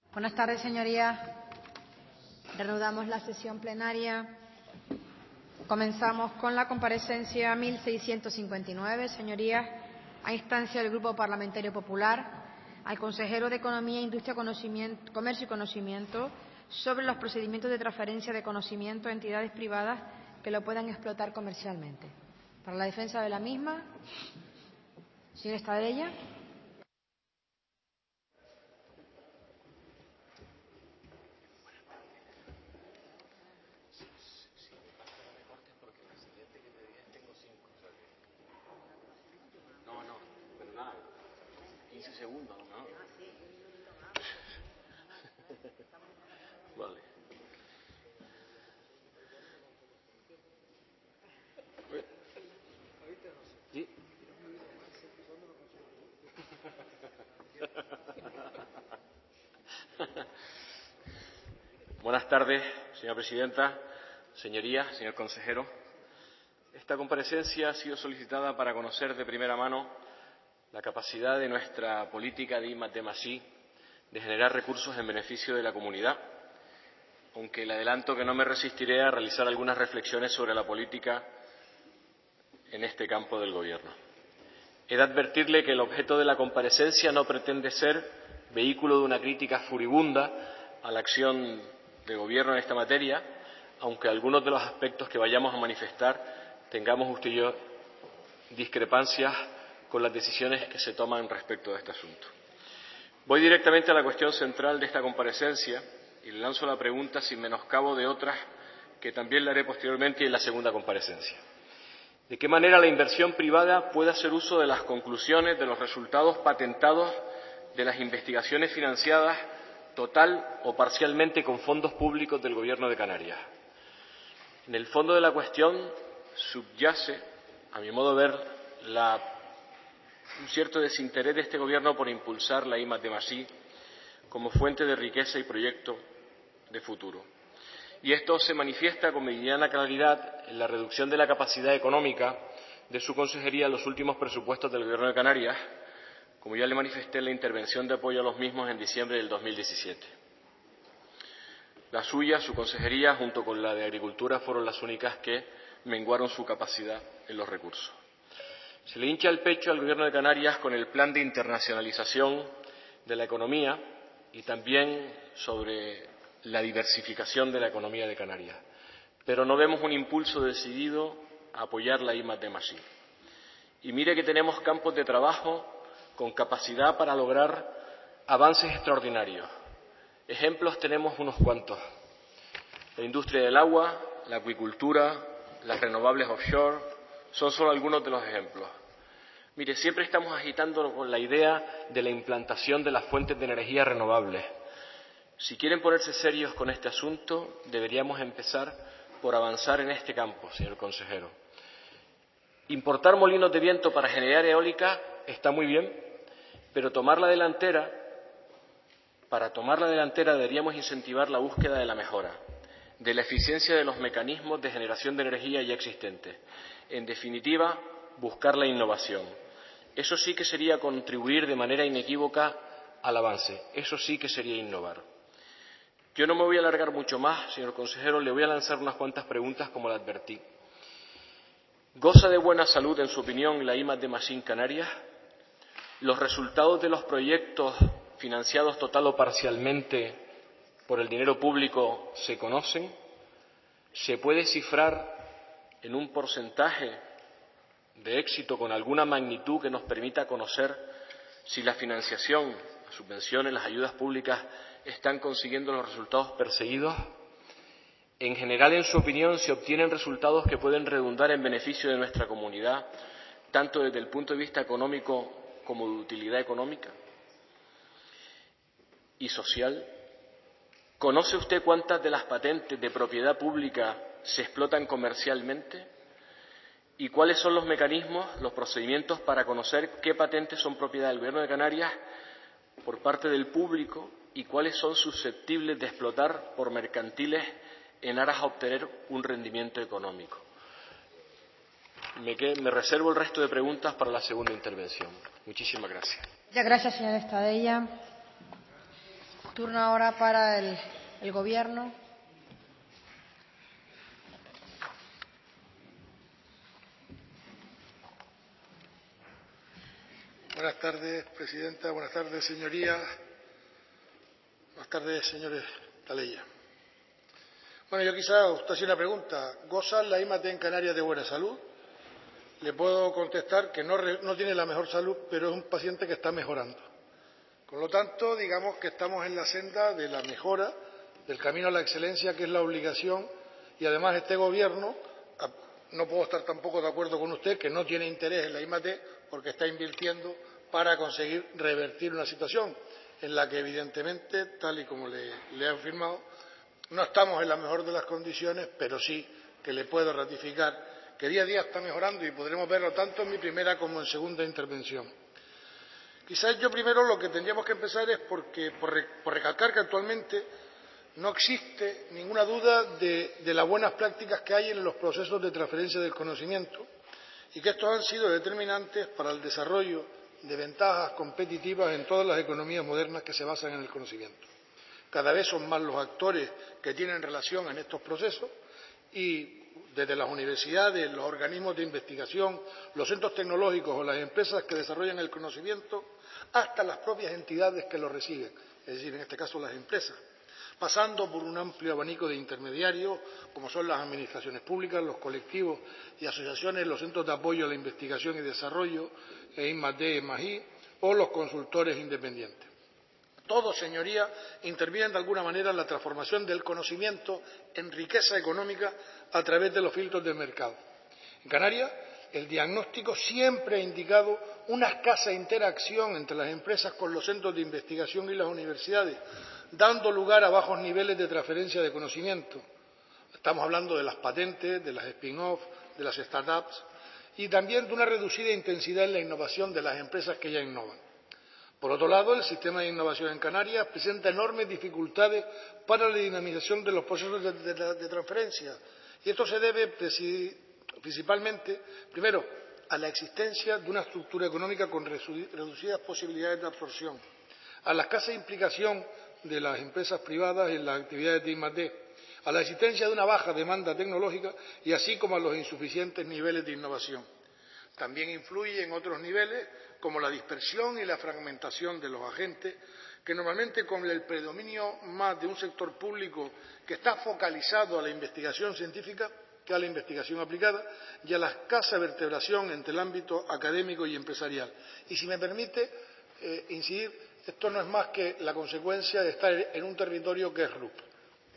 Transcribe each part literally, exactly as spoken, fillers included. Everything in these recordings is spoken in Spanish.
Buenas tardes, señorías. Reanudamos la sesión plenaria. Comenzamos con la comparecencia mil seiscientos cincuenta y nueve, señorías, a instancia del Grupo Parlamentario Popular, al consejero de Economía, Industria, Conocimiento, Comercio y Conocimiento sobre los procedimientos de transferencia de conocimiento a entidades privadas que lo puedan explotar comercialmente. Para la defensa de la misma, señor Estadella. Segundos, ¿no? Vale. ¿Sí? Buenas tardes, señora presidenta, señorías, señor consejero. Esta comparecencia ha sido solicitada para conocer de primera mano la capacidad de nuestra política de I más D más I de generar recursos en beneficio de la comunidad, aunque le adelanto que no me resistiré a realizar algunas reflexiones sobre la política en este campo del Gobierno. He de advertirle que el objeto de la comparecencia no pretende ser vehículo de una crítica furibunda a la acción del Gobierno en esta materia, aunque algunos de los aspectos que vayamos a manifestar tengamos usted y yo discrepancias con las decisiones que se toman respecto de este asunto. Voy directamente a la cuestión central de esta comparecencia y le lanzo la pregunta sin menoscabo de otras que también le haré posteriormente y en la segunda comparecencia. ¿De qué manera la inversión privada puede hacer uso de las conclusiones, de los resultados patentados de las investigaciones financiadas total o parcialmente con fondos públicos del Gobierno de Canarias? En el fondo de la cuestión subyace, a mi modo de ver, la, un cierto desinterés de este Gobierno por impulsar la I más D más I como fuente de riqueza y proyecto de futuro. Y esto se manifiesta con meridiana claridad en la reducción de la capacidad económica de su consejería en los últimos presupuestos del Gobierno de Canarias, como ya le manifesté en la intervención de apoyo a los mismos en diciembre del dos mil diecisiete. La suya, su consejería, junto con la de Agricultura, fueron las únicas que menguaron su capacidad en los recursos. Se le hincha el pecho al Gobierno de Canarias con el plan de internacionalización de la economía y también sobre la diversificación de la economía de Canarias, pero no vemos un impulso decidido a apoyar la I más D más I. Y mire que tenemos campos de trabajo con capacidad para lograr avances extraordinarios. Ejemplos tenemos unos cuantos. La industria del agua, la acuicultura, las renovables offshore, son solo algunos de los ejemplos. Mire, siempre estamos agitando con la idea de la implantación de las fuentes de energía renovables. Si quieren ponerse serios con este asunto, deberíamos empezar por avanzar en este campo, señor consejero. Importar molinos de viento para generar eólica está muy bien, pero tomar la delantera, para tomar la delantera deberíamos incentivar la búsqueda de la mejora, de la eficiencia de los mecanismos de generación de energía ya existentes. En definitiva, buscar la innovación. Eso sí que sería contribuir de manera inequívoca al avance. Eso sí que sería innovar. Yo no me voy a alargar mucho más, señor consejero, le voy a lanzar unas cuantas preguntas como le advertí. ¿Goza de buena salud, en su opinión, la I más D más I en Canarias? ¿Los resultados de los proyectos financiados total o parcialmente por el dinero público se conocen? ¿Se puede cifrar en un porcentaje de éxito con alguna magnitud que nos permita conocer si la financiación, las subvenciones, las ayudas públicas están consiguiendo los resultados perseguidos? En general, en su opinión, ¿se obtienen resultados que pueden redundar en beneficio de nuestra comunidad, tanto desde el punto de vista económico como de utilidad económica y social? ¿Conoce usted cuántas de las patentes de propiedad pública se explotan comercialmente? ¿Y cuáles son los mecanismos, los procedimientos para conocer qué patentes son propiedad del Gobierno de Canarias por parte del público y cuáles son susceptibles de explotar por mercantiles en aras a obtener un rendimiento económico? Me, qued- me reservo el resto de preguntas para la segunda intervención. Muchísimas gracias. Muchas gracias, señor Estadella. Turno ahora para el, el Gobierno. Buenas tardes, presidenta. Buenas tardes, señorías. Buenas tardes, señores Calella. Bueno, yo quizá usted hacía una pregunta. ¿Goza la I más D en Canarias de buena salud? Le puedo contestar que no, no tiene la mejor salud, pero es un paciente que está mejorando. Con lo tanto, digamos que estamos en la senda de la mejora, del camino a la excelencia, que es la obligación, y además este Gobierno, no puedo estar tampoco de acuerdo con usted, que no tiene interés en la I más D, porque está invirtiendo para conseguir revertir una situación en la que, evidentemente, tal y como le, le he afirmado, no estamos en la mejor de las condiciones, pero sí que le puedo ratificar que día a día está mejorando y podremos verlo tanto en mi primera como en segunda intervención. Quizás yo primero lo que tendríamos que empezar es porque, por, por recalcar que actualmente no existe ninguna duda de, de las buenas prácticas que hay en los procesos de transferencia del conocimiento y que estos han sido determinantes para el desarrollo de ventajas competitivas en todas las economías modernas que se basan en el conocimiento. Cada vez son más los actores que tienen relación en estos procesos y desde las universidades, los organismos de investigación, los centros tecnológicos o las empresas que desarrollan el conocimiento, hasta las propias entidades que lo reciben, es decir, en este caso las empresas, pasando por un amplio abanico de intermediarios, como son las administraciones públicas, los colectivos y asociaciones, los centros de apoyo a la investigación y desarrollo, I más D, I más I, o los consultores independientes. Todos, señorías, intervienen de alguna manera en la transformación del conocimiento en riqueza económica a través de los filtros del mercado. En Canarias, el diagnóstico siempre ha indicado una escasa interacción entre las empresas con los centros de investigación y las universidades, dando lugar a bajos niveles de transferencia de conocimiento. Estamos hablando de las patentes, de las spin-off, de las start-ups y también de una reducida intensidad en la innovación de las empresas que ya innovan. Por otro lado, el sistema de innovación en Canarias presenta enormes dificultades para la dinamización de los procesos de, de, de transferencia. Y esto se debe principalmente, primero, a la existencia de una estructura económica con reducidas posibilidades de absorción, a la escasa implicación de las empresas privadas en las actividades de I más D, a la existencia de una baja demanda tecnológica y así como a los insuficientes niveles de innovación. También influye en otros niveles, como la dispersión y la fragmentación de los agentes, que normalmente con el predominio más de un sector público que está focalizado a la investigación científica que a la investigación aplicada y a la escasa vertebración entre el ámbito académico y empresarial. Y si me permite eh, incidir, esto no es más que la consecuencia de estar en un territorio que es R U P.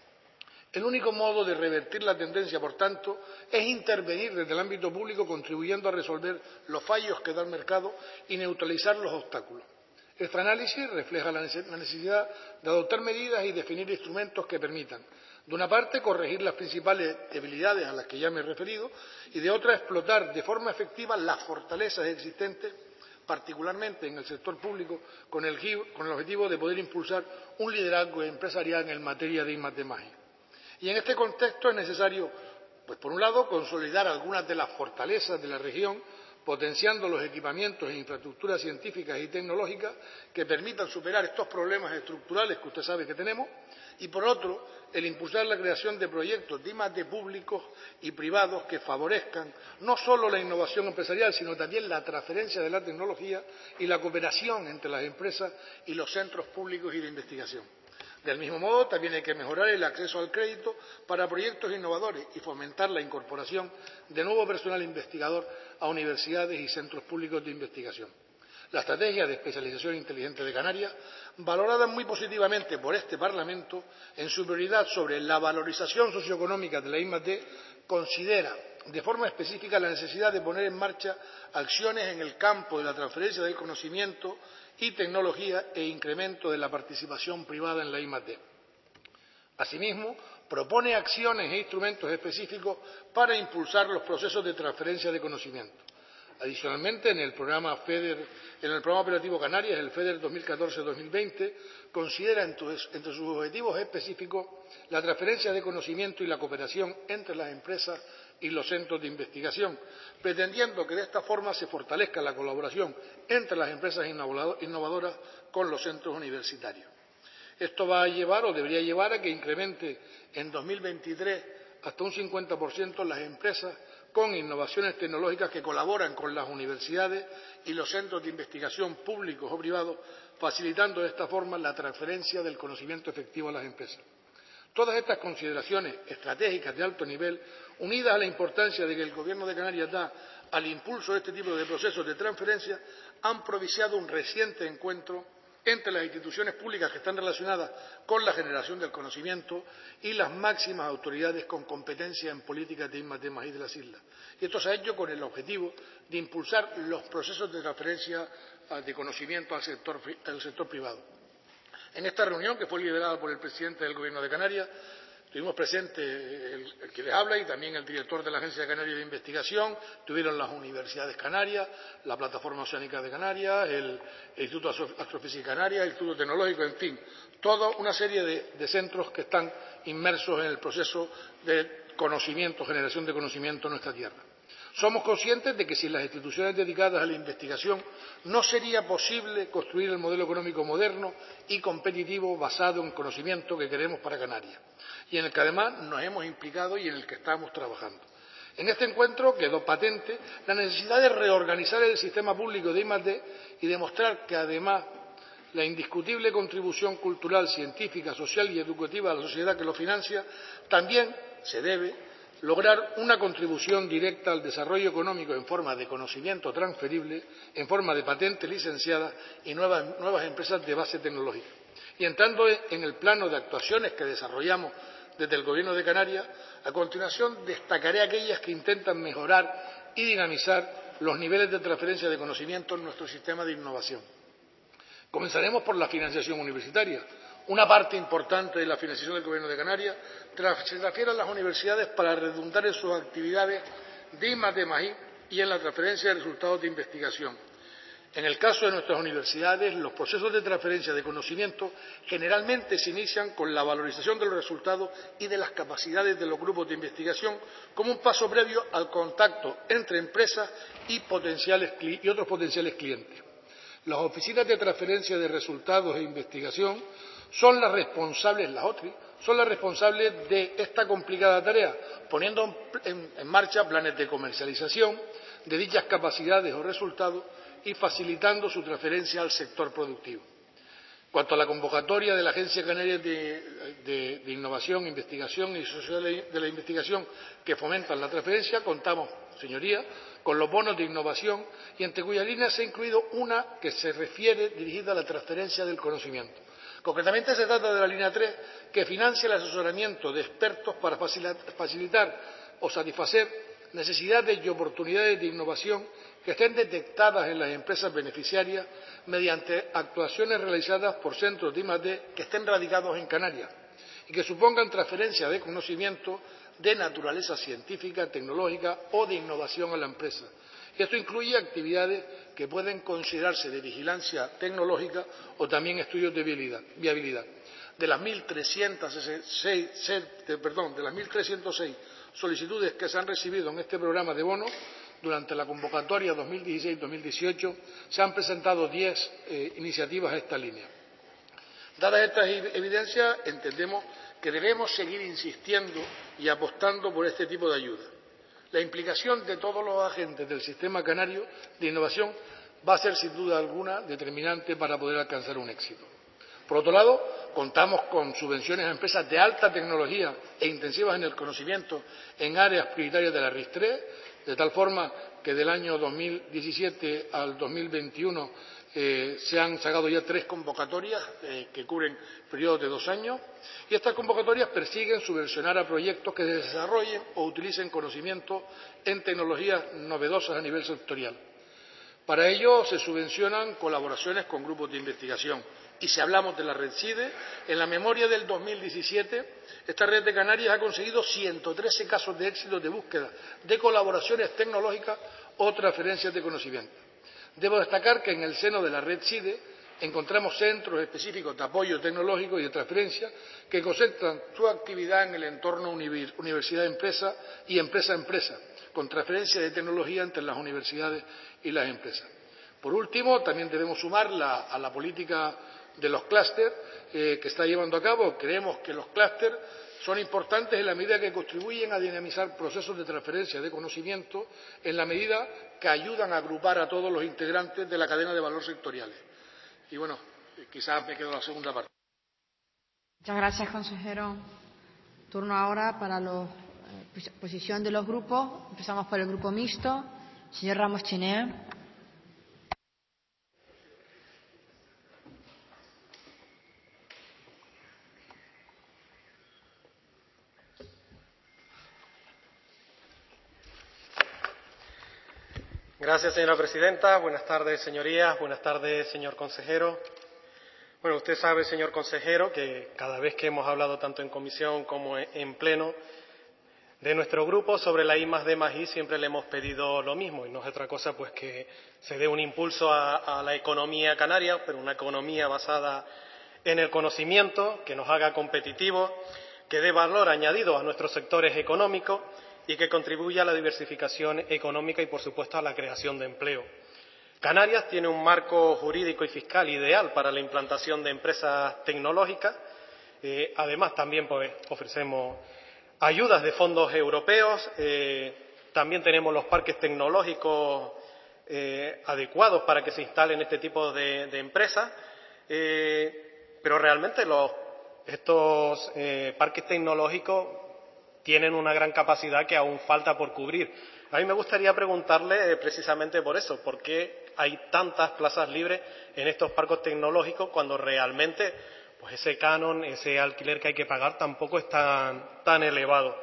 El único modo de revertir la tendencia, por tanto, es intervenir desde el ámbito público contribuyendo a resolver los fallos que da el mercado y neutralizar los obstáculos. Este análisis refleja la necesidad de adoptar medidas y definir instrumentos que permitan, de una parte, corregir las principales debilidades a las que ya me he referido y, de otra, explotar de forma efectiva las fortalezas existentes, particularmente en el sector público, con el, con el objetivo de poder impulsar un liderazgo empresarial en materia de I más D más I. Y en este contexto es necesario, pues por un lado, consolidar algunas de las fortalezas de la región, potenciando los equipamientos e infraestructuras científicas y tecnológicas que permitan superar estos problemas estructurales que usted sabe que tenemos, y por otro, el impulsar la creación de proyectos de I más D públicos y privados que favorezcan no solo la innovación empresarial, sino también la transferencia de la tecnología y la cooperación entre las empresas y los centros públicos y de investigación. Del mismo modo, también hay que mejorar el acceso al crédito para proyectos innovadores y fomentar la incorporación de nuevo personal investigador a universidades y centros públicos de investigación. La estrategia de especialización inteligente de Canarias, valorada muy positivamente por este Parlamento en su prioridad sobre la valorización socioeconómica de la I más D, considera de forma específica la necesidad de poner en marcha acciones en el campo de la transferencia del conocimiento y tecnología e incremento de la participación privada en la I más D. Asimismo, propone acciones e instrumentos específicos para impulsar los procesos de transferencia de conocimiento. Adicionalmente, en el programa FEDER, en el programa operativo Canarias, el FEDER dos mil catorce dos mil veinte, considera entre sus objetivos específicos la transferencia de conocimiento y la cooperación entre las empresas y los centros de investigación, pretendiendo que de esta forma se fortalezca la colaboración entre las empresas innovadoras con los centros universitarios. Esto va a llevar o debería llevar a que incremente en dos mil veintitrés hasta un cincuenta por ciento las empresas con innovaciones tecnológicas que colaboran con las universidades y los centros de investigación públicos o privados, facilitando de esta forma la transferencia del conocimiento efectivo a las empresas. Todas estas consideraciones estratégicas de alto nivel, unidas a la importancia de que el Gobierno de Canarias da al impulso de este tipo de procesos de transferencia, han propiciado un reciente encuentro entre las instituciones públicas que están relacionadas con la generación del conocimiento y las máximas autoridades con competencia en políticas de I más D más I de las islas. Y esto se ha hecho con el objetivo de impulsar los procesos de transferencia de conocimiento al sector, al sector privado. En esta reunión, que fue liderada por el presidente del Gobierno de Canarias, tuvimos presente el, el que les habla y también el director de la Agencia Canaria de Investigación, tuvieron las universidades canarias, la Plataforma Oceánica de Canarias, el, el Instituto Astrofísica Canaria, el Instituto Tecnológico, en fin, toda una serie de, de centros que están inmersos en el proceso de conocimiento, generación de conocimiento en nuestra tierra. Somos conscientes de que sin las instituciones dedicadas a la investigación no sería posible construir el modelo económico moderno y competitivo basado en conocimiento que queremos para Canarias, y en el que además nos hemos implicado y en el que estamos trabajando. En este encuentro quedó patente la necesidad de reorganizar el sistema público de I más D y demostrar que además la indiscutible contribución cultural, científica, social y educativa a la sociedad que lo financia también se debe lograr una contribución directa al desarrollo económico en forma de conocimiento transferible, en forma de patentes licenciadas y nuevas, nuevas empresas de base tecnológica. Y entrando en el plano de actuaciones que desarrollamos desde el Gobierno de Canarias, a continuación destacaré aquellas que intentan mejorar y dinamizar los niveles de transferencia de conocimiento en nuestro sistema de innovación. Comenzaremos por la financiación universitaria. Una parte importante de la financiación del Gobierno de Canarias se refiere a las universidades para redundar en sus actividades de I más D más I y en la transferencia de resultados de investigación. En el caso de nuestras universidades, los procesos de transferencia de conocimiento generalmente se inician con la valorización de los resultados y de las capacidades de los grupos de investigación como un paso previo al contacto entre empresas y, potenciales, y otros potenciales clientes. Las oficinas de transferencia de resultados e investigación son las responsables, las O T R I, son las responsables de esta complicada tarea, poniendo en, en marcha planes de comercialización de dichas capacidades o resultados y facilitando su transferencia al sector productivo. Cuanto a la convocatoria de la Agencia Canaria de, de, de Innovación, Investigación y Sociedad de la Investigación que fomentan la transferencia, contamos, señorías, con los bonos de innovación y entre cuyas líneas se ha incluido una que se refiere dirigida a la transferencia del conocimiento. Concretamente se trata de la línea tres, que financia el asesoramiento de expertos para facilitar o satisfacer necesidades y oportunidades de innovación que estén detectadas en las empresas beneficiarias mediante actuaciones realizadas por centros de I más D que estén radicados en Canarias y que supongan transferencia de conocimiento de naturaleza científica, tecnológica o de innovación a la empresa. Esto incluye actividades que pueden considerarse de vigilancia tecnológica o también estudios de viabilidad. De las mil trescientos seis, perdón, de las mil trescientos seis solicitudes que se han recibido en este programa de bonos, durante la convocatoria dos mil dieciséis dos mil dieciocho se han presentado diez eh, iniciativas a esta línea. Dadas estas evidencias, entendemos que debemos seguir insistiendo y apostando por este tipo de ayuda. La implicación de todos los agentes del sistema canario de innovación va a ser, sin duda alguna, determinante para poder alcanzar un éxito. Por otro lado, contamos con subvenciones a empresas de alta tecnología e intensivas en el conocimiento en áreas prioritarias de la R I S tres, de tal forma que del año dos mil diecisiete al dos mil veintiuno eh, se han sacado ya tres convocatorias eh, que cubren periodos de dos años, y estas convocatorias persiguen subvencionar a proyectos que desarrollen o utilicen conocimiento en tecnologías novedosas a nivel sectorial. Para ello se subvencionan colaboraciones con grupos de investigación. Y si hablamos de la red CIDE, en la memoria del dos mil diecisiete, esta red de Canarias ha conseguido ciento trece casos de éxito de búsqueda de colaboraciones tecnológicas o transferencias de conocimiento. Debo destacar que en el seno de la red CIDE encontramos centros específicos de apoyo tecnológico y de transferencia que concentran su actividad en el entorno universidad-empresa y empresa-empresa, con transferencia de tecnología entre las universidades y las empresas. Por último, también debemos sumarla a la política de los clústeres eh, que está llevando a cabo. Creemos que los clústeres son importantes en la medida que contribuyen a dinamizar procesos de transferencia de conocimiento, en la medida que ayudan a agrupar a todos los integrantes de la cadena de valor sectoriales. Y bueno, quizás me quedo en la segunda parte. Muchas gracias, consejero. Turno ahora para la eh, posición de los grupos. Empezamos por el grupo mixto. Señor Ramos Chinea. Gracias, señora presidenta. Buenas tardes, señorías. Buenas tardes, señor consejero. Bueno, usted sabe, señor consejero, que cada vez que hemos hablado tanto en comisión como en pleno de nuestro grupo sobre la I más D más I siempre le hemos pedido lo mismo, y no es otra cosa pues que se dé un impulso a, a la economía canaria, pero una economía basada en el conocimiento, que nos haga competitivos, que dé valor añadido a nuestros sectores económicos y que contribuya a la diversificación económica y, por supuesto, a la creación de empleo. Canarias tiene un marco jurídico y fiscal ideal para la implantación de empresas tecnológicas. Eh, además, también pues, ofrecemos ayudas de fondos europeos. Eh, también tenemos los parques tecnológicos eh, adecuados para que se instalen este tipo de, de empresas. Eh, pero realmente los, estos eh, parques tecnológicos tienen una gran capacidad que aún falta por cubrir. A mí me gustaría preguntarle eh, precisamente por eso, ¿por qué hay tantas plazas libres en estos parques tecnológicos cuando realmente pues ese canon, ese alquiler que hay que pagar tampoco es tan, tan elevado?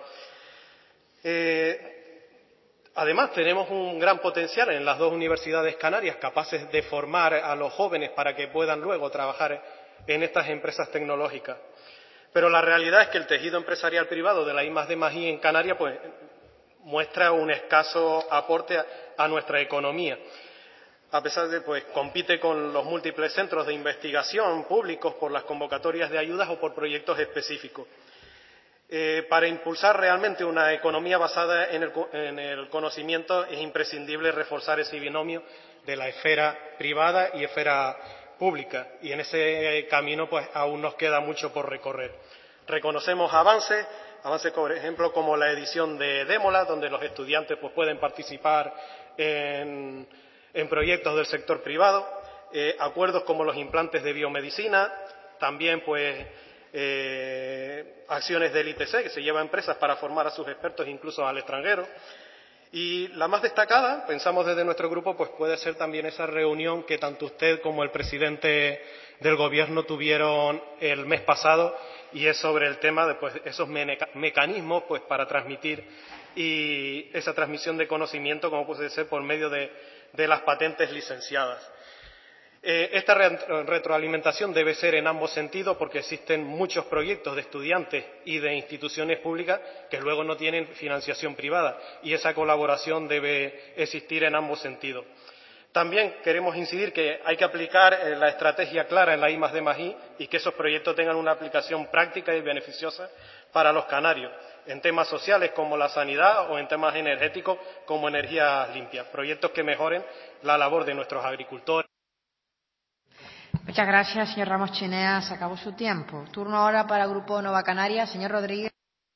Eh, además, tenemos un gran potencial en las dos universidades canarias capaces de formar a los jóvenes para que puedan luego trabajar en estas empresas tecnológicas. Pero la realidad es que el tejido empresarial privado de la I más D más I en Canarias pues, muestra un escaso aporte a, a nuestra economía. A pesar de pues compite con los múltiples centros de investigación públicos por las convocatorias de ayudas o por proyectos específicos. Eh, para impulsar realmente una economía basada en el, en el conocimiento es imprescindible reforzar ese binomio de la esfera privada y esfera pública, y en ese camino pues aún nos queda mucho por recorrer. Reconocemos avances, avances por ejemplo como la edición de Démola, donde los estudiantes pues pueden participar en, en proyectos del sector privado, eh, acuerdos como los implantes de biomedicina, también pues eh, acciones del I T C que se lleva a empresas para formar a sus expertos incluso al extranjero. Y la más destacada, pensamos desde nuestro grupo, pues puede ser también esa reunión que tanto usted como el presidente del Gobierno tuvieron el mes pasado, y es sobre el tema de pues, esos mecanismos pues, para transmitir y esa transmisión de conocimiento, como puede ser por medio de, de las patentes licenciadas. Eh, esta re retroalimentación debe ser en ambos sentidos, porque existen muchos proyectos de estudiantes y de instituciones públicas que luego no tienen financiación privada, y esa colaboración debe existir en ambos sentidos. También queremos incidir que hay que aplicar eh, la estrategia clara en la I más D más I y que esos proyectos tengan una aplicación práctica y beneficiosa para los canarios, en temas sociales como la sanidad o en temas energéticos como energías limpias, proyectos que mejoren la labor de nuestros agricultores. Muchas gracias, señor Ramos Chinea. Se acabó su tiempo. Turno ahora para el Grupo Nova Canarias. Señor Rodríguez.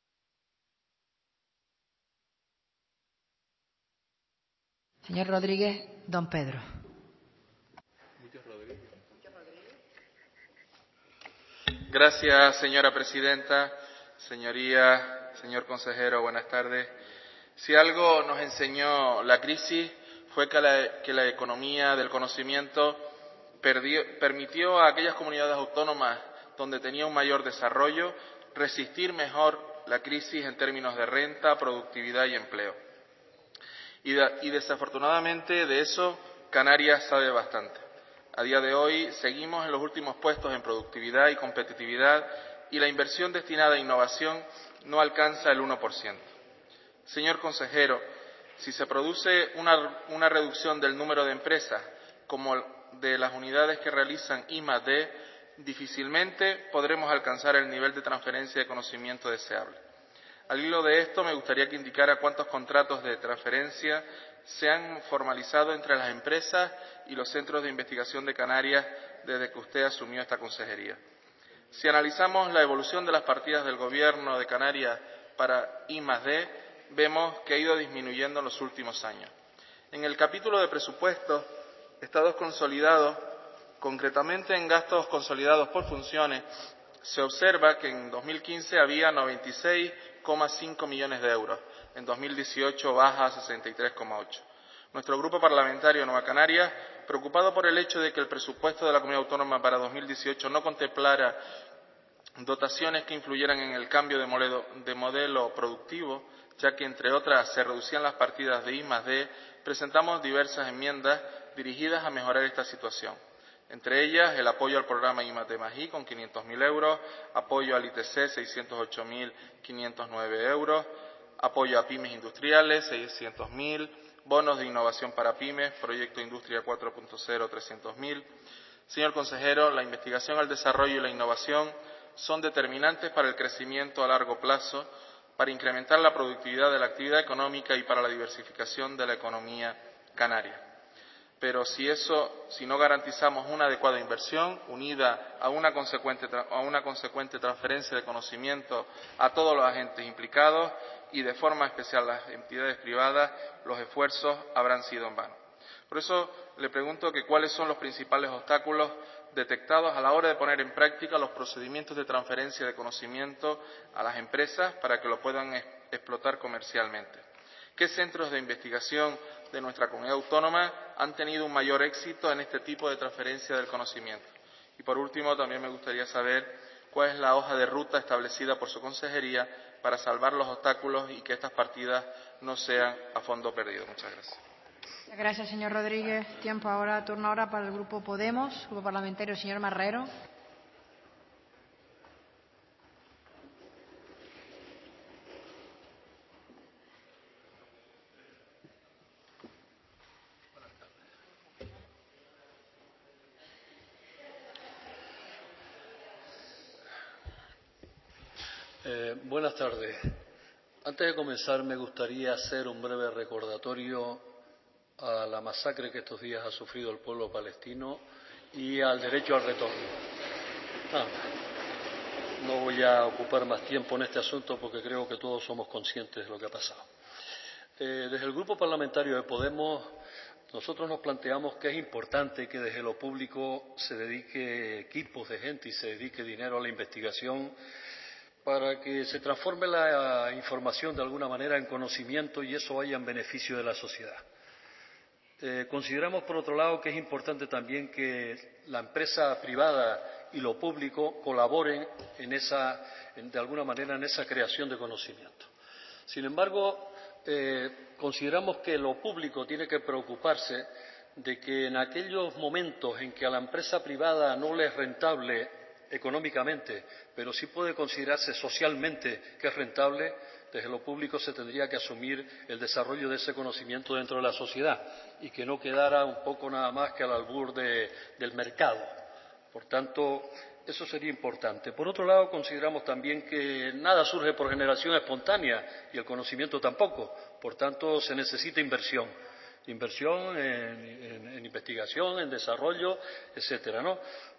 Señor Rodríguez, don Pedro. Gracias, señora presidenta. Señorías, señor consejero, buenas tardes. Si algo nos enseñó la crisis fue que la, que la economía del conocimiento perdió, permitió a aquellas comunidades autónomas donde tenía un mayor desarrollo resistir mejor la crisis en términos de renta, productividad y empleo. Y, de, y desafortunadamente de eso Canarias sabe bastante. A día de hoy seguimos en los últimos puestos en productividad y competitividad, y la inversión destinada a innovación no alcanza el uno por ciento. Señor consejero, si se produce una, una reducción del número de empresas como de las unidades que realizan I más D, difícilmente podremos alcanzar el nivel de transferencia de conocimiento deseable. Al hilo de esto, me gustaría que indicara cuántos contratos de transferencia se han formalizado entre las empresas y los centros de investigación de Canarias desde que usted asumió esta consejería. Si analizamos la evolución de las partidas del Gobierno de Canarias para I más D, vemos que ha ido disminuyendo en los últimos años. En el capítulo de presupuestos, estados consolidados, concretamente en gastos consolidados por funciones, se observa que en dos mil quince había noventa y seis coma cinco millones de euros, en dos mil dieciocho baja a sesenta y tres coma ocho. Nuestro grupo parlamentario Nueva Canarias, preocupado por el hecho de que el presupuesto de la Comunidad Autónoma para dos mil dieciocho no contemplara dotaciones que influyeran en el cambio de modelo, de modelo productivo, ya que, entre otras, se reducían las partidas de I más D, presentamos diversas enmiendas dirigidas a mejorar esta situación. Entre ellas, el apoyo al programa I más D más I con quinientos mil euros, apoyo al I T C seiscientos ocho mil quinientos nueve euros, apoyo a pymes industriales seiscientos mil, bonos de innovación para pymes, proyecto Industria cuatro punto cero trescientos mil. Señor consejero, la investigación, el desarrollo y la innovación son determinantes para el crecimiento a largo plazo, para incrementar la productividad de la actividad económica y para la diversificación de la economía canaria. Pero si eso, si no garantizamos una adecuada inversión unida a una consecuente, a una consecuente transferencia de conocimiento a todos los agentes implicados y de forma especial a las entidades privadas, los esfuerzos habrán sido en vano. Por eso le pregunto que cuáles son los principales obstáculos detectados a la hora de poner en práctica los procedimientos de transferencia de conocimiento a las empresas para que lo puedan explotar comercialmente. ¿Qué centros de investigación de nuestra comunidad autónoma han tenido un mayor éxito en este tipo de transferencia del conocimiento? Y por último, también me gustaría saber cuál es la hoja de ruta establecida por su consejería para salvar los obstáculos y que estas partidas no sean a fondo perdido. Muchas gracias. Gracias, señor Rodríguez. Tiempo ahora, turno ahora para el Grupo Podemos, Grupo Parlamentario, señor Marrero. Eh, buenas tardes. Antes de comenzar, me gustaría hacer un breve recordatorio a la masacre que estos días ha sufrido el pueblo palestino y al derecho al retorno. Ah, no voy a ocupar más tiempo en este asunto porque creo que todos somos conscientes de lo que ha pasado. Eh, desde el Grupo Parlamentario de Podemos, nosotros nos planteamos que es importante que desde lo público se dedique equipos de gente y se dedique dinero a la investigación para que se transforme la información de alguna manera en conocimiento y eso vaya en beneficio de la sociedad. Eh, consideramos, por otro lado, que es importante también que la empresa privada y lo público colaboren en esa, en, de alguna manera en esa creación de conocimiento. Sin embargo, eh, consideramos que lo público tiene que preocuparse de que en aquellos momentos en que a la empresa privada no le es rentable económicamente, pero sí puede considerarse socialmente que es rentable, desde lo público se tendría que asumir el desarrollo de ese conocimiento dentro de la sociedad y que no quedara un poco nada más que al albur de, del mercado. Por tanto, eso sería importante. Por otro lado, consideramos también que nada surge por generación espontánea y el conocimiento tampoco. Por tanto, se necesita inversión. Inversión en, en, en investigación, en desarrollo, etcétera, ¿no?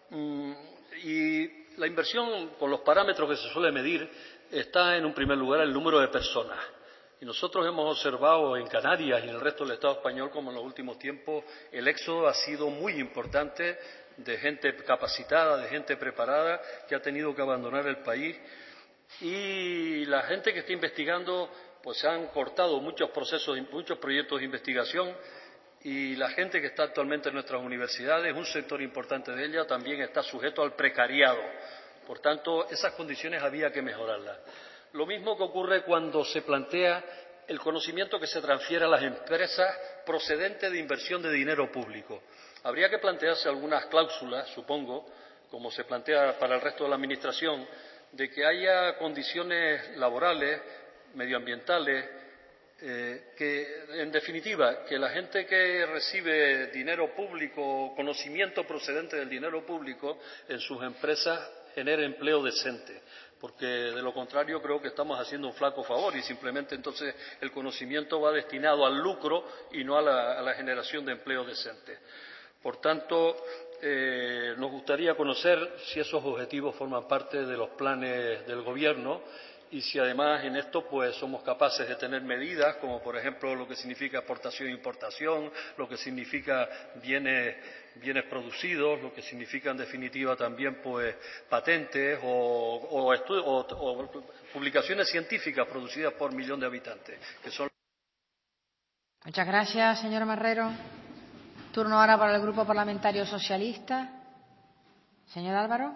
Y la inversión, con los parámetros que se suele medir, está en un primer lugar el número de personas. Y nosotros hemos observado en Canarias y en el resto del Estado español como en los últimos tiempos el éxodo ha sido muy importante de gente capacitada, de gente preparada que ha tenido que abandonar el país. Y la gente que está investigando, pues se han cortado muchos procesos, muchos proyectos de investigación. Y la gente que está actualmente en nuestras universidades, un sector importante de ella, también está sujeto al precariado. Por tanto, esas condiciones había que mejorarlas. Lo mismo que ocurre cuando se plantea el conocimiento que se transfiere a las empresas procedente de inversión de dinero público. Habría que plantearse algunas cláusulas, supongo, como se plantea para el resto de la Administración, de que haya condiciones laborales, medioambientales, Eh, que, en definitiva, que la gente que recibe dinero público, conocimiento procedente del dinero público en sus empresas, genere empleo decente, porque de lo contrario creo que estamos haciendo un flaco favor y simplemente entonces el conocimiento va destinado al lucro y no a la, a la generación de empleo decente. Por tanto, eh, nos gustaría conocer si esos objetivos forman parte de los planes del Gobierno y si además en esto pues somos capaces de tener medidas como por ejemplo lo que significa exportación e importación, lo que significa bienes, bienes producidos, lo que significa en definitiva también pues patentes o, o, o, o publicaciones científicas producidas por millón de habitantes. Que son... Muchas gracias, señor Marrero. Turno ahora para el Grupo Parlamentario Socialista. Señor Álvaro.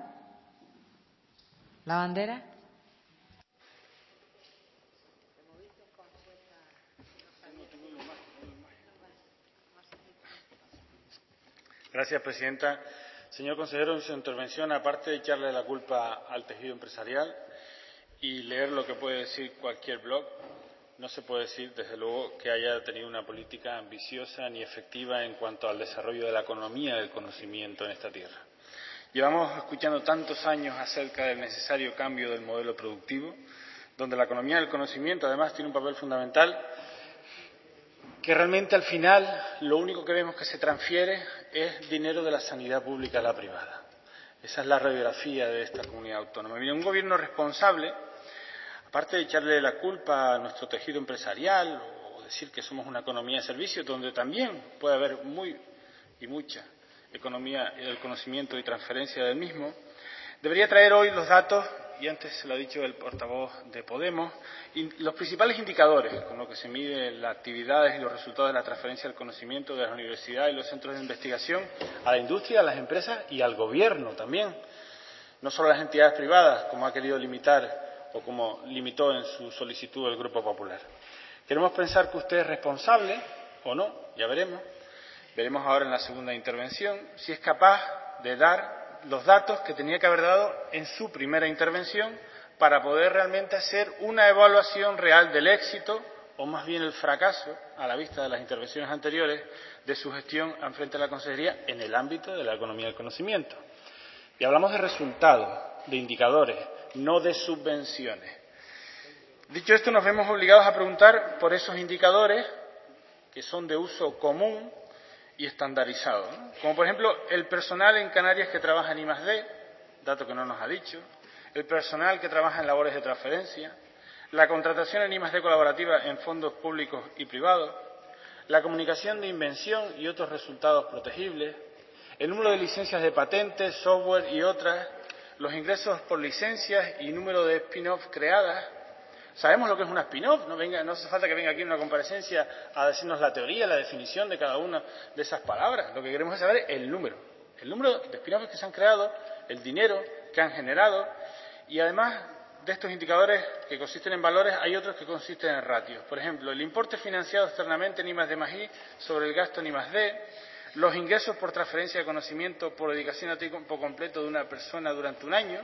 La bandera. Gracias, presidenta. Señor consejero, en su intervención, aparte de echarle la culpa al tejido empresarial y leer lo que puede decir cualquier blog, no se puede decir, desde luego, que haya tenido una política ambiciosa ni efectiva en cuanto al desarrollo de la economía del conocimiento en esta tierra. Llevamos escuchando tantos años acerca del necesario cambio del modelo productivo, donde la economía del conocimiento, además, tiene un papel fundamental, que realmente al final lo único que vemos que se transfiere es dinero de la sanidad pública a la privada. Esa es la radiografía de esta comunidad autónoma. Y un gobierno responsable, aparte de echarle la culpa a nuestro tejido empresarial o decir que somos una economía de servicios, donde también puede haber muy y mucha economía del conocimiento y transferencia del mismo, debería traer hoy los datos, y antes se lo ha dicho el portavoz de Podemos, los principales indicadores con los que se miden las actividades y los resultados de la transferencia del conocimiento de las universidades y los centros de investigación a la industria, a las empresas y al gobierno también, no solo a las entidades privadas, como ha querido limitar o como limitó en su solicitud el Grupo Popular. Queremos pensar que usted es responsable o no, ya veremos. Veremos ahora en la segunda intervención si es capaz de dar los datos que tenía que haber dado en su primera intervención para poder realmente hacer una evaluación real del éxito o más bien el fracaso, a la vista de las intervenciones anteriores, de su gestión al frente de la Consejería en el ámbito de la economía del conocimiento. Y hablamos de resultados, de indicadores, no de subvenciones. Dicho esto, nos vemos obligados a preguntar por esos indicadores que son de uso común y estandarizado, ¿no? Como por ejemplo el personal en Canarias que trabaja en I más D, dato que no nos ha dicho, el personal que trabaja en labores de transferencia, la contratación en I más D colaborativa en fondos públicos y privados, la comunicación de invención y otros resultados protegibles, el número de licencias de patentes, software y otras, los ingresos por licencias y número de spin-off creadas. Sabemos lo que es una spin-off, no, venga, no hace falta que venga aquí en una comparecencia a decirnos la teoría, la definición de cada una de esas palabras. Lo que queremos es saber el número, el número de spin-offs que se han creado, el dinero que han generado y además de estos indicadores que consisten en valores hay otros que consisten en ratios. Por ejemplo, el importe financiado externamente en I más D más I sobre el gasto en I más D, los ingresos por transferencia de conocimiento por dedicación a tiempo completo de una persona durante un año,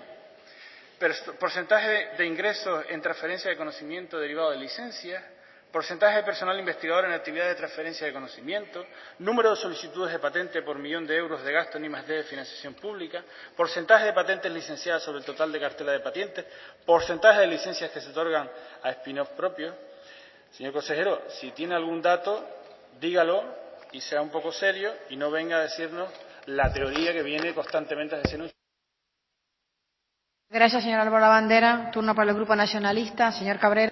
porcentaje de ingresos en transferencia de conocimiento derivado de licencias, porcentaje de personal investigador en actividad de transferencia de conocimiento, número de solicitudes de patente por millón de euros de gasto en I más D de financiación pública, porcentaje de patentes licenciadas sobre el total de cartela de patentes, porcentaje de licencias que se otorgan a spin-off propios. Señor consejero, si tiene algún dato, dígalo y sea un poco serio y no venga a decirnos la teoría que viene constantemente a decirnos. Gracias, señor Álvaro Bandera. Turno para el Grupo Nacionalista. Señor Cabrera.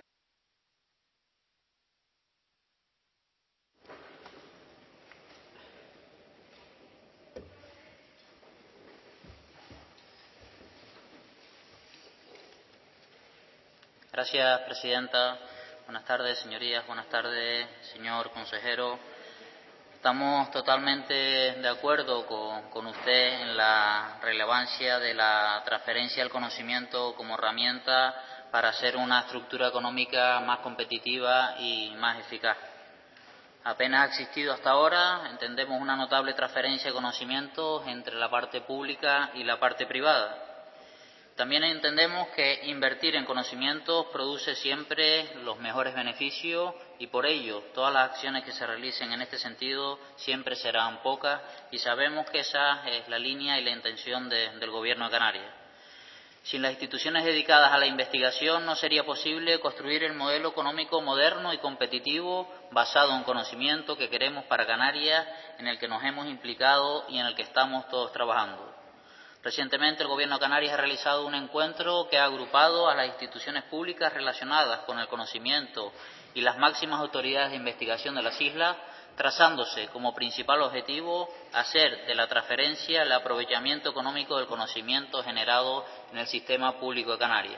Gracias, presidenta. Buenas tardes, señorías. Buenas tardes, señor consejero. Estamos totalmente de acuerdo con, con usted en la relevancia de la transferencia del conocimiento como herramienta para hacer una estructura económica más competitiva y más eficaz. Apenas ha existido hasta ahora, entendemos una notable transferencia de conocimientos entre la parte pública y la parte privada. También entendemos que invertir en conocimientos produce siempre los mejores beneficios y por ello todas las acciones que se realicen en este sentido siempre serán pocas y sabemos que esa es la línea y la intención de, del Gobierno de Canarias. Sin las instituciones dedicadas a la investigación no sería posible construir el modelo económico moderno y competitivo basado en conocimiento que queremos para Canarias, en el que nos hemos implicado y en el que estamos todos trabajando. Recientemente el Gobierno de Canarias ha realizado un encuentro que ha agrupado a las instituciones públicas relacionadas con el conocimiento y las máximas autoridades de investigación de las islas, trazándose como principal objetivo hacer de la transferencia el aprovechamiento económico del conocimiento generado en el sistema público de Canarias.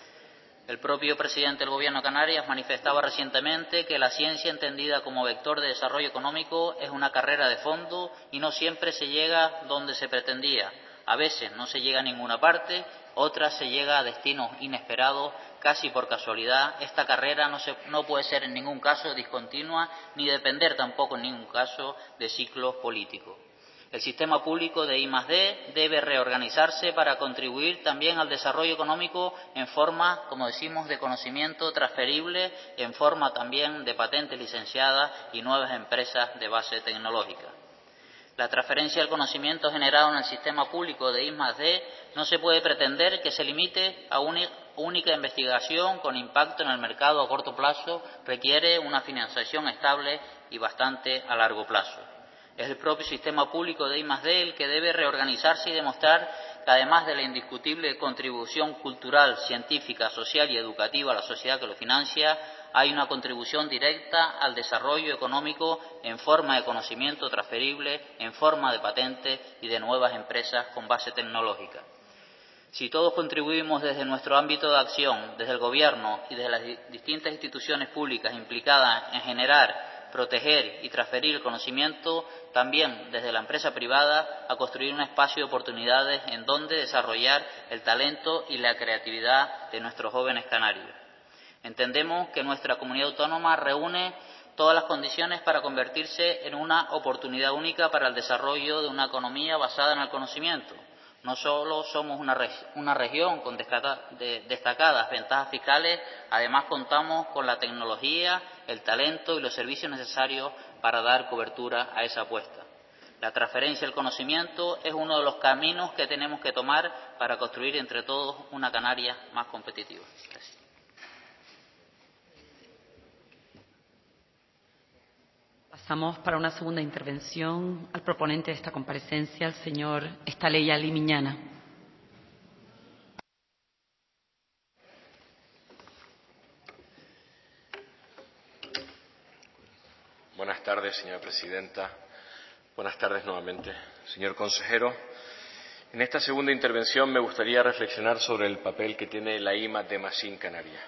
El propio presidente del Gobierno de Canarias manifestaba recientemente que la ciencia entendida como vector de desarrollo económico es una carrera de fondo y no siempre se llega donde se pretendía. A veces no se llega a ninguna parte, otras se llega a destinos inesperados, casi por casualidad. Esta carrera no, se, no puede ser en ningún caso discontinua, ni depender tampoco en ningún caso de ciclos políticos. El sistema público de I más D debe reorganizarse para contribuir también al desarrollo económico en forma, como decimos, de conocimiento transferible, en forma también de patentes licenciadas y nuevas empresas de base tecnológica. La transferencia del conocimiento generado en el sistema público de I más D no se puede pretender que se limite a una única investigación con impacto en el mercado a corto plazo, requiere una financiación estable y bastante a largo plazo. Es el propio sistema público de I más D el que debe reorganizarse y demostrar que, además de la indiscutible contribución cultural, científica, social y educativa a la sociedad que lo financia, hay una contribución directa al desarrollo económico en forma de conocimiento transferible, en forma de patentes y de nuevas empresas con base tecnológica. Si todos contribuimos desde nuestro ámbito de acción, desde el Gobierno y desde las distintas instituciones públicas implicadas en generar, proteger y transferir el conocimiento, también desde la empresa privada, a construir un espacio de oportunidades en donde desarrollar el talento y la creatividad de nuestros jóvenes canarios. Entendemos que nuestra comunidad autónoma reúne todas las condiciones para convertirse en una oportunidad única para el desarrollo de una economía basada en el conocimiento. No solo somos una, reg una región con de destacadas ventajas fiscales, además contamos con la tecnología, el talento y los servicios necesarios para dar cobertura a esa apuesta. La transferencia del conocimiento es uno de los caminos que tenemos que tomar para construir entre todos una Canarias más competitiva. Gracias. Pasamos para una segunda intervención al proponente de esta comparecencia, el señor Estaleya Limiñana. Buenas tardes, señora presidenta. Buenas tardes nuevamente, señor consejero. En esta segunda intervención me gustaría reflexionar sobre el papel que tiene la I más D más I en Canarias.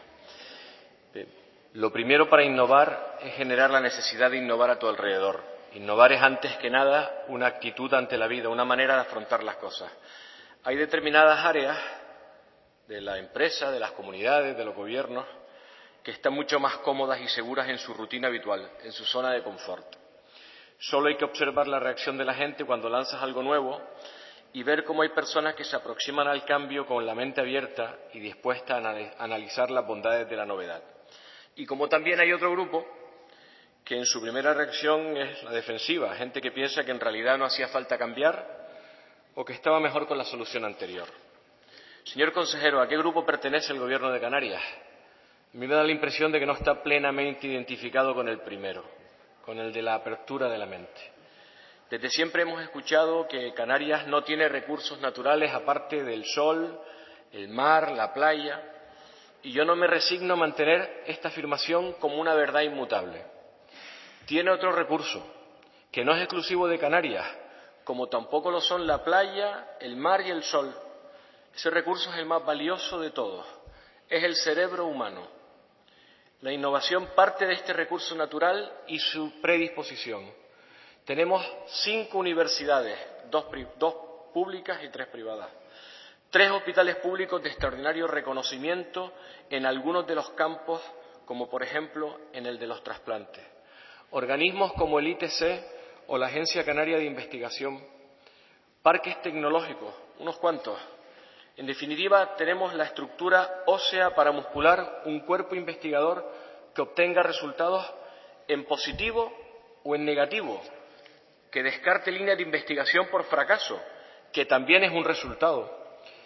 Lo primero para innovar es generar la necesidad de innovar a tu alrededor. Innovar es antes que nada una actitud ante la vida, una manera de afrontar las cosas. Hay determinadas áreas de la empresa, de las comunidades, de los gobiernos, que están mucho más cómodas y seguras en su rutina habitual, en su zona de confort. Solo hay que observar la reacción de la gente cuando lanzas algo nuevo y ver cómo hay personas que se aproximan al cambio con la mente abierta y dispuesta a analizar las bondades de la novedad. Y como también hay otro grupo que en su primera reacción es la defensiva, gente que piensa que en realidad no hacía falta cambiar o que estaba mejor con la solución anterior. Señor consejero, ¿a qué grupo pertenece el Gobierno de Canarias? A mí me da la impresión de que no está plenamente identificado con el primero, con el de la apertura de la mente. Desde siempre hemos escuchado que Canarias no tiene recursos naturales aparte del sol, el mar, la playa. Y yo no me resigno a mantener esta afirmación como una verdad inmutable. Tiene otro recurso, que no es exclusivo de Canarias, como tampoco lo son la playa, el mar y el sol. Ese recurso es el más valioso de todos, es el cerebro humano. La innovación parte de este recurso natural y su predisposición. Tenemos cinco universidades, dos, dos públicas y tres privadas. Tres hospitales públicos de extraordinario reconocimiento en algunos de los campos, como por ejemplo en el de los trasplantes. Organismos como el I T C o la Agencia Canaria de Investigación. Parques tecnológicos, unos cuantos. En definitiva, tenemos la estructura ósea para muscular un cuerpo investigador que obtenga resultados en positivo o en negativo, que descarte líneas de investigación por fracaso, que también es un resultado.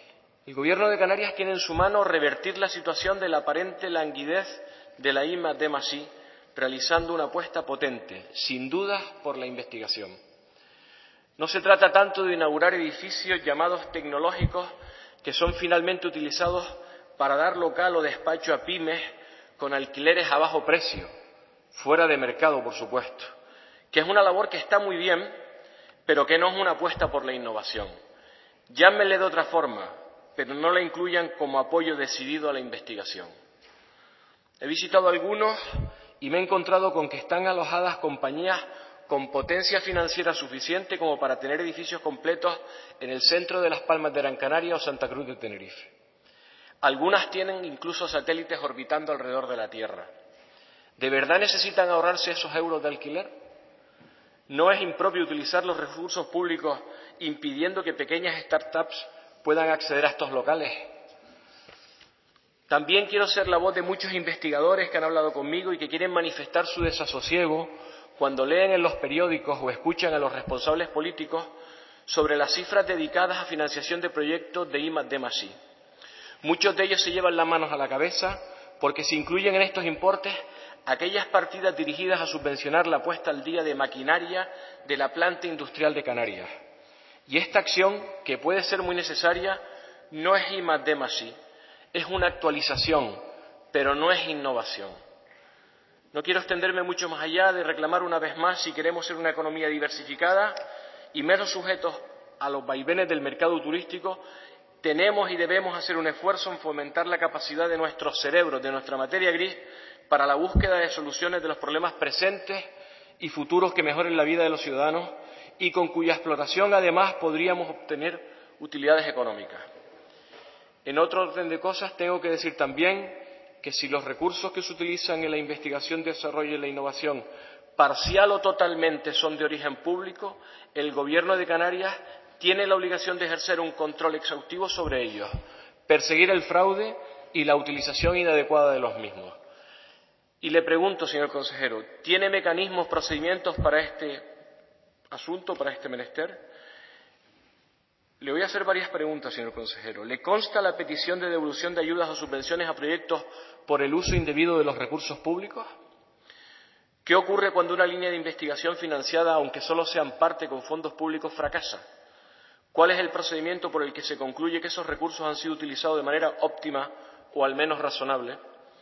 El Gobierno de Canarias tiene en su mano revertir la situación de la aparente languidez de la I más D más I, realizando una apuesta potente, sin dudas, por la investigación. No se trata tanto de inaugurar edificios llamados tecnológicos que son finalmente utilizados para dar local o despacho a pymes con alquileres a bajo precio, fuera de mercado, por supuesto, que es una labor que está muy bien, pero que no es una apuesta por la innovación. Llámenle de otra forma, pero no la incluyan como apoyo decidido a la investigación. He visitado algunos y me he encontrado con que están alojadas compañías con potencia financiera suficiente como para tener edificios completos en el centro de Las Palmas de Gran Canaria o Santa Cruz de Tenerife. Algunas tienen incluso satélites orbitando alrededor de la Tierra. ¿De verdad necesitan ahorrarse esos euros de alquiler? ¿No es impropio utilizar los recursos públicos impidiendo que pequeñas startups puedan acceder a estos locales? También quiero ser la voz de muchos investigadores que han hablado conmigo y que quieren manifestar su desasosiego cuando leen en los periódicos o escuchan a los responsables políticos sobre las cifras dedicadas a financiación de proyectos de I más D más I. Muchos de ellos se llevan las manos a la cabeza porque se incluyen en estos importes aquellas partidas dirigidas a subvencionar la puesta al día de maquinaria de la planta industrial de Canarias. Y esta acción, que puede ser muy necesaria, no es I más D más I, es una actualización, pero no es innovación. No quiero extenderme mucho más allá de reclamar una vez más si queremos ser una economía diversificada y menos sujetos a los vaivenes del mercado turístico, tenemos y debemos hacer un esfuerzo en fomentar la capacidad de nuestros cerebros, de nuestra materia gris, para la búsqueda de soluciones de los problemas presentes y futuros que mejoren la vida de los ciudadanos y con cuya explotación, además, podríamos obtener utilidades económicas. En otro orden de cosas, tengo que decir también que si los recursos que se utilizan en la investigación, desarrollo y la innovación parcial o totalmente son de origen público, el Gobierno de Canarias tiene la obligación de ejercer un control exhaustivo sobre ellos, perseguir el fraude y la utilización inadecuada de los mismos. Y le pregunto, señor consejero, ¿tiene mecanismos, procedimientos para este asunto, para este menester? Le voy a hacer varias preguntas, señor consejero. ¿Le consta la petición de devolución de ayudas o subvenciones a proyectos por el uso indebido de los recursos públicos? ¿Qué ocurre cuando una línea de investigación financiada, aunque solo sea en parte con fondos públicos, fracasa? ¿Cuál es el procedimiento por el que se concluye que esos recursos han sido utilizados de manera óptima o al menos razonable?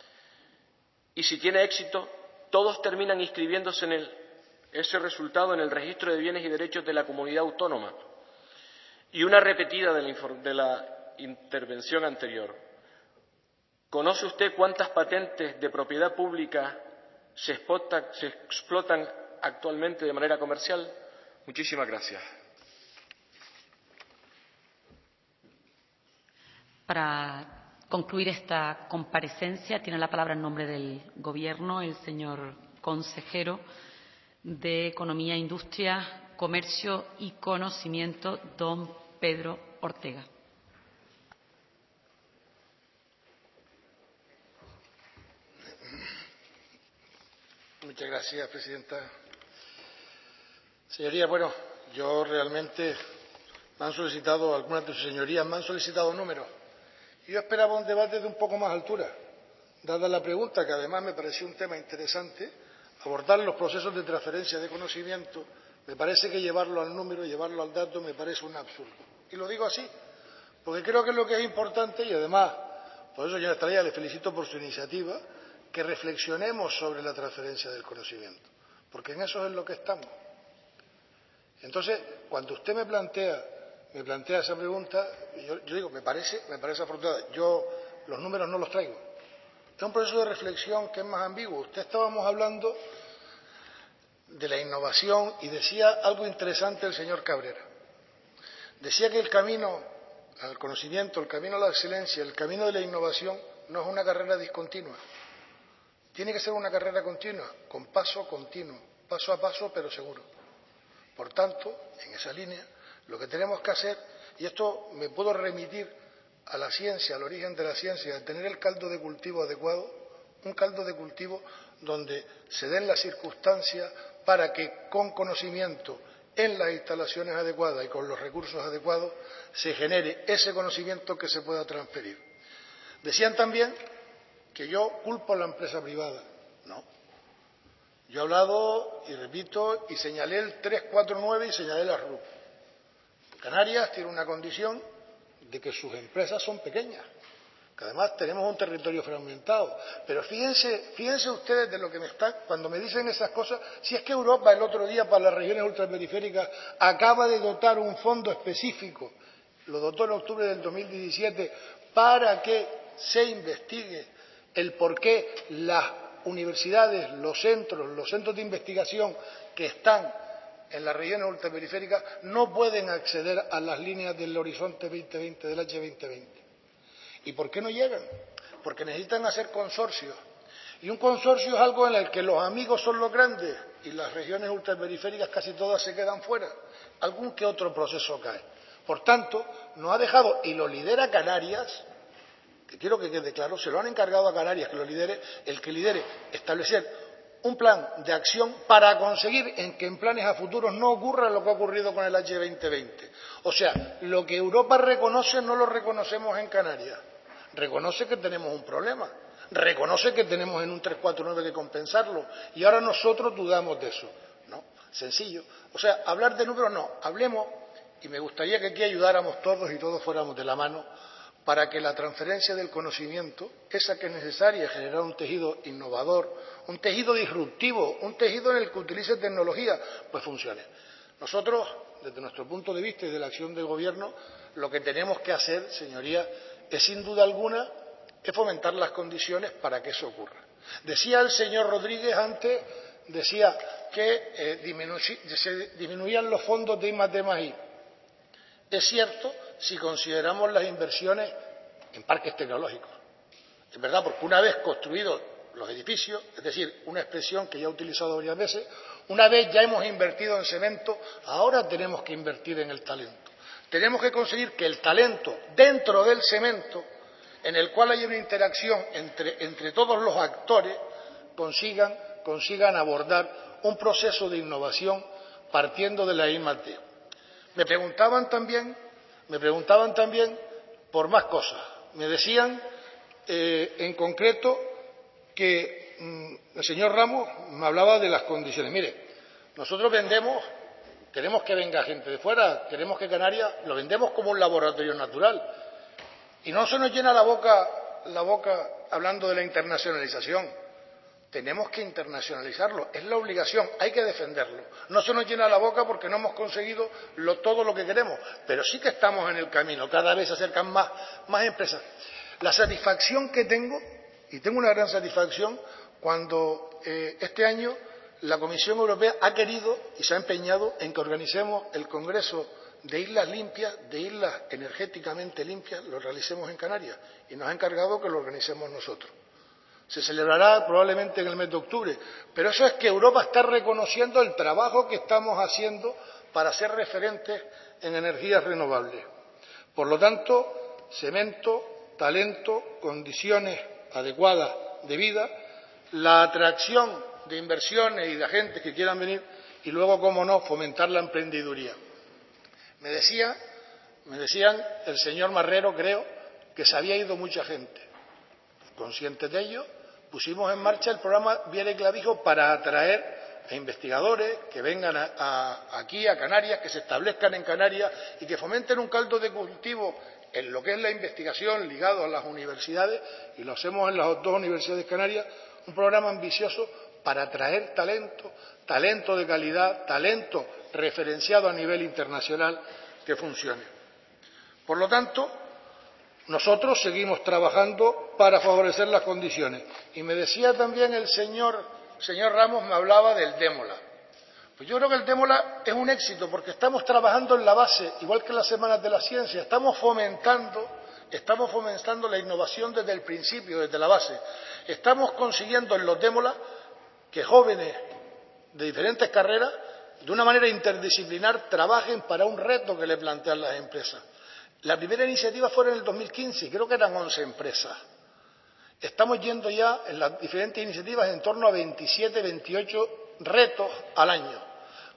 Y si tiene éxito, todos terminan inscribiéndose en el, ese resultado en el registro de bienes y derechos de la comunidad autónoma. Y una repetida de la, de la intervención anterior. ¿Conoce usted cuántas patentes de propiedad pública se, explotan, se explotan actualmente de manera comercial? Muchísimas gracias. Para concluir esta comparecencia, tiene la palabra en nombre del Gobierno el señor consejero de Economía, Industria, Comercio y Conocimiento, don Pedro Ortega. Muchas gracias, presidenta. Señorías, bueno, yo realmente me han solicitado, algunas de sus señorías me han solicitado números. Y yo esperaba un debate de un poco más altura, dada la pregunta, que además me pareció un tema interesante, abordar los procesos de transferencia de conocimiento, me parece que llevarlo al número, llevarlo al dato, me parece un absurdo. Y lo digo así, porque creo que es lo que es importante y además, por eso, señora Estrella, le felicito por su iniciativa, que reflexionemos sobre la transferencia del conocimiento, porque en eso es en lo que estamos. Entonces, cuando usted me plantea, me plantea esa pregunta, yo, yo digo, me parece, me parece afortunada. Yo los números no los traigo. Es un proceso de reflexión que es más ambiguo. Usted estábamos hablando de la innovación y decía algo interesante el señor Cabrera. Decía que el camino al conocimiento, el camino a la excelencia, el camino de la innovación no es una carrera discontinua. Tiene que ser una carrera continua, con paso continuo, paso a paso, pero seguro. Por tanto, en esa línea, lo que tenemos que hacer, y esto me puedo remitir a la ciencia, al origen de la ciencia, a tener el caldo de cultivo adecuado, un caldo de cultivo donde se den las circunstancias para que con conocimiento en las instalaciones adecuadas y con los recursos adecuados, se genere ese conocimiento que se pueda transferir. Decían también que yo culpo a la empresa privada. No. Yo he hablado, y repito, y señalé el trescientos cuarenta y nueve y señalé la R U P. Canarias tiene una condición de que sus empresas son pequeñas, que además tenemos un territorio fragmentado. Pero fíjense, fíjense ustedes de lo que me están, cuando me dicen esas cosas, si es que Europa el otro día para las regiones ultraperiféricas acaba de dotar un fondo específico, lo dotó en octubre del dos mil diecisiete, para que se investigue el por qué las universidades, los centros, los centros de investigación que están en las regiones ultraperiféricas no pueden acceder a las líneas del Horizonte veinte veinte, del H veinte veinte. ¿Y por qué no llegan? Porque necesitan hacer consorcios. Y un consorcio es algo en el que los amigos son los grandes y las regiones ultraperiféricas casi todas se quedan fuera. Algún que otro proceso cae. Por tanto, nos ha dejado, y lo lidera Canarias, que quiero que quede claro, se lo han encargado a Canarias que lo lidere, el que lidere establecer un plan de acción para conseguir en que en planes a futuros no ocurra lo que ha ocurrido con el H veinte veinte. O sea, lo que Europa reconoce no lo reconocemos en Canarias. Reconoce que tenemos un problema, reconoce que tenemos en un trescientos cuarenta y nueve que compensarlo, y ahora nosotros dudamos de eso. No, sencillo. O sea, hablar de números no, hablemos, y me gustaría que aquí ayudáramos todos y todos fuéramos de la mano para que la transferencia del conocimiento, esa que es necesaria, generar un tejido innovador, un tejido disruptivo, un tejido en el que utilice tecnología, pues funcione. Nosotros, desde nuestro punto de vista y de la acción del Gobierno, lo que tenemos que hacer, señorías, es sin duda alguna es fomentar las condiciones para que eso ocurra. Decía el señor Rodríguez antes, decía que eh, disminu se disminuían los fondos de I más D más I. Es cierto si consideramos las inversiones en parques tecnológicos. Es verdad, porque una vez construidos los edificios, es decir, una expresión que ya he utilizado varias veces, una vez ya hemos invertido en cemento, ahora tenemos que invertir en el talento. Tenemos que conseguir que el talento dentro del cemento, en el cual haya una interacción entre, entre todos los actores, consigan, consigan abordar un proceso de innovación partiendo de la I más D. Me preguntaban también, me preguntaban también por más cosas. Me decían, eh, en concreto, que mmm, el señor Ramos me hablaba de las condiciones. Mire, nosotros vendemos, queremos que venga gente de fuera, queremos que Canarias lo vendemos como un laboratorio natural. Y no se nos llena la boca, la boca hablando de la internacionalización. Tenemos que internacionalizarlo, es la obligación, hay que defenderlo. No se nos llena la boca porque no hemos conseguido lo, todo lo que queremos, pero sí que estamos en el camino, cada vez se acercan más, más empresas. La satisfacción que tengo, y tengo una gran satisfacción, cuando eh, este año la Comisión Europea ha querido y se ha empeñado en que organicemos el Congreso de Islas Limpias, de islas energéticamente limpias, lo realicemos en Canarias, y nos ha encargado que lo organicemos nosotros. Se celebrará probablemente en el mes de octubre, pero eso es que Europa está reconociendo el trabajo que estamos haciendo para ser referentes en energías renovables. Por lo tanto, cemento, talento, condiciones adecuadas de vida, la atracción de inversiones y de agentes que quieran venir y luego, cómo no, fomentar la emprendeduría. Me decía, me decían el señor Marrero, creo, que se había ido mucha gente. Conscientes de ello, pusimos en marcha el programa Viera y Clavijo para atraer a investigadores que vengan a, a, aquí a Canarias, que se establezcan en Canarias y que fomenten un caldo de cultivo en lo que es la investigación ligado a las universidades, y lo hacemos en las dos universidades canarias, un programa ambicioso para atraer talento, talento de calidad, talento referenciado a nivel internacional que funcione. Por lo tanto, nosotros seguimos trabajando para favorecer las condiciones. Y me decía también el señor, señor Ramos, me hablaba del Démola. Pues yo creo que el Démola es un éxito porque estamos trabajando en la base, igual que en las Semanas de la Ciencia, estamos fomentando, estamos fomentando la innovación desde el principio, desde la base. Estamos consiguiendo en los Démola que jóvenes de diferentes carreras, de una manera interdisciplinar, trabajen para un reto que le plantean las empresas. La primera iniciativa fue en el dos mil quince, creo que eran once empresas. Estamos yendo ya en las diferentes iniciativas en torno a veintisiete, veintiocho retos al año.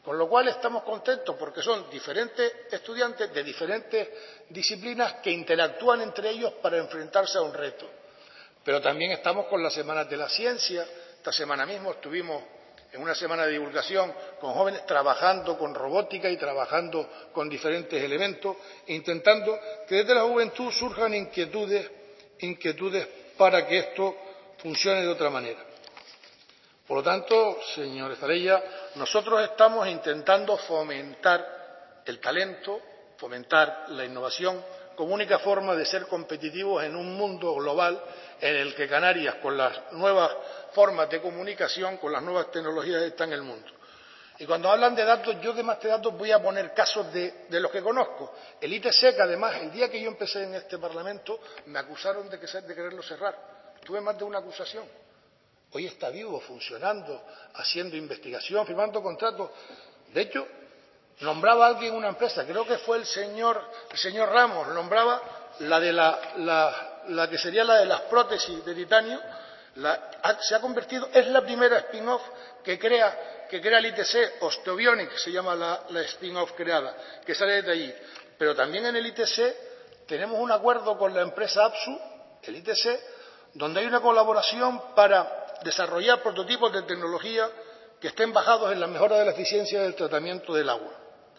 Con lo cual estamos contentos porque son diferentes estudiantes de diferentes disciplinas que interactúan entre ellos para enfrentarse a un reto. Pero también estamos con las semanas de la ciencia. Esta semana mismo estuvimos en una semana de divulgación con jóvenes trabajando con robótica y trabajando con diferentes elementos, intentando que desde la juventud surjan inquietudes, inquietudes para que esto funcione de otra manera. Por lo tanto, señor Estalella, nosotros estamos intentando fomentar el talento, fomentar la innovación como única forma de ser competitivos en un mundo global en el que Canarias, con las nuevas formas de comunicación, con las nuevas tecnologías, está en el mundo. Y cuando hablan de datos, yo de más de datos voy a poner casos de, de los que conozco. El I T S E, que además el día que yo empecé en este Parlamento me acusaron de, que, de quererlo cerrar. Tuve más de una acusación. Hoy está vivo, funcionando, haciendo investigación, firmando contratos. De hecho, nombraba a alguien una empresa, creo que fue el señor, el señor Ramos, nombraba la de la, la, la que sería la de las prótesis de titanio, la, se ha convertido, es la primera spin-off que crea, que crea el I T S E, Osteobionic se llama la, la spin-off creada, que sale de allí. Pero también en el I T S E tenemos un acuerdo con la empresa Apsu, el I T S E, donde hay una colaboración para desarrollar prototipos de tecnología que estén basados en la mejora de la eficiencia del tratamiento del agua.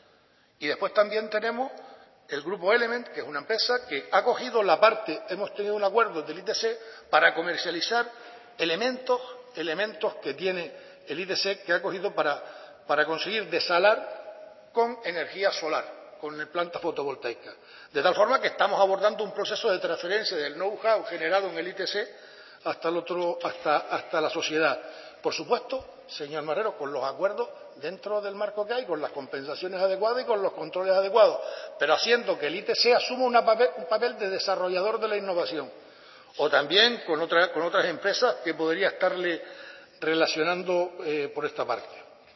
Y después también tenemos el grupo Element, que es una empresa que ha cogido la parte, hemos tenido un acuerdo del I T S E para comercializar elementos, elementos que tiene el I T S E, que ha cogido para, para conseguir desalar con energía solar, con plantas fotovoltaicas. De tal forma que estamos abordando un proceso de transferencia del know-how generado en el I T S E hasta, el otro, hasta, hasta la sociedad. Por supuesto, señor Marrero, con los acuerdos dentro del marco que hay, con las compensaciones adecuadas y con los controles adecuados, pero haciendo que el I T S E asuma una papel, un papel de desarrollador de la innovación. O también con, otra, con otras empresas que podría estarle relacionando eh, por esta parte.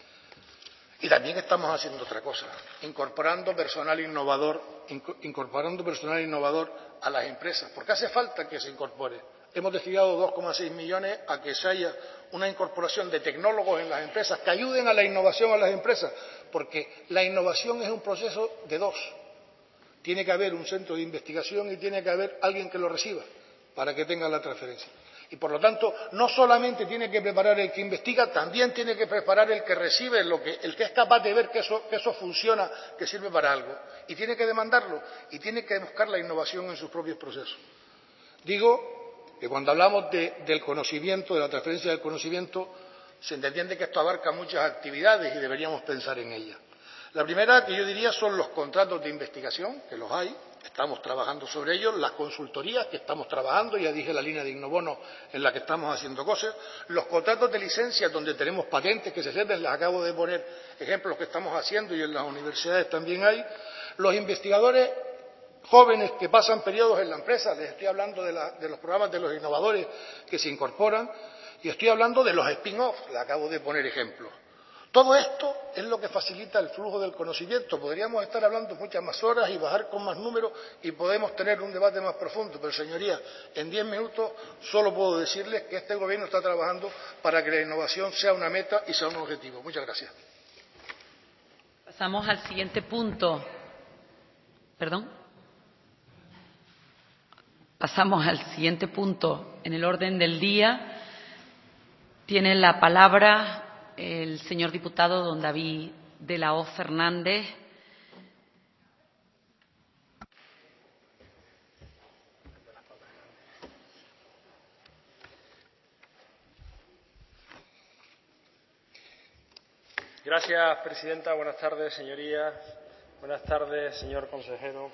Y también estamos haciendo otra cosa, incorporando personal innovador, incorporando personal innovador a las empresas, porque hace falta que se incorpore. Hemos destinado dos coma seis millones a que se haya una incorporación de tecnólogos en las empresas que ayuden a la innovación a las empresas, porque la innovación es un proceso de dos. Tiene que haber un centro de investigación y tiene que haber alguien que lo reciba para que tenga la transferencia. Y por lo tanto, no solamente tiene que preparar el que investiga, también tiene que preparar el que recibe, lo que, el que es capaz de ver que eso, que eso funciona, que sirve para algo. Y tiene que demandarlo y tiene que buscar la innovación en sus propios procesos. Digo que cuando hablamos de, del conocimiento, de la transferencia del conocimiento, se entiende que esto abarca muchas actividades y deberíamos pensar en ellas. La primera que yo diría son los contratos de investigación, que los hay, estamos trabajando sobre ellos, las consultorías que estamos trabajando, ya dije la línea de Innobono en la que estamos haciendo cosas, los contratos de licencia donde tenemos patentes que se ceden, les acabo de poner ejemplos que estamos haciendo y en las universidades también hay, los investigadores jóvenes que pasan periodos en la empresa, les estoy hablando de, la, de los programas de los innovadores que se incorporan y estoy hablando de los spin-off, les acabo de poner ejemplos. Todo esto es lo que facilita el flujo del conocimiento. Podríamos estar hablando muchas más horas y bajar con más números y podemos tener un debate más profundo, pero señorías, en diez minutos solo puedo decirles que este Gobierno está trabajando para que la innovación sea una meta y sea un objetivo. Muchas gracias. Pasamos al siguiente punto. ¿Perdón? Pasamos al siguiente punto en el orden del día. Tiene la palabra el señor diputado don David de la Hoz Fernández. Gracias, presidenta. Buenas tardes, señorías. Buenas tardes, señor consejero.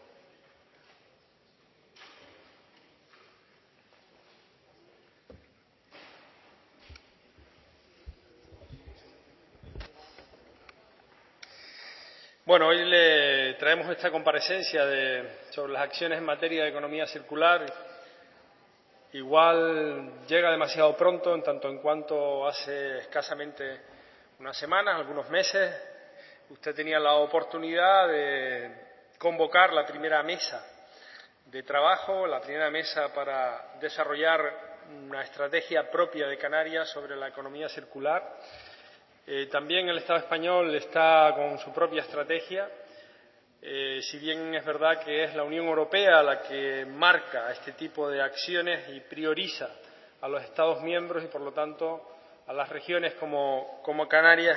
Bueno, hoy le traemos esta comparecencia de, sobre las acciones en materia de economía circular. Igual llega demasiado pronto, en tanto en cuanto hace escasamente unas semanas, algunos meses, usted tenía la oportunidad de convocar la primera mesa de trabajo, la primera mesa para desarrollar una estrategia propia de Canarias sobre la economía circular. Eh, también el Estado español está con su propia estrategia, eh, si bien es verdad que es la Unión Europea la que marca este tipo de acciones y prioriza a los Estados miembros y, por lo tanto, a las regiones como, como Canarias,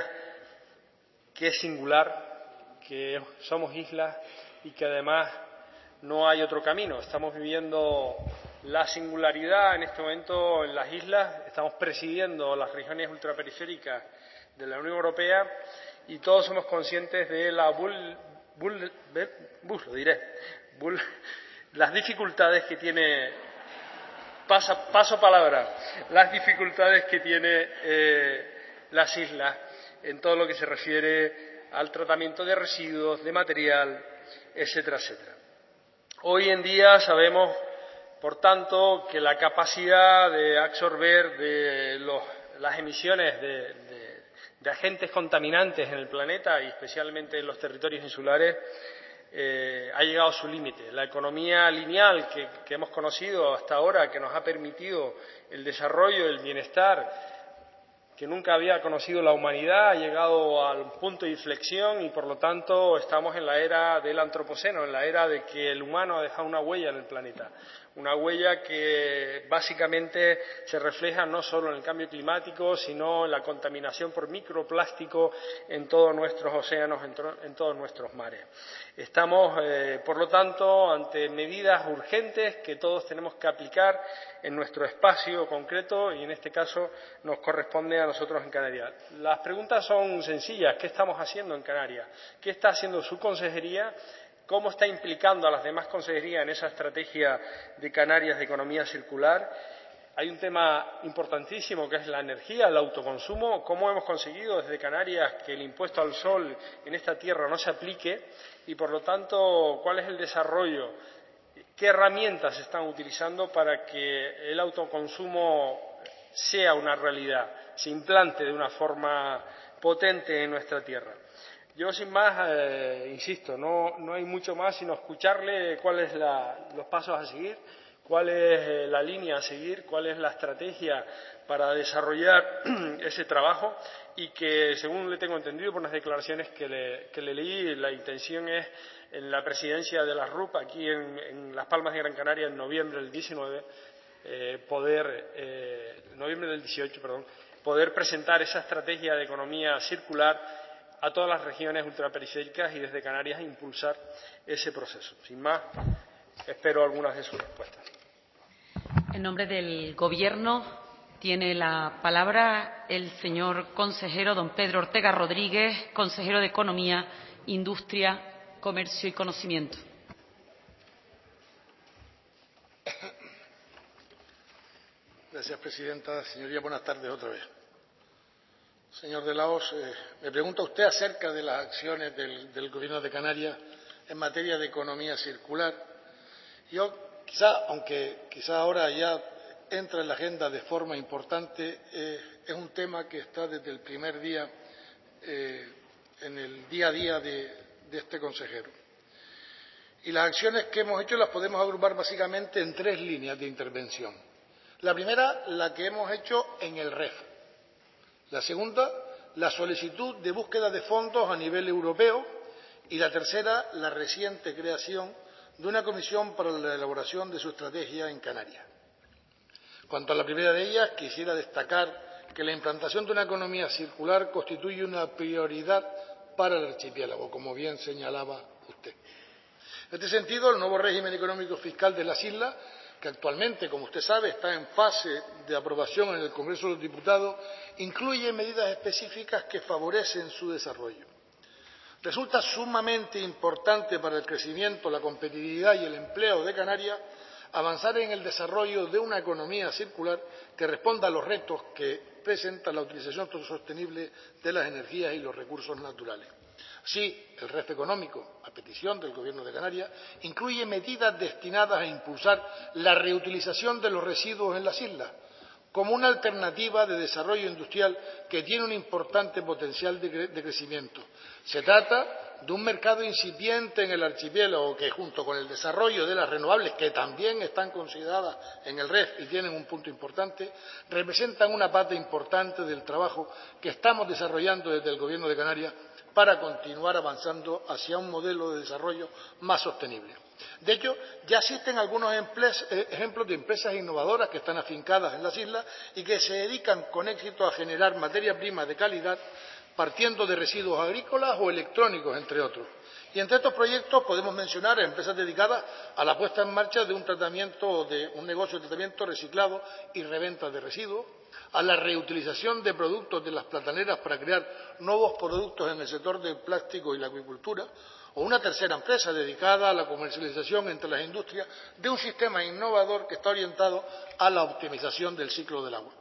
que es singular, que somos islas y que además no hay otro camino. Estamos viviendo la singularidad en este momento en las islas, estamos presidiendo las regiones ultraperiféricas de la Unión Europea y todos somos conscientes de la bul, bul, bul, lo diré, bul, las dificultades que tiene, pasa, paso palabra, las dificultades que tiene eh, las islas en todo lo que se refiere al tratamiento de residuos, de material, etcétera, etcétera. Hoy en día sabemos, por tanto, que la capacidad de absorber de los, las emisiones de, de, de agentes contaminantes en el planeta y especialmente en los territorios insulares eh, ha llegado a su límite. La economía lineal que, que hemos conocido hasta ahora, que nos ha permitido el desarrollo, el bienestar que nunca había conocido la humanidad, ha llegado al punto de inflexión y, por lo tanto, estamos en la era del antropoceno, en la era de que el humano ha dejado una huella en el planeta. Una huella que básicamente se refleja no solo en el cambio climático, sino en la contaminación por microplástico en todos nuestros océanos, en, en todos nuestros mares. Estamos, eh, por lo tanto, ante medidas urgentes que todos tenemos que aplicar en nuestro espacio concreto y, en este caso, nos corresponde a nosotros en Canarias. Las preguntas son sencillas. ¿Qué estamos haciendo en Canarias? ¿Qué está haciendo su consejería? ¿Cómo está implicando a las demás consejerías en esa estrategia de Canarias de economía circular? Hay un tema importantísimo que es la energía, el autoconsumo. ¿Cómo hemos conseguido desde Canarias que el impuesto al sol en esta tierra no se aplique? Y, por lo tanto, ¿cuál es el desarrollo? ¿Qué herramientas se están utilizando para que el autoconsumo sea una realidad, se implante de una forma potente en nuestra tierra? Yo, sin más, eh, insisto, no, no hay mucho más sino escucharle cuáles son los pasos a seguir, cuál es eh, la línea a seguir, cuál es la estrategia para desarrollar ese trabajo y que, según le tengo entendido por las declaraciones que le, que le leí, la intención es en la presidencia de la R U P aquí en, en Las Palmas de Gran Canaria en noviembre del diecinueve, eh, poder, eh, noviembre del dieciocho, perdón, poder presentar esa estrategia de economía circular a todas las regiones ultraperiféricas y desde Canarias impulsar ese proceso. Sin más, espero algunas de sus respuestas. En nombre del Gobierno tiene la palabra el señor consejero don Pedro Ortega Rodríguez, consejero de Economía, Industria, Comercio y Conocimiento. Gracias, presidenta. Señoría, buenas tardes otra vez. Señor de Laos, eh, me pregunta usted acerca de las acciones del, del Gobierno de Canarias en materia de economía circular. Yo, quizá, aunque quizá ahora ya entra en la agenda de forma importante, eh, es un tema que está desde el primer día eh, en el día a día de, de este consejero. Y las acciones que hemos hecho las podemos agrupar básicamente en tres líneas de intervención. La primera, la que hemos hecho en el R E F. La segunda, la solicitud de búsqueda de fondos a nivel europeo. Y la tercera, la reciente creación de una comisión para la elaboración de su estrategia en Canarias. Cuanto a la primera de ellas, quisiera destacar que la implantación de una economía circular constituye una prioridad para el archipiélago, como bien señalaba usted. En este sentido, el nuevo régimen económico fiscal de las islas, que actualmente, como usted sabe, está en fase de aprobación en el Congreso de los Diputados, incluye medidas específicas que favorecen su desarrollo. Resulta sumamente importante para el crecimiento, la competitividad y el empleo de Canarias avanzar en el desarrollo de una economía circular que responda a los retos que presenta la utilización sostenible de las energías y los recursos naturales. Así, el R E F económico, a petición del Gobierno de Canarias, incluye medidas destinadas a impulsar la reutilización de los residuos en las islas, como una alternativa de desarrollo industrial que tiene un importante potencial de, cre de crecimiento. Se trata de un mercado incipiente en el archipiélago que, junto con el desarrollo de las renovables, que también están consideradas en el R E F y tienen un punto importante, representan una parte importante del trabajo que estamos desarrollando desde el Gobierno de Canarias para continuar avanzando hacia un modelo de desarrollo más sostenible. De hecho, ya existen algunos ejemplos de empresas innovadoras que están afincadas en las islas y que se dedican con éxito a generar materia prima de calidad partiendo de residuos agrícolas o electrónicos, entre otros. Y entre estos proyectos podemos mencionar a empresas dedicadas a la puesta en marcha de un tratamiento, de un negocio de tratamiento, reciclado y reventa de residuos, a la reutilización de productos de las plataneras para crear nuevos productos en el sector del plástico y la acuicultura, o una tercera empresa dedicada a la comercialización entre las industrias de un sistema innovador que está orientado a la optimización del ciclo del agua.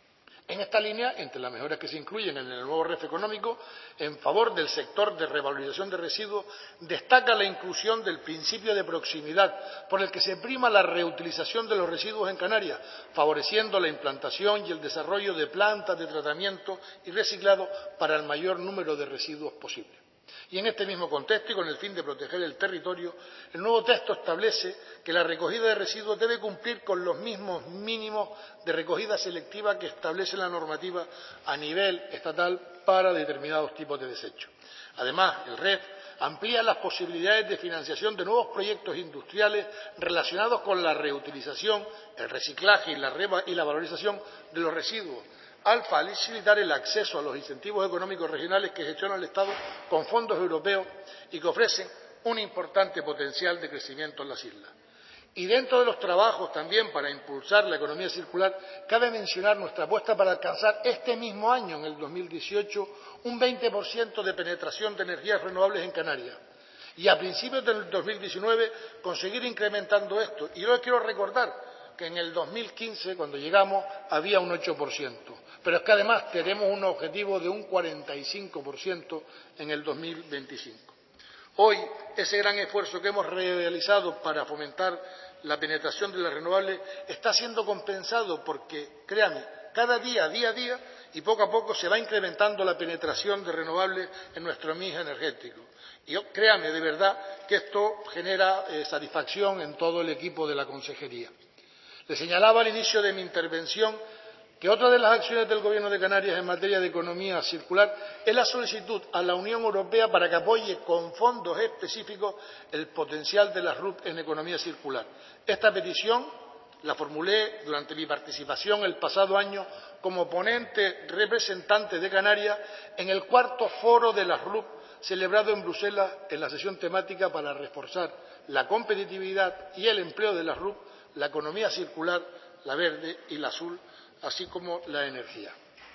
En esta línea, entre las mejoras que se incluyen en el nuevo R E F económico en favor del sector de revalorización de residuos, destaca la inclusión del principio de proximidad, por el que se prima la reutilización de los residuos en Canarias, favoreciendo la implantación y el desarrollo de plantas de tratamiento y reciclado para el mayor número de residuos posible. Y en este mismo contexto, y con el fin de proteger el territorio, el nuevo texto establece que la recogida de residuos debe cumplir con los mismos mínimos de recogida selectiva que establece la normativa a nivel estatal para determinados tipos de desechos. Además, el R E F amplía las posibilidades de financiación de nuevos proyectos industriales relacionados con la reutilización, el reciclaje y la, y la valorización de los residuos, al facilitar el acceso a los incentivos económicos regionales que gestiona el Estado con fondos europeos y que ofrecen un importante potencial de crecimiento en las islas. Y dentro de los trabajos también para impulsar la economía circular, cabe mencionar nuestra apuesta para alcanzar este mismo año, en el dos mil dieciocho, un veinte por ciento de penetración de energías renovables en Canarias. Y a principios del dos mil diecinueve conseguir incrementando esto. Y yo les quiero recordar que en el dos mil quince, cuando llegamos, había un ocho por ciento. Pero es que además tenemos un objetivo de un cuarenta y cinco por ciento en el dos mil veinticinco. Hoy, ese gran esfuerzo que hemos realizado para fomentar la penetración de las renovables está siendo compensado porque, créanme, cada día, día a día, y poco a poco se va incrementando la penetración de renovables en nuestro mix energético. Y yo, créanme, de verdad, que esto genera eh, satisfacción en todo el equipo de la Consejería. Le señalaba al inicio de mi intervención que otra de las acciones del Gobierno de Canarias en materia de economía circular es la solicitud a la Unión Europea para que apoye con fondos específicos el potencial de las R U P en economía circular. Esta petición la formulé durante mi participación el pasado año como ponente representante de Canarias en el cuarto foro de las R U P celebrado en Bruselas en la sesión temática para reforzar la competitividad y el empleo de las R U P, la economía circular, la verde y la azul, así como la energía.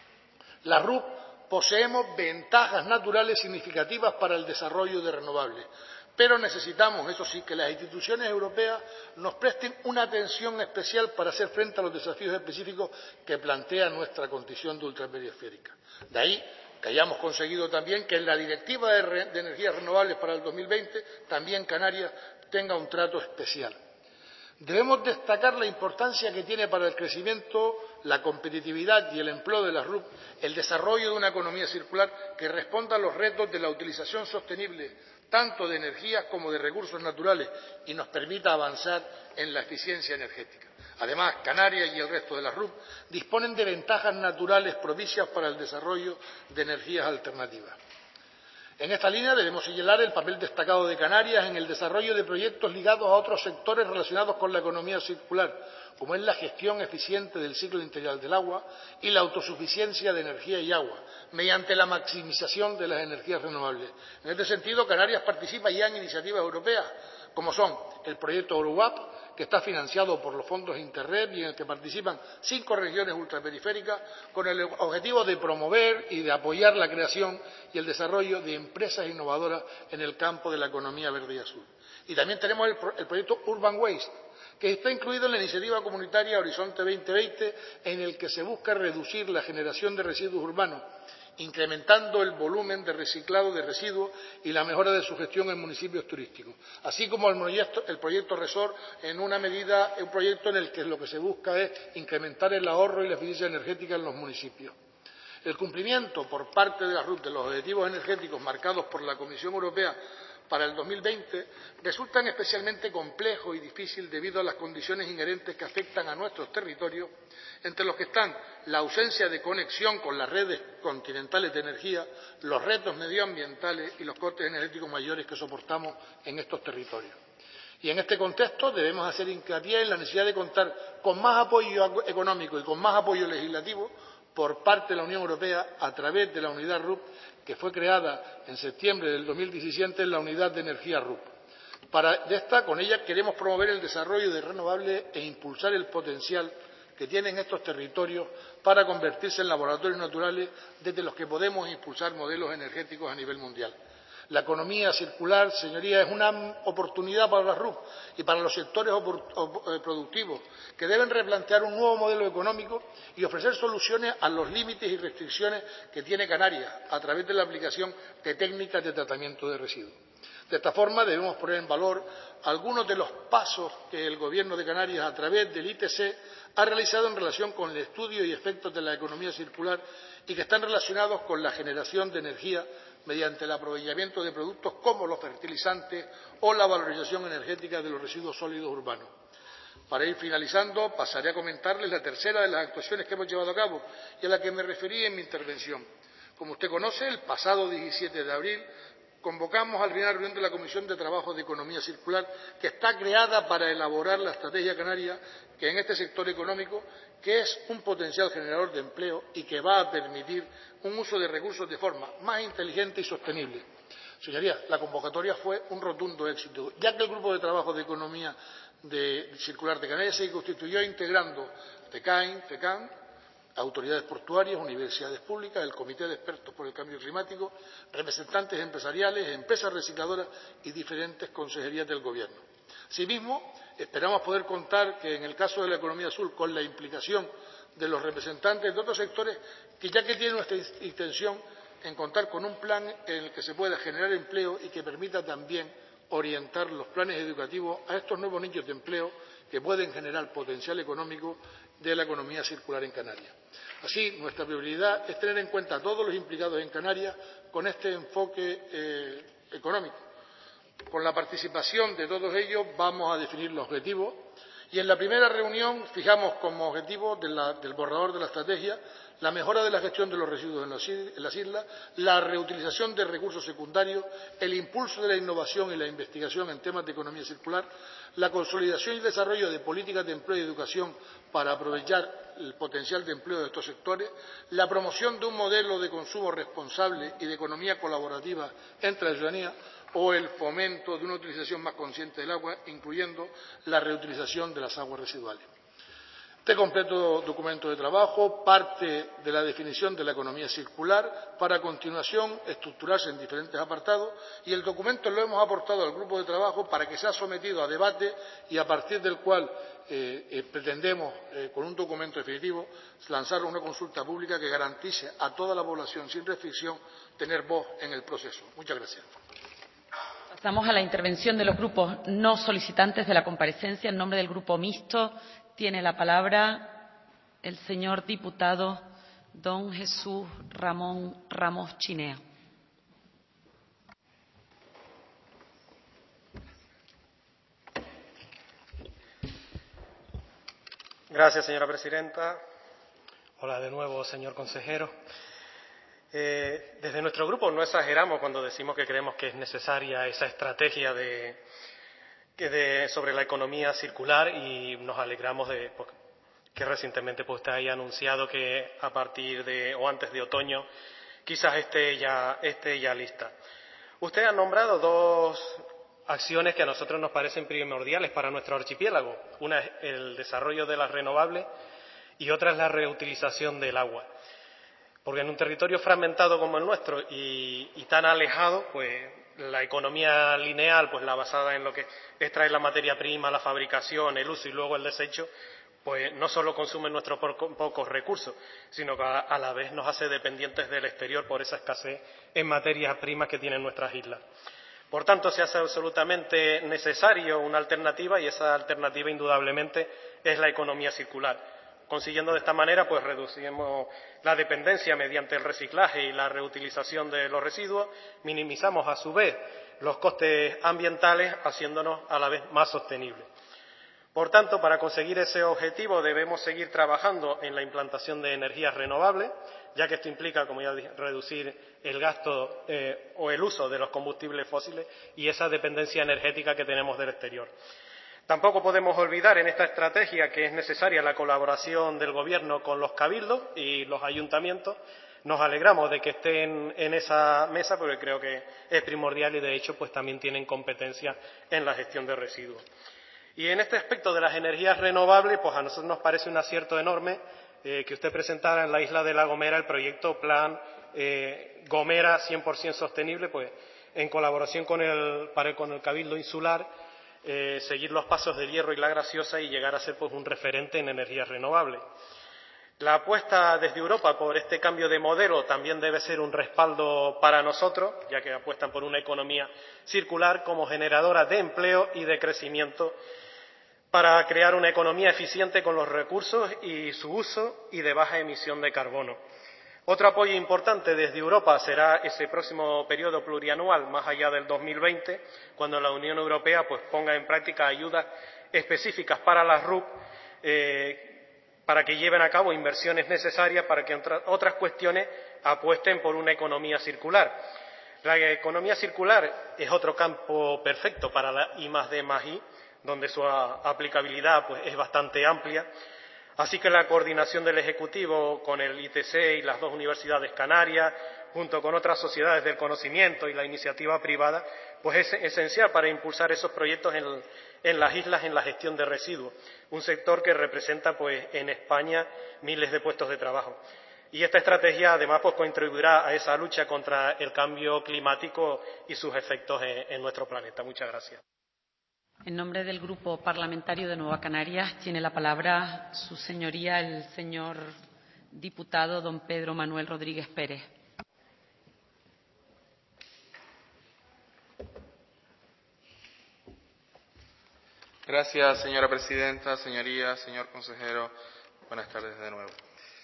Las R U P poseemos ventajas naturales significativas para el desarrollo de renovables, pero necesitamos, eso sí, que las instituciones europeas nos presten una atención especial para hacer frente a los desafíos específicos que plantea nuestra condición de ultraperiférica. De ahí que hayamos conseguido también que en la Directiva de, Re de Energías Renovables para el dos mil veinte también Canarias tenga un trato especial. Debemos destacar la importancia que tiene para el crecimiento, la competitividad y el empleo de las R U P el desarrollo de una economía circular que responda a los retos de la utilización sostenible tanto de energías como de recursos naturales y nos permita avanzar en la eficiencia energética. Además, Canarias y el resto de las R U P disponen de ventajas naturales propicias para el desarrollo de energías alternativas. En esta línea debemos señalar el papel destacado de Canarias en el desarrollo de proyectos ligados a otros sectores relacionados con la economía circular, como es la gestión eficiente del ciclo integral del agua y la autosuficiencia de energía y agua, mediante la maximización de las energías renovables. En este sentido, Canarias participa ya en iniciativas europeas, como son el proyecto EuroWAP, que está financiado por los fondos Interreg y en el que participan cinco regiones ultraperiféricas, con el objetivo de promover y de apoyar la creación y el desarrollo de empresas innovadoras en el campo de la economía verde y azul. Y también tenemos el, el proyecto Urban Waste, que está incluido en la iniciativa comunitaria Horizonte veinte veinte, en el que se busca reducir la generación de residuos urbanos, incrementando el volumen de reciclado de residuos y la mejora de su gestión en municipios turísticos, así como el proyecto, el proyecto Resort, en una medida, un proyecto en el que lo que se busca es incrementar el ahorro y la eficiencia energética en los municipios. El cumplimiento por parte de la R U P de los objetivos energéticos marcados por la Comisión Europea para el dos mil veinte resulta especialmente complejo y difícil debido a las condiciones inherentes que afectan a nuestros territorios, entre los que están la ausencia de conexión con las redes continentales de energía, los retos medioambientales y los costes energéticos mayores que soportamos en estos territorios. Y en este contexto debemos hacer hincapié en la necesidad de contar con más apoyo económico y con más apoyo legislativo por parte de la Unión Europea a través de la unidad R U P, que fue creada en septiembre del dos mil diecisiete en la unidad de energía R U P. Para de esta, con ella queremos promover el desarrollo de renovables e impulsar el potencial que tienen estos territorios para convertirse en laboratorios naturales desde los que podemos impulsar modelos energéticos a nivel mundial. La economía circular, señorías, es una oportunidad para la R U P y para los sectores productivos que deben replantear un nuevo modelo económico y ofrecer soluciones a los límites y restricciones que tiene Canarias a través de la aplicación de técnicas de tratamiento de residuos. De esta forma, debemos poner en valor algunos de los pasos que el Gobierno de Canarias, a través del I T C, ha realizado en relación con el estudio y efectos de la economía circular y que están relacionados con la generación de energía mediante el aprovechamiento de productos como los fertilizantes o la valorización energética de los residuos sólidos urbanos. Para ir finalizando, pasaré a comentarles la tercera de las actuaciones que hemos llevado a cabo y a la que me referí en mi intervención. Como usted conoce, el pasado diecisiete de abril convocamos a la primera reunión de la Comisión de Trabajo de Economía Circular, que está creada para elaborar la estrategia canaria que en este sector económico, que es un potencial generador de empleo y que va a permitir un uso de recursos de forma más inteligente y sostenible. Señorías, la convocatoria fue un rotundo éxito, ya que el Grupo de Trabajo de Economía de Circular de Canarias se constituyó integrando FECAIN, FECAN, autoridades portuarias, universidades públicas, el Comité de Expertos por el Cambio Climático, representantes empresariales, empresas recicladoras y diferentes consejerías del Gobierno. Asimismo, esperamos poder contar, que en el caso de la economía azul, con la implicación de los representantes de otros sectores, que ya que tienen nuestra intención en contar con un plan en el que se pueda generar empleo y que permita también orientar los planes educativos a estos nuevos nichos de empleo que pueden generar potencial económico de la economía circular en Canarias. Así, nuestra prioridad es tener en cuenta a todos los implicados en Canarias con este enfoque eh, económico. Con la participación de todos ellos vamos a definir los objetivos y en la primera reunión fijamos como objetivo de la, del borrador de la estrategia la mejora de la gestión de los residuos en, los, en las islas, la reutilización de recursos secundarios, el impulso de la innovación y la investigación en temas de economía circular, la consolidación y desarrollo de políticas de empleo y educación para aprovechar el potencial de empleo de estos sectores, la promoción de un modelo de consumo responsable y de economía colaborativa entre la ciudadanía o el fomento de una utilización más consciente del agua, incluyendo la reutilización de las aguas residuales. Este completo documento de trabajo parte de la definición de la economía circular para a continuación estructurarse en diferentes apartados y el documento lo hemos aportado al grupo de trabajo para que sea sometido a debate y a partir del cual eh, eh, pretendemos, eh, con un documento definitivo, lanzar una consulta pública que garantice a toda la población sin restricción tener voz en el proceso. Muchas gracias. Pasamos a la intervención de los grupos no solicitantes de la comparecencia. En nombre del Grupo Mixto tiene la palabra el señor diputado don Jesús Ramón Ramos Chinea. Gracias, señora presidenta. Hola de nuevo, señor consejero. Eh, desde nuestro grupo no exageramos cuando decimos que creemos que es necesaria esa estrategia de, de, sobre la economía circular y nos alegramos de pues, que recientemente pues, usted haya anunciado que a partir de o antes de otoño quizás esté ya, esté ya lista. Usted ha nombrado dos acciones que a nosotros nos parecen primordiales para nuestro archipiélago. Una es el desarrollo de las renovables y otra es la reutilización del agua. Porque en un territorio fragmentado como el nuestro y, y tan alejado, pues la economía lineal, pues la basada en lo que extrae la materia prima, la fabricación, el uso y luego el desecho, pues no solo consume nuestros poco, pocos recursos, sino que a, a la vez nos hace dependientes del exterior por esa escasez en materias primas que tienen nuestras islas. Por tanto, se hace absolutamente necesario una alternativa y esa alternativa indudablemente es la economía circular. consiguiendo de esta manera pues reducimos la dependencia mediante el reciclaje y la reutilización de los residuos, minimizamos a su vez los costes ambientales, haciéndonos a la vez más sostenibles. Por tanto, para conseguir ese objetivo debemos seguir trabajando en la implantación de energías renovables, ya que esto implica, como ya dije, reducir el gasto eh, o el uso de los combustibles fósiles y esa dependencia energética que tenemos del exterior. Tampoco podemos olvidar en esta estrategia que es necesaria la colaboración del Gobierno con los cabildos y los ayuntamientos. Nos alegramos de que estén en esa mesa porque creo que es primordial y, de hecho, pues también tienen competencia en la gestión de residuos. Y en este aspecto de las energías renovables, pues a nosotros nos parece un acierto enorme eh, que usted presentara en la isla de La Gomera el proyecto Plan eh, Gomera cien por ciento sostenible, pues en colaboración con el, para, con el Cabildo Insular, eh, seguir los pasos del Hierro y la Graciosa y llegar a ser pues un referente en energías renovables. La apuesta desde Europa por este cambio de modelo también debe ser un respaldo para nosotros, ya que apuestan por una economía circular como generadora de empleo y de crecimiento para crear una economía eficiente con los recursos y su uso y de baja emisión de carbono. Otro apoyo importante desde Europa será ese próximo periodo plurianual, más allá del dos mil veinte, cuando la Unión Europea pues, ponga en práctica ayudas específicas para las R U P, eh, para que lleven a cabo inversiones necesarias para que otras cuestiones apuesten por una economía circular. La economía circular es otro campo perfecto para la I más D más I, donde su aplicabilidad pues, es bastante amplia. Así que la coordinación del Ejecutivo con el I T C y las dos universidades canarias, junto con otras sociedades del conocimiento y la iniciativa privada, pues es esencial para impulsar esos proyectos en, en las islas en la gestión de residuos, un sector que representa pues, en España miles de puestos de trabajo. Y esta estrategia además pues, contribuirá a esa lucha contra el cambio climático y sus efectos en, en nuestro planeta. Muchas gracias. En nombre del Grupo Parlamentario de Nueva Canarias tiene la palabra su señoría, el señor diputado don Pedro Manuel Rodríguez Pérez. Gracias, señora presidenta, señorías, señor consejero. Buenas tardes de nuevo.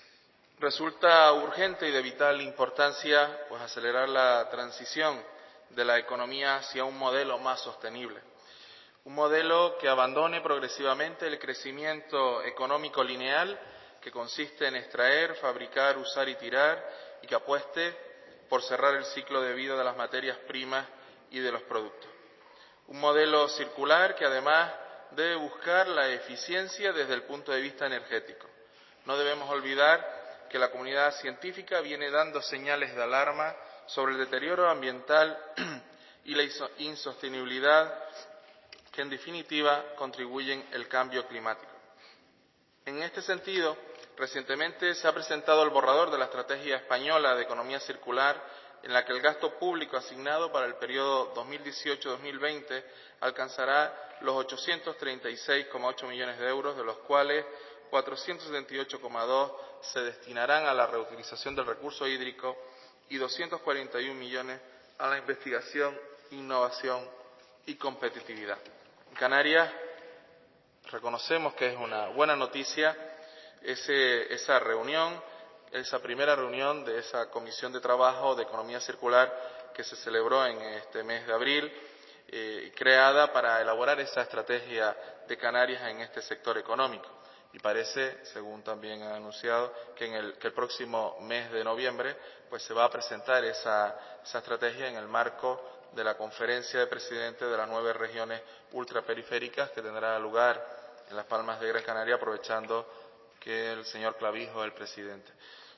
Resulta urgente y de vital importancia pues, acelerar la transición de la economía hacia un modelo más sostenible. Un modelo que abandone progresivamente el crecimiento económico lineal que consiste en extraer, fabricar, usar y tirar y que apueste por cerrar el ciclo de vida de las materias primas y de los productos. Un modelo circular que además debe buscar la eficiencia desde el punto de vista energético. No debemos olvidar que la comunidad científica viene dando señales de alarma sobre el deterioro ambiental y la insostenibilidad que en definitiva contribuyen al cambio climático. En este sentido, recientemente se ha presentado el borrador de la Estrategia Española de Economía Circular, en la que el gasto público asignado para el periodo dos mil dieciocho dos mil veinte alcanzará los ochocientos treinta y seis coma ocho millones de euros, de los cuales cuatrocientos setenta y ocho coma dos se destinarán a la reutilización del recurso hídrico y doscientos cuarenta y uno millones a la investigación, innovación y competitividad. En Canarias reconocemos que es una buena noticia ese, esa reunión, esa primera reunión de esa Comisión de Trabajo de Economía Circular que se celebró en este mes de abril, eh, creada para elaborar esa estrategia de Canarias en este sector económico. Y parece, según también han anunciado, que, en el, que el próximo mes de noviembre pues se va a presentar esa, esa estrategia en el marco de la conferencia de presidentes de las nueve regiones ultraperiféricas que tendrá lugar en Las Palmas de Gran Canaria, aprovechando que el señor Clavijo es el presidente.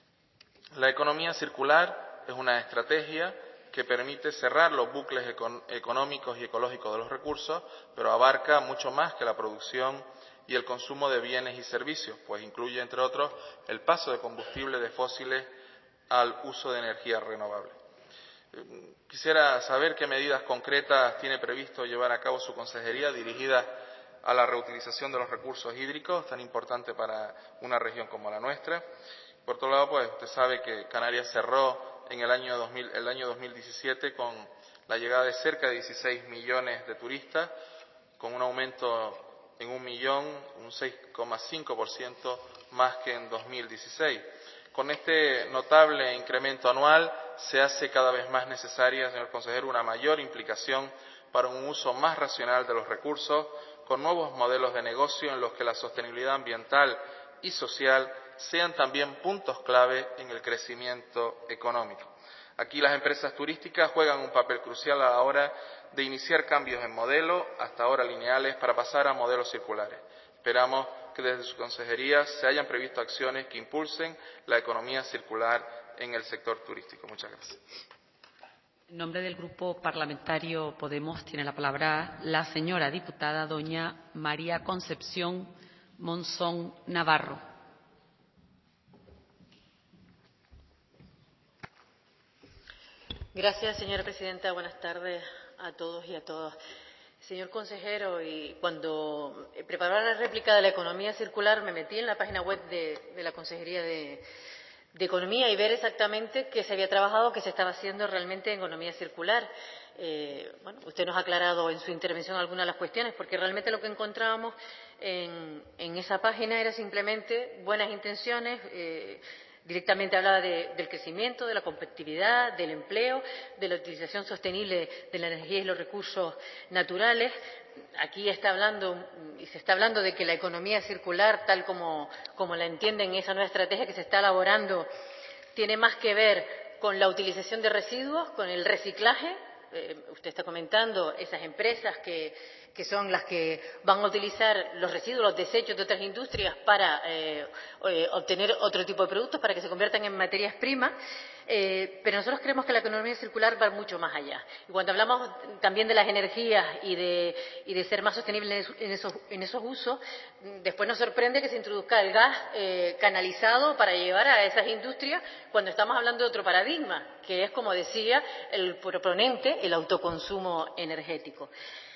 La economía circular es una estrategia que permite cerrar los bucles econ- económicos y ecológicos de los recursos, pero abarca mucho más que la producción y el consumo de bienes y servicios, pues incluye, entre otros, el paso de combustibles de fósiles al uso de energías renovables. Quisiera saber qué medidas concretas tiene previsto llevar a cabo su consejería dirigida a la reutilización de los recursos hídricos, tan importante para una región como la nuestra. Por otro lado, pues usted sabe que Canarias cerró en el año dos mil, el año dos mil diecisiete con la llegada de cerca de dieciséis millones de turistas, con un aumento en un millón, un seis coma cinco por ciento más que en dos mil dieciséis. Con este notable incremento anual se hace cada vez más necesaria, señor consejero, una mayor implicación para un uso más racional de los recursos, con nuevos modelos de negocio en los que la sostenibilidad ambiental y social sean también puntos clave en el crecimiento económico. Aquí las empresas turísticas juegan un papel crucial a la hora de iniciar cambios en modelo, hasta ahora lineales, para pasar a modelos circulares. Esperamos que desde su consejería se hayan previsto acciones que impulsen la economía circular en el sector turístico. Muchas gracias. En nombre del Grupo Parlamentario Podemos tiene la palabra la señora diputada doña María Concepción Monzón Navarro. Gracias, señora presidenta. Buenas tardes a todos y a todas. Señor consejero, y cuando preparaba la réplica de la economía circular, me metí en la página web de, de la Consejería de, de Economía y ver exactamente qué se había trabajado, qué se estaba haciendo realmente en economía circular. Eh, bueno, usted nos ha aclarado en su intervención algunas de las cuestiones, porque realmente lo que encontrábamos en, en esa página era simplemente buenas intenciones. Eh, Directamente hablaba de, del crecimiento, de la competitividad, del empleo, de la utilización sostenible de la energía y los recursos naturales. Aquí está hablando y se está hablando de que la economía circular, tal como, como la entienden, esa nueva estrategia que se está elaborando, tiene más que ver con la utilización de residuos, con el reciclaje. Eh, usted está comentando esas empresas que, que son las que van a utilizar los residuos, los desechos de otras industrias para eh, eh, obtener otro tipo de productos, para que se conviertan en materias primas. Eh, pero nosotros creemos que la economía circular va mucho más allá. Y cuando hablamos también de las energías y de, y de ser más sostenible en esos, en esos usos, después nos sorprende que se introduzca el gas eh, canalizado para llevar a esas industrias, cuando estamos hablando de otro paradigma, que es, como decía el proponente, el autoconsumo energético.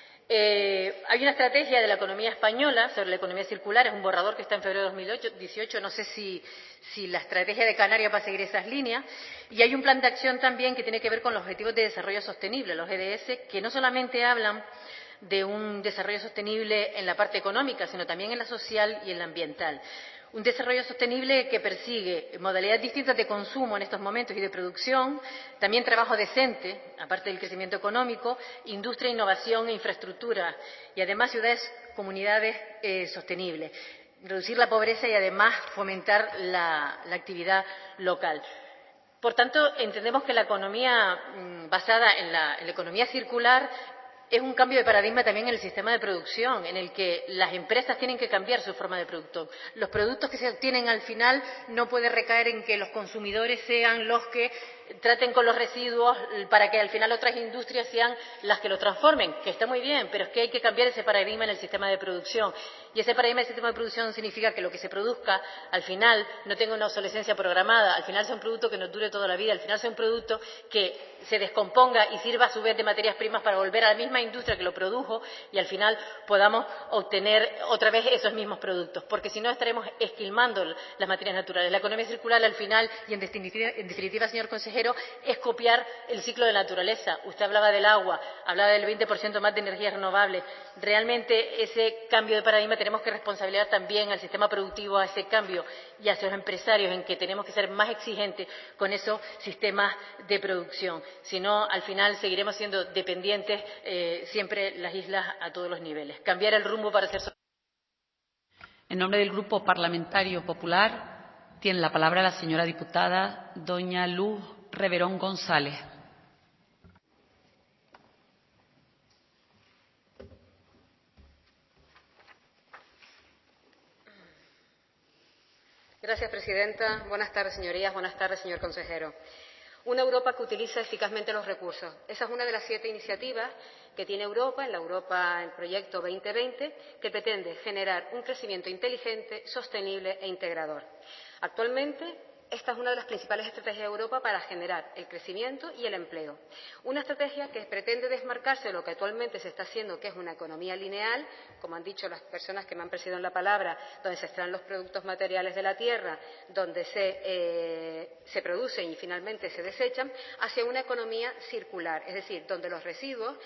Eh, hay una estrategia de la economía española sobre la economía circular, es un borrador que está en febrero de dos mil dieciocho, no sé si, si la estrategia de Canarias va a seguir esas líneas, y hay un plan de acción también que tiene que ver con los Objetivos de Desarrollo Sostenible, los E D S, que no solamente hablan de un desarrollo sostenible en la parte económica, sino también en la social y en la ambiental. Un desarrollo sostenible que persigue modalidades distintas de consumo en estos momentos y de producción, también trabajo decente, aparte del crecimiento económico, industria, innovación e infraestructura, y además ciudades, comunidades eh, sostenibles, reducir la pobreza y además fomentar la, la actividad local. Por tanto, entendemos que la economía mmm, basada en la, en la economía circular es un cambio de paradigma también en el sistema de producción, en el que las empresas tienen que cambiar su forma de producto. Los productos que se obtienen al final no puede recaer en que los consumidores sean los que traten con los residuos para que al final otras industrias sean las que lo transformen, que está muy bien, pero es que hay que cambiar ese paradigma en el sistema de producción. Y ese paradigma del sistema de producción significa que lo que se produzca al final no tenga una obsolescencia programada, al final sea un producto que nos dure toda la vida, al final sea un producto que se descomponga y sirva a su vez de materias primas para volver a la misma industria que lo produjo y al final podamos obtener otra vez esos mismos productos, porque si no estaremos esquilmando las materias naturales. La economía circular al final, y en definitiva, en definitiva señor consejero, es copiar el ciclo de la naturaleza. Usted hablaba del agua, hablaba del veinte por ciento más de energías renovables. Realmente ese cambio de paradigma tenemos que responsabilizar también al sistema productivo, a ese cambio, y a sus empresarios, en que tenemos que ser más exigentes con esos sistemas de producción. Si no, al final seguiremos siendo dependientes eh, siempre las islas a todos los niveles. Cambiar el rumbo para ser. En nombre del Grupo Parlamentario Popular tiene la palabra la señora diputada doña Luz Reverón González. Gracias, presidenta. Buenas tardes, señorías. Buenas tardes, señor consejero. Una Europa que utiliza eficazmente los recursos. Esa es una de las siete iniciativas que tiene Europa, en la Europa, el proyecto veinte veinte, que pretende generar un crecimiento inteligente, sostenible e integrador. Actualmente, esta es una de las principales estrategias de Europa para generar el crecimiento y el empleo. Una estrategia que pretende desmarcarse de lo que actualmente se está haciendo, que es una economía lineal, como han dicho las personas que me han precedido en la palabra, donde se extraen los productos materiales de la tierra, donde se, eh, se producen y finalmente se desechan, hacia una economía circular, es decir, donde los residuos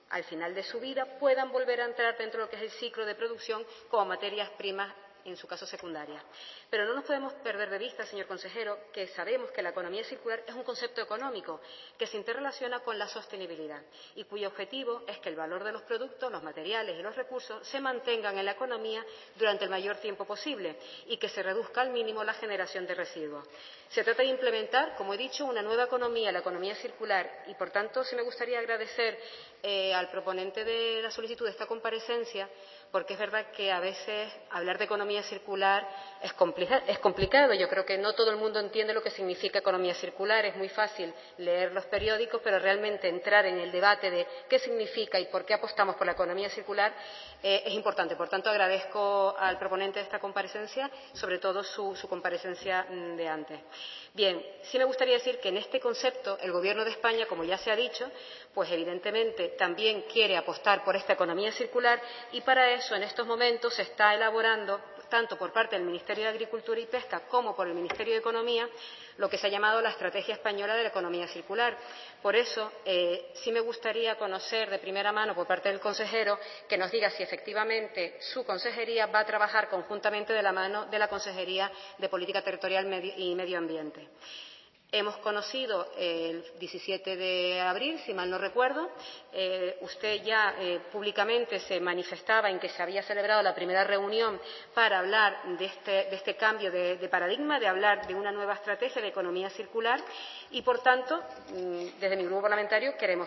al final de su vida, puedan volver a entrar dentro de lo que es el ciclo de producción como materias primas, en su caso secundaria. Pero no nos podemos perder de vista, señor consejero, que sabemos que la economía circular es un concepto económico que se interrelaciona con la sostenibilidad y cuyo objetivo es que el valor de los productos, los materiales y los recursos se mantengan en la economía durante el mayor tiempo posible y que se reduzca al mínimo la generación de residuos. Se trata de implementar, como he dicho, una nueva economía, la economía circular, y, por tanto, sí me gustaría agradecer eh, al proponente de la solicitud de esta comparecencia, porque es verdad que a veces hablar de economía circular es, complica es complicado. Yo creo que no todo el mundo entiende lo que significa economía circular. Es muy fácil leer los periódicos, pero realmente entrar en el debate de qué significa y por qué apostamos por la economía circular eh, es importante. Por tanto, agradezco al proponente de esta comparecencia, sobre todo su, su comparecencia de antes. Bien, sí me gustaría decir que en este concepto el Gobierno de España, como ya se ha dicho, pues evidentemente también quiere apostar por esta economía circular y para eso en estos momentos se está elaborando, tanto por parte del Ministerio de Agricultura y Pesca como por el Ministerio de Economía, lo que se ha llamado la Estrategia Española de la Economía Circular. Por eso, eh, sí me gustaría conocer de primera mano por parte del consejero que nos diga si efectivamente su consejería va a trabajar conjuntamente de la mano de la Consejería de Política Territorial y Medio Ambiente. Hemos conocido el diecisiete de abril, si mal no recuerdo, eh, usted ya eh, públicamente se manifestaba en que se había celebrado la primera reunión para hablar de este, de este cambio de, de paradigma, de hablar de una nueva estrategia de economía circular y, por tanto, desde mi grupo parlamentario queremos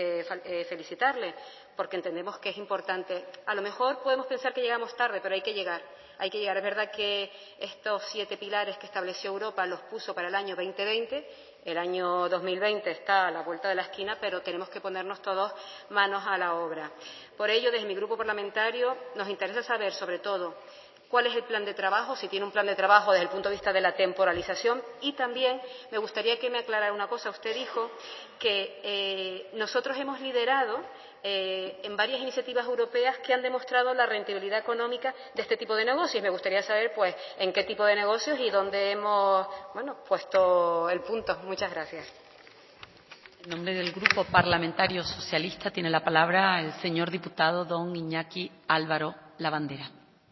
felicitarle porque entendemos que es importante. A lo mejor podemos pensar que llegamos tarde, pero hay que llegar. Hay que llegar. Es verdad que estos siete pilares que estableció Europa los puso para el año veinte veinte. El año dos mil veinte está a la vuelta de la esquina, pero tenemos que ponernos todos manos a la obra. Por ello, desde mi grupo parlamentario nos interesa saber, sobre todo, cuál es el plan de trabajo, si tiene un plan de trabajo desde el punto de vista de la temporalización. Y también me gustaría que me aclarara una cosa. Usted dijo que eh, nosotros hemos liderado eh, en varias iniciativas europeas que han demostrado la rentabilidad económica de este tipo de negocios. Me gustaría saber, pues, en qué tipo de negocios y dónde hemos, bueno, puesto el punto. Muchas gracias. En nombre del Grupo Parlamentario Socialista tiene la palabra el señor diputado don Iñaki Álvaro Lavandera.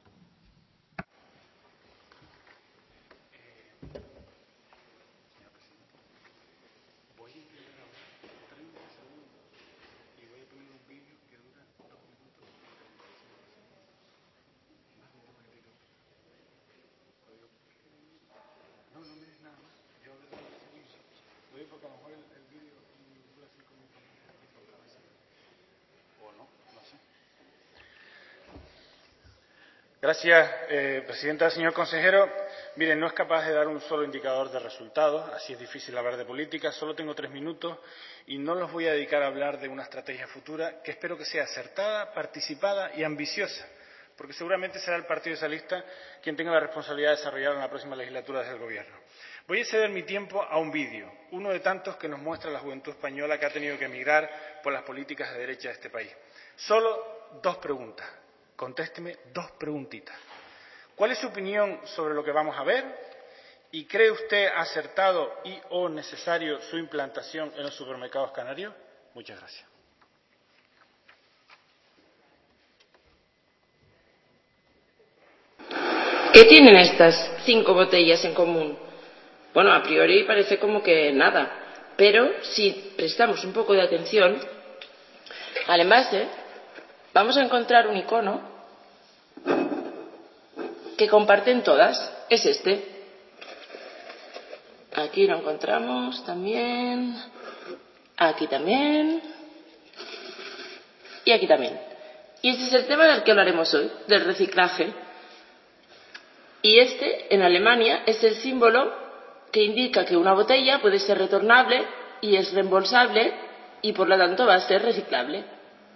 Gracias, eh, presidenta. Señor consejero, miren, no es capaz de dar un solo indicador de resultados, así es difícil hablar de política. Solo tengo tres minutos y no los voy a dedicar a hablar de una estrategia futura que espero que sea acertada, participada y ambiciosa, porque seguramente será el Partido Socialista quien tenga la responsabilidad de desarrollar en la próxima legislatura desde el Gobierno. Voy a ceder mi tiempo a un vídeo, uno de tantos que nos muestra la juventud española que ha tenido que emigrar por las políticas de derecha de este país. Solo dos preguntas. Contésteme dos preguntitas. ¿Cuál es su opinión sobre lo que vamos a ver? ¿Y cree usted acertado y o necesario su implantación en los supermercados canarios? Muchas gracias. ¿Qué tienen estas cinco botellas en común? Bueno, a priori parece como que nada, pero si prestamos un poco de atención al envase, vamos a encontrar un icono que comparten todas. Es este. Aquí lo encontramos también. Aquí también. Y aquí también. Y este es el tema del que hablaremos hoy, del reciclaje. Y este, en Alemania, es el símbolo que indica que una botella puede ser retornable y es reembolsable y por lo tanto va a ser reciclable.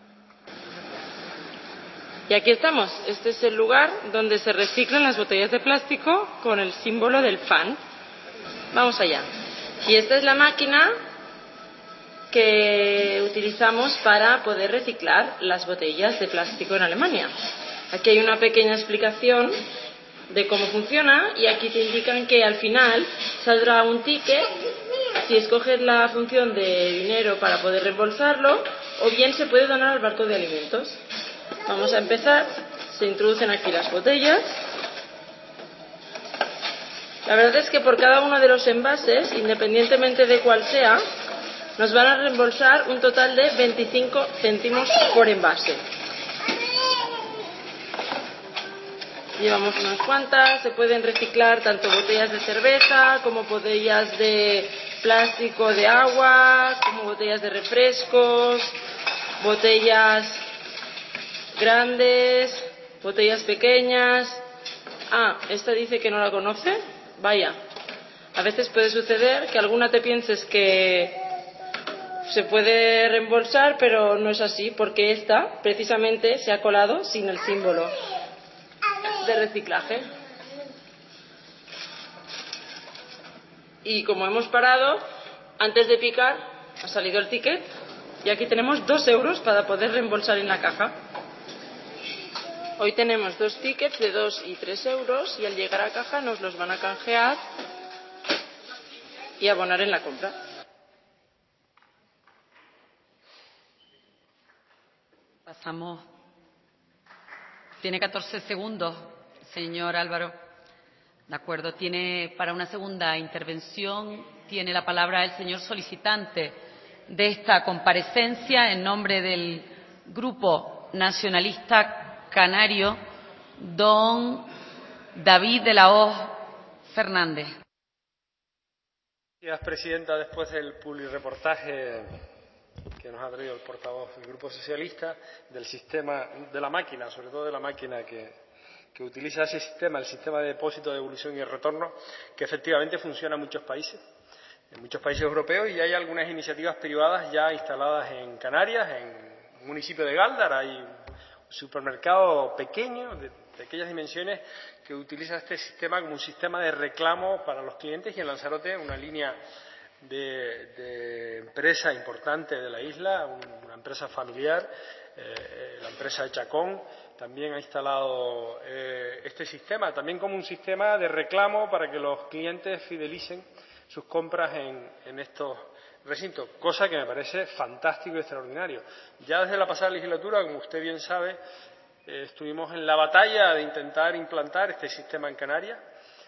Y aquí estamos. Este es el lugar donde se reciclan las botellas de plástico con el símbolo del fan. Vamos allá. Y esta es la máquina que utilizamos para poder reciclar las botellas de plástico en Alemania. Aquí hay una pequeña explicación de cómo funciona y aquí te indican que al final saldrá un ticket. Si escoges la función de dinero para poder reembolsarlo, o bien se puede donar al banco de alimentos. Vamos a empezar. Se introducen aquí las botellas. La verdad es que por cada uno de los envases, independientemente de cuál sea, nos van a reembolsar un total de veinticinco céntimos por envase. Llevamos unas cuantas, se pueden reciclar tanto botellas de cerveza como botellas de plástico de agua, como botellas de refrescos, botellas grandes, botellas pequeñas. Ah, esta dice que no la conoce. Vaya, a veces puede suceder que alguna te pienses que se puede reembolsar, pero no es así, porque esta precisamente se ha colado sin el símbolo de reciclaje. Y como hemos parado, antes de picar ha salido el ticket y aquí tenemos dos euros para poder reembolsar en la caja. Hoy tenemos dos tickets de dos y tres euros y al llegar a caja nos los van a canjear y abonar en la compra. Pasamos. Tiene catorce segundos, señor Álvaro. De acuerdo. Tiene para una segunda intervención, tiene la palabra el señor solicitante de esta comparecencia en nombre del Grupo Nacionalista Canario, don David de la Hoz Fernández. Gracias, presidenta. Después del publireportaje que nos ha traído el portavoz del Grupo Socialista del sistema de la máquina, sobre todo de la máquina que, que utiliza ese sistema, el sistema de depósito, devolución y retorno, que efectivamente funciona en muchos países, en muchos países europeos, y hay algunas iniciativas privadas ya instaladas en Canarias, en el municipio de Gáldar. Hay un supermercado pequeño, de pequeñas dimensiones, que utiliza este sistema como un sistema de reclamo para los clientes, y en Lanzarote, una línea de, de empresa importante de la isla, una empresa familiar, eh, la empresa de Chacón, también ha instalado eh, este sistema, también como un sistema de reclamo para que los clientes fidelicen sus compras en, en estos recintos, cosa que me parece fantástico y extraordinario. Ya desde la pasada legislatura, como usted bien sabe, eh, estuvimos en la batalla de intentar implantar este sistema en Canarias.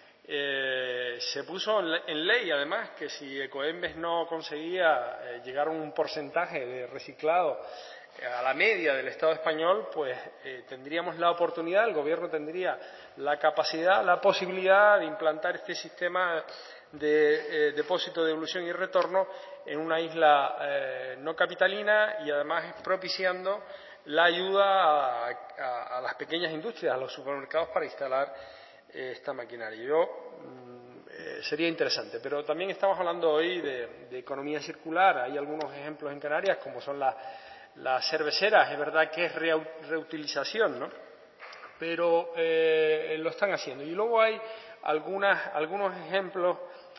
Eh, se puso en, en ley, además, que si Ecoembes no conseguía eh, llegar a un porcentaje de reciclado eh, a la media del Estado español, pues eh, tendríamos la oportunidad, el Gobierno tendría la capacidad, la posibilidad de implantar este sistema de eh, depósito, devolución y retorno en una isla eh, no capitalina, y además propiciando la ayuda a, a, a las pequeñas industrias, a los supermercados, para instalar eh, esta maquinaria. Yo, eh, sería interesante, pero también estamos hablando hoy de, de economía circular. Hay algunos ejemplos en Canarias, como son las, las cerveceras. Es verdad que es reutilización, ¿no? Pero eh, lo están haciendo. Y luego hay algunas, algunos ejemplos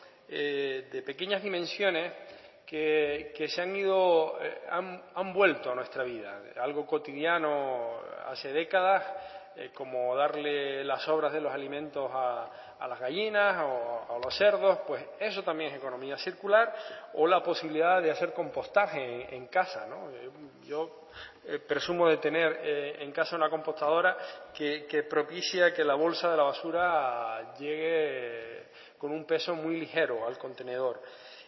eh, de pequeñas dimensiones que, que se han ido, eh, han, han vuelto a nuestra vida. Algo cotidiano hace décadas, eh, como darle las sobras de los alimentos a, a las gallinas o a los cerdos, pues eso también es economía circular, o la posibilidad de hacer compostaje en, en casa, ¿no? Yo eh, presumo de tener eh, en casa una compostadora que, que propicia que la bolsa de la basura llegue con un peso muy ligero al contenedor.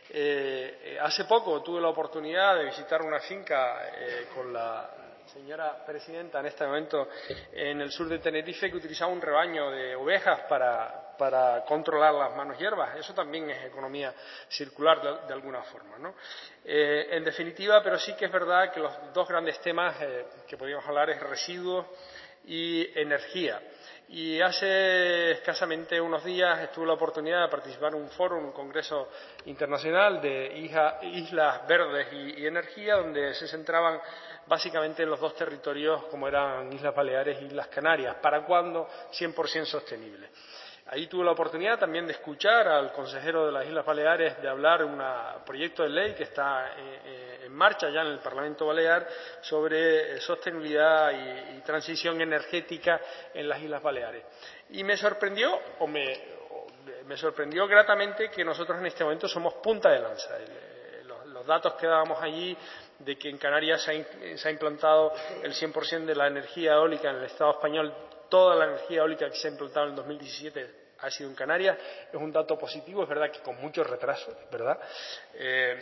Eh, hace poco tuve la oportunidad de visitar una finca eh, con la señora presidenta en este momento en el sur de Tenerife, que utilizaba un rebaño de ovejas para, para controlar las manos hierbas. Eso también es economía circular de, de alguna forma, ¿no? Eh, en definitiva, pero sí que es verdad que los dos grandes temas eh, que podríamos hablar es residuos y energía. Y hace escasamente unos días tuve la oportunidad de participar en un foro, en un congreso internacional de Islas Verdes y, y Energía, donde se centraban básicamente en los dos territorios, como eran Islas Baleares e Islas Canarias. ¿Para cuándo cien por ciento sostenible? Ahí tuve la oportunidad también de escuchar al consejero de las Islas Baleares de hablar de un proyecto de ley que está en marcha ya en el Parlamento Balear sobre sostenibilidad y, y transición energética en las Islas Baleares. Y me sorprendió, o me, o me sorprendió gratamente, que nosotros en este momento somos punta de lanza. El, los, los datos que dábamos allí de que en Canarias se ha, se ha implantado el cien por cien de la energía eólica en el Estado español. Toda la energía eólica que se ha implantado en el dos mil diecisiete ha sido en Canarias. Es un dato positivo, es verdad que con mucho retraso, ¿verdad? Eh,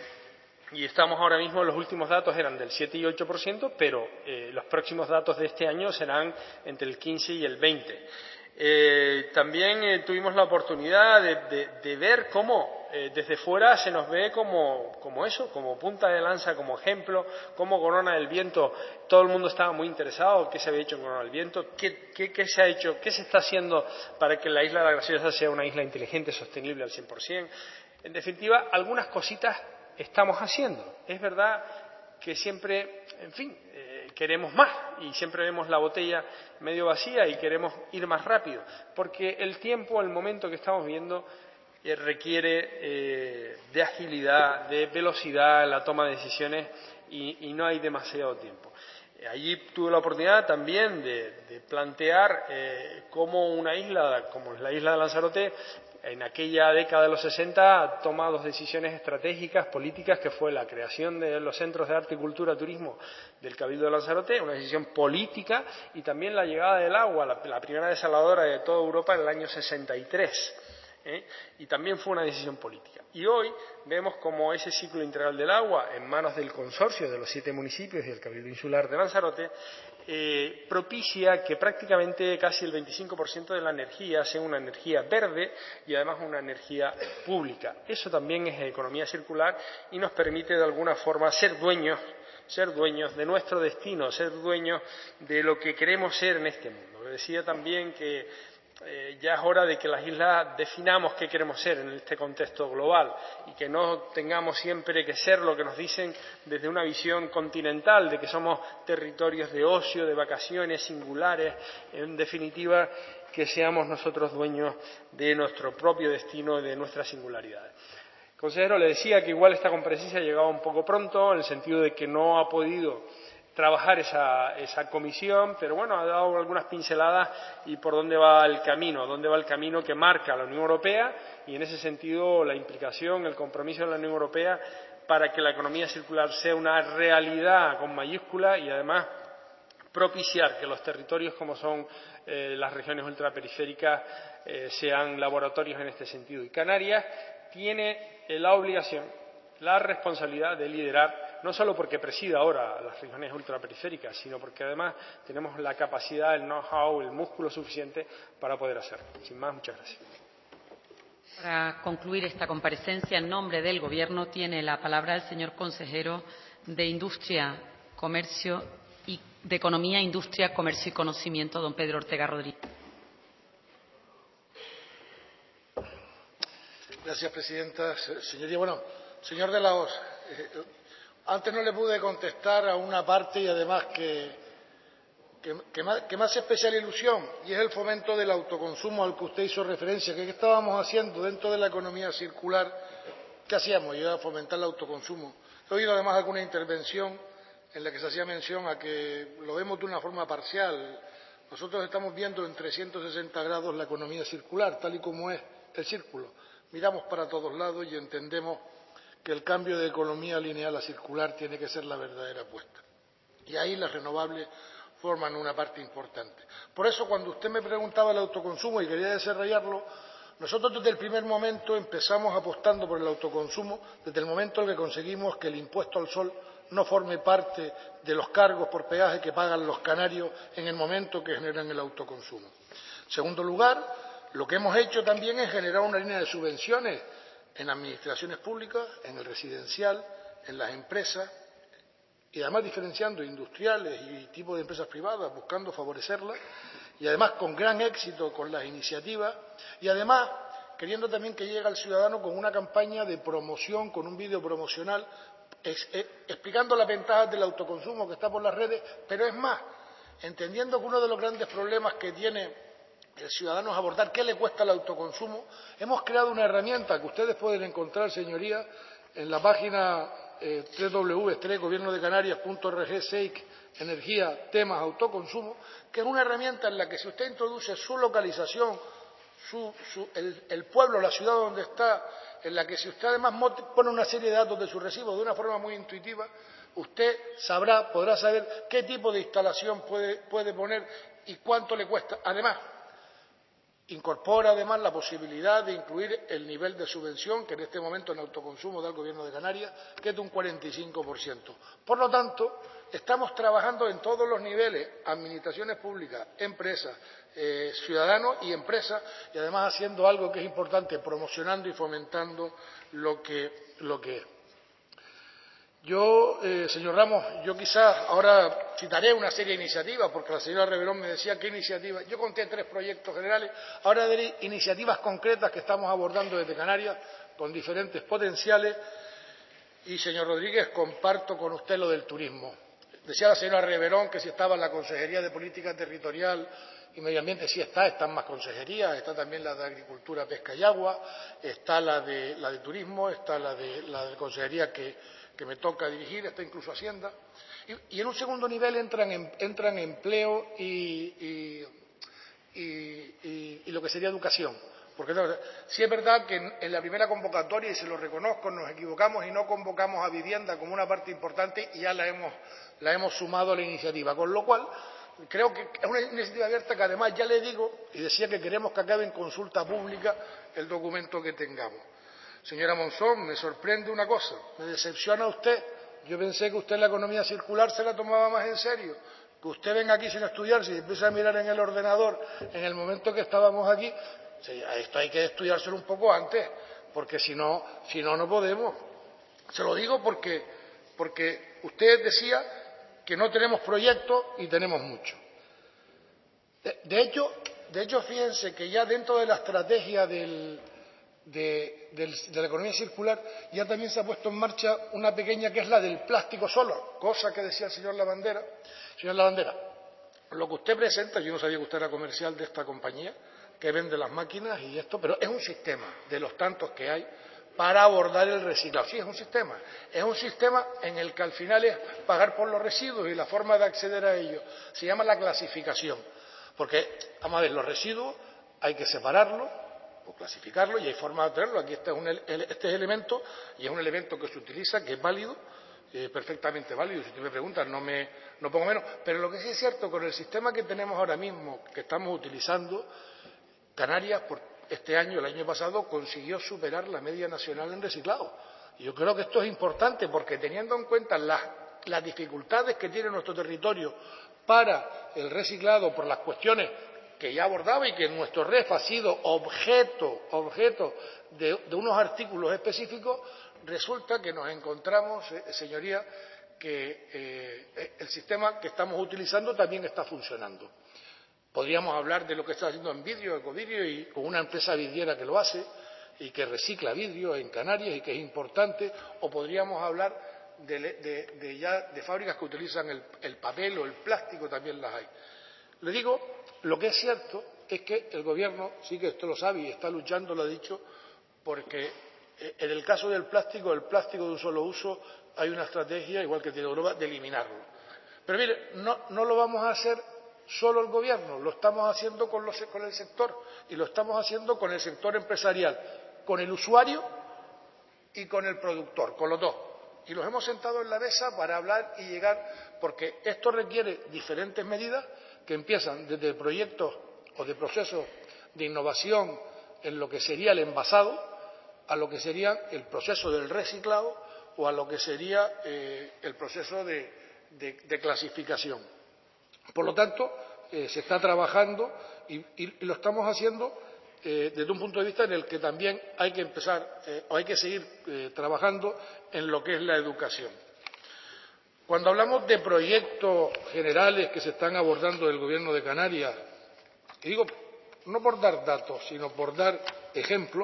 y estamos ahora mismo, los últimos datos eran del siete y ocho por ciento, pero eh, los próximos datos de este año serán entre el quince y el veinte por ciento. Eh, también eh, tuvimos la oportunidad de, de, de ver cómo eh, desde fuera se nos ve como, como eso, como punta de lanza, como ejemplo, como Corona del Viento. Todo el mundo estaba muy interesado, qué se había hecho en Corona del Viento, qué, qué, qué se ha hecho, qué se está haciendo para que la isla de la Graciosa sea una isla inteligente, sostenible al cien por cien. En definitiva, algunas cositas estamos haciendo. Es verdad que siempre, en fin, eh, queremos más y siempre vemos la botella medio vacía y queremos ir más rápido, porque el tiempo, el momento que estamos viendo eh, requiere eh, de agilidad, de velocidad en la toma de decisiones y, y no hay demasiado tiempo. Eh, allí tuve la oportunidad también de, de plantear eh, cómo una isla, como es la isla de Lanzarote, en aquella década de los sesenta toma dos decisiones estratégicas, políticas, que fue la creación de los centros de arte y cultura turismo del Cabildo de Lanzarote, una decisión política, y también la llegada del agua, la, la primera desaladora de toda Europa en el año sesenta y tres. ¿eh? Y también fue una decisión política. Y hoy vemos como ese ciclo integral del agua, en manos del consorcio de los siete municipios y del Cabildo Insular de Lanzarote, eh, propicia que prácticamente casi el veinticinco por ciento de la energía sea una energía verde y además una energía pública. Eso también es economía circular y nos permite de alguna forma ser dueños, ser dueños de nuestro destino, ser dueños de lo que queremos ser en este mundo. Decía también que Eh, ya es hora de que las islas definamos qué queremos ser en este contexto global y que no tengamos siempre que ser lo que nos dicen desde una visión continental, de que somos territorios de ocio, de vacaciones singulares, en definitiva, que seamos nosotros dueños de nuestro propio destino y de nuestras singularidades. Consejero, le decía que igual esta comparecencia llegaba un poco pronto, en el sentido de que no ha podido trabajar esa, esa comisión, pero bueno, ha dado algunas pinceladas y por dónde va el camino, dónde va el camino que marca la Unión Europea y en ese sentido la implicación, el compromiso de la Unión Europea para que la economía circular sea una realidad con mayúscula y además propiciar que los territorios como son eh, las regiones ultraperiféricas eh, sean laboratorios en este sentido. Y Canarias tiene eh, la obligación, la responsabilidad de liderar, no solo porque presida ahora las regiones ultraperiféricas, sino porque además tenemos la capacidad, el know-how, el músculo suficiente para poder hacerlo. Sin más, muchas gracias. Para concluir esta comparecencia, en nombre del Gobierno, tiene la palabra el señor consejero de Industria, Comercio y de Economía, Industria, Comercio y Conocimiento, don Pedro Ortega Rodríguez. Gracias, presidenta. Señoría, bueno, señor de la Hoz, eh, antes no le pude contestar a una parte y además que, que, que, me, que me hace especial ilusión, y es el fomento del autoconsumo al que usted hizo referencia. ¿Qué estábamos haciendo dentro de la economía circular? ¿Qué hacíamos? Iba a fomentar el autoconsumo. He oído además alguna intervención en la que se hacía mención a que lo vemos de una forma parcial. Nosotros estamos viendo en trescientos sesenta grados la economía circular, tal y como es el círculo. Miramos para todos lados y entendemos que el cambio de economía lineal a circular tiene que ser la verdadera apuesta. Y ahí las renovables forman una parte importante. Por eso, cuando usted me preguntaba el autoconsumo y quería desarrollarlo, nosotros desde el primer momento empezamos apostando por el autoconsumo, desde el momento en que conseguimos que el impuesto al sol no forme parte de los cargos por peaje que pagan los canarios en el momento que generan el autoconsumo. En segundo lugar, lo que hemos hecho también es generar una línea de subvenciones en administraciones públicas, en el residencial, en las empresas, y además diferenciando industriales y tipos de empresas privadas, buscando favorecerlas, y además con gran éxito con las iniciativas, y además queriendo también que llegue al ciudadano con una campaña de promoción, con un vídeo promocional, ex, ex, explicando las ventajas del autoconsumo que está por las redes, pero es más, entendiendo que uno de los grandes problemas que tiene el ciudadano es abordar qué le cuesta el autoconsumo. Hemos creado una herramienta que ustedes pueden encontrar, señorías, en la página eh, doble u doble u doble u punto estrella gobierno de canarias punto org, S E I C, energía, temas, autoconsumo, que es una herramienta en la que si usted introduce su localización, su, su, el, el pueblo, la ciudad donde está, en la que si usted además pone una serie de datos de su recibo de una forma muy intuitiva, usted sabrá, podrá saber qué tipo de instalación puede, puede poner y cuánto le cuesta. Además, incorpora además la posibilidad de incluir el nivel de subvención que en este momento en autoconsumo da el Gobierno de Canarias, que es de un cuarenta y cinco por ciento. Por lo tanto, estamos trabajando en todos los niveles, administraciones públicas, empresas, eh, ciudadanos y empresas, y además haciendo algo que es importante, promocionando y fomentando lo que, lo que es. Yo, eh, señor Ramos, yo quizás ahora citaré una serie de iniciativas, porque la señora Reverón me decía qué iniciativas. Yo conté tres proyectos generales, ahora daré iniciativas concretas que estamos abordando desde Canarias, con diferentes potenciales. Y, señor Rodríguez, comparto con usted lo del turismo. Decía la señora Reverón que si estaba en la Consejería de Política Territorial y Medio Ambiente, sí está, están más consejerías, está también la de Agricultura, Pesca y Agua, está la de, la de Turismo, está la de la de Consejería que que me toca dirigir, está incluso Hacienda, y, y en un segundo nivel entran, en, entran empleo y, y, y, y, y lo que sería educación. Porque no, sí es verdad que en, en la primera convocatoria, y se lo reconozco, nos equivocamos y no convocamos a vivienda como una parte importante y ya la hemos, la hemos sumado a la iniciativa, con lo cual creo que es una iniciativa abierta que además ya le digo, y decía que queremos que acabe en consulta pública el documento que tengamos. Señora Monzón, me sorprende una cosa, me decepciona usted. Yo pensé que usted la economía circular se la tomaba más en serio. Que usted venga aquí sin estudiar, si empieza a mirar en el ordenador en el momento que estábamos aquí, esto hay que estudiárselo un poco antes, porque si no, si no, no podemos. Se lo digo porque, porque usted decía que no tenemos proyectos y tenemos mucho. De, de hecho, de hecho, fíjense que ya dentro de la estrategia del De, de, de la economía circular ya también se ha puesto en marcha una pequeña que es la del plástico solo, cosa que decía el señor Lavandera. Señor Lavandera, lo que usted presenta, yo no sabía que usted era comercial de esta compañía que vende las máquinas y esto, pero es un sistema de los tantos que hay para abordar el reciclado. Sí, es un sistema, es un sistema en el que al final es pagar por los residuos y la forma de acceder a ellos se llama la clasificación, porque, vamos a ver, los residuos hay que separarlos o clasificarlo y hay forma de hacerlo. Aquí este es un este elemento y es un elemento que se utiliza, que es válido, eh, perfectamente válido. Si usted me pregunta, no me no pongo menos. Pero lo que sí es cierto, con el sistema que tenemos ahora mismo, que estamos utilizando, Canarias, por este año, el año pasado, consiguió superar la media nacional en reciclado. Y yo creo que esto es importante porque teniendo en cuenta las, las dificultades que tiene nuestro territorio para el reciclado por las cuestiones que ya abordaba y que en nuestro R E F ha sido objeto, objeto de, de unos artículos específicos, resulta que nos encontramos, eh, señoría, que eh, el sistema que estamos utilizando también está funcionando. Podríamos hablar de lo que está haciendo en vidrio, Ecovidrio, y con una empresa vidriera que lo hace y que recicla vidrio en Canarias y que es importante, o podríamos hablar de, de, de ya de fábricas que utilizan el, el papel o el plástico, también las hay. Le digo, lo que es cierto es que el Gobierno, sí que esto lo sabe y está luchando, lo ha dicho, porque en el caso del plástico, el plástico de un solo uso, hay una estrategia, igual que tiene Europa, de eliminarlo. Pero mire, no, no lo vamos a hacer solo el Gobierno, lo estamos haciendo con, los, con el sector y lo estamos haciendo con el sector empresarial, con el usuario y con el productor, con los dos. Y los hemos sentado en la mesa para hablar y llegar, porque esto requiere diferentes medidas que empiezan desde proyectos o de procesos de innovación en lo que sería el envasado, a lo que sería el proceso del reciclado o a lo que sería eh, el proceso de, de, de clasificación. Por lo tanto, eh, se está trabajando y, y, y lo estamos haciendo eh, desde un punto de vista en el que también hay que empezar eh, o hay que seguir eh, trabajando en lo que es la educación. Cuando hablamos de proyectos generales que se están abordando del Gobierno de Canarias, y digo, no por dar datos, sino por dar ejemplos,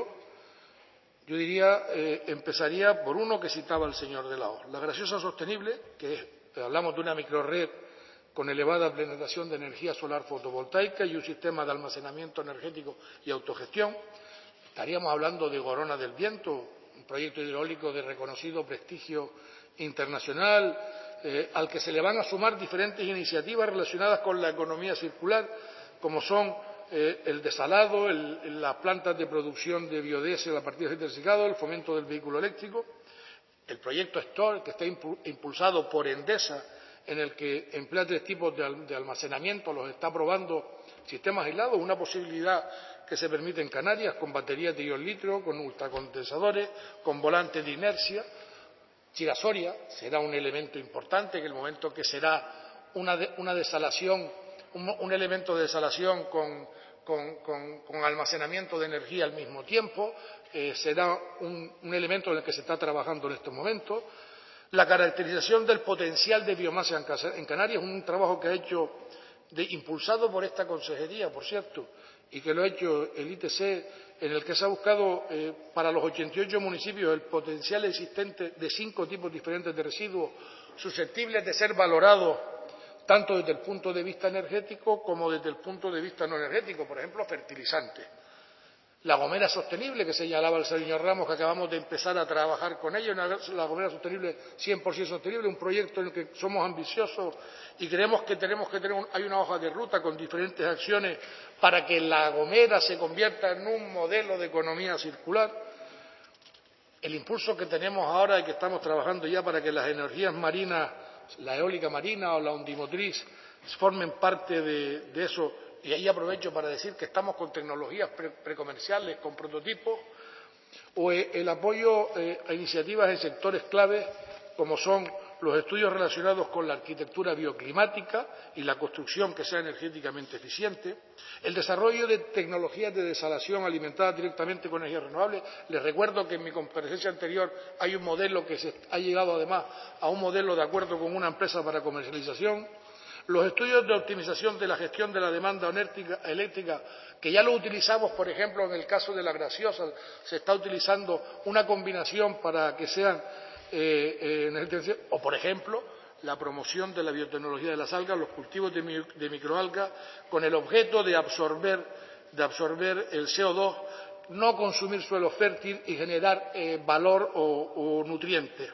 yo diría, eh, empezaría por uno que citaba el señor de la O. La Graciosa Sostenible, que es, hablamos de una microrred con elevada penetración de energía solar fotovoltaica y un sistema de almacenamiento energético y autogestión. Estaríamos hablando de Gorona del Viento, un proyecto hidráulico de reconocido prestigio internacional, eh, al que se le van a sumar diferentes iniciativas relacionadas con la economía circular, como son eh, el desalado, el, las plantas de producción de biodiesel a partir de aceite reciclado, el fomento del vehículo eléctrico. el proyecto Store, que está impulsado por Endesa, en el que emplea tres tipos de almacenamiento, los está probando sistemas aislados, una posibilidad que se permite en Canarias, con baterías de ion litio, con ultracondensadores, con volantes de inercia. Chirasoria será un elemento importante, en el momento que será una, de, una desalación, un, un elemento de desalación con, con, con, con almacenamiento de energía al mismo tiempo, eh, será un, un elemento en el que se está trabajando en estos momentos. La caracterización del potencial de biomasa en Canarias es un trabajo que ha hecho, de, impulsado por esta consejería, por cierto, y que lo ha hecho el I T C, en el que se ha buscado eh, para los ochenta y ocho municipios el potencial existente de cinco tipos diferentes de residuos susceptibles de ser valorados tanto desde el punto de vista energético como desde el punto de vista no energético, por ejemplo, fertilizantes. La Gomera Sostenible, que señalaba el señor Ramos, que acabamos de empezar a trabajar con ello, la Gomera Sostenible cien por ciento sostenible, un proyecto en el que somos ambiciosos y creemos que tenemos que tener un, hay una hoja de ruta con diferentes acciones para que La Gomera se convierta en un modelo de economía circular. El impulso que tenemos ahora y que estamos trabajando ya para que las energías marinas, la eólica marina o la ondimotriz, formen parte de, de eso. Y ahí aprovecho para decir que estamos con tecnologías pre precomerciales, con prototipos, o el apoyo eh, a iniciativas en sectores claves como son los estudios relacionados con la arquitectura bioclimática y la construcción que sea energéticamente eficiente, el desarrollo de tecnologías de desalación alimentadas directamente con energías renovables. Les recuerdo que en mi comparecencia anterior hay un modelo que se ha llegado además a un modelo de acuerdo con una empresa para comercialización. Los estudios de optimización de la gestión de la demanda eléctrica, que ya lo utilizamos, por ejemplo, en el caso de la gaseosa, se está utilizando una combinación para que sean eh, eh, o, por ejemplo, la promoción de la biotecnología de las algas, los cultivos de, mi, de microalgas, con el objeto de absorber, de absorber el C O dos, no consumir suelo fértil y generar eh, valor o, o nutrientes.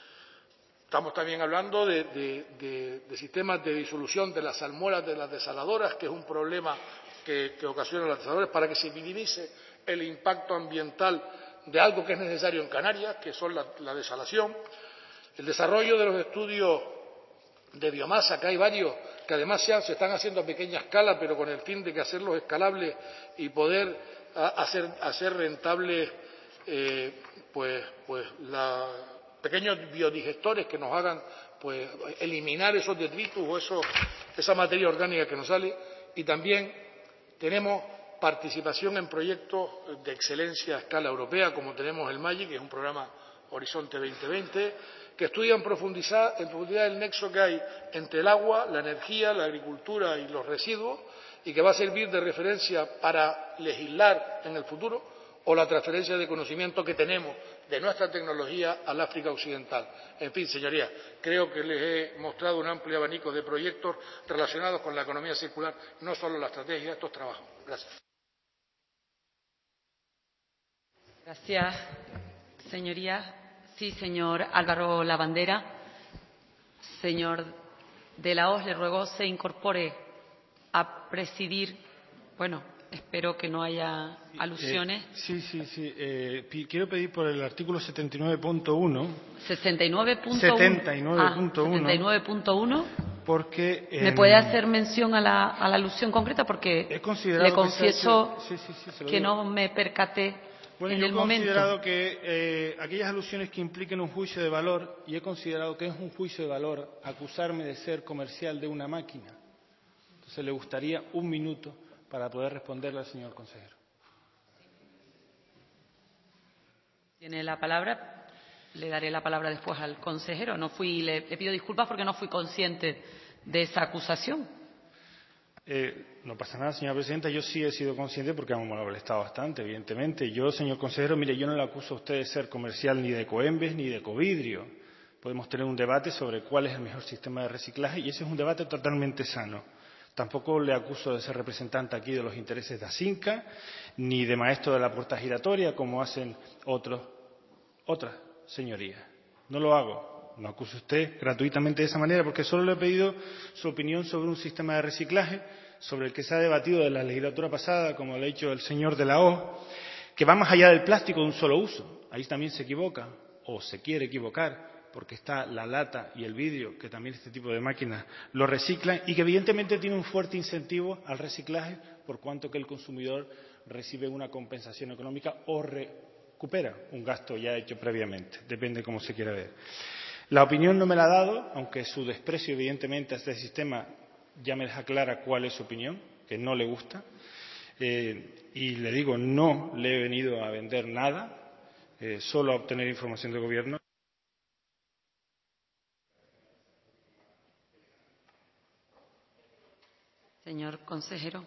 Estamos también hablando de, de, de, de sistemas de disolución de las salmueras de las desaladoras, que es un problema que, que ocasionan las desaladoras, para que se minimice el impacto ambiental de algo que es necesario en Canarias, que son la, la desalación. El desarrollo de los estudios de biomasa, que hay varios, que además se, han, se están haciendo a pequeña escala, pero con el fin de que hacerlos escalables y poder a, hacer, hacer rentables eh, pues, pues la pequeños biodigestores que nos hagan pues eliminar esos detritus o eso, esa materia orgánica que nos sale. Y también tenemos participación en proyectos de excelencia a escala europea, como tenemos el MAGIC, que es un programa Horizonte veinte veinte, que estudia en profundidad, en profundidad el nexo que hay entre el agua, la energía, la agricultura y los residuos, y que va a servir de referencia para legislar en el futuro, o la transferencia de conocimiento que tenemos de nuestra tecnología al África Occidental. En fin, señorías, creo que les he mostrado un amplio abanico de proyectos relacionados con la economía circular, no solo la estrategia, estos trabajos. Gracias. Gracias, señorías. Sí, señor Álvaro Lavandera. Señor de la Hoz, le ruego se incorpore a presidir. Bueno, espero que no haya alusiones. Eh, sí, sí, sí. Eh, quiero pedir por el artículo setenta y nueve punto uno. ¿sesenta y nueve punto uno? setenta y nueve punto uno. Ah, setenta y nueve punto uno. Porque en... ¿Me puede hacer mención a la, a la alusión concreta? Porque le confieso que, sí, sí, sí, que no me percaté bueno, en yo el momento. he considerado que eh, aquellas alusiones que impliquen un juicio de valor, y he considerado que es un juicio de valor acusarme de ser comercial de una máquina. Entonces le gustaría un minuto para poder responderle al señor consejero. Tiene la palabra. Le daré la palabra después al consejero. No fui, le, le pido disculpas porque no fui consciente de esa acusación. Eh, no pasa nada, señora presidenta. Yo sí he sido consciente porque hemos molestado bastante, evidentemente. Yo, señor consejero, mire, yo no le acuso a usted de ser comercial ni de Coembes ni de Ecovidrio. Podemos tener un debate sobre cuál es el mejor sistema de reciclaje y ese es un debate totalmente sano. Tampoco le acuso de ser representante aquí de los intereses de Asinca ni de maestro de la puerta giratoria como hacen otros, otras señorías. No lo hago. No acuse usted gratuitamente de esa manera porque solo le he pedido su opinión sobre un sistema de reciclaje sobre el que se ha debatido de la legislatura pasada, como le ha dicho el señor de la Hoz, que va más allá del plástico de un solo uso. Ahí también se equivoca. o se quiere equivocar, porque está la lata y el vidrio, que también este tipo de máquinas lo reciclan, y que evidentemente tiene un fuerte incentivo al reciclaje, por cuanto que el consumidor recibe una compensación económica o recupera un gasto ya hecho previamente, depende cómo se quiera ver. La opinión no me la ha dado, aunque su desprecio evidentemente a este sistema ya me deja clara cuál es su opinión, que no le gusta, eh, y le digo, no le he venido a vender nada, eh, solo a obtener información del Gobierno. Señor consejero.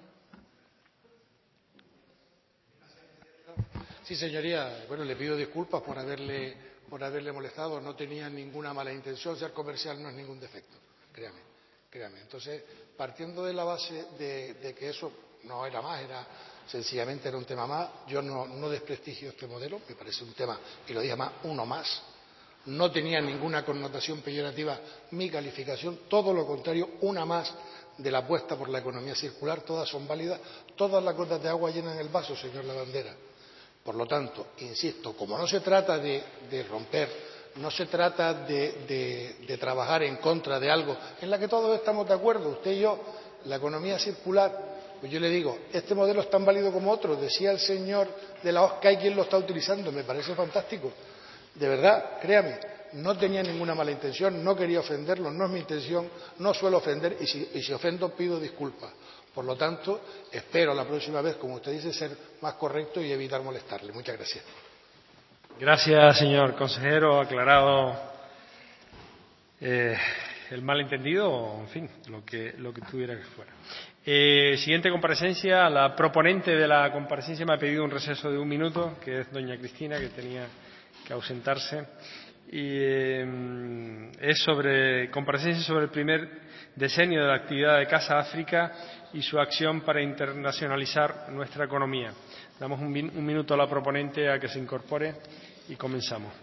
Sí, señoría. Bueno, le pido disculpas por haberle, por haberle molestado. No tenía ninguna mala intención. Ser comercial no es ningún defecto. Créame, créame. Entonces, partiendo de la base de, de que eso no era más, era sencillamente era un tema más, yo no, no desprestigio este modelo, me parece un tema, y lo dije más, uno más. No tenía ninguna connotación peyorativa mi calificación, todo lo contrario, una más de la apuesta por la economía circular, todas son válidas, todas las gotas de agua llenan el vaso, señor Lavandera. Por lo tanto, insisto, como no se trata de, de romper, no se trata de, de, de trabajar en contra de algo en la que todos estamos de acuerdo, usted y yo, la economía circular, pues yo le digo, este modelo es tan válido como otro, decía el señor de la O S C A y quien lo está utilizando, me parece fantástico. De verdad, créame, no tenía ninguna mala intención, no quería ofenderlo, no es mi intención, no suelo ofender y si, y si ofendo pido disculpas. Por lo tanto, espero la próxima vez, como usted dice, ser más correcto y evitar molestarle. Muchas gracias. Gracias, señor consejero. Aclarado eh, el malentendido o, en fin, lo que, lo que tuviera que fuera. Eh, siguiente comparecencia. La proponente de la comparecencia me ha pedido un receso de un minuto, que es doña Cristina, que tenía que ausentarse. Y eh, es sobre comparecencia sobre el primer decenio de la actividad de Casa África y su acción para internacionalizar nuestra economía. Damos un, un minuto a la proponente a que se incorpore y comenzamos.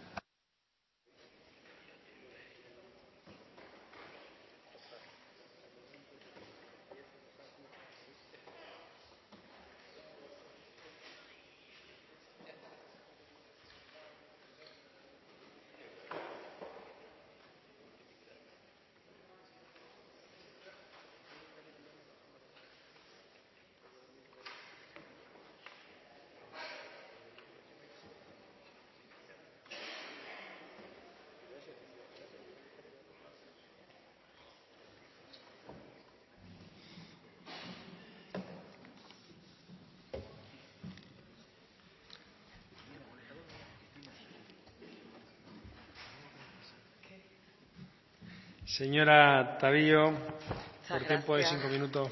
Señora Tavillo, por tiempo de cinco minutos.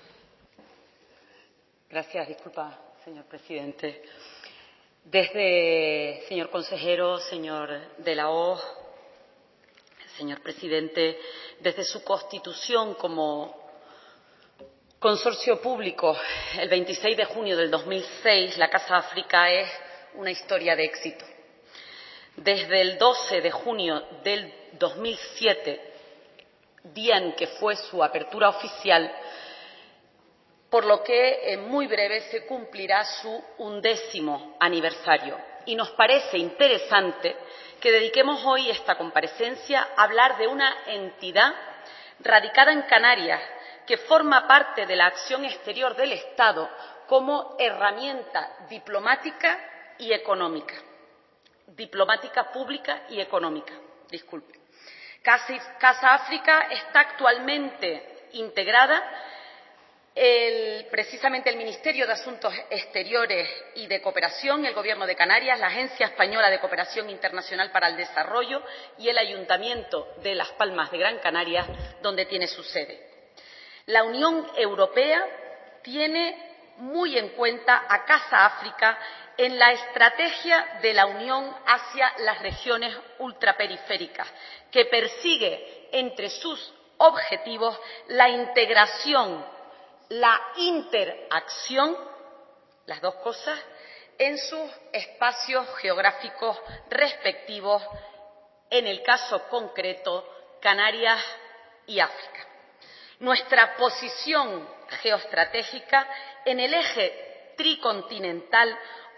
Gracias, disculpa, señor presidente. Desde, señor consejero, señor de la O, señor presidente, desde su constitución como consorcio público el veintiséis de junio del dos mil seis, la Casa África es una historia de éxito. Desde el doce de junio del dos mil siete, día en que fue su apertura oficial, por lo que en muy breve se cumplirá su undécimo aniversario. Y nos parece interesante que dediquemos hoy esta comparecencia a hablar de una entidad radicada en Canarias que forma parte de la acción exterior del Estado como herramienta diplomática y económica. Diplomática pública y económica, disculpe. Casa África está actualmente integrada el, precisamente el Ministerio de Asuntos Exteriores y de Cooperación, el Gobierno de Canarias, la Agencia Española de Cooperación Internacional para el Desarrollo y el Ayuntamiento de Las Palmas de Gran Canaria, donde tiene su sede. La Unión Europea tiene muy en cuenta a Casa África en la estrategia de la Unión hacia las regiones ultraperiféricas, que persigue entre sus objetivos la integración, la interacción, las dos cosas, en sus espacios geográficos respectivos, en el caso concreto, Canarias y África. Nuestra posición geoestratégica en el eje tricontinental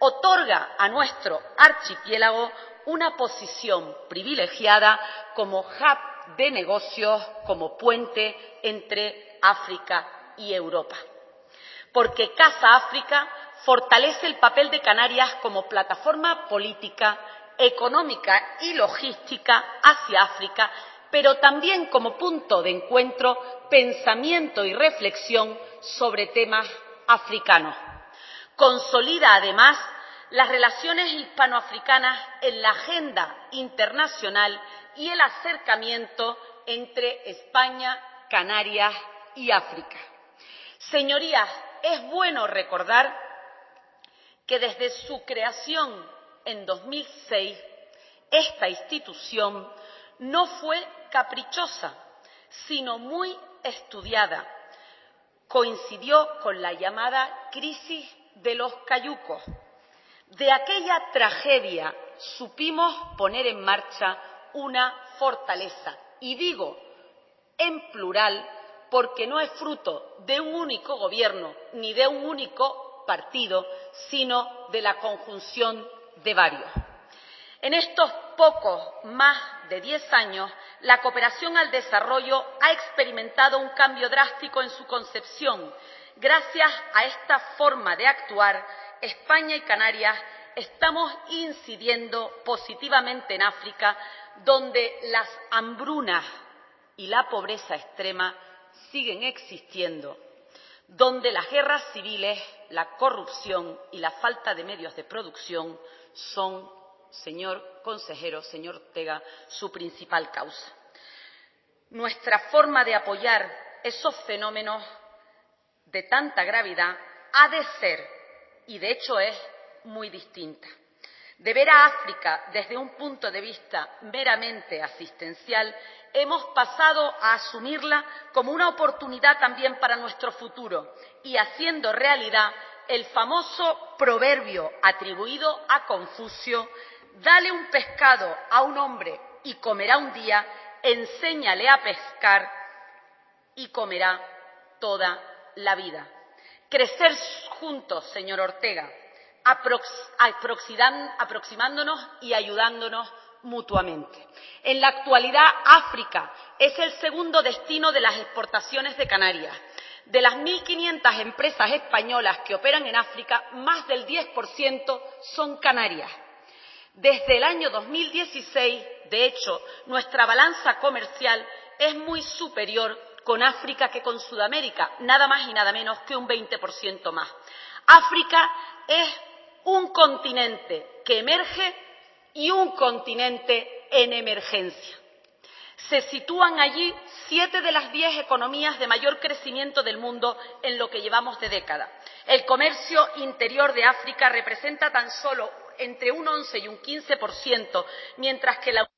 otorga a nuestro archipiélago una posición privilegiada como hub de negocios, como puente entre África y Europa. Porque Casa África fortalece el papel de Canarias como plataforma política, económica y logística hacia África, pero también como punto de encuentro, pensamiento y reflexión sobre temas africanos. Consolida, además, las relaciones hispanoafricanas en la agenda internacional y el acercamiento entre España, Canarias y África. Señorías, es bueno recordar que desde su creación en dos mil seis, esta institución no fue caprichosa, sino muy estudiada. Coincidió con la llamada crisis de los cayucos. De aquella tragedia supimos poner en marcha una fortaleza. Y digo en plural porque no es fruto de un único gobierno ni de un único partido, sino de la conjunción de varios. En estos pocos más de diez años, la cooperación al desarrollo ha experimentado un cambio drástico en su concepción. Gracias a esta forma de actuar, España y Canarias estamos incidiendo positivamente en África, donde las hambrunas y la pobreza extrema siguen existiendo, donde las guerras civiles, la corrupción y la falta de medios de producción son, señor consejero, señor Ortega, su principal causa. Nuestra forma de apoyar esos fenómenos de tanta gravedad ha de ser, y de hecho es, muy distinta. De ver a África desde un punto de vista meramente asistencial, hemos pasado a asumirla como una oportunidad también para nuestro futuro y haciendo realidad el famoso proverbio atribuido a Confucio: dale un pescado a un hombre y comerá un día, enséñale a pescar y comerá toda la vida. Crecer juntos, señor Ortega, aproximándonos y ayudándonos mutuamente. En la actualidad, África es el segundo destino de las exportaciones de Canarias. De las mil quinientas empresas españolas que operan en África, más del diez por ciento son canarias. Desde el año dos mil dieciséis, de hecho, nuestra balanza comercial es muy superior con África que con Sudamérica, nada más y nada menos que un veinte por ciento más. África es un continente que emerge y un continente en emergencia. Se sitúan allí siete de las diez economías de mayor crecimiento del mundo en lo que llevamos de década. El comercio interior de África representa tan solo entre un once y un quince por ciento, mientras que la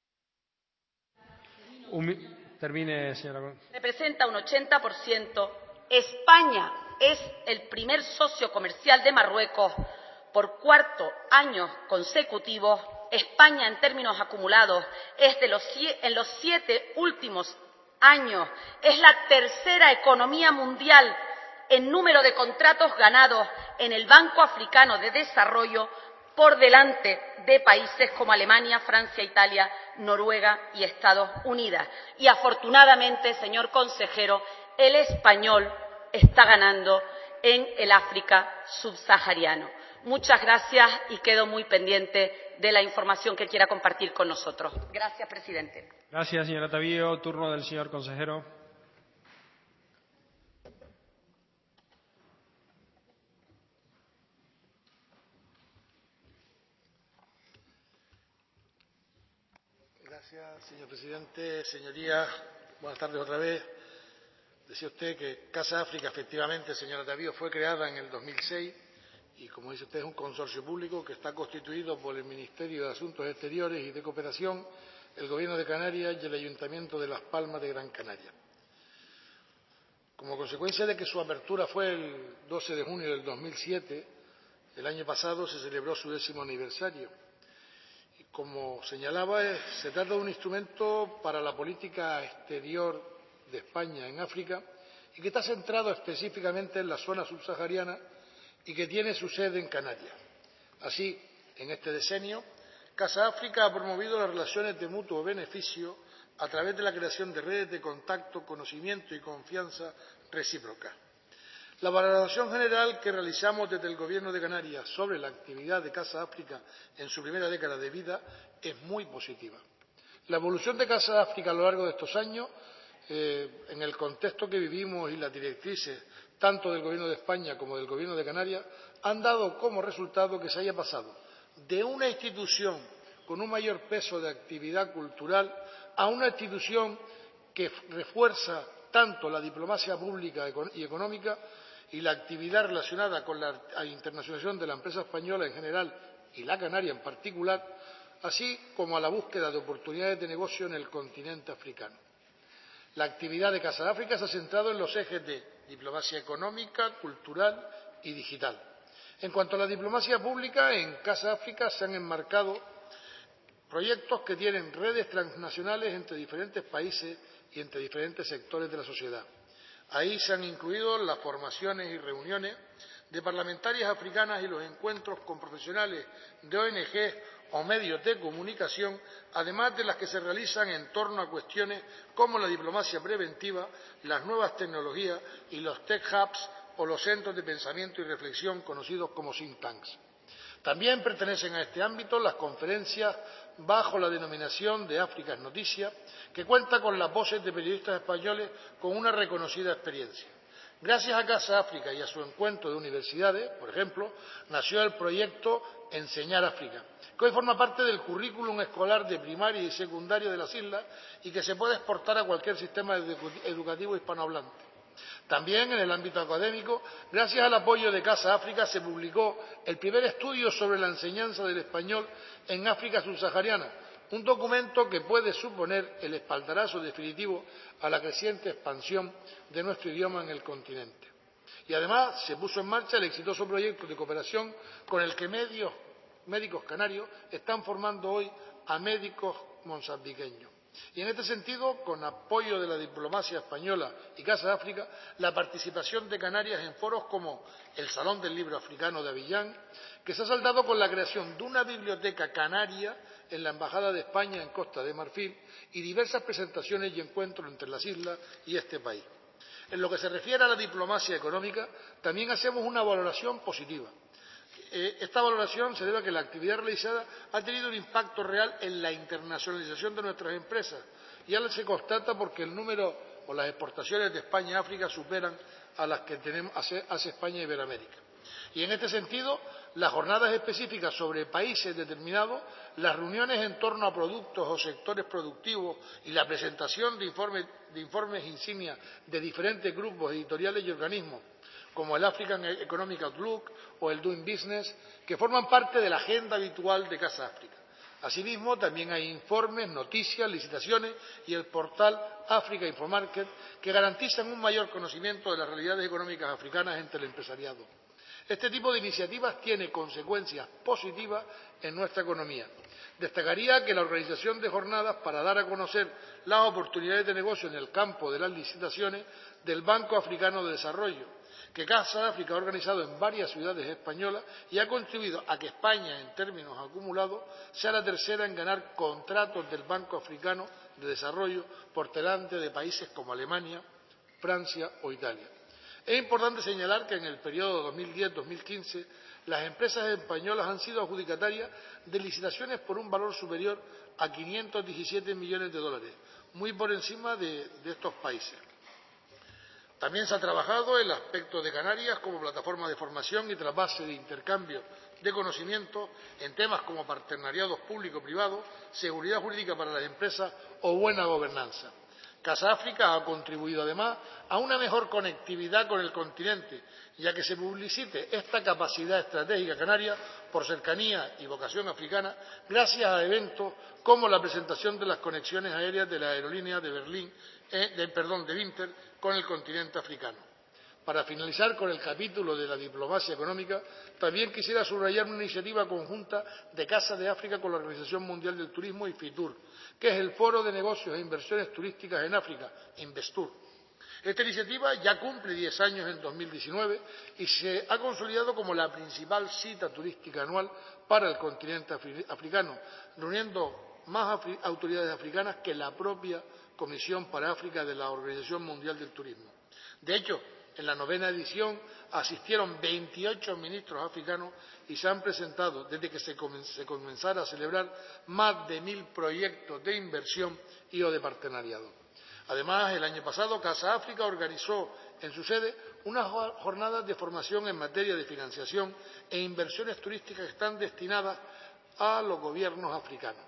Un, termine, señora. representa un ochenta por ciento. España es el primer socio comercial de Marruecos por cuarto año consecutivo. España, en términos acumulados, es de los, en los siete últimos años, es la tercera economía mundial en número de contratos ganados en el Banco Africano de Desarrollo, por delante de países como Alemania, Francia, Italia, Noruega y Estados Unidos. Y afortunadamente, señor consejero, el español está ganando en el África subsahariano. Muchas gracias y quedo muy pendiente de la información que quiera compartir con nosotros. Gracias, presidente. Gracias, señora Tavío. Turno del señor consejero. Gracias, señor presidente. Señorías, buenas tardes otra vez. Decía usted que Casa África, efectivamente, señora Tavío, fue creada en el dos mil seis y, como dice usted, es un consorcio público que está constituido por el Ministerio de Asuntos Exteriores y de Cooperación, el Gobierno de Canarias y el Ayuntamiento de Las Palmas de Gran Canaria. Como consecuencia de que su apertura fue el doce de junio del dos mil siete, el año pasado se celebró su décimo aniversario. Y como señalaba, se trata de un instrumento para la política exterior de España en África y que está centrado específicamente en la zona subsahariana y que tiene su sede en Canarias. Así, en este decenio, Casa África ha promovido las relaciones de mutuo beneficio a través de la creación de redes de contacto, conocimiento y confianza recíproca. La valoración general que realizamos desde el Gobierno de Canarias sobre la actividad de Casa África en su primera década de vida es muy positiva. La evolución de Casa África a lo largo de estos años, eh, en el contexto que vivimos y las directrices tanto del Gobierno de España como del Gobierno de Canarias, han dado como resultado que se haya pasado de una institución con un mayor peso de actividad cultural a una institución que refuerza tanto la diplomacia pública y económica y la actividad relacionada con la internacionalización de la empresa española en general y la canaria en particular, así como a la búsqueda de oportunidades de negocio en el continente africano. La actividad de Casa África se ha centrado en los ejes de diplomacia económica, cultural y digital. En cuanto a la diplomacia pública, en Casa África se han enmarcado proyectos que tienen redes transnacionales entre diferentes países y entre diferentes sectores de la sociedad. Ahí se han incluido las formaciones y reuniones de parlamentarias africanas y los encuentros con profesionales de O N G o medios de comunicación, además de las que se realizan en torno a cuestiones como la diplomacia preventiva, las nuevas tecnologías y los tech hubs o los centros de pensamiento y reflexión conocidos como think tanks. También pertenecen a este ámbito las conferencias bajo la denominación de África es Noticia, que cuenta con las voces de periodistas españoles con una reconocida experiencia. Gracias a Casa África y a su encuentro de universidades, por ejemplo, nació el proyecto Enseñar África, que hoy forma parte del currículum escolar de primaria y secundaria de las islas y que se puede exportar a cualquier sistema educativo hispanohablante. También en el ámbito académico, gracias al apoyo de Casa África, se publicó el primer estudio sobre la enseñanza del español en África subsahariana, un documento que puede suponer el espaldarazo definitivo a la creciente expansión de nuestro idioma en el continente. Y además se puso en marcha el exitoso proyecto de cooperación con el que medios, médicos canarios están formando hoy a médicos mozambiqueños. Y en este sentido, con apoyo de la diplomacia española y Casa África, la participación de Canarias en foros como el Salón del Libro Africano de Abiyán, que se ha saldado con la creación de una biblioteca canaria en la Embajada de España en Costa de Marfil y diversas presentaciones y encuentros entre las islas y este país. En lo que se refiere a la diplomacia económica, también hacemos una valoración positiva. Esta valoración se debe a que la actividad realizada ha tenido un impacto real en la internacionalización de nuestras empresas y ahora se constata porque el número o las exportaciones de España a África superan a las que tenemos, hace, hace España a Iberoamérica. Y en este sentido, las jornadas específicas sobre países determinados, las reuniones en torno a productos o sectores productivos y la presentación de informes, de informes insignia de diferentes grupos editoriales y organismos, como el African Economic Outlook o el Doing Business, que forman parte de la agenda habitual de Casa África. Asimismo, también hay informes, noticias, licitaciones y el portal Africa Infomarket, que garantizan un mayor conocimiento de las realidades económicas africanas entre el empresariado. Este tipo de iniciativas tiene consecuencias positivas en nuestra economía. Destacaría que la organización de jornadas para dar a conocer las oportunidades de negocio en el campo de las licitaciones del Banco Africano de Desarrollo, que Casa África ha organizado en varias ciudades españolas y ha contribuido a que España, en términos acumulados, sea la tercera en ganar contratos del Banco Africano de Desarrollo por delante de países como Alemania, Francia o Italia. Es importante señalar que en el periodo dos mil diez dos mil quince las empresas españolas han sido adjudicatarias de licitaciones por un valor superior a quinientos diecisiete millones de dólares, muy por encima de, de estos países. También se ha trabajado el aspecto de Canarias como plataforma de formación y trasvase de intercambio de conocimientos en temas como partenariados público-privados, seguridad jurídica para las empresas o buena gobernanza. Casa África ha contribuido además a una mejor conectividad con el continente, ya que se publicite esta capacidad estratégica canaria por cercanía y vocación africana, gracias a eventos como la presentación de las conexiones aéreas de la aerolínea de Berlín, eh, de, perdón, de Winter con el continente africano. Para finalizar con el capítulo de la diplomacia económica, también quisiera subrayar una iniciativa conjunta de Casa de África con la Organización Mundial del Turismo y FITUR, que es el Foro de Negocios e Inversiones Turísticas en África, Investur. Esta iniciativa ya cumple diez años en dos mil diecinueve y se ha consolidado como la principal cita turística anual para el continente africano, reuniendo más afri- autoridades africanas que la propia Comisión para África de la Organización Mundial del Turismo. De hecho, en la novena edición asistieron veintiocho ministros africanos y se han presentado, desde que se comenzara a celebrar, más de mil proyectos de inversión y o de partenariado. Además, el año pasado, Casa África organizó en su sede unas jornadas de formación en materia de financiación e inversiones turísticas que están destinadas a los gobiernos africanos.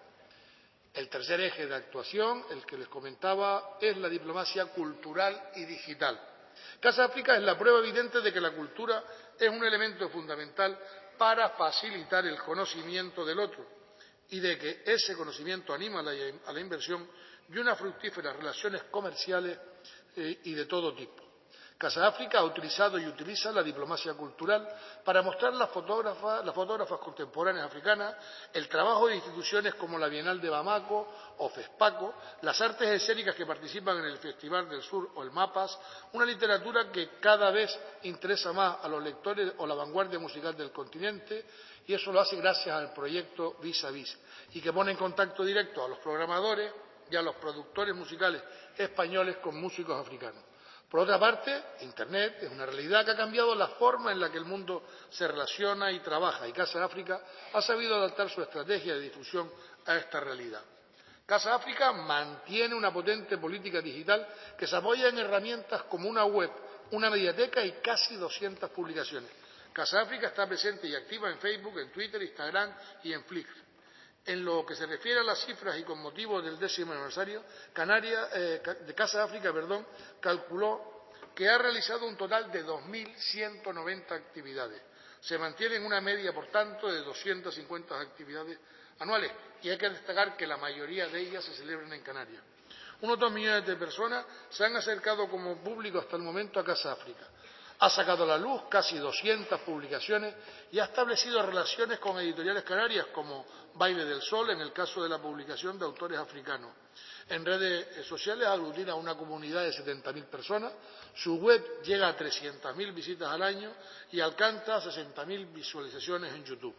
El tercer eje de actuación, el que les comentaba, es la diplomacia cultural y digital. Casa África es la prueba evidente de que la cultura es un elemento fundamental para facilitar el conocimiento del otro y de que ese conocimiento anima a la, a la inversión y unas fructíferas relaciones comerciales eh, y de todo tipo. Casa África ha utilizado y utiliza la diplomacia cultural para mostrar las fotógrafas, las fotógrafas contemporáneas africanas, el trabajo de instituciones como la Bienal de Bamako o FESPACO, las artes escénicas que participan en el Festival del Sur o el MAPAS, una literatura que cada vez interesa más a los lectores o la vanguardia musical del continente, y eso lo hace gracias al proyecto Vis a Vis, y que pone en contacto directo a los programadores y a los productores musicales españoles con músicos africanos. Por otra parte, Internet es una realidad que ha cambiado la forma en la que el mundo se relaciona y trabaja, y Casa África ha sabido adaptar su estrategia de difusión a esta realidad. Casa África mantiene una potente política digital que se apoya en herramientas como una web, una mediateca y casi doscientas publicaciones. Casa África está presente y activa en Facebook, en Twitter, Instagram y en Flickr. En lo que se refiere a las cifras y con motivo del décimo aniversario, Canarias, eh, de Casa África perdón, calculó que ha realizado un total de dos mil ciento noventa actividades. Se mantiene en una media, por tanto, de doscientas cincuenta actividades anuales, y hay que destacar que la mayoría de ellas se celebran en Canarias. Unos dos millones de personas se han acercado como público hasta el momento a Casa África. Ha sacado a la luz casi doscientas publicaciones y ha establecido relaciones con editoriales canarias como Baile del Sol, en el caso de la publicación de autores africanos. En redes sociales aglutina a una comunidad de setenta mil personas, su web llega a trescientas mil visitas al año y alcanza sesenta mil visualizaciones en YouTube.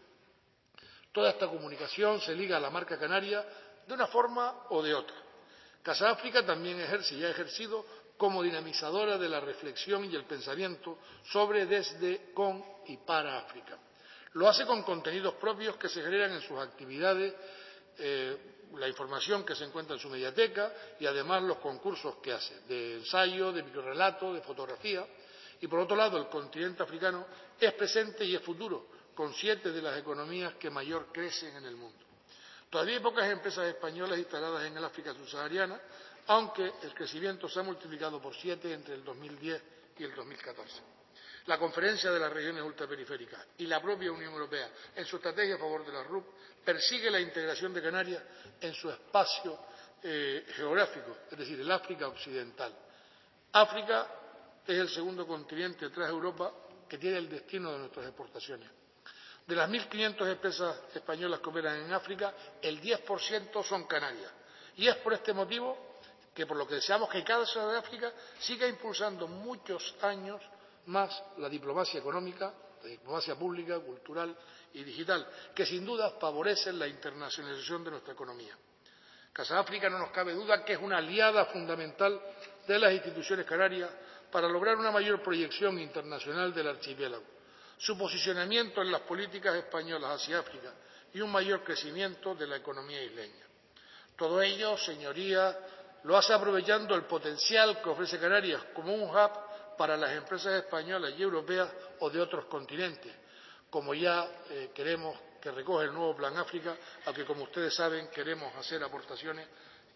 Toda esta comunicación se liga a la marca canaria de una forma o de otra. Casa África también ejerce y ha ejercido como dinamizadora de la reflexión y el pensamiento sobre, desde, con y para África. Lo hace con contenidos propios que se generan en sus actividades, eh, la información que se encuentra en su mediateca y además los concursos que hace, de ensayo, de microrrelato, de fotografía. Y por otro lado, el continente africano es presente y es futuro, con siete de las economías que mayor crecen en el mundo. Todavía hay pocas empresas españolas instaladas en el África subsahariana, aunque el crecimiento se ha multiplicado por siete entre el dos mil diez y el dos mil catorce. La Conferencia de las Regiones Ultraperiféricas y la propia Unión Europea, en su estrategia a favor de la R U P, persigue la integración de Canarias en su espacio eh, geográfico, es decir, el África occidental. África es el segundo continente tras Europa que tiene el destino de nuestras exportaciones. De las mil quinientas empresas españolas que operan en África, el diez por ciento son canarias. Y es por este motivo que, por lo que deseamos que cada ciudad de África siga impulsando muchos años más la diplomacia económica, la diplomacia pública, cultural y digital, que sin duda favorecen la internacionalización de nuestra economía. Casa África, no nos cabe duda, que es una aliada fundamental de las instituciones canarias para lograr una mayor proyección internacional del archipiélago, su posicionamiento en las políticas españolas hacia África y un mayor crecimiento de la economía isleña. Todo ello, señorías, lo hace aprovechando el potencial que ofrece Canarias como un hub para las empresas españolas y europeas o de otros continentes, como ya eh, queremos que recoge el nuevo Plan África, al que, como ustedes saben, queremos hacer aportaciones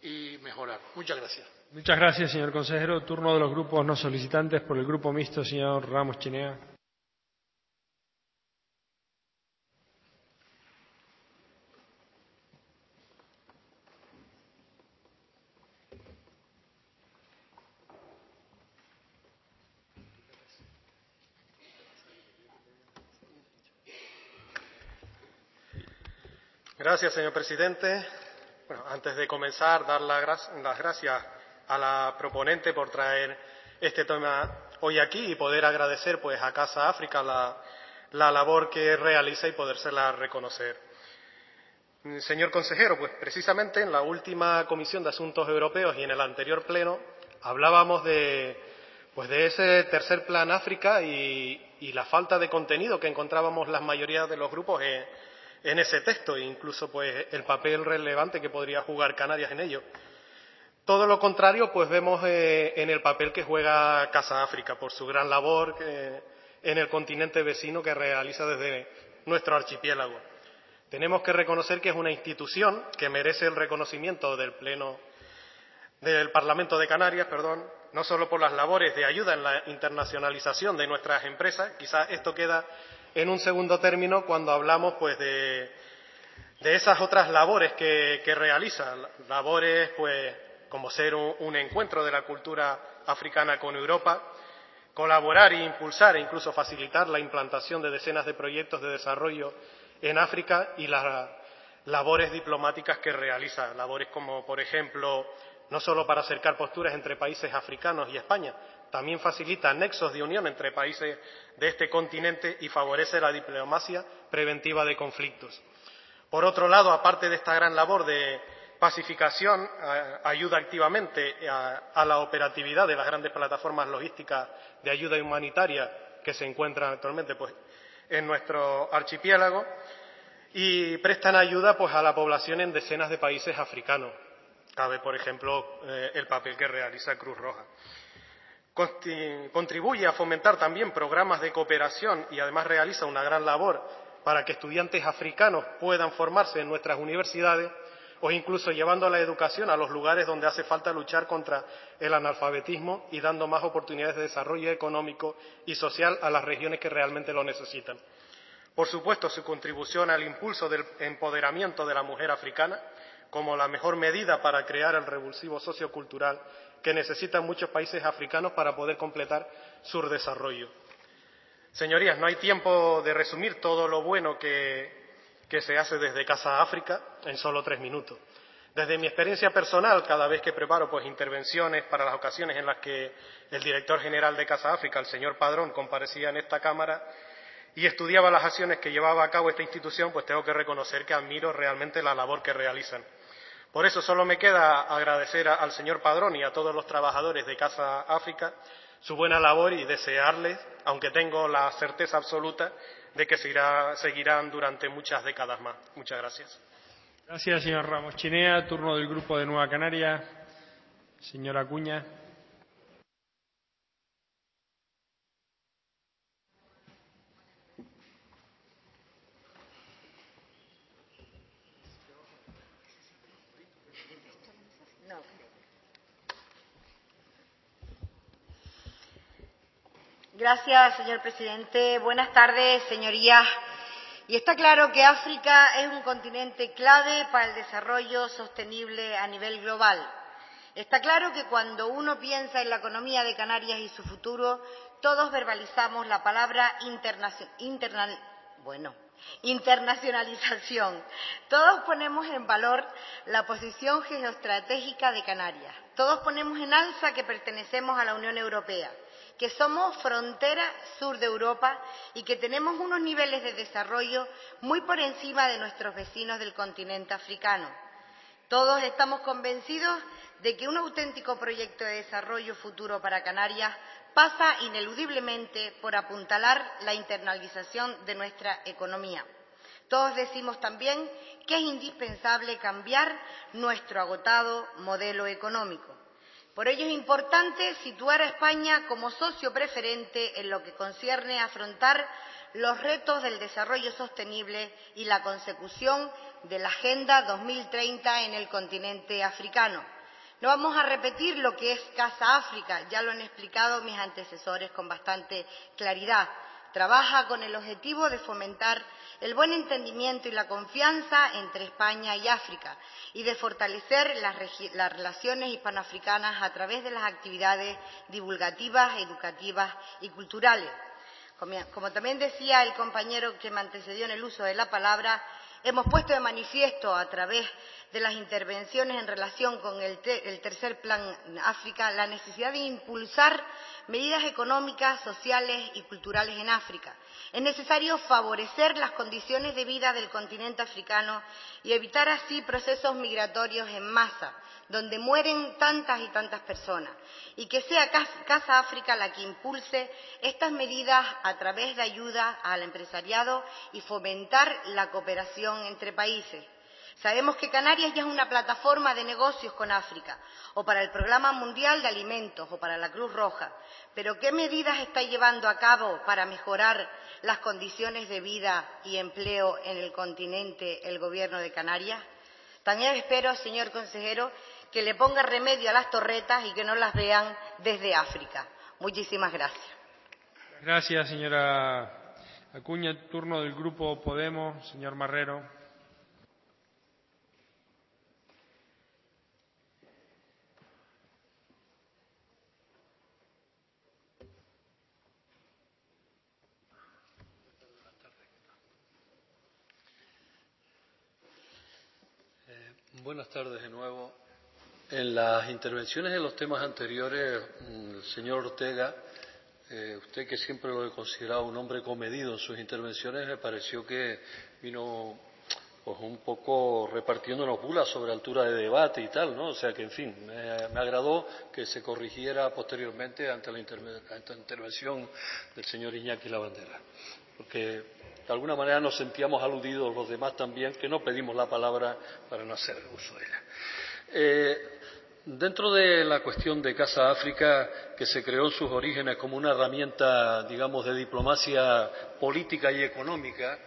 y mejorar. Muchas gracias. Muchas gracias, señor consejero. Turno de los grupos no solicitantes. Por el Grupo Mixto, señor Ramos Chinea. Gracias, señor presidente. Bueno, antes de comenzar, dar la gra- las gracias a la proponente por traer este tema hoy aquí y poder agradecer pues a Casa África la, la labor que realiza y podérsela reconocer. Señor consejero, pues precisamente en la última Comisión de Asuntos Europeos y en el anterior pleno hablábamos de, pues de ese tercer plan África y, y la falta de contenido que encontrábamos la mayoría de los grupos en, en ese texto e incluso pues el papel relevante que podría jugar Canarias en ello. Todo lo contrario, pues vemos eh, en el papel que juega Casa África por su gran labor eh, en el continente vecino que realiza desde nuestro archipiélago. Tenemos que reconocer que es una institución que merece el reconocimiento del Pleno del Parlamento de Canarias, perdón, no solo por las labores de ayuda en la internacionalización de nuestras empresas, quizás esto queda en un segundo término cuando hablamos pues de, de esas otras labores que, que realiza, labores pues como ser un, un encuentro de la cultura africana con Europa, colaborar e impulsar e incluso facilitar la implantación de decenas de proyectos de desarrollo en África y las labores diplomáticas que realiza, labores como, por ejemplo, no solo para acercar posturas entre países africanos y España, también facilita nexos de unión entre países de este continente y favorece la diplomacia preventiva de conflictos. Por otro lado, aparte de esta gran labor de pacificación, ayuda activamente a, a la operatividad de las grandes plataformas logísticas de ayuda humanitaria que se encuentran actualmente pues, en nuestro archipiélago y prestan ayuda pues, a la población en decenas de países africanos. Cabe, por ejemplo, eh, el papel que realiza Cruz Roja. Contribuye a fomentar también programas de cooperación y además realiza una gran labor para que estudiantes africanos puedan formarse en nuestras universidades o incluso llevando la educación a los lugares donde hace falta luchar contra el analfabetismo y dando más oportunidades de desarrollo económico y social a las regiones que realmente lo necesitan. Por supuesto, su contribución al impulso del empoderamiento de la mujer africana como la mejor medida para crear el revulsivo sociocultural que necesitan muchos países africanos para poder completar su desarrollo. Señorías, no hay tiempo de resumir todo lo bueno que que se hace desde Casa África en solo tres minutos. Desde mi experiencia personal, cada vez que preparo pues, intervenciones para las ocasiones en las que el director general de Casa África, el señor Padrón, comparecía en esta Cámara y estudiaba las acciones que llevaba a cabo esta institución, pues tengo que reconocer que admiro realmente la labor que realizan. Por eso solo me queda agradecer a, al señor Padrón y a todos los trabajadores de Casa África su buena labor y desearles, aunque tengo la certeza absoluta de que seguirá, seguirán durante muchas décadas más. Muchas gracias. Gracias, señor Ramos Chinea. Turno del Grupo de Nueva Canaria. Señora Acuña. Gracias, señor presidente. Buenas tardes, señorías. Y está claro que África es un continente clave para el desarrollo sostenible a nivel global. Está claro que cuando uno piensa en la economía de Canarias y su futuro, todos verbalizamos la palabra internacional, internal, bueno, internacionalización. Todos ponemos en valor la posición geoestratégica de Canarias. Todos ponemos en alza que pertenecemos a la Unión Europea, que somos frontera sur de Europa y que tenemos unos niveles de desarrollo muy por encima de nuestros vecinos del continente africano. Todos estamos convencidos de que un auténtico proyecto de desarrollo futuro para Canarias pasa ineludiblemente por apuntalar la internalización de nuestra economía. Todos decimos también que es indispensable cambiar nuestro agotado modelo económico. Por ello es importante situar a España como socio preferente en lo que concierne a afrontar los retos del desarrollo sostenible y la consecución de la Agenda dos mil treinta en el continente africano. No vamos a repetir lo que es Casa África, ya lo han explicado mis antecesores con bastante claridad. Trabaja con el objetivo de fomentar el buen entendimiento y la confianza entre España y África y de fortalecer las, las relaciones hispanoafricanas a través de las actividades divulgativas, educativas y culturales. Como, como también decía el compañero que me antecedió en el uso de la palabra, hemos puesto de manifiesto a través de las intervenciones en relación con el, te el tercer Plan África la necesidad de impulsar medidas económicas, sociales y culturales en África. Es necesario favorecer las condiciones de vida del continente africano y evitar así procesos migratorios en masa, donde mueren tantas y tantas personas, y que sea Casa África la que impulse estas medidas a través de ayuda al empresariado y fomentar la cooperación entre países. Sabemos que Canarias ya es una plataforma de negocios con África, o para el Programa Mundial de Alimentos, o para la Cruz Roja, pero ¿qué medidas está llevando a cabo para mejorar las condiciones de vida y empleo en el continente el Gobierno de Canarias? También espero, señor consejero, que le ponga remedio a las torretas y que no las vean desde África. Muchísimas gracias. Gracias, señora Acuña. Turno del Grupo Podemos, señor Marrero. Buenas tardes de nuevo. En las intervenciones de los temas anteriores, el señor Ortega, eh, usted que siempre lo he considerado un hombre comedido en sus intervenciones, me pareció que vino pues un poco repartiéndonos bulas sobre altura de debate y tal, ¿no? O sea que, en fin, me, me agradó que se corrigiera posteriormente ante la, interve ante la intervención del señor Iñaki Lavandera, porque de alguna manera nos sentíamos aludidos los demás también, que no pedimos la palabra para no hacer uso de ella. Eh, dentro de la cuestión de Casa África, que se creó en sus orígenes como una herramienta, digamos, de diplomacia política y económica,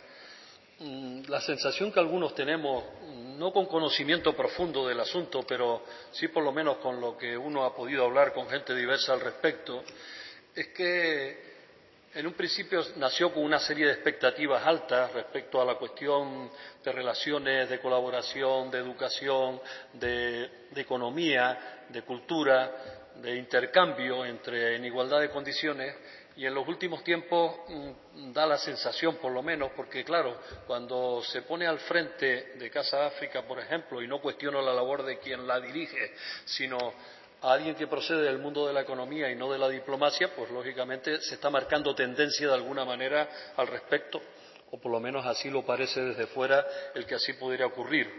la sensación que algunos tenemos, no con conocimiento profundo del asunto, pero sí por lo menos con lo que uno ha podido hablar con gente diversa al respecto, es que en un principio nació con una serie de expectativas altas respecto a la cuestión de relaciones, de colaboración, de educación, de, de economía, de cultura, de intercambio entre, en igualdad de condiciones, y en los últimos tiempos mmm, da la sensación, por lo menos, porque claro, cuando se pone al frente de Casa África, por ejemplo, y no cuestiono la labor de quien la dirige, sino a alguien que procede del mundo de la economía y no de la diplomacia, pues lógicamente se está marcando tendencia de alguna manera al respecto, o por lo menos así lo parece desde fuera el que así pudiera ocurrir.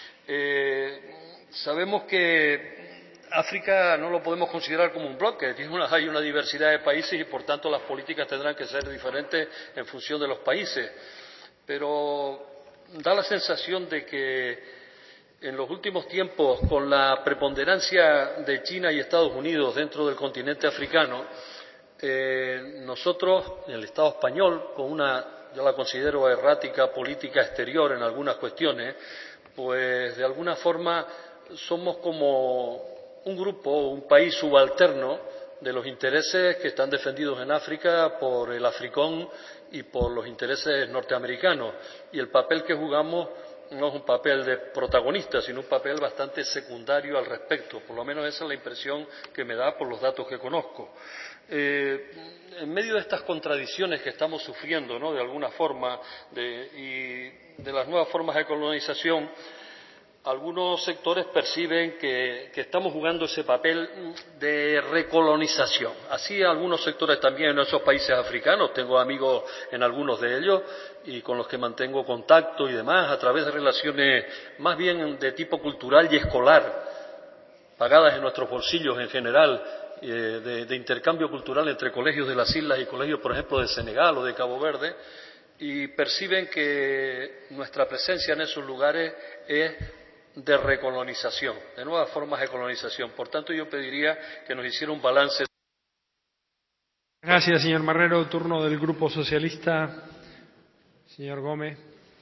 Eh, sabemos que África no lo podemos considerar como un bloque, tiene una, hay una diversidad de países y por tanto las políticas tendrán que ser diferentes en función de los países, pero da la sensación de que en los últimos tiempos, con la preponderancia de China y Estados Unidos dentro del continente africano, eh, nosotros, en el Estado español, con una, yo la considero errática política exterior en algunas cuestiones, pues de alguna forma somos como un grupo, un país subalterno de los intereses que están defendidos en África por el Africón y por los intereses norteamericanos. Y el papel que jugamos no es un papel de protagonista, sino un papel bastante secundario al respecto. Por lo menos esa es la impresión que me da por los datos que conozco. Eh, en medio de estas contradicciones que estamos sufriendo, ¿no?, de alguna forma, de, y de las nuevas formas de colonización, algunos sectores perciben que, que estamos jugando ese papel de recolonización. Así algunos sectores también en esos países africanos, tengo amigos en algunos de ellos y con los que mantengo contacto y demás a través de relaciones más bien de tipo cultural y escolar, pagadas en nuestros bolsillos en general, eh, de, de intercambio cultural entre colegios de las islas y colegios, por ejemplo, de Senegal o de Cabo Verde, y perciben que nuestra presencia en esos lugares es de recolonización, de nuevas formas de colonización. Por tanto, yo pediría que nos hiciera un balance. Gracias, señor Marrero. Turno del Grupo Socialista. Señor Gómez.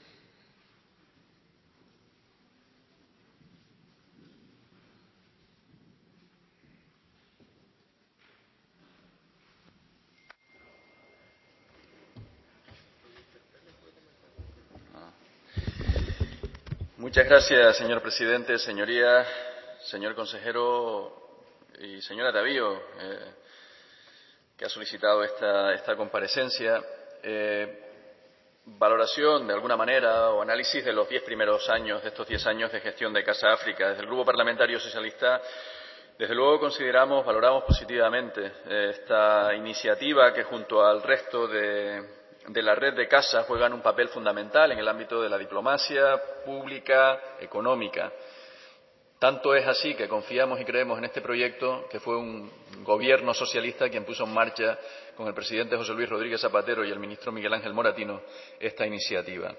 Muchas gracias, señor presidente, señorías, señor consejero y señora Atavío, eh, que ha solicitado esta, esta comparecencia. Eh, valoración, de alguna manera, o análisis de los diez primeros años, de estos diez años de gestión de Casa África. Desde el Grupo Parlamentario Socialista, desde luego consideramos, valoramos positivamente esta iniciativa que junto al resto de, de la red de casas juegan un papel fundamental en el ámbito de la diplomacia pública, económica. Tanto es así que confiamos y creemos en este proyecto, que fue un gobierno socialista quien puso en marcha, con el presidente José Luis Rodríguez Zapatero y el ministro Miguel Ángel Moratino, esta iniciativa.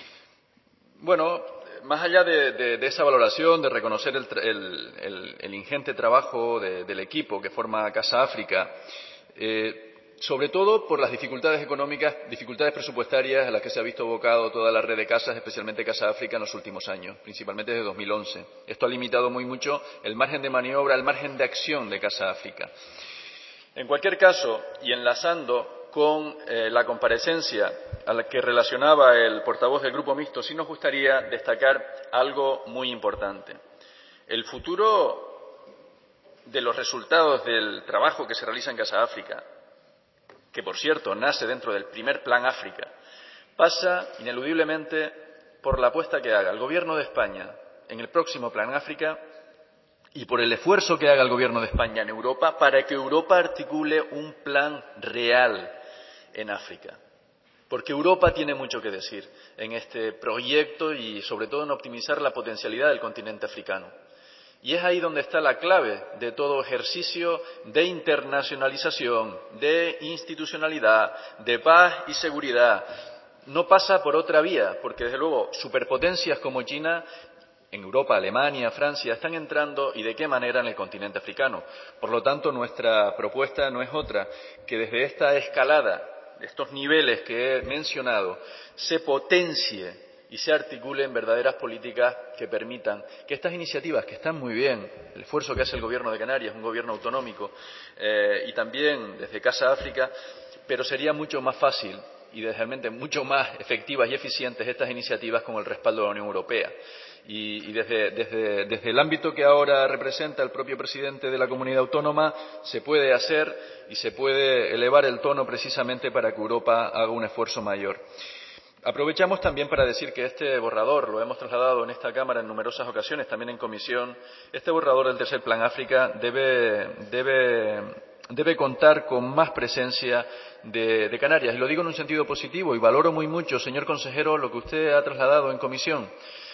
Bueno, más allá de, de, de esa valoración, de reconocer el, el, el, el ingente trabajo de, del equipo que forma Casa África, eh, sobre todo por las dificultades económicas, dificultades presupuestarias a las que se ha visto abocado toda la red de casas, especialmente Casa África, en los últimos años, principalmente desde dos mil once. Esto ha limitado muy mucho el margen de maniobra, el margen de acción de Casa África. En cualquier caso, y enlazando con eh, la comparecencia a la que relacionaba el portavoz del Grupo Mixto, sí nos gustaría destacar algo muy importante. El futuro de los resultados del trabajo que se realiza en Casa África, que por cierto nace dentro del primer Plan África, pasa ineludiblemente por la apuesta que haga el Gobierno de España en el próximo Plan África y por el esfuerzo que haga el Gobierno de España en Europa para que Europa articule un plan real en África. Porque Europa tiene mucho que decir en este proyecto y sobre todo en optimizar la potencialidad del continente africano. Y es ahí donde está la clave de todo ejercicio de internacionalización, de institucionalidad, de paz y seguridad. No pasa por otra vía, porque desde luego superpotencias como China, en Europa, Alemania, Francia, están entrando y de qué manera en el continente africano. Por lo tanto, nuestra propuesta no es otra que desde esta escalada, de estos niveles que he mencionado, se potencie y se articulen verdaderas políticas que permitan que estas iniciativas, que están muy bien, el esfuerzo que hace el Gobierno de Canarias, un gobierno autonómico, eh, y también desde Casa África, pero sería mucho más fácil y realmente mucho más efectivas y eficientes estas iniciativas con el respaldo de la Unión Europea. Y, y desde, desde, desde el ámbito que ahora representa el propio presidente de la comunidad autónoma se puede hacer y se puede elevar el tono precisamente para que Europa haga un esfuerzo mayor. Aprovechamos también para decir que este borrador, lo hemos trasladado en esta Cámara en numerosas ocasiones, también en comisión, este borrador del tercer Plan África debe, debe, debe contar con más presencia de, de Canarias. Y lo digo en un sentido positivo y valoro muy mucho, señor consejero, lo que usted ha trasladado en comisión,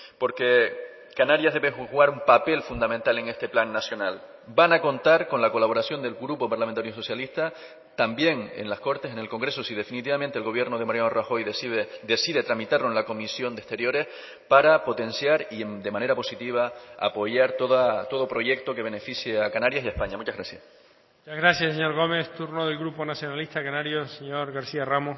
porque Canarias debe jugar un papel fundamental en este plan nacional. Van a contar con la colaboración del Grupo Parlamentario Socialista, también en las Cortes, en el Congreso, si definitivamente el Gobierno de Mariano Rajoy decide, decide tramitarlo en la Comisión de Exteriores, para potenciar y de manera positiva apoyar toda, todo proyecto que beneficie a Canarias y a España. Muchas gracias. Muchas gracias, señor Gómez. Turno del Grupo Nacionalista Canario, señor García Ramos.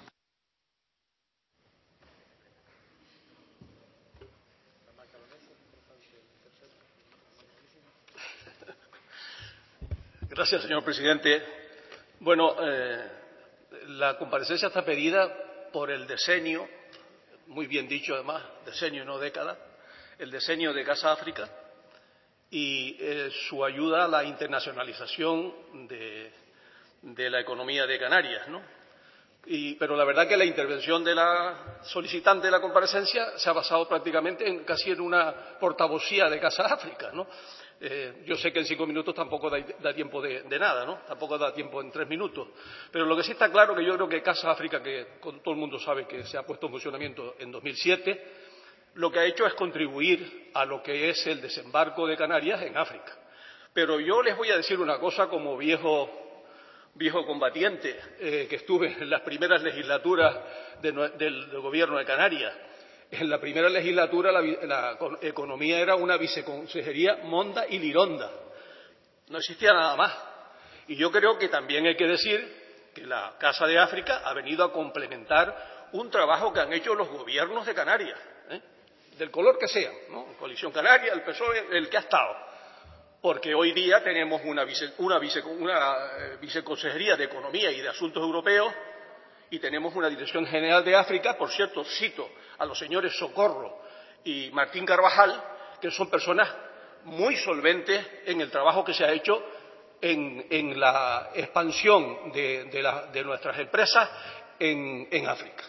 Gracias, señor presidente. Bueno, eh, la comparecencia está pedida por el decenio, muy bien dicho además, decenio no década, el decenio de Casa África y eh, su ayuda a la internacionalización de, de la economía de Canarias, ¿no? Y, pero la verdad que la intervención de la solicitante de la comparecencia se ha basado prácticamente en casi en una portavocía de Casa África, ¿no? Eh, yo sé que en cinco minutos tampoco da, da tiempo de, de nada, ¿no? Tampoco da tiempo en tres minutos. Pero lo que sí está claro que yo creo que Casa África, que todo el mundo sabe que se ha puesto en funcionamiento en dos mil siete, lo que ha hecho es contribuir a lo que es el desembarco de Canarias en África. Pero yo les voy a decir una cosa como viejo, viejo combatiente eh, que estuve en las primeras legislaturas de, del, del gobierno de Canarias. En la primera legislatura la, la economía era una viceconsejería monda y lironda. No existía nada más. Y yo creo que también hay que decir que la Casa de África ha venido a complementar un trabajo que han hecho los gobiernos de Canarias, ¿eh? Del color que sea, ¿no? Coalición Canaria, el P S O E, el que ha estado. Porque hoy día tenemos una, vice, una, vice, una eh, viceconsejería de Economía y de Asuntos Europeos y tenemos una Dirección General de África, por cierto, cito a los señores Socorro y Martín Carvajal, que son personas muy solventes en el trabajo que se ha hecho en, en la expansión de, de, la, de nuestras empresas en, en África.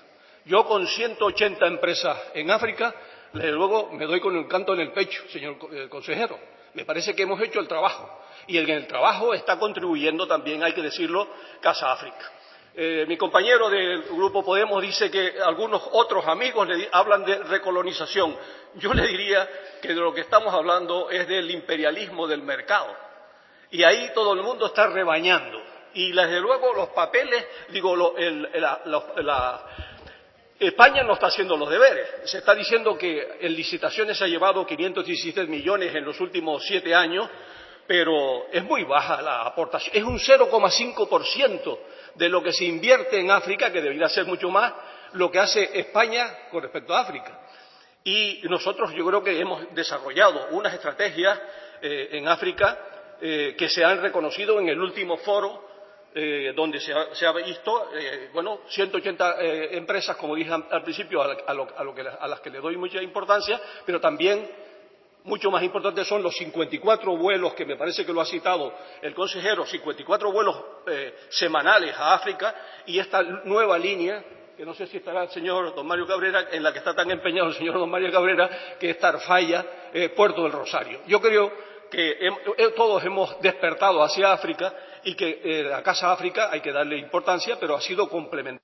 Yo con ciento ochenta empresas en África, desde luego me doy con el canto en el pecho, señor consejero. Me parece que hemos hecho el trabajo. Y en el trabajo está contribuyendo también, hay que decirlo, Casa África. Eh, mi compañero del Grupo Podemos dice que algunos otros amigos le hablan de recolonización. Yo le diría que de lo que estamos hablando es del imperialismo del mercado. Y ahí todo el mundo está rebañando. Y desde luego los papeles, digo, lo, el, la, la, la, España no está haciendo los deberes. Se está diciendo que en licitaciones se ha llevado quinientos diecisiete millones en los últimos siete años, pero es muy baja la aportación. Es un cero coma cinco por ciento de lo que se invierte en África, que debería ser mucho más, lo que hace España con respecto a África. Y nosotros yo creo que hemos desarrollado unas estrategias eh, en África eh, que se han reconocido en el último foro, eh, donde se ha, se ha visto, eh, bueno, ciento ochenta eh, empresas, como dije al principio, a, la, a, lo, a, lo que, a las que le doy mucha importancia, pero también mucho más importantes son los cincuenta y cuatro vuelos, que me parece que lo ha citado el consejero, cincuenta y cuatro vuelos eh, semanales a África, y esta nueva línea, que no sé si estará el señor don Mario Cabrera, en la que está tan empeñado el señor don Mario Cabrera, que es Tarfaya, eh, Puerto del Rosario. Yo creo que he, todos hemos despertado hacia África y que eh, a Casa África hay que darle importancia, pero ha sido complementario.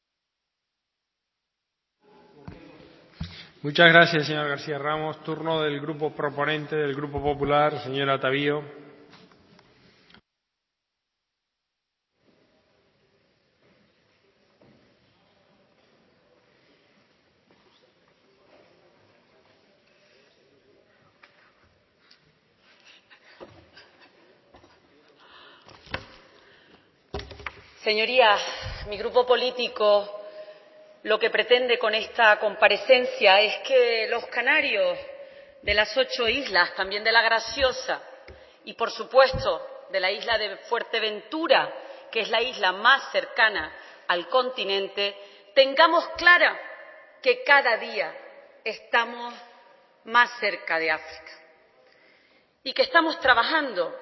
Muchas gracias, señor García Ramos. Turno del Grupo proponente del Grupo Popular, señora Atavío. Señorías, mi grupo político lo que pretende con esta comparecencia es que los canarios de las ocho islas, también de La Graciosa y, por supuesto, de la isla de Fuerteventura, que es la isla más cercana al continente, tengamos clara que cada día estamos más cerca de África y que estamos trabajando.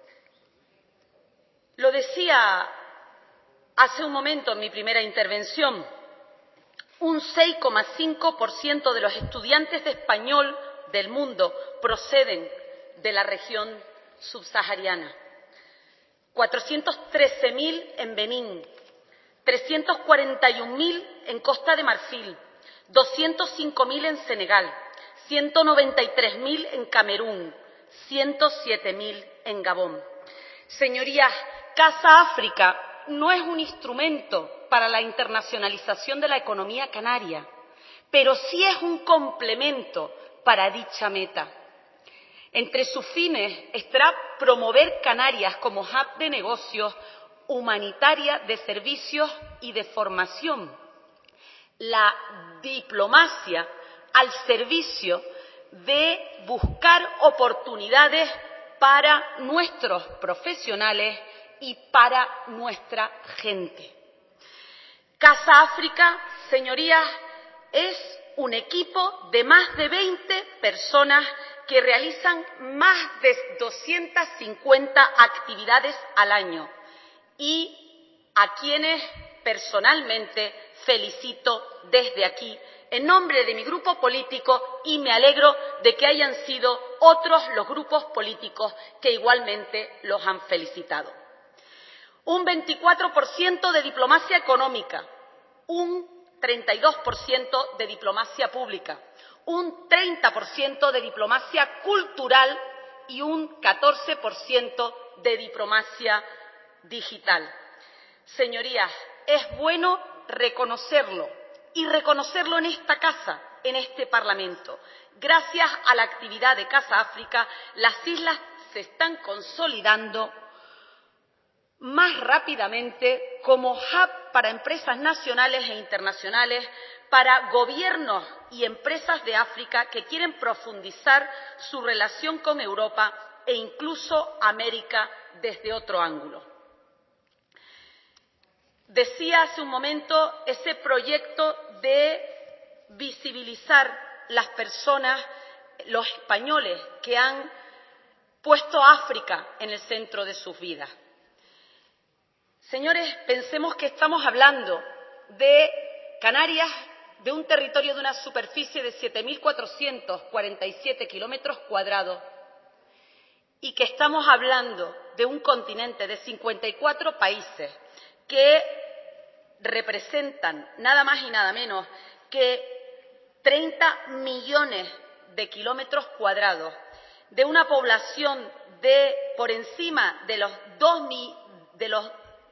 Lo decía hace un momento en mi primera intervención, un seis coma cinco por ciento de los estudiantes de español del mundo proceden de la región subsahariana. cuatrocientos trece mil en Benín, trescientos cuarenta y un mil en Costa de Marfil, doscientos cinco mil en Senegal, ciento noventa y tres mil en Camerún, ciento siete mil en Gabón. Señorías, Casa África no es un instrumento para la internacionalización de la economía canaria, pero sí es un complemento para dicha meta. Entre sus fines estará promover Canarias como hub de negocios, humanitaria, de servicios y de formación. La diplomacia al servicio de buscar oportunidades para nuestros profesionales y para nuestra gente. Casa África, señorías, es un equipo de más de veinte personas que realizan más de doscientas cincuenta actividades al año y a quienes personalmente felicito desde aquí en nombre de mi grupo político y me alegro de que hayan sido otros los grupos políticos que igualmente los han felicitado. Un veinticuatro por ciento de diplomacia económica, un treinta y dos por ciento de diplomacia pública, un treinta por ciento de diplomacia cultural y un catorce por ciento de diplomacia digital. Señorías, es bueno reconocerlo y reconocerlo en esta casa, en este Parlamento. Gracias a la actividad de Casa África, las islas se están consolidando más rápidamente como hub para empresas nacionales e internacionales, para gobiernos y empresas de África que quieren profundizar su relación con Europa e incluso América desde otro ángulo. Decía hace un momento ese proyecto de visibilizar las personas, los españoles que han puesto a África en el centro de sus vidas. Señores, pensemos que estamos hablando de Canarias de un territorio de una superficie de siete mil cuatrocientos cuarenta y siete kilómetros cuadrados y que estamos hablando de un continente de cincuenta y cuatro países que representan nada más y nada menos que treinta millones de kilómetros cuadrados, de una población de por encima de los dos mil, de los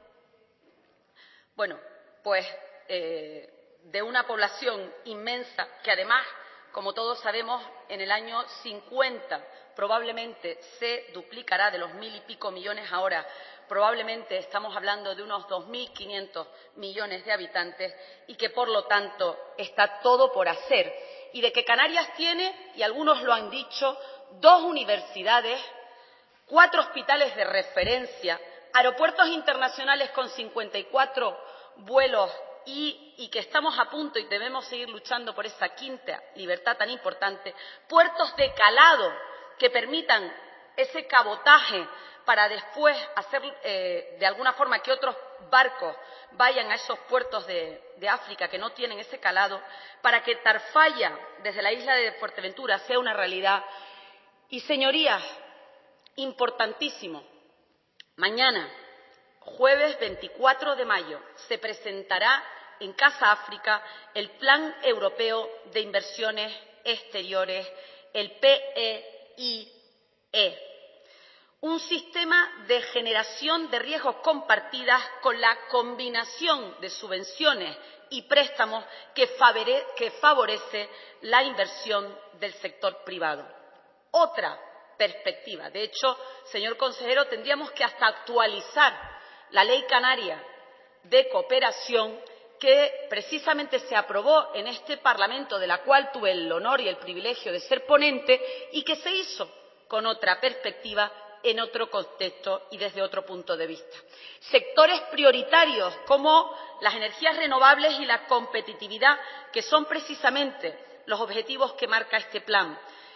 bueno, pues eh, de una población inmensa que además, como todos sabemos, en el año cincuenta probablemente se duplicará de los mil y pico millones ahora. Probablemente estamos hablando de unos dos mil quinientos millones de habitantes y que, por lo tanto, está todo por hacer. Y de que Canarias tiene, y algunos lo han dicho, dos universidades, cuatro hospitales de referencia, aeropuertos internacionales con cincuenta y cuatro vuelos y, y que estamos a punto y debemos seguir luchando por esa quinta libertad tan importante, puertos de calado que permitan ese cabotaje para después hacer eh, de alguna forma que otros barcos vayan a esos puertos de, de África que no tienen ese calado, para que Tarfaya, desde la isla de Fuerteventura, sea una realidad. Y, señorías, importantísimo, mañana, jueves veinticuatro de mayo, se presentará en Casa África el Plan Europeo de Inversiones Exteriores, el P E I E. Un sistema de generación de riesgos compartidas con la combinación de subvenciones y préstamos que favorece la inversión del sector privado. Otra perspectiva. De hecho, señor consejero, tendríamos que hasta actualizar la Ley Canaria de Cooperación que precisamente se aprobó en este Parlamento, de la cual tuve el honor y el privilegio de ser ponente, y que se hizo con otra perspectiva, en otro contexto y desde otro punto de vista. Sectores prioritarios como las energías renovables y la competitividad, que son precisamente los objetivos que marca este plan.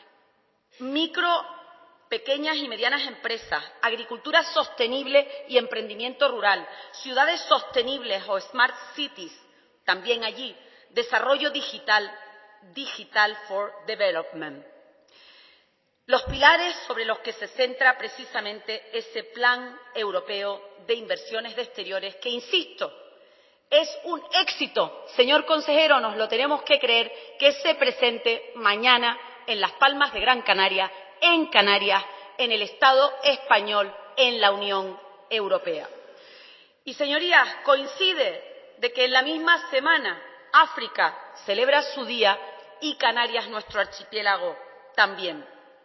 Micro, pequeñas y medianas empresas, agricultura sostenible y emprendimiento rural, ciudades sostenibles o smart cities, también allí, desarrollo digital, digital for development. Los pilares sobre los que se centra precisamente ese Plan Europeo de Inversiones de Exteriores, que, insisto, es un éxito, señor consejero, nos lo tenemos que creer, que se presente mañana en Las Palmas de Gran Canaria, en Canarias, en el Estado español, en la Unión Europea. Y, señorías, coincide de que en la misma semana África celebra su día y Canarias, nuestro archipiélago, también.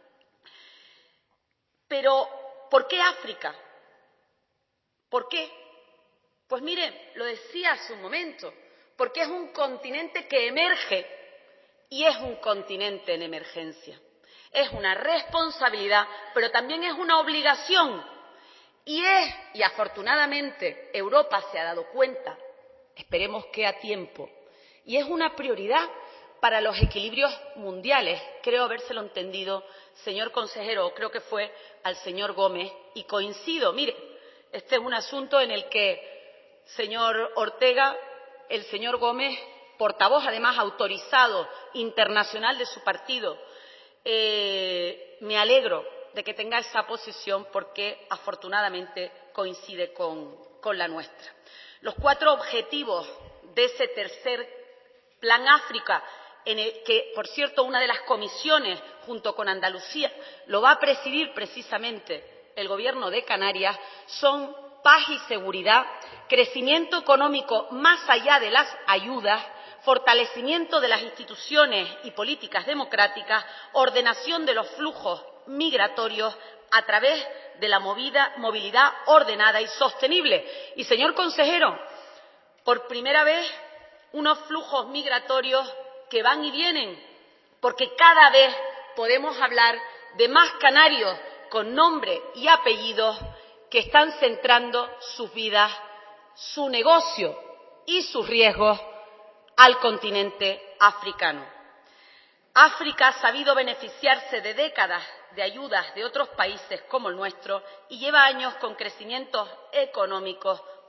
Pero, ¿por qué África? ¿Por qué? Pues mire, lo decía hace un momento, porque es un continente que emerge y es un continente en emergencia. Es una responsabilidad, pero también es una obligación. Y es, y afortunadamente Europa se ha dado cuenta, esperemos que a tiempo, y es una prioridad para los equilibrios mundiales. Creo habérselo entendido, señor consejero, o creo que fue al señor Gómez, y coincido. Mire, este es un asunto en el que, señor Ortega, el señor Gómez, portavoz además autorizado internacional de su partido, eh, me alegro de que tenga esa posición porque afortunadamente coincide con, con la nuestra. Los cuatro objetivos de ese tercer Plan África, en el que, por cierto, una de las comisiones, junto con Andalucía, lo va a presidir precisamente el Gobierno de Canarias, son paz y seguridad, crecimiento económico más allá de las ayudas, fortalecimiento de las instituciones y políticas democráticas, ordenación de los flujos migratorios a través de la movida, movilidad ordenada y sostenible. Y, señor consejero, por primera vez, unos flujos migratorios que van y vienen, porque cada vez podemos hablar de más canarios con nombre y apellidos que están centrando sus vidas, su negocio y sus riesgos al continente africano. África ha sabido beneficiarse de décadas de ayudas de otros países como el nuestro y lleva años con crecimientos económicos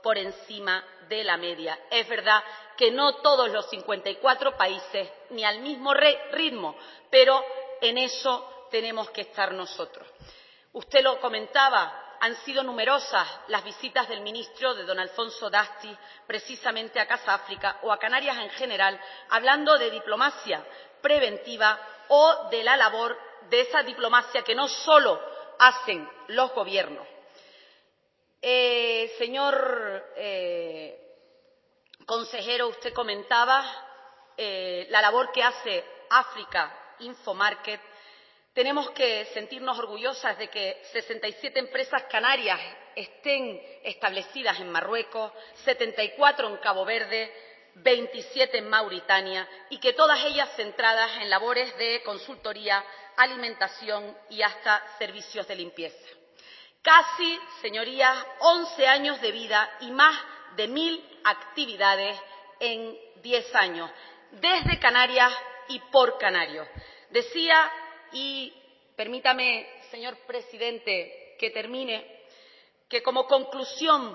por encima de la media. Es verdad que no todos los cincuenta y cuatro países ni al mismo ritmo, pero en eso tenemos que estar nosotros. Usted lo comentaba, han sido numerosas las visitas del ministro de don Alfonso Dasti precisamente a Casa África o a Canarias en general, hablando de diplomacia preventiva o de la labor de esa diplomacia que no solo hacen los gobiernos. Eh, señor eh, consejero, usted comentaba eh, la labor que hace África Infomarket. Tenemos que sentirnos orgullosas de que sesenta y siete empresas canarias estén establecidas en Marruecos, setenta y cuatro en Cabo Verde, veintisiete en Mauritania y que todas ellas centradas en labores de consultoría, alimentación y hasta servicios de limpieza. Casi, señorías, once años de vida y más de mil actividades en diez años, desde Canarias y por canarios. Decía, y permítame, señor presidente, que termine, que como conclusión,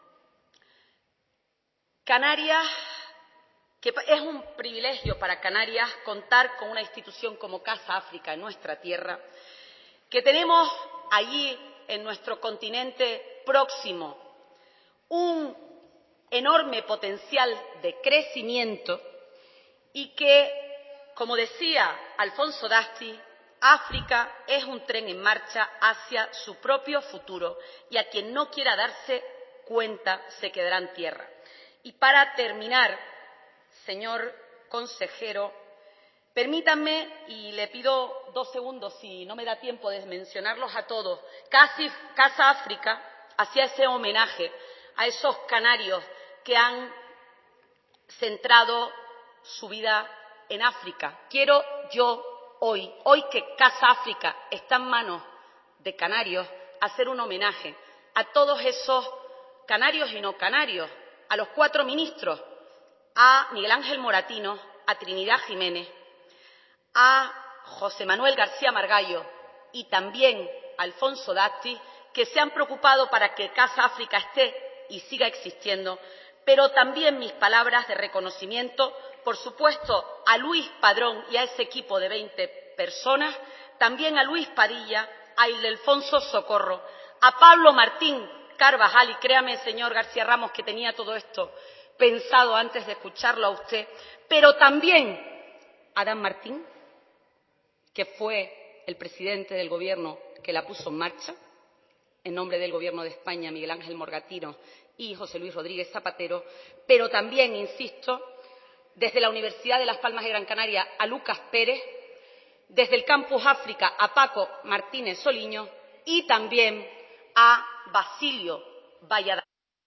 Canarias, que es un privilegio para Canarias contar con una institución como Casa África en nuestra tierra, que tenemos allí en nuestro continente próximo un enorme potencial de crecimiento y que, como decía Alfonso Dasti, África es un tren en marcha hacia su propio futuro y a quien no quiera darse cuenta se quedará en tierra. Y para terminar, señor consejero, permítanme, y le pido dos segundos si no me da tiempo de mencionarlos a todos, casi Casa África hacía ese homenaje a esos canarios que han centrado su vida en África. Quiero yo hoy, hoy que Casa África está en manos de canarios, hacer un homenaje a todos esos canarios y no canarios, a los cuatro ministros, a Miguel Ángel Moratino, a Trinidad Jiménez, a José Manuel García Margallo y también a Alfonso Dasti, que se han preocupado para que Casa África esté y siga existiendo, pero también mis palabras de reconocimiento, por supuesto, a Luis Padrón y a ese equipo de veinte personas, también a Luis Padilla, a Ildefonso Socorro, a Pablo Martín Carvajal, y créame, señor García Ramos, que tenía todo esto pensado antes de escucharlo a usted, pero también a Dan Martín, que fue el presidente del Gobierno que la puso en marcha, en nombre del Gobierno de España, Miguel Ángel Morgatino y José Luis Rodríguez Zapatero, pero también, insisto, desde la Universidad de Las Palmas de Gran Canaria a Lucas Pérez, desde el Campus África a Paco Martínez Soliño y también a Basilio Valladares,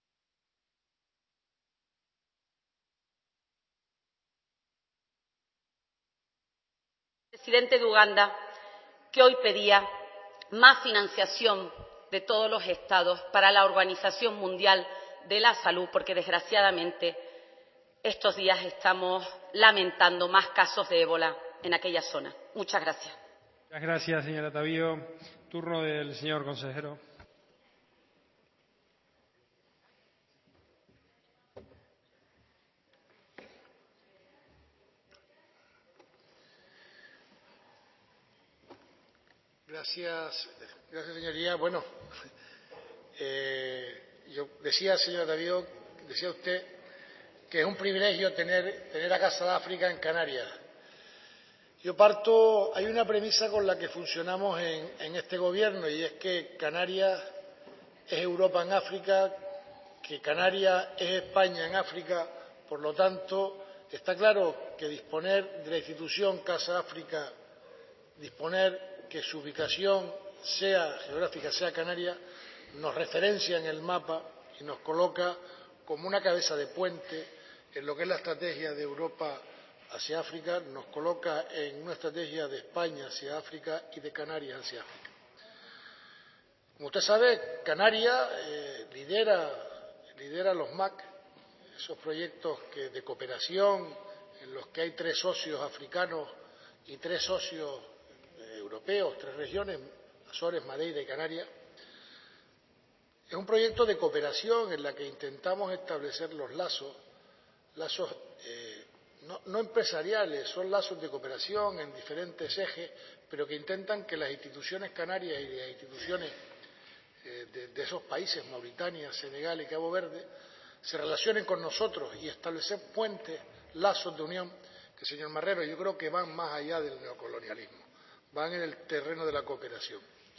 presidente de Uganda, que hoy pedía más financiación de todos los Estados para la Organización Mundial de la Salud, porque desgraciadamente estos días estamos lamentando más casos de ébola en aquella zona. Muchas gracias. Muchas gracias, señora Tavío. Turno del señor consejero. Gracias, gracias señoría. Bueno, eh, yo decía, señora Tavío, decía usted que es un privilegio tener, tener a Casa de África en Canarias. Yo parto, hay una premisa con la que funcionamos en, en este gobierno y es que Canarias es Europa en África, que Canarias es España en África, por lo tanto, está claro que disponer de la institución Casa África, disponer que su ubicación sea geográfica, sea Canarias, nos referencia en el mapa y nos coloca como una cabeza de puente en lo que es la estrategia de Europa hacia África, nos coloca en una estrategia de España hacia África y de Canarias hacia África. Como usted sabe, Canarias eh, lidera, lidera los M A C, esos proyectos que, de cooperación en los que hay tres socios africanos y tres socios eh, europeos, tres regiones, Azores, Madeira y Canarias. es un proyecto de cooperación en la que intentamos establecer los lazos, lazos eh, no, no empresariales, son lazos de cooperación en diferentes ejes, pero que intentan que las instituciones canarias y las instituciones eh, de, de esos países, Mauritania, Senegal y Cabo Verde, se relacionen con nosotros y establecer puentes, lazos de unión, que, señor Marrero, yo creo que van más allá del neocolonialismo, van en el terreno de la cooperación.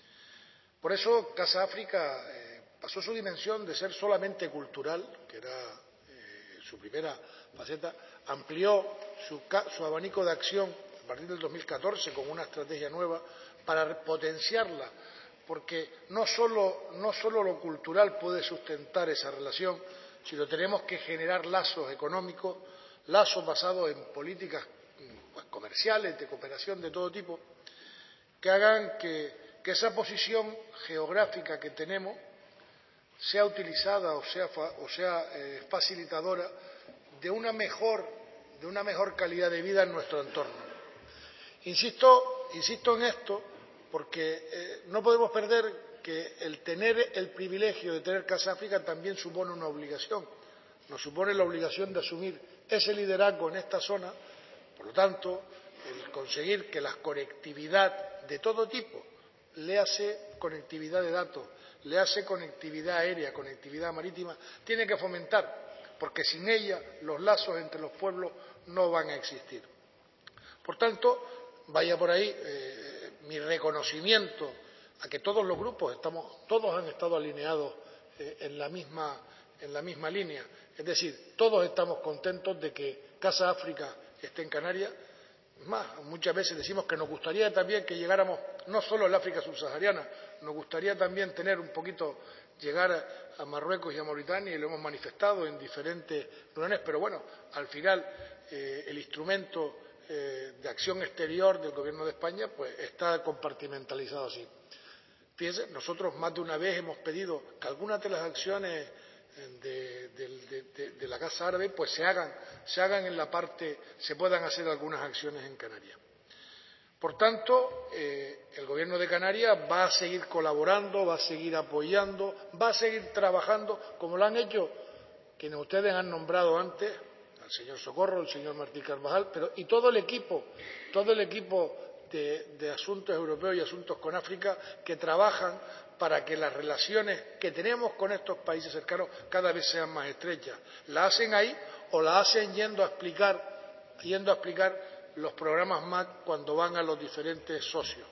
Por eso Casa África eh, pasó su dimensión de ser solamente cultural, que era eh, su primera faceta, amplió su, su abanico de acción a partir del dos mil catorce con una estrategia nueva para potenciarla, porque no solo, no solo lo cultural puede sustentar esa relación, sino tenemos que generar lazos económicos, lazos basados en políticas pues, comerciales, de cooperación de todo tipo, que hagan que, que esa posición geográfica que tenemos sea utilizada o sea, o sea eh, facilitadora de una mejor, de una mejor calidad de vida en nuestro entorno. Insisto, insisto en esto porque eh, no podemos perder que el tener el privilegio de tener Casa África también supone una obligación, nos supone la obligación de asumir ese liderazgo en esta zona, por lo tanto, el conseguir que la conectividad de todo tipo, léase conectividad de datos, léase conectividad aérea, conectividad marítima, tiene que fomentar, porque sin ella los lazos entre los pueblos no van a existir. Por tanto, vaya por ahí eh, mi reconocimiento a que todos los grupos estamos, todos han estado alineados eh, en la misma, en la misma línea. Es decir, todos estamos contentos de que Casa África esté en Canarias. Es más, muchas veces decimos que nos gustaría también que llegáramos no solo al África subsahariana, nos gustaría también tener un poquito, llegar a Marruecos y a Mauritania, y lo hemos manifestado en diferentes reuniones, pero bueno, al final eh, el instrumento eh, de acción exterior del Gobierno de España pues está compartimentalizado así. Fíjense, nosotros más de una vez hemos pedido que algunas de las acciones de, de, de, de, de la Casa Árabe pues se hagan, se hagan en la parte, se puedan hacer algunas acciones en Canarias. Por tanto, eh, el Gobierno de Canarias va a seguir colaborando, va a seguir apoyando, va a seguir trabajando, como lo han hecho quienes ustedes han nombrado antes, al señor Socorro, el señor Martí Carvajal, pero y todo el equipo, todo el equipo de, de asuntos europeos y asuntos con África que trabajan para que las relaciones que tenemos con estos países cercanos cada vez sean más estrechas. La hacen ahí o la hacen yendo a explicar, yendo a explicar los programas M A C cuando van a los diferentes socios.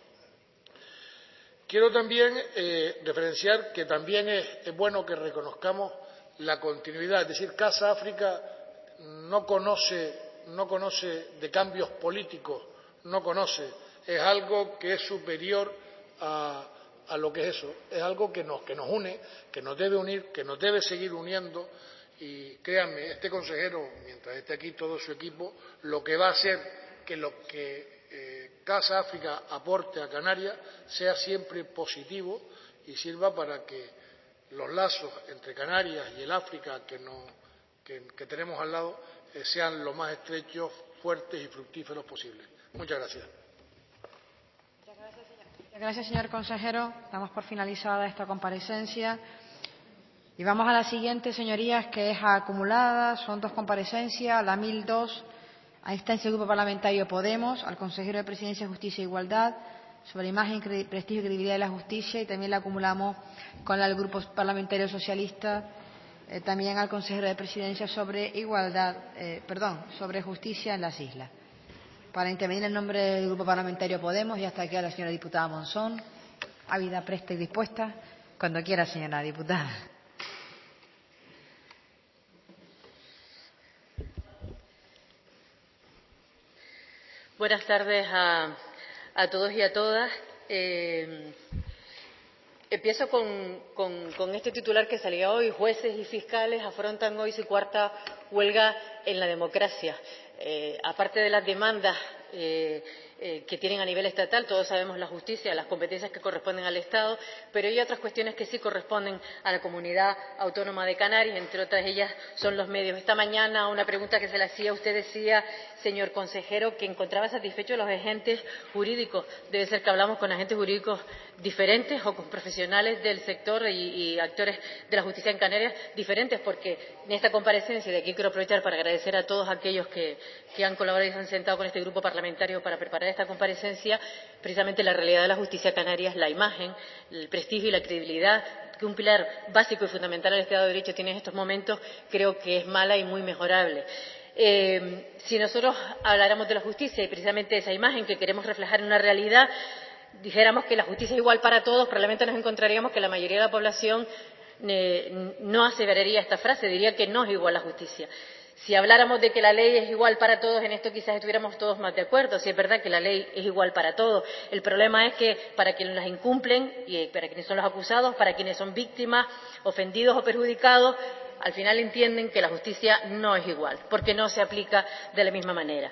Quiero también eh, referenciar que también es, es bueno que reconozcamos la continuidad, es decir, Casa África no conoce, no conoce de cambios políticos, no conoce, es algo que es superior a, a lo que es eso, es algo que nos, que nos une, que nos debe unir, que nos debe seguir uniendo, y créanme, este consejero, mientras esté aquí todo su equipo, lo que va a hacer que lo que eh, Casa África aporte a Canarias sea siempre positivo y sirva para que los lazos entre Canarias y el África que, no, que, que tenemos al lado eh, sean lo más estrechos, fuertes y fructíferos posibles. Muchas gracias. Muchas gracias, señor. Muchas gracias, señor consejero. Damos por finalizada esta comparecencia. Y vamos a la siguiente, señorías, que es acumulada. Son dos comparecencias, la mil dos, a instancia del Grupo Parlamentario Podemos, al consejero de Presidencia, Justicia e Igualdad, sobre imagen, prestigio y credibilidad de la justicia, y también la acumulamos con la del Grupo Parlamentario Socialista, eh, también al consejero de Presidencia sobre igualdad, eh, perdón, sobre justicia en las islas. Para intervenir en nombre del Grupo Parlamentario Podemos, y hasta aquí a la señora diputada Monzón, ávida, presta y dispuesta, cuando quiera, señora diputada. Buenas tardes a, a todos y a todas. Eh, empiezo con, con, con este titular que salía hoy. Jueces y fiscales afrontan hoy su cuarta huelga en la democracia. Eh, aparte de las demandas eh, eh, que tienen a nivel estatal. Todos sabemos la justicia, las competencias que corresponden al Estado, pero hay otras cuestiones que sí corresponden a la Comunidad Autónoma de Canarias, entre otras ellas son los medios. Esta mañana una pregunta que se le hacía, usted decía, señor consejero, que encontraba satisfechos los agentes jurídicos. Debe ser que hablamos con agentes jurídicos diferentes o con profesionales del sector y, y actores de la justicia en Canarias diferentes, porque en esta comparecencia, y de aquí quiero aprovechar para agradecer a todos aquellos que, que han colaborado y se han sentado con este grupo parlamentario para preparar esta comparecencia, precisamente la realidad de la justicia canaria es la imagen, el prestigio y la credibilidad que un pilar básico y fundamental del Estado de Derecho tiene en estos momentos, creo que es mala y muy mejorable. Eh, si nosotros habláramos de la justicia y precisamente esa imagen que queremos reflejar en una realidad, dijéramos que la justicia es igual para todos, probablemente nos encontraríamos que la mayoría de la población eh, no aseveraría esta frase, diría que no es igual la justicia. Si habláramos de que la ley es igual para todos, en esto quizás estuviéramos todos más de acuerdo. Si es verdad que la ley es igual para todos, el problema es que para quienes las incumplen, y para quienes son los acusados, para quienes son víctimas, ofendidos o perjudicados, al final entienden que la justicia no es igual, porque no se aplica de la misma manera.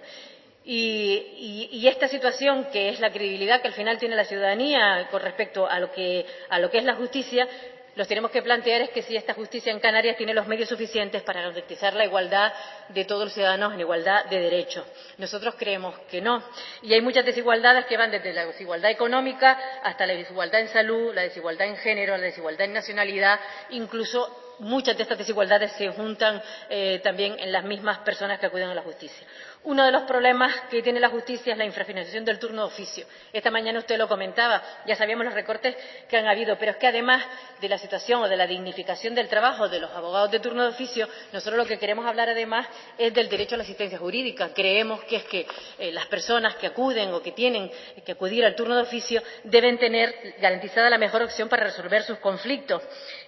Y, y, y esta situación, que es la credibilidad que al final tiene la ciudadanía con respecto a lo que, a lo que es la justicia, nos tenemos que plantear es que si esta justicia en Canarias tiene los medios suficientes para garantizar la igualdad de todos los ciudadanos en igualdad de derechos. Nosotros creemos que no. Y hay muchas desigualdades que van desde la desigualdad económica hasta la desigualdad en salud, la desigualdad en género, la desigualdad en nacionalidad, incluso muchas de estas desigualdades se juntan eh, también en las mismas personas que acuden a la justicia. Uno de los problemas que tiene la justicia es la infrafinanciación del turno de oficio. Esta mañana usted lo comentaba, ya sabíamos los recortes que han habido, pero es que además de la situación o de la dignificación del trabajo de los abogados de turno de oficio, nosotros lo que queremos hablar además es del derecho a la asistencia jurídica. Creemos que es que eh, las personas que acuden o que tienen que acudir al turno de oficio deben tener garantizada la mejor opción para resolver sus conflictos.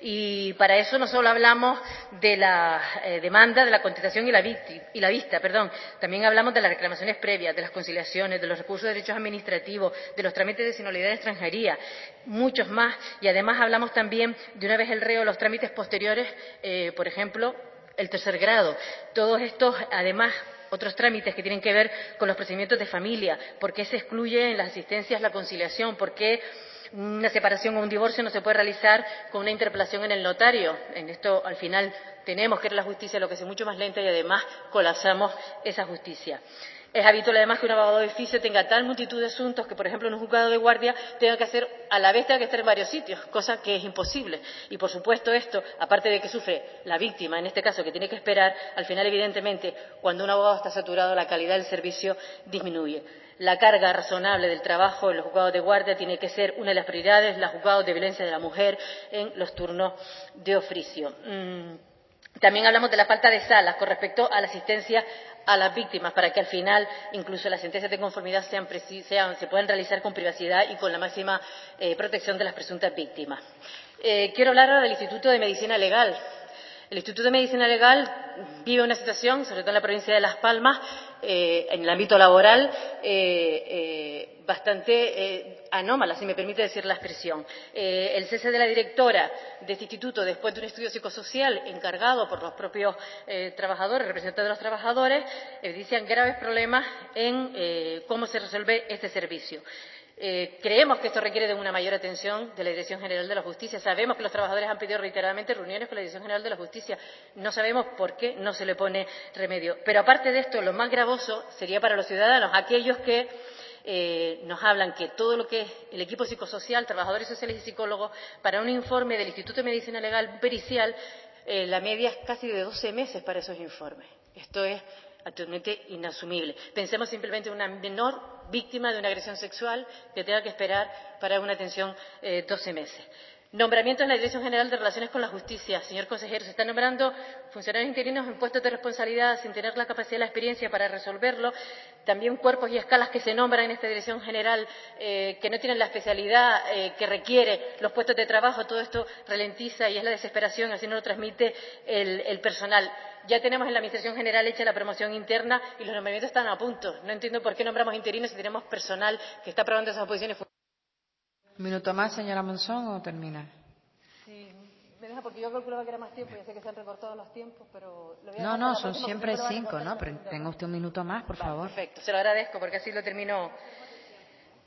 Y para eso no solo hablamos de la eh, demanda, de la contestación y la, y la vista, perdón, también hablamos de las reclamaciones previas, de las conciliaciones, de los recursos de derechos administrativos, de los trámites de sinodalidad de extranjería, muchos más. Y además hablamos también, de una vez el reo, los trámites posteriores, eh, por ejemplo, el tercer grado. Todos estos, además, otros trámites que tienen que ver con los procedimientos de familia. ¿Por qué se excluye en las asistencias la conciliación? ¿Por qué una separación o un divorcio no se puede realizar con una interpelación en el notario? En esto, al final, tenemos que ir a la justicia, lo que es mucho más lenta, y además colapsamos esa justicia. Es habitual además que un abogado de oficio tenga tal multitud de asuntos que, por ejemplo, en un juzgado de guardia tenga que hacer, a la vez tenga que estar en varios sitios, cosa que es imposible. Y, por supuesto, esto, aparte de que sufre la víctima, en este caso, que tiene que esperar, al final, evidentemente, cuando un abogado está saturado, la calidad del servicio disminuye. La carga razonable del trabajo en los juzgados de guardia tiene que ser una de las prioridades, los juzgados de violencia de la mujer en los turnos de oficio. Mm. También hablamos de la falta de salas con respecto a la asistencia a las víctimas, para que al final incluso las sentencias de conformidad sean, sean, se puedan realizar con privacidad y con la máxima eh, protección de las presuntas víctimas. Eh, quiero hablar ahora del Instituto de Medicina Legal. El Instituto de Medicina Legal vive una situación, sobre todo en la provincia de Las Palmas, eh, en el ámbito laboral, eh, eh, bastante eh, anómala, si me permite decir la expresión. Eh, el cese de la directora de este instituto, después de un estudio psicosocial encargado por los propios eh, trabajadores, representantes de los trabajadores, evidencian graves problemas en eh, cómo se resuelve este servicio. Eh, creemos que esto requiere de una mayor atención de la Dirección General de la Justicia. Sabemos que los trabajadores han pedido reiteradamente reuniones con la Dirección General de la Justicia. No sabemos por qué no se le pone remedio. Pero aparte de esto, lo más gravoso sería para los ciudadanos, aquellos que eh, nos hablan que todo lo que es el equipo psicosocial, trabajadores sociales y psicólogos, para un informe del Instituto de Medicina Legal pericial, eh, la media es casi de doce meses para esos informes. Esto es actualmente inasumible. Pensemos simplemente en una menor víctima de una agresión sexual que tenga que esperar para una atención eh, doce meses. Nombramientos en la Dirección General de Relaciones con la Justicia. Señor consejero, se están nombrando funcionarios interinos en puestos de responsabilidad sin tener la capacidad y la experiencia para resolverlo. También cuerpos y escalas que se nombran en esta Dirección General eh, que no tienen la especialidad eh, que requiere los puestos de trabajo. Todo esto ralentiza y es la desesperación, así nos lo transmite el, el personal. Ya tenemos en la Administración General hecha la promoción interna y los nombramientos están a punto. No entiendo por qué nombramos interinos si tenemos personal que está aprobando esas posiciones. ¿Un minuto más, señora Monzón, o termina? Sí, me deja porque yo calculaba que era más tiempo, ya sé que se han recortado los tiempos, pero... Lo voy a no, no, son siempre cinco, ¿no? Pero tenga usted un minuto más, por vale, favor. Perfecto, se lo agradezco porque así lo termino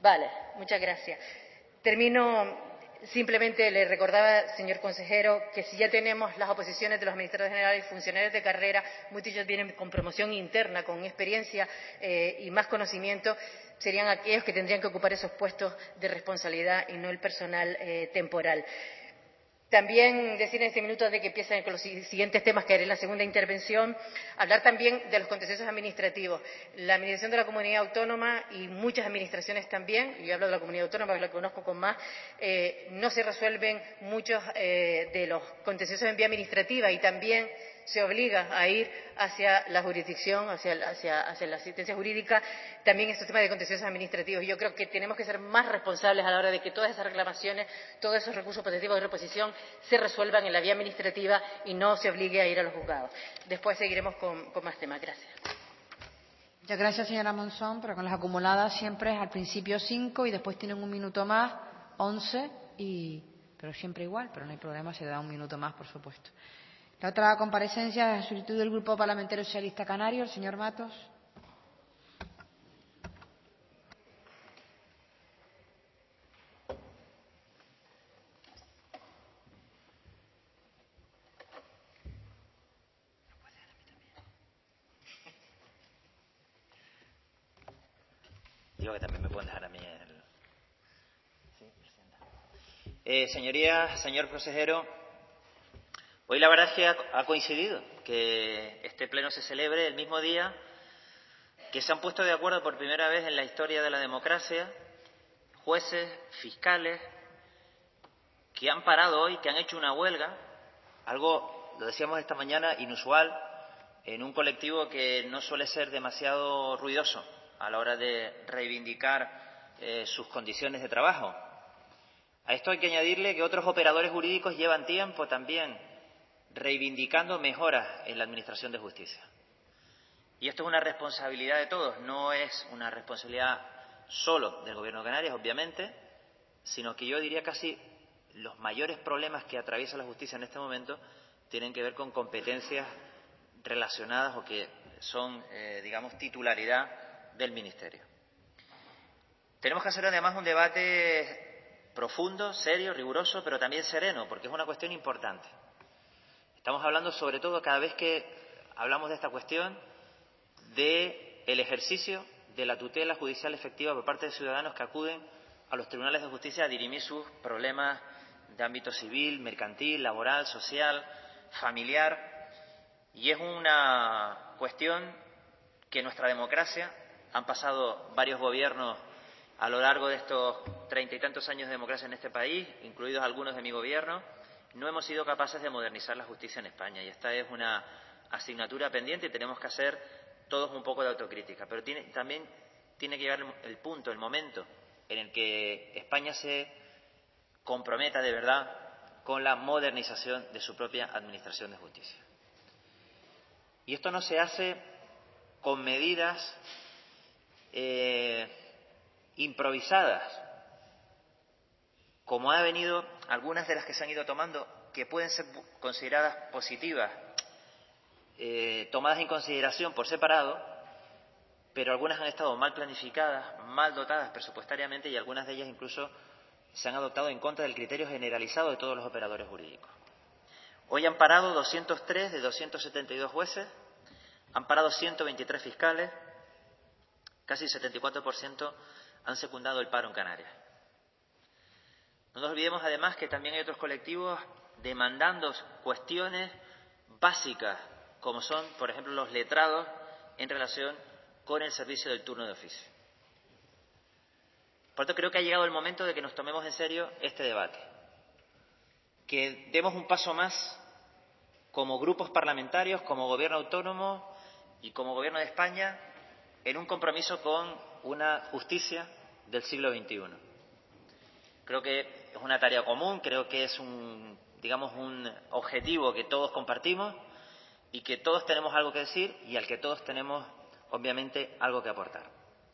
Vale, muchas gracias. Termino. Simplemente le recordaba, señor consejero, que si ya tenemos las oposiciones de los administradores generales y funcionarios de carrera, muchos ya vienen con promoción interna, con experiencia eh, y más conocimiento, serían aquellos que tendrían que ocupar esos puestos de responsabilidad y no el personal eh, temporal. También decir en este minuto de que empiecen con los siguientes temas que haré en la segunda intervención, hablar también de los contenciosos administrativos. La Administración de la Comunidad Autónoma y muchas administraciones también, y yo hablo de la Comunidad Autónoma, que la conozco con más, eh, no se resuelven muchos eh, de los contenciosos en vía administrativa y también se obliga a ir hacia la jurisdicción, hacia, hacia, hacia la asistencia jurídica, también estos temas de contenciosos administrativos. Yo creo que tenemos que ser más responsables a la hora de que todas esas reclamaciones, todos esos recursos positivos de reposición se resuelvan en la vía administrativa y no se obligue a ir a los juzgados. Después seguiremos con, con más temas. Gracias. Muchas gracias, señora Monzón, pero con las acumuladas siempre es al principio cinco y después tienen un minuto más, once, y, pero siempre igual, pero no hay problema, se da un minuto más, por supuesto. La otra comparecencia es a solicitud del Grupo Parlamentario Socialista Canario, el señor Matos. Digo que también me pueden dejar a mí el... Sí, presidenta. Eh, señorías, señor consejero, hoy la verdad es que ha, ha coincidido que este pleno se celebre el mismo día que se han puesto de acuerdo por primera vez en la historia de la democracia jueces, fiscales, que han parado hoy, que han hecho una huelga, algo, lo decíamos esta mañana, inusual en un colectivo que no suele ser demasiado ruidoso a la hora de reivindicar eh, sus condiciones de trabajo. A esto hay que añadirle que otros operadores jurídicos llevan tiempo también reivindicando mejoras en la Administración de Justicia. Y esto es una responsabilidad de todos, no es una responsabilidad solo del Gobierno de Canarias, obviamente, sino que yo diría casi los mayores problemas que atraviesa la justicia en este momento tienen que ver con competencias relacionadas o que son, eh, digamos, titularidad del Ministerio. Tenemos que hacer además un debate profundo, serio, riguroso, pero también sereno, porque es una cuestión importante. Estamos hablando, sobre todo, cada vez que hablamos de esta cuestión, de el ejercicio de la tutela judicial efectiva por parte de ciudadanos que acuden a los tribunales de justicia a dirimir sus problemas de ámbito civil, mercantil, laboral, social, familiar, y es una cuestión que nuestra democracia, han pasado varios gobiernos a lo largo de estos treinta y tantos años de democracia en este país, incluidos algunos de mi gobierno, no hemos sido capaces de modernizar la justicia en España y esta es una asignatura pendiente y tenemos que hacer todos un poco de autocrítica. Pero tiene, también tiene que llegar el, el punto, el momento en el que España se comprometa de verdad con la modernización de su propia Administración de Justicia. Y esto no se hace con medidas eh, improvisadas, como ha venido algunas de las que se han ido tomando, que pueden ser consideradas positivas, eh, tomadas en consideración por separado, pero algunas han estado mal planificadas, mal dotadas presupuestariamente y algunas de ellas incluso se han adoptado en contra del criterio generalizado de todos los operadores jurídicos. Hoy han parado doscientos tres de doscientos setenta y dos jueces, han parado ciento veintitrés fiscales, casi el setenta y cuatro por ciento han secundado el paro en Canarias. No nos olvidemos además que también hay otros colectivos demandando cuestiones básicas, como son, por ejemplo, los letrados en relación con el servicio del turno de oficio. Por tanto, creo que ha llegado el momento de que nos tomemos en serio este debate, que demos un paso más como grupos parlamentarios, como Gobierno autónomo y como Gobierno de España en un compromiso con una justicia del siglo veintiuno. Creo que es una tarea común, creo que es un, digamos, un objetivo que todos compartimos y que todos tenemos algo que decir y al que todos tenemos, obviamente, algo que aportar.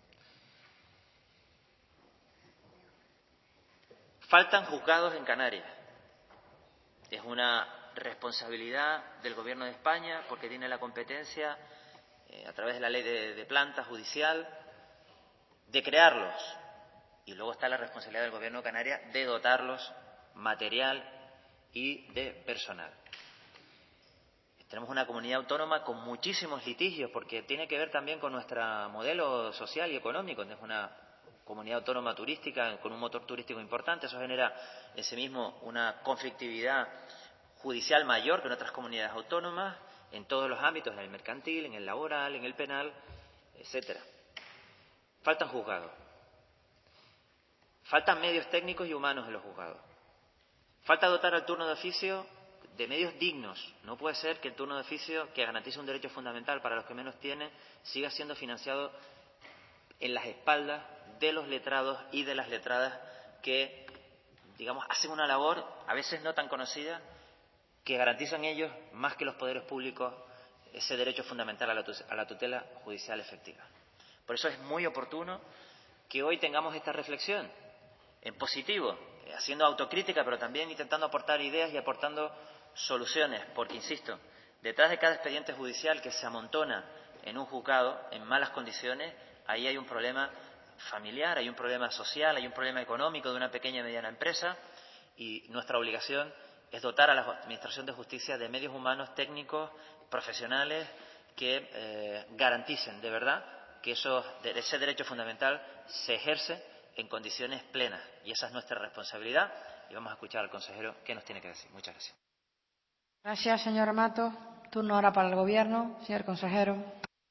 Faltan juzgados en Canarias. Es una responsabilidad del Gobierno de España porque tiene la competencia, eh, a través de la ley de, de planta judicial, de crearlos. Y luego está la responsabilidad del Gobierno de Canarias de dotarlos material y de personal. Tenemos una comunidad autónoma con muchísimos litigios, porque tiene que ver también con nuestro modelo social y económico. Es una comunidad autónoma turística con un motor turístico importante. Eso genera en sí mismo una conflictividad judicial mayor que en otras comunidades autónomas, en todos los ámbitos, en el mercantil, en el laboral, en el penal, etcétera. Faltan juzgados. Faltan medios técnicos y humanos en los juzgados. Falta dotar al turno de oficio de medios dignos. No puede ser que el turno de oficio, que garantice un derecho fundamental para los que menos tienen, siga siendo financiado en las espaldas de los letrados y de las letradas que, digamos, hacen una labor a veces no tan conocida, que garantizan ellos, más que los poderes públicos, ese derecho fundamental a la tutela judicial efectiva. Por eso es muy oportuno que hoy tengamos esta reflexión en positivo, haciendo autocrítica, pero también intentando aportar ideas y aportando soluciones, porque, insisto, detrás de cada expediente judicial que se amontona en un juzgado en malas condiciones, ahí hay un problema familiar, hay un problema social, hay un problema económico de una pequeña y mediana empresa, y nuestra obligación es dotar a la Administración de Justicia de medios humanos, técnicos, profesionales, que eh, garanticen de verdad que eso, de ese derecho fundamental se ejerce en condiciones plenas. Y esa es nuestra responsabilidad. Y vamos a escuchar al consejero qué nos tiene que decir. Muchas gracias. Gracias, señor Matos. Turno ahora para el Gobierno. Señor consejero.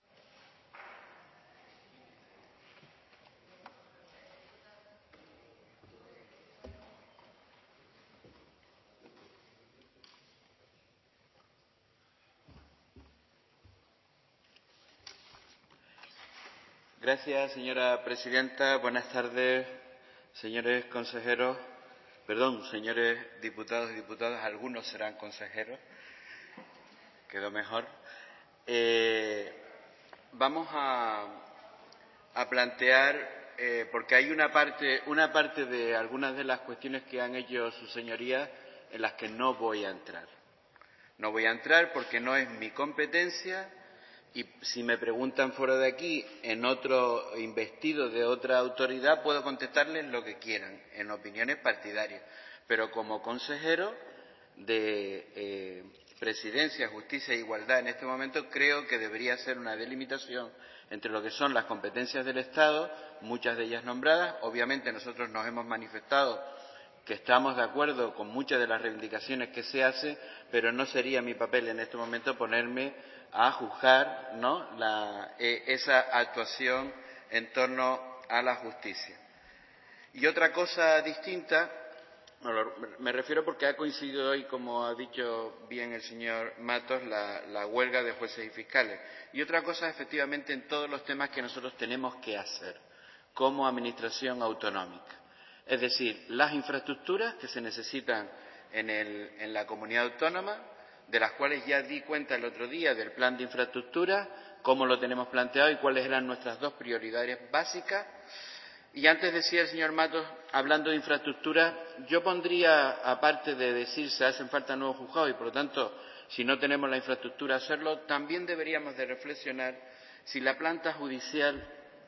Gracias, señora presidenta. Buenas tardes, señores consejeros. Perdón, señores diputados y diputadas. Algunos serán consejeros. Quedó mejor. Eh, vamos a, a plantear, eh, porque hay una parte, una parte de algunas de las cuestiones que han hecho sus señorías en las que no voy a entrar. No voy a entrar porque no es mi competencia. Y si me preguntan fuera de aquí, en otro investido de otra autoridad, puedo contestarles lo que quieran, en opiniones partidarias. Pero como consejero de eh, Presidencia, Justicia e Igualdad en este momento, creo que debería ser una delimitación entre lo que son las competencias del Estado, muchas de ellas nombradas. Obviamente nosotros nos hemos manifestado que estamos de acuerdo con muchas de las reivindicaciones que se hacen, pero no sería mi papel en este momento ponerme a juzgar, ¿no?, la, eh, esa actuación en torno a la justicia. Y otra cosa distinta, bueno, me refiero porque ha coincidido hoy, como ha dicho bien el señor Matos, la, la huelga de jueces y fiscales. Y otra cosa, efectivamente, en todos los temas que nosotros tenemos que hacer como administración autonómica. Es decir, las infraestructuras que se necesitan en, el, en la comunidad autónoma, de las cuales ya di cuenta el otro día del plan de infraestructura, cómo lo tenemos planteado y cuáles eran nuestras dos prioridades básicas. Y antes decía el señor Matos, hablando de infraestructura, yo pondría, aparte de decir se hacen falta nuevos juzgados y, por lo tanto, si no tenemos la infraestructura, hacerlo, también deberíamos de reflexionar si la planta judicial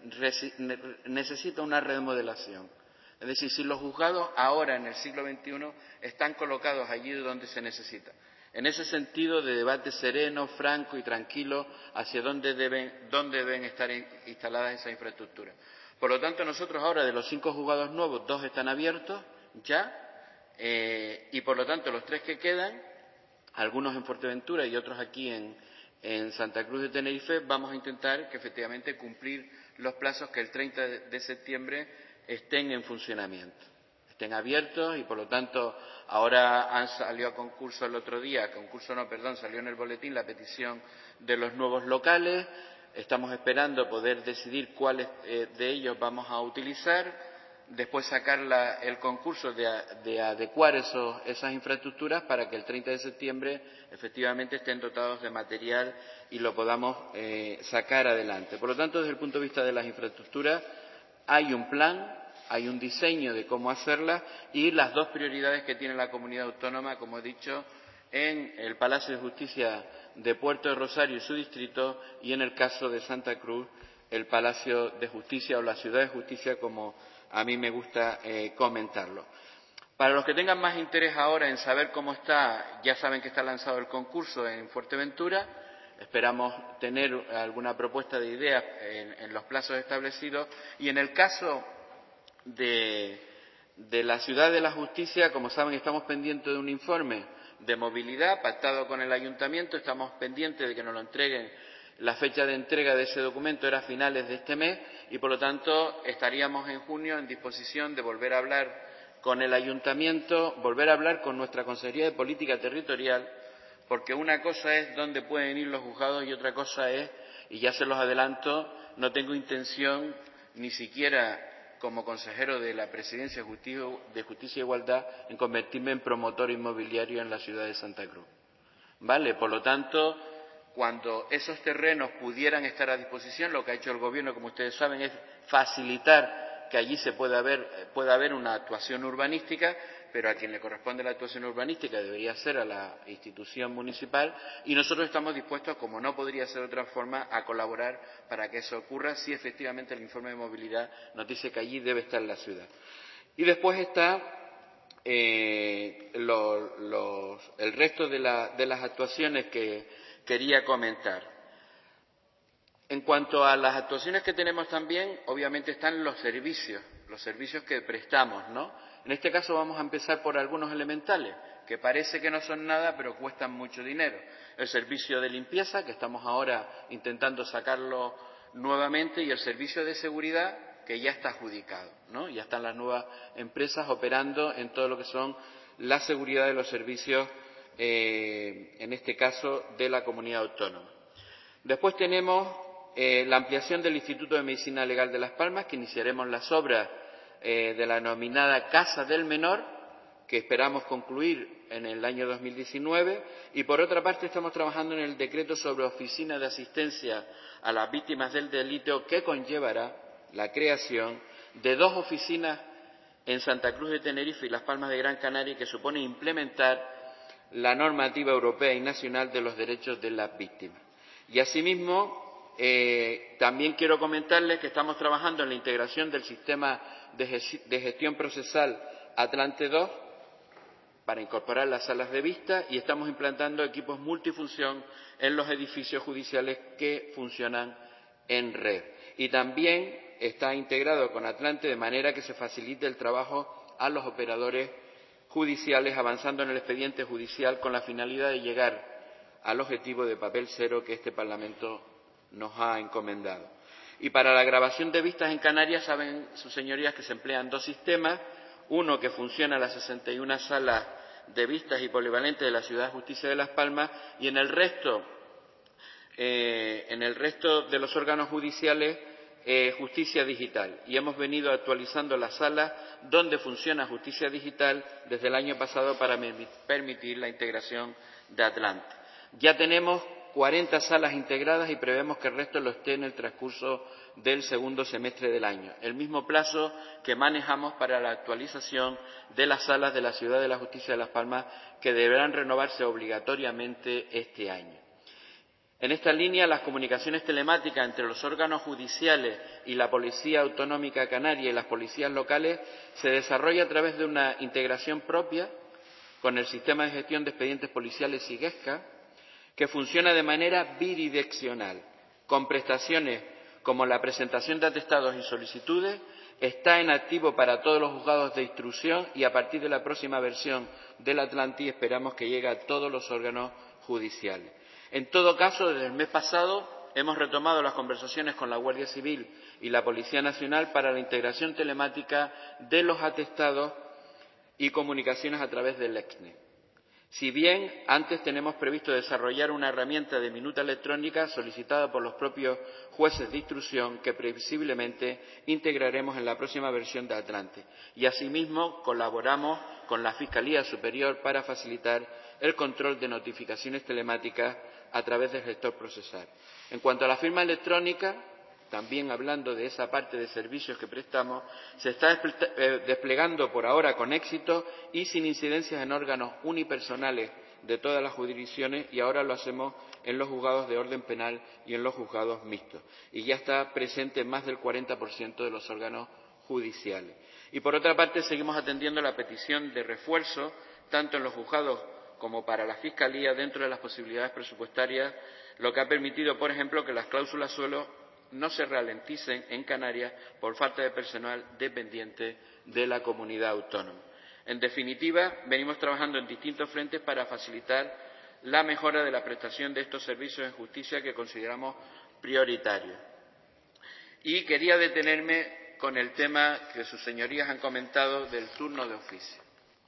necesita una remodelación. Es decir, si los juzgados ahora, en el siglo veintiuno, están colocados allí donde se necesita. En ese sentido de debate sereno, franco y tranquilo hacia dónde deben, dónde deben estar instaladas esas infraestructuras. Por lo tanto, nosotros ahora, de los cinco juzgados nuevos, dos están abiertos ya, eh, y por lo tanto los tres que quedan, algunos en Fuerteventura y otros aquí en, en Santa Cruz de Tenerife, vamos a intentar que efectivamente cumplir los plazos que el treinta de septiembre estén en funcionamiento, estén abiertos, y por lo tanto ahora han salido a concurso el otro día, concurso no, perdón, salió en el boletín la petición de los nuevos locales. Estamos esperando poder decidir cuáles eh, de ellos vamos a utilizar, después sacar la, el concurso de, de adecuar esos, esas infraestructuras para que el treinta de septiembre efectivamente estén dotados de material y lo podamos eh, sacar adelante. Por lo tanto, desde el punto de vista de las infraestructuras, hay un plan, hay un diseño de cómo hacerlas, y las dos prioridades que tiene la comunidad autónoma, como he dicho, en el Palacio de Justicia de Puerto de Rosario y su distrito, y en el caso de Santa Cruz, el Palacio de Justicia o la Ciudad de Justicia, como a mí me gusta eh, comentarlo. Para los que tengan más interés ahora en saber cómo está, ya saben que está lanzado el concurso en Fuerteventura. Esperamos tener alguna propuesta de ideas en, en los plazos establecidos. Y en el caso de, de la Ciudad de la Justicia, como saben, estamos pendientes de un informe de movilidad pactado con el Ayuntamiento. Estamos pendientes de que nos lo entreguen. La fecha de entrega de ese documento era a finales de este mes y, por lo tanto, estaríamos en junio en disposición de volver a hablar con el Ayuntamiento, volver a hablar con nuestra Consejería de Política Territorial, porque una cosa es dónde pueden ir los juzgados y otra cosa es, y ya se los adelanto, no tengo intención ni siquiera como consejero de la Presidencia de Justicia e Igualdad en convertirme en promotor inmobiliario en la ciudad de Santa Cruz. ¿Vale? Por lo tanto, cuando esos terrenos pudieran estar a disposición, lo que ha hecho el Gobierno, como ustedes saben, es facilitar que allí se pueda haber, pueda haber una actuación urbanística, pero a quien le corresponde la actuación urbanística debería ser a la institución municipal, y nosotros estamos dispuestos, como no podría ser de otra forma, a colaborar para que eso ocurra si efectivamente el informe de movilidad nos dice que allí debe estar la ciudad. Y después está eh, lo, los, el resto de, la, de las actuaciones que quería comentar. En cuanto a las actuaciones que tenemos también, obviamente están los servicios, los servicios que prestamos, ¿no? En este caso vamos a empezar por algunos elementales, que parece que no son nada, pero cuestan mucho dinero. El servicio de limpieza, que estamos ahora intentando sacarlo nuevamente, y el servicio de seguridad, que ya está adjudicado, ¿no? Ya están las nuevas empresas operando en todo lo que son la seguridad de los servicios, eh, en este caso, de la comunidad autónoma. Después tenemos Eh, la ampliación del Instituto de Medicina Legal de Las Palmas, que iniciaremos las obras eh, de la denominada Casa del Menor, que esperamos concluir en el año dos mil diecinueve, y por otra parte estamos trabajando en el decreto sobre oficina de asistencia a las víctimas del delito, que conllevará la creación de dos oficinas en Santa Cruz de Tenerife y Las Palmas de Gran Canaria, que supone implementar la normativa europea y nacional de los derechos de las víctimas. Y asimismo, Eh, también quiero comentarles que estamos trabajando en la integración del sistema de, de gestión procesal Atlante dos para incorporar las salas de vista, y estamos implantando equipos multifunción en los edificios judiciales que funcionan en red. Y también está integrado con Atlante de manera que se facilite el trabajo a los operadores judiciales, avanzando en el expediente judicial con la finalidad de llegar al objetivo de papel cero que este Parlamento nos ha encomendado. Y para la grabación de vistas en Canarias, saben sus señorías que se emplean dos sistemas, uno que funciona en las sesenta y una salas de vistas y polivalentes de la Ciudad de Justicia de Las Palmas, y en el resto, eh, en el resto de los órganos judiciales, eh, Justicia Digital. Y hemos venido actualizando las salas donde funciona Justicia Digital desde el año pasado para permitir la integración de Atlante. Ya tenemos cuarenta salas integradas y prevemos que el resto lo esté en el transcurso del segundo semestre del año, el mismo plazo que manejamos para la actualización de las salas de la Ciudad de la Justicia de Las Palmas, que deberán renovarse obligatoriamente este año. En esta línea, las comunicaciones telemáticas entre los órganos judiciales y la Policía Autonómica Canaria y las policías locales se desarrolla a través de una integración propia con el Sistema de Gestión de Expedientes Policiales SIGESCA, que funciona de manera bidireccional, con prestaciones como la presentación de atestados y solicitudes, está en activo para todos los juzgados de instrucción, y a partir de la próxima versión del Atlantis esperamos que llegue a todos los órganos judiciales. En todo caso, desde el mes pasado hemos retomado las conversaciones con la Guardia Civil y la Policía Nacional para la integración telemática de los atestados y comunicaciones a través del EXNE. Si bien antes tenemos previsto desarrollar una herramienta de minuta electrónica solicitada por los propios jueces de instrucción, que previsiblemente integraremos en la próxima versión de Atlante. Y asimismo colaboramos con la Fiscalía Superior para facilitar el control de notificaciones telemáticas a través del gestor procesal. En cuanto a la firma electrónica, también hablando de esa parte de servicios que prestamos, se está desplegando por ahora con éxito y sin incidencias en órganos unipersonales de todas las jurisdicciones, y ahora lo hacemos en los juzgados de orden penal y en los juzgados mixtos. Y ya está presente en más del cuarenta por ciento de los órganos judiciales. Y, por otra parte, seguimos atendiendo la petición de refuerzo, tanto en los juzgados como para la Fiscalía, dentro de las posibilidades presupuestarias, lo que ha permitido, por ejemplo, que las cláusulas suelo no se ralenticen en Canarias por falta de personal dependiente de la comunidad autónoma. En definitiva, venimos trabajando en distintos frentes para facilitar la mejora de la prestación de estos servicios en justicia que consideramos prioritarios. Y quería detenerme con el tema que sus señorías han comentado del turno de oficio.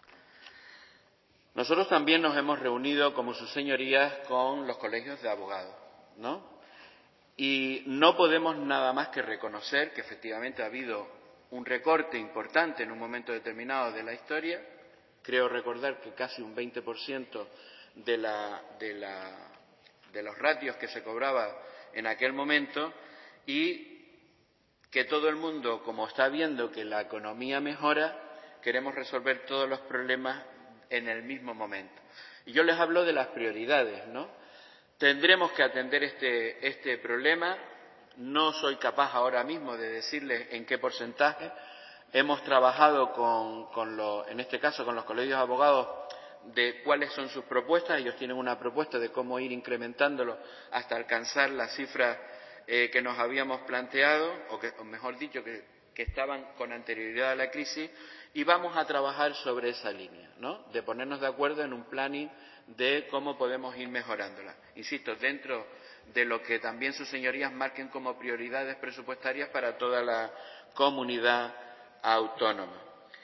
Nosotros también nos hemos reunido, como sus señorías, con los colegios de abogados, ¿no? Y no podemos nada más que reconocer que efectivamente ha habido un recorte importante en un momento determinado de la historia. Creo recordar que casi un veinte por ciento de, la, de, la, de los ratios que se cobraba en aquel momento, y que todo el mundo, como está viendo que la economía mejora, queremos resolver todos los problemas en el mismo momento. Y yo les hablo de las prioridades, ¿no? Tendremos que atender este, este problema. No soy capaz ahora mismo de decirles en qué porcentaje. Hemos trabajado con, con lo, en este caso con los colegios de abogados, de cuáles son sus propuestas. Ellos tienen una propuesta de cómo ir incrementándolo hasta alcanzar las cifras eh, que nos habíamos planteado, o, que, o mejor dicho, que, que estaban con anterioridad a la crisis, y vamos a trabajar sobre esa línea, ¿no? De ponernos de acuerdo en un planning de cómo podemos ir mejorándola. Insisto, dentro de lo que también sus señorías marquen como prioridades presupuestarias para toda la comunidad autónoma.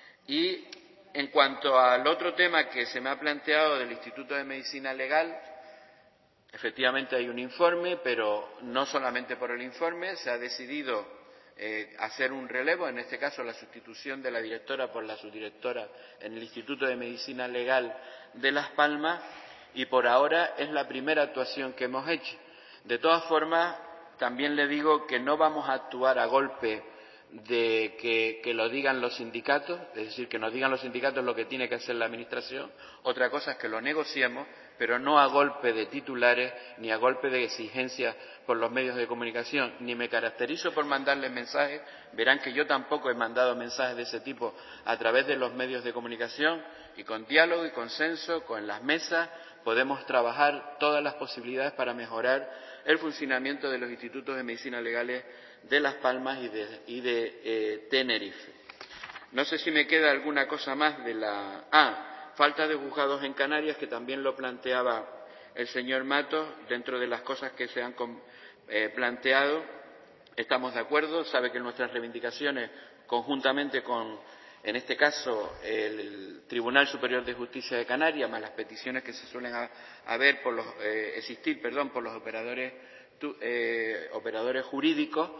Y en cuanto al otro tema que se me ha planteado del Instituto de Medicina Legal, efectivamente hay un informe, pero no solamente por el informe, se ha decidido eh, hacer un relevo, en este caso la sustitución de la directora por la subdirectora en el Instituto de Medicina Legal de Las Palmas, y por ahora es la primera actuación que hemos hecho. De todas formas, también le digo que no vamos a actuar a golpe de que, que lo digan los sindicatos, es decir, que nos digan los sindicatos lo que tiene que hacer la Administración. Otra cosa es que lo negociemos, pero no a golpe de titulares ni a golpe de exigencias por los medios de comunicación. Ni me caracterizo por mandarles mensajes. Verán que yo tampoco he mandado mensajes de ese tipo a través de los medios de comunicación, y con diálogo y consenso, con las mesas, podemos trabajar todas las posibilidades para mejorar el funcionamiento de los institutos de medicina legales de Las Palmas y de, y de eh, Tenerife. No sé si me queda alguna cosa más de la... Ah, falta de juzgados en Canarias, que también lo planteaba el señor Matos. Dentro de las cosas que se han eh, planteado, estamos de acuerdo. Sabe que nuestras reivindicaciones, conjuntamente con, en este caso, el Tribunal Superior de Justicia de Canarias, más las peticiones que se suelen haber por los, eh, existir perdón, por los operadores, tu, eh, operadores jurídicos,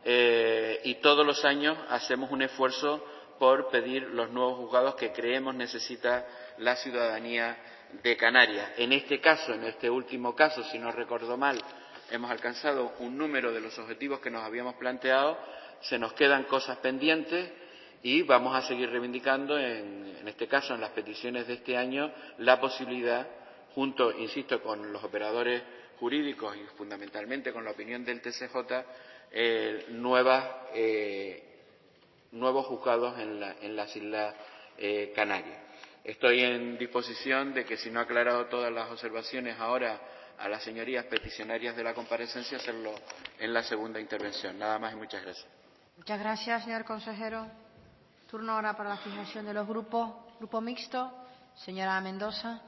eh, y todos los años hacemos un esfuerzo por pedir los nuevos juzgados que creemos necesita la ciudadanía de Canarias. En este caso, en este último caso, si no recuerdo mal, hemos alcanzado un número de los objetivos que nos habíamos planteado. Se nos quedan cosas pendientes y vamos a seguir reivindicando, en, en este caso, en las peticiones de este año, la posibilidad, junto, insisto, con los operadores jurídicos y fundamentalmente con la opinión del T C J, eh, nuevas, eh, nuevos juzgados en, la, en las Islas eh, Canarias. Estoy en disposición de que, si no he aclarado todas las observaciones ahora a las señorías peticionarias de la comparecencia, hacerlo en la segunda intervención. Nada más y muchas gracias. Muchas gracias, señor consejero. Turno ahora para la fijación de los grupos. Grupo mixto, señora Mendoza.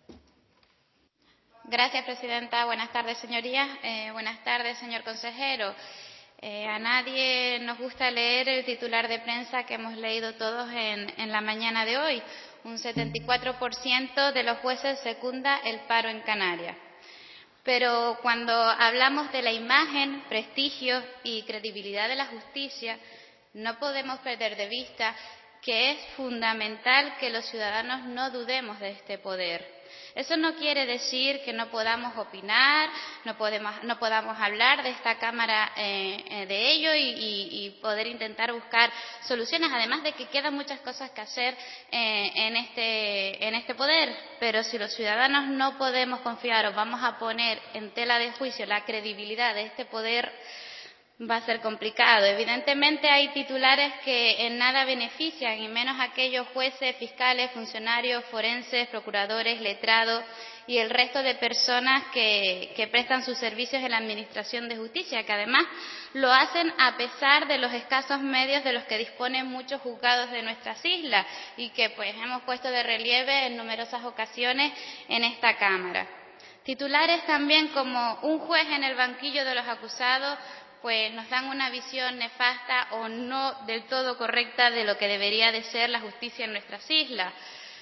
Gracias, presidenta. Buenas tardes, señorías. Eh, buenas tardes, señor consejero. Eh, a nadie nos gusta leer el titular de prensa que hemos leído todos en, en la mañana de hoy. Un setenta y cuatro por ciento de los jueces secunda el paro en Canarias. Pero cuando hablamos de la imagen, prestigio y credibilidad de la justicia, no podemos perder de vista que es fundamental que los ciudadanos no dudemos de este poder. Eso no quiere decir que no podamos opinar, no podemos, no podamos hablar de esta Cámara eh, de ello y, y, y poder intentar buscar soluciones, además de que quedan muchas cosas que hacer eh, en, este, en este poder. Pero si los ciudadanos no podemos confiar o vamos a poner en tela de juicio la credibilidad de este poder, va a ser complicado. Evidentemente hay titulares que en nada benefician, y menos aquellos jueces, fiscales, funcionarios, forenses, procuradores, letrados y el resto de personas que, que prestan sus servicios en la Administración de Justicia, que además lo hacen a pesar de los escasos medios de los que disponen muchos juzgados de nuestras islas y que pues hemos puesto de relieve en numerosas ocasiones en esta Cámara. Titulares también como un juez en el banquillo de los acusados pues nos dan una visión nefasta o no del todo correcta de lo que debería de ser la justicia en nuestras islas.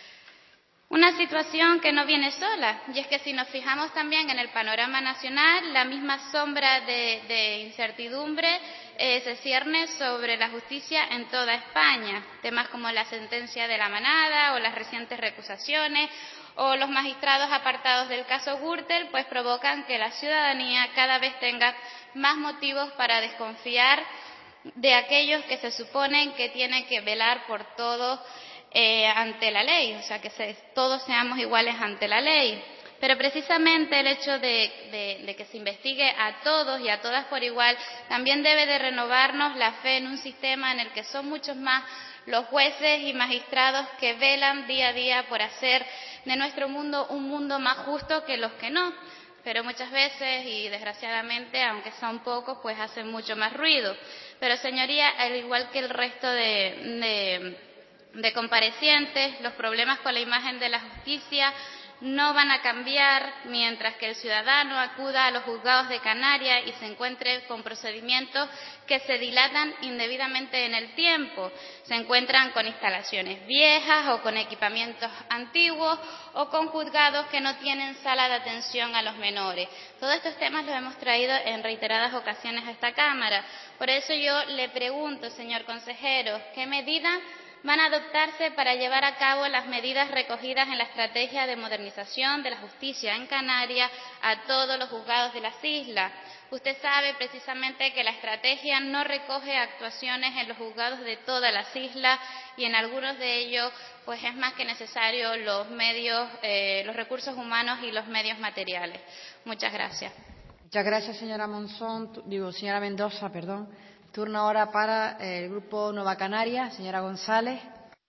Una situación que no viene sola, y es que si nos fijamos también en el panorama nacional, la misma sombra de, de incertidumbre eh, se cierne sobre la justicia en toda España. Temas como la sentencia de la Manada o las recientes recusaciones o los magistrados apartados del caso Gürtel, pues provocan que la ciudadanía cada vez tenga más motivos para desconfiar de aquellos que se suponen que tienen que velar por todos eh, ante la ley, o sea, que se, todos seamos iguales ante la ley. Pero precisamente el hecho de, de, de que se investigue a todos y a todas por igual también debe de renovarnos la fe en un sistema en el que son muchos más los jueces y magistrados que velan día a día por hacer de nuestro mundo un mundo más justo que los que no. Pero muchas veces, y desgraciadamente, aunque son pocos, pues hacen mucho más ruido. Pero, señoría, al igual que el resto de, de, de comparecientes, los problemas con la imagen de la justicia no van a cambiar mientras que el ciudadano acuda a los juzgados de Canarias y se encuentre con procedimientos que se dilatan indebidamente en el tiempo. Se encuentran con instalaciones viejas o con equipamientos antiguos o con juzgados que no tienen sala de atención a los menores. Todos estos temas los hemos traído en reiteradas ocasiones a esta Cámara. Por eso yo le pregunto, señor consejero, ¿qué medidas van a adoptarse para llevar a cabo las medidas recogidas en la estrategia de modernización de la justicia en Canarias a todos los juzgados de las islas? Usted sabe precisamente que la estrategia no recoge actuaciones en los juzgados de todas las islas y en algunos de ellos pues es más que necesario los medios, eh, los recursos humanos y los medios materiales. Muchas gracias. Muchas gracias, señora Monzón, digo, señora Mendoza, perdón. Turno ahora para el Grupo Nueva Canarias, señora González.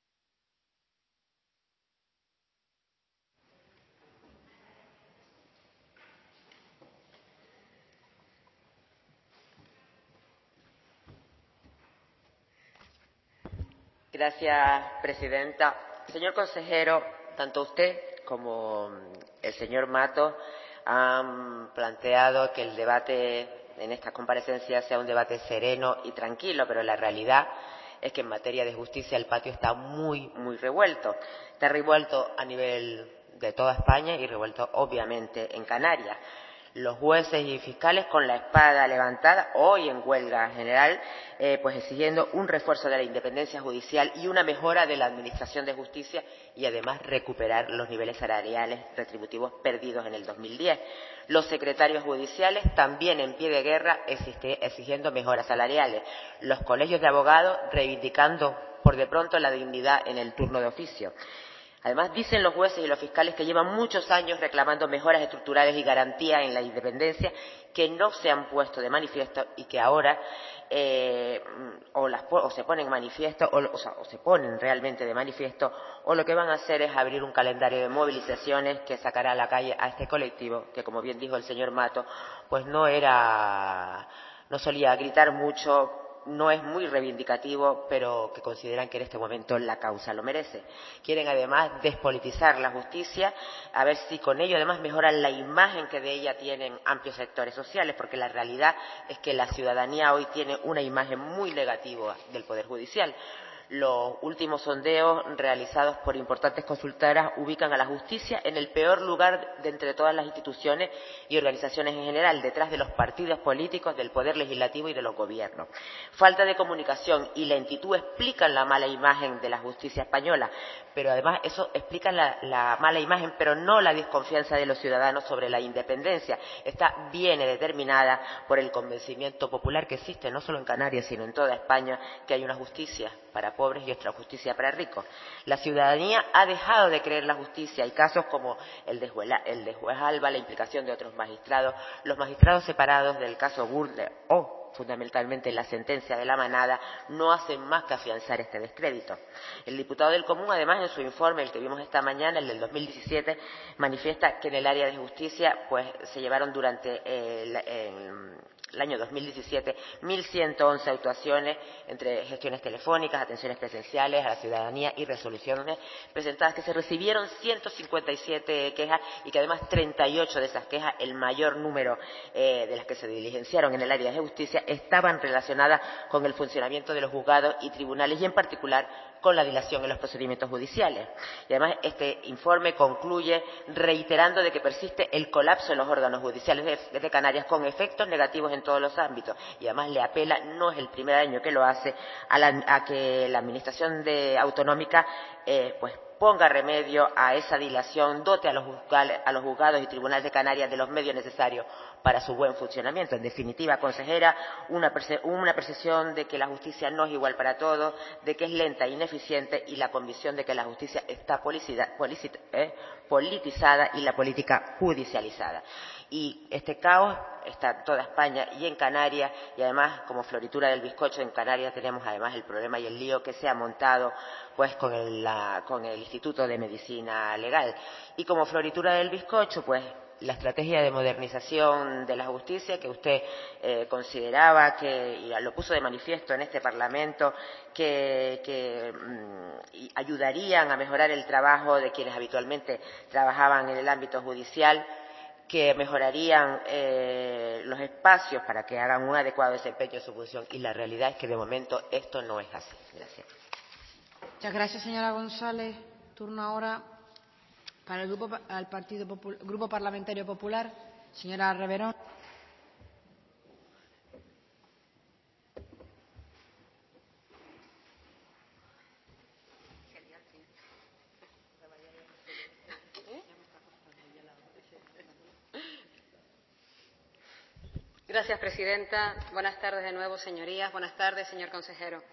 Gracias, presidenta. Señor consejero, tanto usted como el señor Mato han planteado que el debate en esta comparecencia sea un debate sereno y tranquilo, pero la realidad es que en materia de justicia el patio está muy, muy revuelto. Está revuelto a nivel de toda España y revuelto obviamente en Canarias. Los jueces y fiscales con la espada levantada, hoy en huelga general, eh, pues exigiendo un refuerzo de la independencia judicial y una mejora de la administración de justicia y además recuperar los niveles salariales retributivos perdidos en el dos mil diez. Los secretarios judiciales también en pie de guerra exigiendo mejoras salariales. Los colegios de abogados reivindicando por de pronto la dignidad en el turno de oficio. Además, dicen los jueces y los fiscales que llevan muchos años reclamando mejoras estructurales y garantías en la independencia que no se han puesto de manifiesto y que ahora eh, o, las, o se ponen manifiesto o, o, sea, o se ponen realmente de manifiesto o lo que van a hacer es abrir un calendario de movilizaciones que sacará a la calle a este colectivo que, como bien dijo el señor Mato, pues no era, no solía gritar mucho, no es muy reivindicativo, pero que consideran que en este momento la causa lo merece. Quieren además despolitizar la justicia, a ver si con ello además mejoran la imagen que de ella tienen amplios sectores sociales, porque la realidad es que la ciudadanía hoy tiene una imagen muy negativa del Poder Judicial. Los últimos sondeos realizados por importantes consultoras ubican a la justicia en el peor lugar de entre todas las instituciones y organizaciones en general, detrás de los partidos políticos, del poder legislativo y de los gobiernos. Falta de comunicación y lentitud explican la mala imagen de la justicia española, pero además eso explica la, la mala imagen, pero no la desconfianza de los ciudadanos sobre la independencia. Esta viene determinada por el convencimiento popular que existe no solo en Canarias, sino en toda España, que hay una justicia para pobres y otra justicia para ricos. La ciudadanía ha dejado de creer la justicia. Hay casos como el de Juez, el de Juez Alba, la implicación de otros magistrados, los magistrados separados del caso Gürtel o fundamentalmente la sentencia de la manada, no hacen más que afianzar este descrédito. El diputado del Común, además, en su informe, el que vimos esta mañana, el del dos mil diecisiete, manifiesta que en el área de justicia pues se llevaron durante el, el, el año dos mil diecisiete mil ciento once actuaciones entre gestiones telefónicas, atenciones presenciales a la ciudadanía y resoluciones presentadas, que se recibieron ciento cincuenta y siete quejas y que además treinta y ocho de esas quejas, el mayor número eh, de las que se diligenciaron en el área de justicia, estaban relacionadas con el funcionamiento de los juzgados y tribunales y en particular con la dilación en los procedimientos judiciales. Y además este informe concluye reiterando de que persiste el colapso en los órganos judiciales de, de Canarias con efectos negativos en todos los ámbitos y además le apela, no es el primer año que lo hace, a, la, a que la administración de, autonómica eh, pues ponga remedio a esa dilación, dote a los, a los juzgados y tribunales de Canarias de los medios necesarios para su buen funcionamiento. En definitiva, consejera, una, perce una percepción de que la justicia no es igual para todos, de que es lenta e ineficiente y la convicción de que la justicia está eh, politizada y la política judicializada. Y este caos está en toda España y en Canarias, y además, como floritura del bizcocho, en Canarias tenemos además el problema y el lío que se ha montado pues con el, la, con el Instituto de Medicina Legal. Y como floritura del bizcocho, pues la estrategia de modernización de la justicia que usted eh, consideraba que, y lo puso de manifiesto en este Parlamento, que, que mm, ayudarían a mejorar el trabajo de quienes habitualmente trabajaban en el ámbito judicial, que mejorarían eh, los espacios para que hagan un adecuado desempeño de su función, y la realidad es que de momento esto no es así. Gracias. Muchas gracias, señora González. Turno ahora para el Grupo, al Partido Popul Grupo Parlamentario Popular. Señora Reverón. Gracias, presidenta. Buenas tardes de nuevo, señorías. Buenas tardes, señor consejero.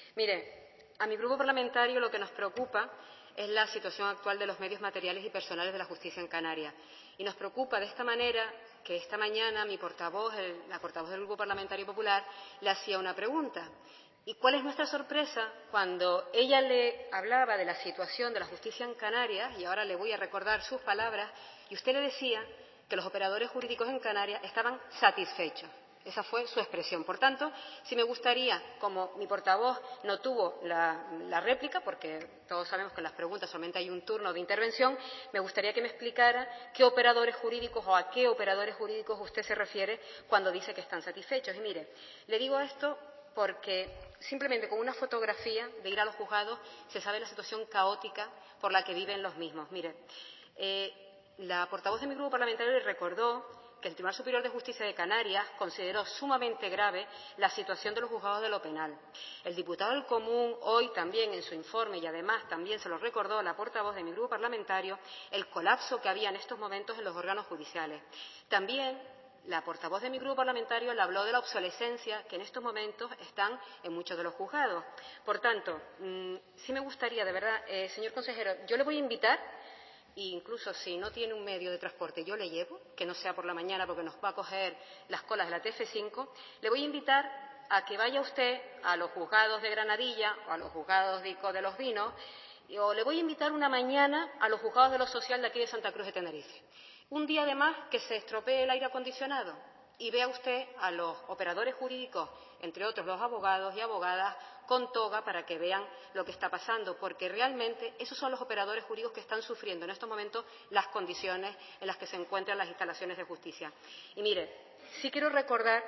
Mire, a mi grupo parlamentario lo que nos preocupa es la situación actual de los medios materiales y personales de la justicia en Canarias. Y nos preocupa de esta manera que esta mañana mi portavoz, el, la portavoz del Grupo Parlamentario Popular, le hacía una pregunta. ¿Y cuál es nuestra sorpresa cuando ella le hablaba de la situación de la justicia en Canarias, y ahora le voy a recordar sus palabras, y usted le decía que los operadores jurídicos en Canarias estaban satisfechos? Esa fue su expresión. Por tanto, sí me gustaría, como mi portavoz no tuvo la, la réplica, porque todos sabemos que en las preguntas solamente hay un turno de intervención, me gustaría que me explicara qué operadores jurídicos o a qué operadores jurídicos usted se refiere cuando dice que están satisfechos. Y mire, le digo esto porque simplemente con una fotografía de ir a los juzgados se sabe la situación caótica por la que viven los mismos. Mire, eh, la portavoz de mi grupo parlamentario le recordó que el Tribunal Superior de Justicia de Canarias consideró sumamente grave la situación de los juzgados de lo penal. El diputado del Común hoy también en su informe, y además también se lo recordó la portavoz de mi grupo parlamentario, el colapso que había en estos momentos en los órganos judiciales. También la portavoz de mi grupo parlamentario le habló de la obsolescencia que en estos momentos están en muchos de los juzgados. Por tanto, mmm, sí me gustaría, de verdad, eh, señor consejero, yo le voy a invitar, e incluso si no tiene un medio de transporte yo le llevo, que no sea por la mañana porque nos va a coger las colas de la T F cinco, le voy a invitar a que vaya usted a los juzgados de Granadilla o a los juzgados de Ico de los Vinos, o le voy a invitar una mañana a los juzgados de lo social de aquí de Santa Cruz de Tenerife. Un día además que se estropee el aire acondicionado y vea usted a los operadores jurídicos, entre otros los abogados y abogadas, con toga para que vean lo que está pasando, porque realmente esos son los operadores jurídicos que están sufriendo en estos momentos las condiciones en las que se encuentran las instalaciones de justicia. Y mire, sí quiero recordar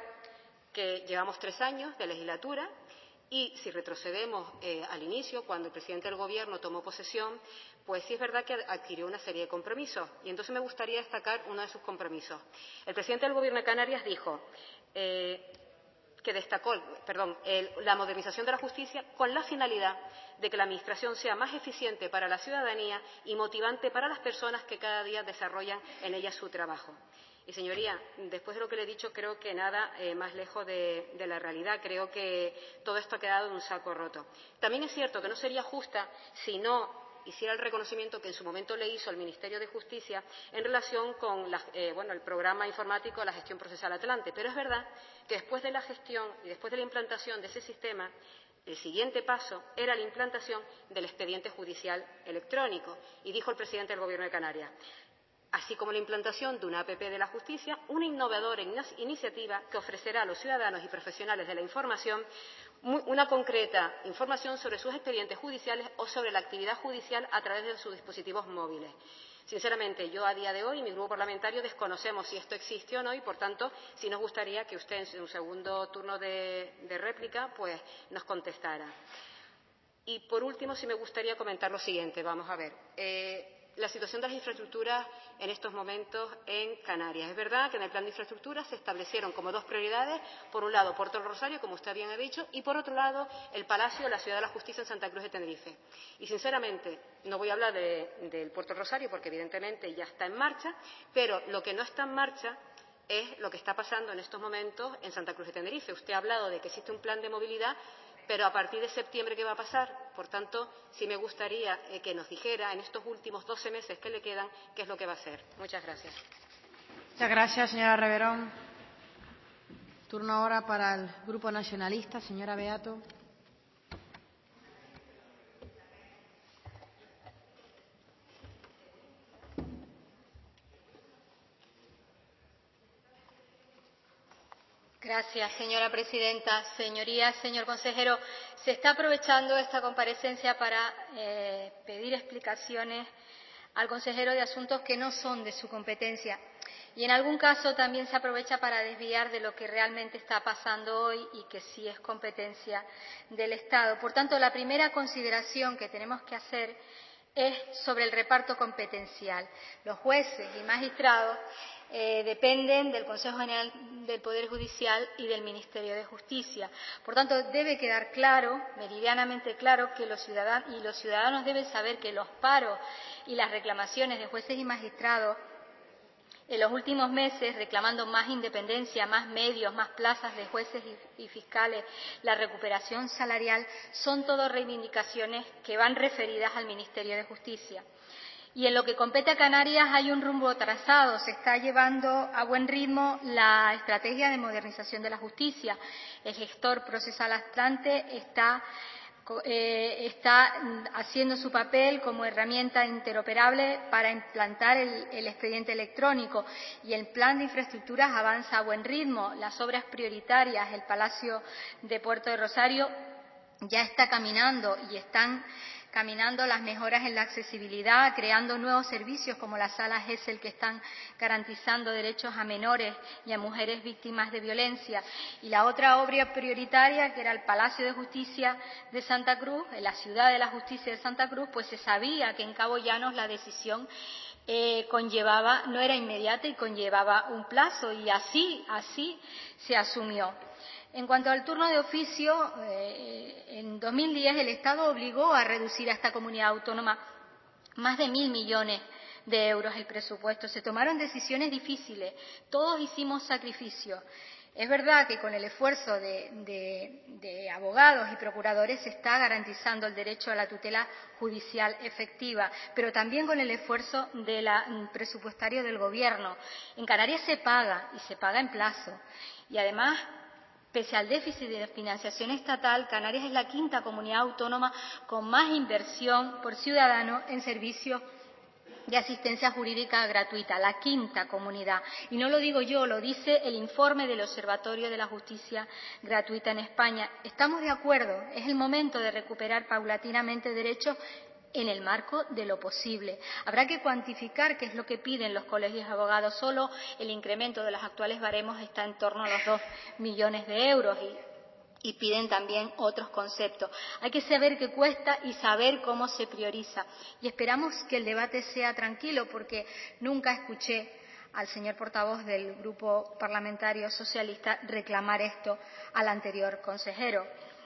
que llevamos tres años de legislatura y si retrocedemos eh, al inicio, cuando el presidente del Gobierno tomó posesión, pues sí es verdad que adquirió una serie de compromisos. Y entonces me gustaría destacar uno de sus compromisos. El presidente del Gobierno de Canarias dijo eh, que destacó perdón, el, la modernización de la justicia con la finalidad de que la Administración sea más eficiente para la ciudadanía y motivante para las personas que cada día desarrollan en ella su trabajo. Y, señoría, después de lo que le he dicho, creo que nada eh, más lejos de, de la realidad. Creo que todo esto ha quedado en un saco roto. También es cierto que no sería justa si no hiciera el reconocimiento que en su momento le hizo al Ministerio de Justicia en relación con la, eh, bueno, el programa informático de la gestión procesal Atlante. Pero es verdad que después de la gestión y después de la implantación de ese sistema, el siguiente paso era la implantación del expediente judicial electrónico. Y dijo el presidente del Gobierno de Canarias, así como la implantación de una A P P de la justicia, una innovadora iniciativa que ofrecerá a los ciudadanos y profesionales de la información una concreta información sobre sus expedientes judiciales o sobre la actividad judicial a través de sus dispositivos móviles. Sinceramente, yo a día de hoy y mi grupo parlamentario desconocemos si esto existe o no y, por tanto, sí nos gustaría que usted en un segundo turno de, de réplica pues, nos contestara. Y, por último, sí me gustaría comentar lo siguiente. Vamos a ver. Eh, la situación de las infraestructuras en estos momentos en Canarias. Es verdad que en el plan de infraestructuras se establecieron como dos prioridades, por un lado Puerto del Rosario, como usted bien ha dicho, y por otro lado el Palacio de la Ciudad de la Justicia en Santa Cruz de Tenerife. Y sinceramente no voy a hablar de, del Puerto del Rosario porque evidentemente ya está en marcha, pero lo que no está en marcha es lo que está pasando en estos momentos en Santa Cruz de Tenerife. Usted ha hablado de que existe un plan de movilidad, pero a partir de septiembre, ¿qué va a pasar? Por tanto, sí me gustaría eh, que nos dijera en estos últimos doce meses que le quedan qué es lo que va a hacer. Muchas gracias. Muchas gracias, señora Reverón. Turno ahora para el Grupo Nacionalista. Señora Beato. Gracias, señora presidenta. Señorías, señor consejero, se está aprovechando esta comparecencia para eh, pedir explicaciones al consejero de asuntos que no son de su competencia. Y en algún caso también se aprovecha para desviar de lo que realmente está pasando hoy y que sí es competencia del Estado. Por tanto, la primera consideración que tenemos que hacer es sobre el reparto competencial. Los jueces y magistrados eh, dependen del Consejo General del Poder Judicial y del Ministerio de Justicia. Por tanto, debe quedar claro, meridianamente claro, que los ciudadanos y los ciudadanos deben saber que los paros y las reclamaciones de jueces y magistrados en los últimos meses, reclamando más independencia, más medios, más plazas de jueces y, y fiscales, la recuperación salarial, son todo reivindicaciones que van referidas al Ministerio de Justicia. Y en lo que compete a Canarias hay un rumbo trazado, se está llevando a buen ritmo la estrategia de modernización de la justicia. El gestor procesal Atlante está Eh, está haciendo su papel como herramienta interoperable para implantar el, el expediente electrónico y el plan de infraestructuras avanza a buen ritmo. Las obras prioritarias, el Palacio de Puerto de Rosario ya está caminando y están caminando las mejoras en la accesibilidad, creando nuevos servicios como las salas E S E L que están garantizando derechos a menores y a mujeres víctimas de violencia. Y la otra obra prioritaria, que era el Palacio de Justicia de Santa Cruz, en la Ciudad de la Justicia de Santa Cruz, pues se sabía que en Cabo Llanos la decisión eh, conllevaba, no era inmediata y conllevaba un plazo, y así, así se asumió. En cuanto al turno de oficio, eh, en dos mil diez el Estado obligó a reducir a esta comunidad autónoma más de mil millones de euros el presupuesto. Se tomaron decisiones difíciles, todos hicimos sacrificios. Es verdad que con el esfuerzo de, de, de abogados y procuradores se está garantizando el derecho a la tutela judicial efectiva, pero también con el esfuerzo de la, presupuestario del Gobierno. En Canarias se paga y se paga en plazo. Y además, pese al déficit de financiación estatal, Canarias es la quinta comunidad autónoma con más inversión por ciudadano en servicios de asistencia jurídica gratuita, la quinta comunidad. Y no lo digo yo, lo dice el informe del Observatorio de la Justicia Gratuita en España. Estamos de acuerdo, es el momento de recuperar paulatinamente derechos en el marco de lo posible. Habrá que cuantificar qué es lo que piden los colegios de abogados. Solo el incremento de los actuales baremos está en torno a los dos millones de euros y, y piden también otros conceptos. Hay que saber qué cuesta y saber cómo se prioriza. Y esperamos que el debate sea tranquilo, porque nunca escuché al señor portavoz del Grupo Parlamentario Socialista reclamar esto al anterior consejero.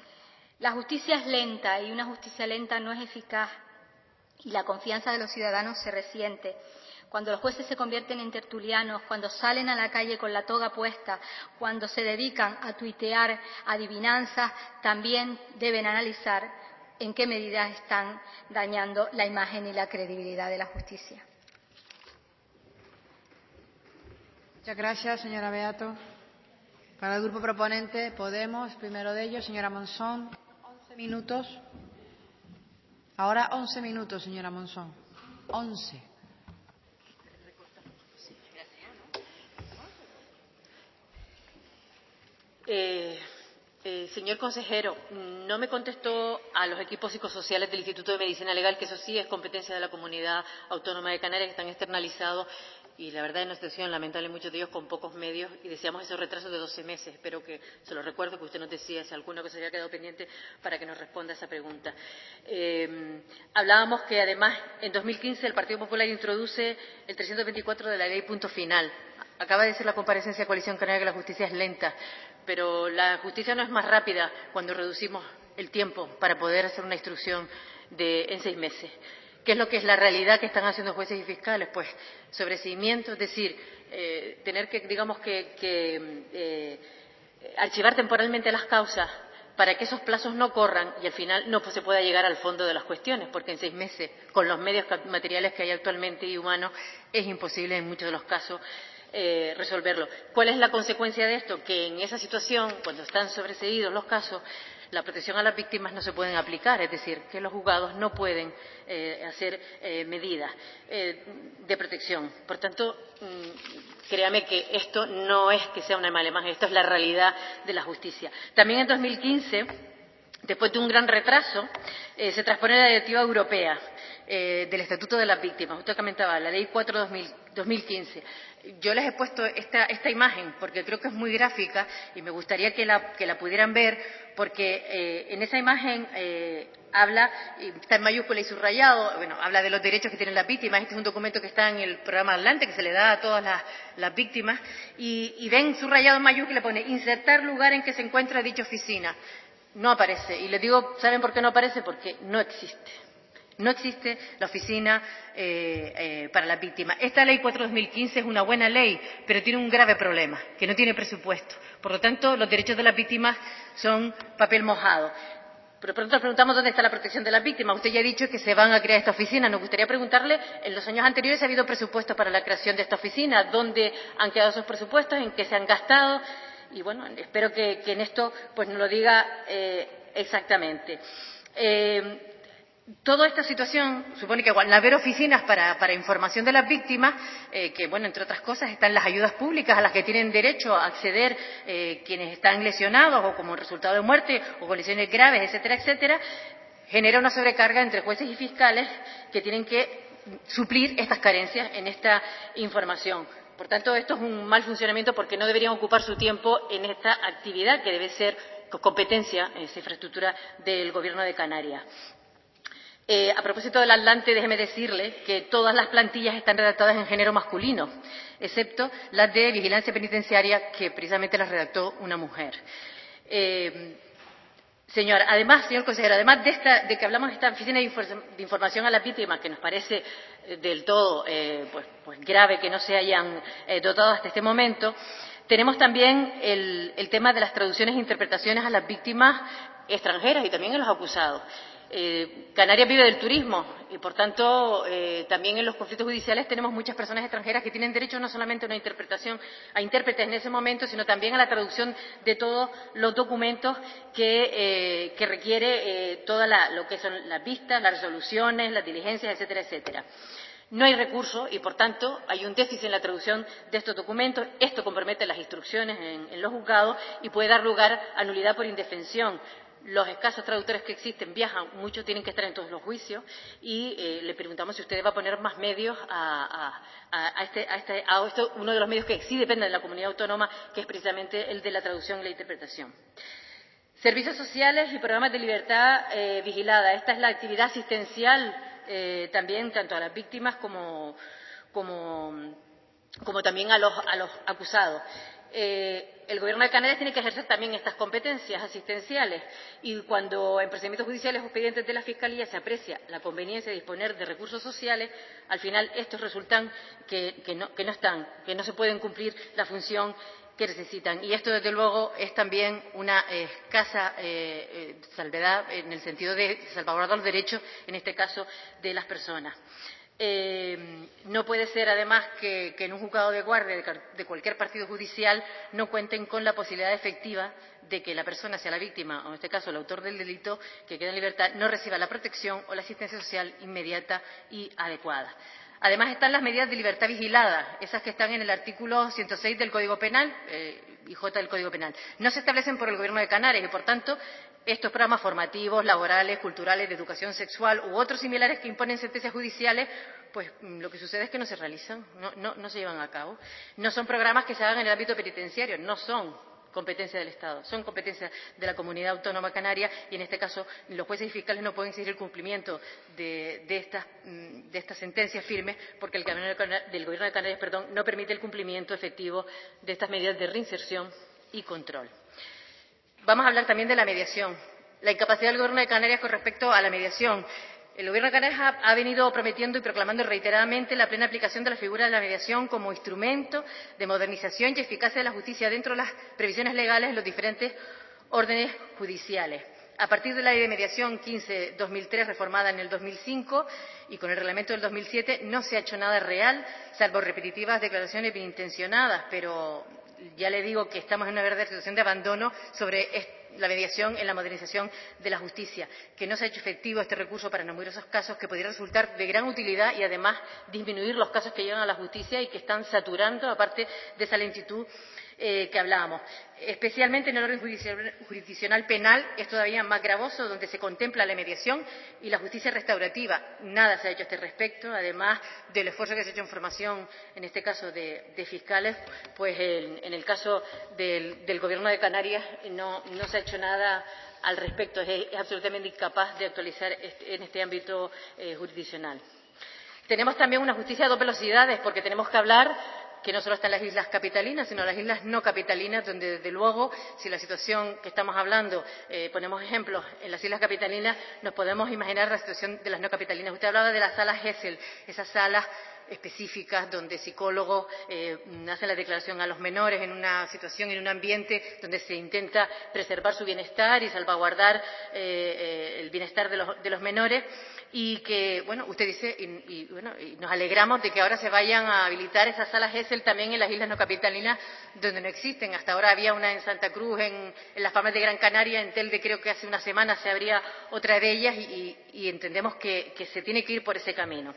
La justicia es lenta y una justicia lenta no es eficaz, y la confianza de los ciudadanos se resiente. Cuando los jueces se convierten en tertulianos, cuando salen a la calle con la toga puesta, cuando se dedican a tuitear adivinanzas, también deben analizar en qué medida están dañando la imagen y la credibilidad de la justicia. Muchas gracias, señora Beato. Para el grupo proponente, Podemos, primero de ellos, señora Monzón, once minutos. Ahora once minutos, señora Monzón. Once. Eh, eh, señor consejero, no me contestó a los equipos psicosociales del Instituto de Medicina Legal, que eso sí es competencia de la Comunidad Autónoma de Canarias, que están externalizados y la verdad es una situación lamentable, muchos de ellos con pocos medios, y deseamos esos retrasos de doce meses. Espero que se lo recuerdo, que usted nos decía si alguna cosa se había quedado pendiente para que nos responda a esa pregunta. Eh, hablábamos que además en dos mil quince el Partido Popular introduce el trescientos veinticuatro de la ley punto final. Acaba de decir la comparecencia de Coalición Canaria que la justicia es lenta, pero la justicia no es más rápida cuando reducimos el tiempo para poder hacer una instrucción de, en seis meses. ¿Qué es lo que es la realidad que están haciendo jueces y fiscales? Pues sobreseimiento, es decir, eh, tener que, digamos, que, que eh, archivar temporalmente las causas para que esos plazos no corran y al final no pues, se pueda llegar al fondo de las cuestiones, porque en seis meses, con los medios materiales que hay actualmente y humanos, es imposible en muchos de los casos eh, resolverlo. ¿Cuál es la consecuencia de esto? Que en esa situación, cuando están sobreseídos los casos, la protección a las víctimas no se pueden aplicar, es decir, que los juzgados no pueden eh, hacer eh, medidas eh, de protección. Por tanto, mmm, créame que esto no es que sea una mala imagen, esto es la realidad de la justicia. También en dos mil quince, después de un gran retraso, eh, se transpone la directiva europea eh, del Estatuto de las Víctimas. Usted comentaba la Ley cuatro de dos mil quince. Yo les he puesto esta, esta imagen porque creo que es muy gráfica y me gustaría que la, que la pudieran ver, porque eh, en esa imagen eh, habla, está en mayúscula y subrayado, bueno, habla de los derechos que tienen las víctimas. Este es un documento que está en el programa Adelante, que se le da a todas las, las víctimas, y, y ven subrayado en mayúscula, pone insertar lugar en que se encuentra dicha oficina. No aparece. Y les digo, ¿saben por qué no aparece? Porque no existe. No existe la oficina eh, eh, para las víctimas. Esta ley cuatro de dos mil quince es una buena ley, pero tiene un grave problema, que no tiene presupuesto. Por lo tanto, los derechos de las víctimas son papel mojado. Pero pronto nos preguntamos dónde está la protección de las víctimas. Usted ya ha dicho que se van a crear esta oficina. Nos gustaría preguntarle, en los años anteriores ha habido presupuesto para la creación de esta oficina. ¿Dónde han quedado esos presupuestos? ¿En qué se han gastado? Y bueno, espero que, que en esto pues nos lo diga eh, exactamente. Eh, Toda esta situación supone que al haber oficinas para, para información de las víctimas, eh, que, bueno, entre otras cosas, están las ayudas públicas a las que tienen derecho a acceder eh, quienes están lesionados o como resultado de muerte o con lesiones graves, etcétera, etcétera, genera una sobrecarga entre jueces y fiscales que tienen que suplir estas carencias en esta información. Por tanto, esto es un mal funcionamiento porque no deberían ocupar su tiempo en esta actividad que debe ser competencia, esa infraestructura del Gobierno de Canarias. Eh, a propósito del Atlante, déjeme decirle que todas las plantillas están redactadas en género masculino, excepto las de vigilancia penitenciaria, que precisamente las redactó una mujer. Eh, señor, además, señor consejero, además de, esta, de que hablamos de esta oficina de, infor de información a las víctimas, que nos parece eh, del todo eh, pues, pues grave que no se hayan eh, dotado hasta este momento, tenemos también el, el tema de las traducciones e interpretaciones a las víctimas extranjeras y también a los acusados. Eh, Canarias vive del turismo y, por tanto, eh, también en los conflictos judiciales tenemos muchas personas extranjeras que tienen derecho no solamente a una interpretación, a intérpretes en ese momento, sino también a la traducción de todos los documentos que, eh, que requiere eh, toda la, lo que son las vistas, las resoluciones, las diligencias, etcétera, etcétera. No hay recursos y, por tanto, hay un déficit en la traducción de estos documentos. Esto compromete las instrucciones en, en los juzgados y puede dar lugar a nulidad por indefensión. Los escasos traductores que existen viajan, muchos tienen que estar en todos los juicios y eh, le preguntamos si usted va a poner más medios a, a, a, este, a, este, a este, uno de los medios que sí dependen de la comunidad autónoma, que es precisamente el de la traducción y la interpretación. Servicios sociales y programas de libertad eh, vigilada. Esta es la actividad asistencial eh, también tanto a las víctimas como, como, como también a los, a los acusados. Eh, el Gobierno de Canarias tiene que ejercer también estas competencias asistenciales y cuando en procedimientos judiciales o expedientes de la Fiscalía se aprecia la conveniencia de disponer de recursos sociales, al final estos resultan que, que, no, que no están, que no se pueden cumplir la función que necesitan. Y esto, desde luego, es también una escasa eh, eh, salvedad en el sentido de salvaguardar los derechos, en este caso, de las personas. Eh, no puede ser, además, que, que en un juzgado de guardia de, de cualquier partido judicial no cuenten con la posibilidad efectiva de que la persona, sea la víctima o, en este caso, el autor del delito, que queda en libertad, no reciba la protección o la asistencia social inmediata y adecuada. Además, están las medidas de libertad vigilada, esas que están en el artículo ciento seis del Código Penal eh, y J del Código Penal. No se establecen por el Gobierno de Canarias y, por tanto, estos programas formativos, laborales, culturales, de educación sexual u otros similares que imponen sentencias judiciales, pues lo que sucede es que no se realizan, no, no, no se llevan a cabo. No son programas que se hagan en el ámbito penitenciario, no son competencia del Estado, son competencia de la Comunidad Autónoma Canaria y, en este caso, los jueces y fiscales no pueden exigir el cumplimiento de, de, estas, de estas sentencias firmes porque el del Gobierno de Canarias perdón, no permite el cumplimiento efectivo de estas medidas de reinserción y control. Vamos a hablar también de la mediación. La incapacidad del Gobierno de Canarias con respecto a la mediación. El Gobierno de Canarias ha, ha venido prometiendo y proclamando reiteradamente la plena aplicación de la figura de la mediación como instrumento de modernización y eficacia de la justicia dentro de las previsiones legales en los diferentes órdenes judiciales. A partir de la Ley de Mediación quince barra dos mil tres, reformada en el dos mil cinco, y con el Reglamento del dos mil siete, no se ha hecho nada real, salvo repetitivas declaraciones bienintencionadas, pero ya le digo que estamos en una verdadera situación de abandono sobre la mediación en la modernización de la justicia, que no se ha hecho efectivo este recurso para numerosos casos que podría resultar de gran utilidad y, además, disminuir los casos que llegan a la justicia y que están saturando, aparte de esa lentitud eh, que hablábamos. Especialmente en el orden jurisdiccional penal es todavía más gravoso, donde se contempla la mediación y la justicia restaurativa. Nada se ha hecho a este respecto, además del esfuerzo que se ha hecho en formación, en este caso de, de fiscales, pues en, en el caso del, del Gobierno de Canarias no, no se ha hecho nada al respecto, es, es absolutamente incapaz de actualizar este, en este ámbito eh, jurisdiccional. Tenemos también una justicia a dos velocidades, porque tenemos que hablar que no solo están las islas capitalinas, sino las islas no capitalinas, donde, desde luego, si la situación que estamos hablando, eh, ponemos ejemplos en las islas capitalinas, nos podemos imaginar la situación de las no capitalinas. Usted hablaba de las salas Gesell, esas salas específicas donde psicólogos eh, hacen la declaración a los menores en una situación, en un ambiente donde se intenta preservar su bienestar y salvaguardar eh, eh, el bienestar de los, de los menores, y que, bueno, usted dice, y, y, bueno, y nos alegramos de que ahora se vayan a habilitar esas salas Gesell también en las islas no capitalinas, donde no existen. Hasta ahora había una en Santa Cruz, en, en las Palmas de Gran Canaria, en Telde creo que hace una semana se abría otra de ellas, y, y entendemos que, que se tiene que ir por ese camino.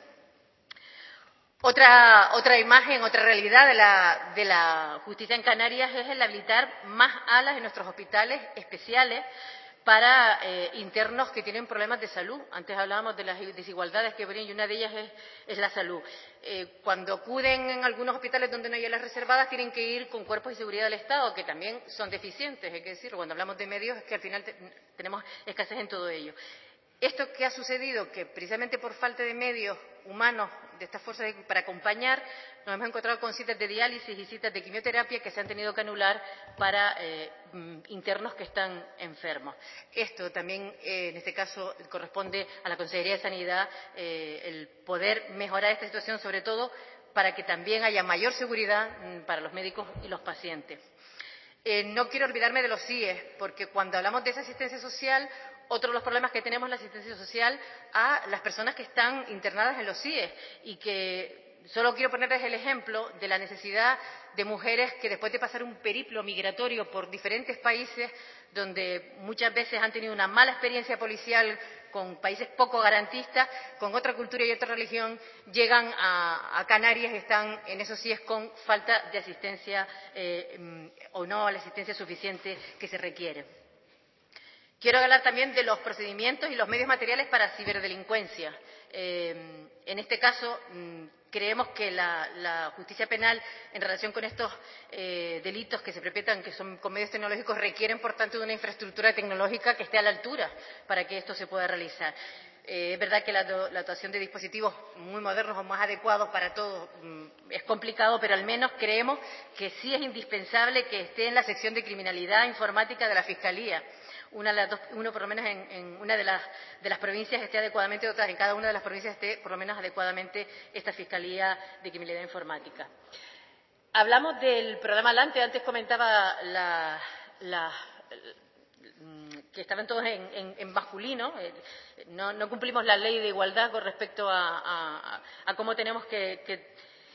Otra, otra imagen, otra realidad de la, de la justicia en Canarias es el habilitar más alas en nuestros hospitales especiales para eh, internos que tienen problemas de salud. Antes hablábamos de las desigualdades que habría y una de ellas es, es la salud. Eh, cuando acuden en algunos hospitales donde no hay alas reservadas, tienen que ir con cuerpos de seguridad del Estado, que también son deficientes, hay que decirlo. Cuando hablamos de medios es que al final te, tenemos escasez en todo ello. Esto que ha sucedido, que precisamente por falta de medios humanos de estas fuerzas para acompañar, nos hemos encontrado con citas de diálisis y citas de quimioterapia que se han tenido que anular para eh, internos que están enfermos. Esto también, eh, en este caso, corresponde a la Consejería de Sanidad, eh, el poder mejorar esta situación, sobre todo para que también haya mayor seguridad mm, para los médicos y los pacientes. Eh, no quiero olvidarme de los C I E, porque cuando hablamos de esa asistencia social, otro de los problemas que tenemos es la asistencia social a las personas que están internadas en los C I E, y que solo quiero ponerles el ejemplo de la necesidad de mujeres que, después de pasar un periplo migratorio por diferentes países, donde muchas veces han tenido una mala experiencia policial con países poco garantistas, con otra cultura y otra religión, llegan a, a Canarias y están en esos C I Es con falta de asistencia eh, o no la asistencia suficiente que se requiere. Quiero hablar también de los procedimientos y los medios materiales para ciberdelincuencia. Eh, en este caso, mmm, creemos que la, la justicia penal, en relación con estos eh, delitos que se perpetran, que son con medios tecnológicos, requieren, por tanto, de una infraestructura tecnológica que esté a la altura para que esto se pueda realizar. Eh, es verdad que la, do, la dotación de dispositivos muy modernos o más adecuados para todos mmm, es complicado, pero al menos creemos que sí es indispensable que esté en la sección de criminalidad informática de la Fiscalía. Una de las dos, uno por lo menos en, en una de las, de las provincias esté adecuadamente dotada, en cada una de las provincias esté por lo menos adecuadamente esta Fiscalía de Criminalidad Informática. Hablamos del programa Alante. Antes comentaba la, la, que estaban todos en, en, en masculino. No, no cumplimos la ley de igualdad con respecto a, a, a cómo tenemos que, que,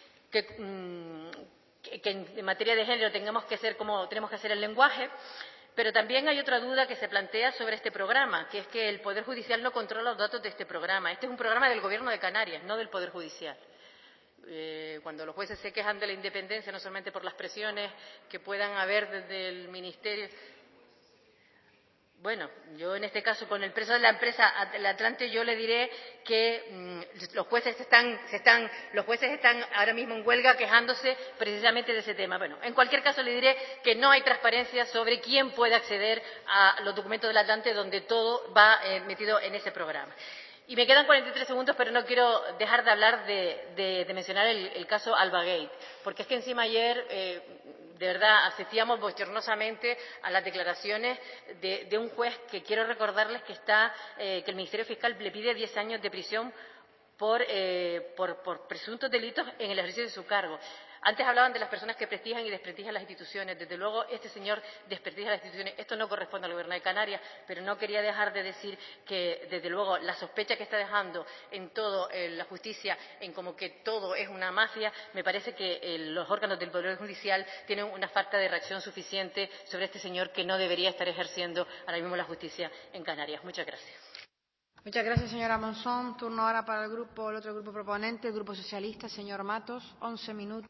que, que en materia de género tengamos que ser, cómo tenemos que hacer el lenguaje. Pero también hay otra duda que se plantea sobre este programa, que es que el Poder Judicial no controla los datos de este programa. Este es un programa del Gobierno de Canarias, no del Poder Judicial. Eh, cuando los jueces se quejan de la independencia, no solamente por las presiones que puedan haber desde el Ministerio. Bueno, yo en este caso, con el preso de la empresa el Atlante, yo le diré que mmm, los jueces están, se están, los jueces están ahora mismo en huelga quejándose precisamente de ese tema. Bueno, en cualquier caso le diré que no hay transparencia sobre quién puede acceder a los documentos del Atlante, donde todo va eh, metido en ese programa. Y me quedan cuarenta y tres segundos, pero no quiero dejar de hablar de, de, de mencionar el, el caso Albagate, porque es que encima ayer, eh, de verdad, asistíamos bochornosamente a las declaraciones de, de un juez que quiero recordarles que está, eh, que el Ministerio Fiscal le pide diez años de prisión por, eh, por, por presuntos delitos en el ejercicio de su cargo. Antes hablaban de las personas que prestigian y desprestigian las instituciones. Desde luego, este señor desprestigia las instituciones. Esto no corresponde al Gobierno de Canarias, pero no quería dejar de decir que, desde luego, la sospecha que está dejando en todo en la justicia, en como que todo es una mafia, me parece que eh, los órganos del Poder Judicial tienen una falta de reacción suficiente sobre este señor que no debería estar ejerciendo ahora mismo la justicia en Canarias. Muchas gracias. Muchas gracias, señora Monzón. Turno ahora para el grupo, el otro grupo proponente, el Grupo Socialista, señor Matos. Once minutos.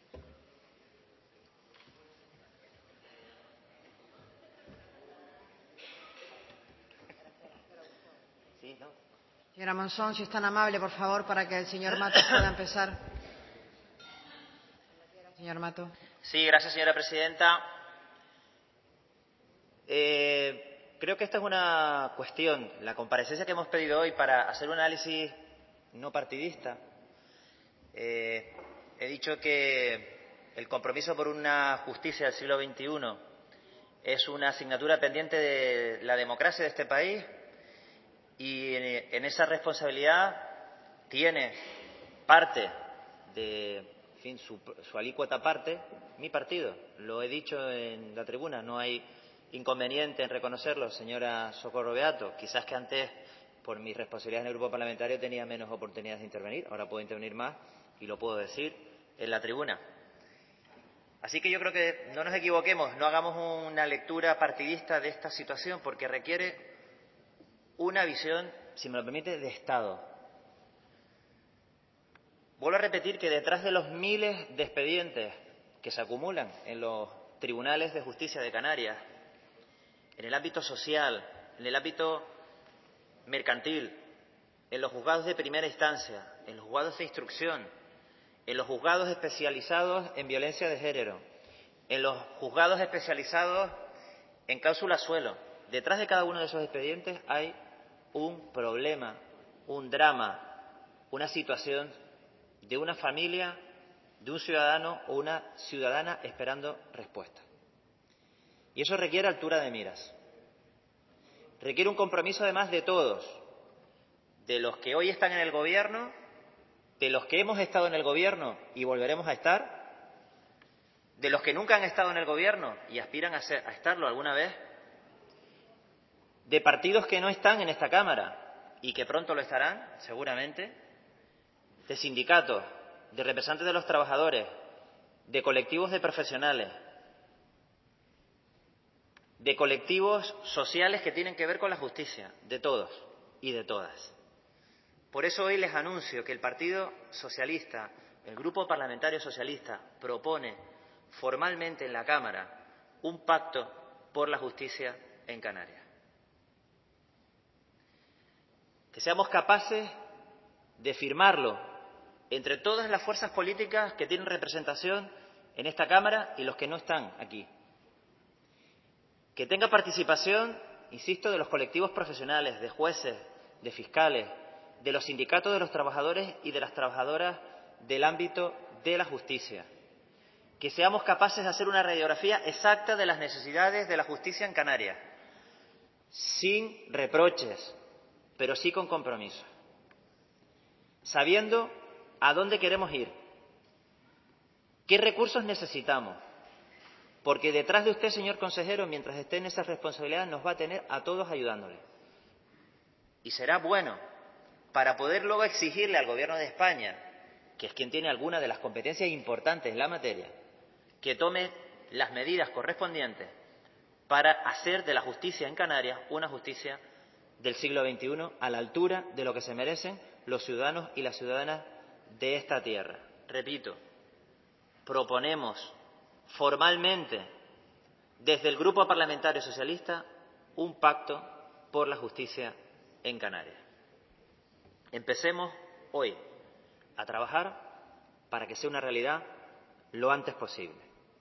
Señora Monzón, si es tan amable, por favor, para que el señor Matos pueda empezar. Señor Matos. Sí, gracias, señora presidenta. Eh, creo que esta es una cuestión, la comparecencia que hemos pedido hoy para hacer un análisis no partidista. Eh, he dicho que el compromiso por una justicia del siglo veintiuno es una asignatura pendiente de la democracia de este país. Y en esa responsabilidad tiene parte de, en fin, su, su alícuota parte, mi partido. Lo he dicho en la tribuna, no hay inconveniente en reconocerlo, señora Socorro Beato. Quizás que antes, por mis responsabilidades en el grupo parlamentario, tenía menos oportunidades de intervenir. Ahora puedo intervenir más y lo puedo decir en la tribuna. Así que yo creo que no nos equivoquemos, no hagamos una lectura partidista de esta situación, porque requiere una visión, si me lo permite, de Estado. Vuelvo a repetir que detrás de los miles de expedientes que se acumulan en los tribunales de justicia de Canarias, en el ámbito social, en el ámbito mercantil, en los juzgados de primera instancia, en los juzgados de instrucción, en los juzgados especializados en violencia de género, en los juzgados especializados en cláusula suelo, detrás de cada uno de esos expedientes hay un problema, un drama, una situación de una familia, de un ciudadano o una ciudadana esperando respuesta. Y eso requiere altura de miras. Requiere un compromiso además de todos, de los que hoy están en el Gobierno, de los que hemos estado en el Gobierno y volveremos a estar, de los que nunca han estado en el Gobierno y aspiran a, ser, a estarlo alguna vez, de partidos que no están en esta Cámara y que pronto lo estarán, seguramente, de sindicatos, de representantes de los trabajadores, de colectivos de profesionales, de colectivos sociales que tienen que ver con la justicia, de todos y de todas. Por eso hoy les anuncio que el Partido Socialista, el Grupo Parlamentario Socialista, propone formalmente en la Cámara un pacto por la justicia en Canarias. Que seamos capaces de firmarlo entre todas las fuerzas políticas que tienen representación en esta Cámara y los que no están aquí. Que tenga participación, insisto, de los colectivos profesionales, de jueces, de fiscales, de los sindicatos de los trabajadores y de las trabajadoras del ámbito de la justicia. Que seamos capaces de hacer una radiografía exacta de las necesidades de la justicia en Canarias, sin reproches, pero sí con compromiso, sabiendo a dónde queremos ir, ¿Qué recursos necesitamos? Porque detrás de usted, señor consejero, mientras esté en esa responsabilidad, nos va a tener a todos ayudándole. Y será bueno para poder luego exigirle al Gobierno de España, que es quien tiene algunas de las competencias importantes en la materia, que tome las medidas correspondientes para hacer de la justicia en Canarias una justicia del siglo veintiuno a la altura de lo que se merecen los ciudadanos y las ciudadanas de esta tierra. Repito, proponemos formalmente desde el Grupo Parlamentario Socialista un pacto por la justicia en Canarias. Empecemos hoy a trabajar para que sea una realidad lo antes posible.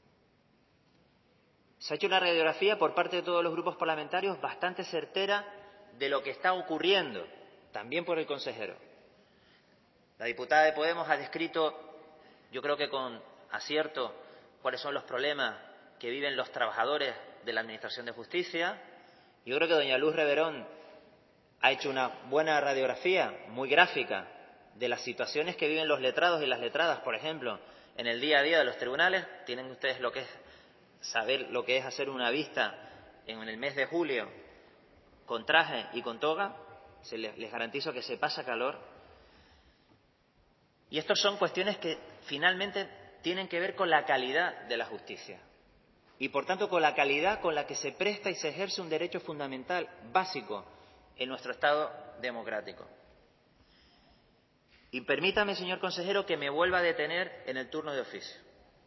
Se ha hecho una radiografía por parte de todos los grupos parlamentarios bastante certera de lo que está ocurriendo, también por el consejero. La diputada de Podemos ha descrito, yo creo que con acierto, cuáles son los problemas que viven los trabajadores de la Administración de Justicia. Yo creo que doña Luz Reverón ha hecho una buena radiografía, muy gráfica, de las situaciones que viven los letrados y las letradas, por ejemplo, en el día a día de los tribunales. Tienen ustedes lo que es saber lo que es hacer una vista en el mes de julio con traje y con toga. Se les, les garantizo que se pasa calor. Y estas son cuestiones que finalmente tienen que ver con la calidad de la justicia y, por tanto, con la calidad con la que se presta y se ejerce un derecho fundamental, básico, en nuestro Estado democrático. Y permítame, señor consejero, que me vuelva a detener en el turno de oficio.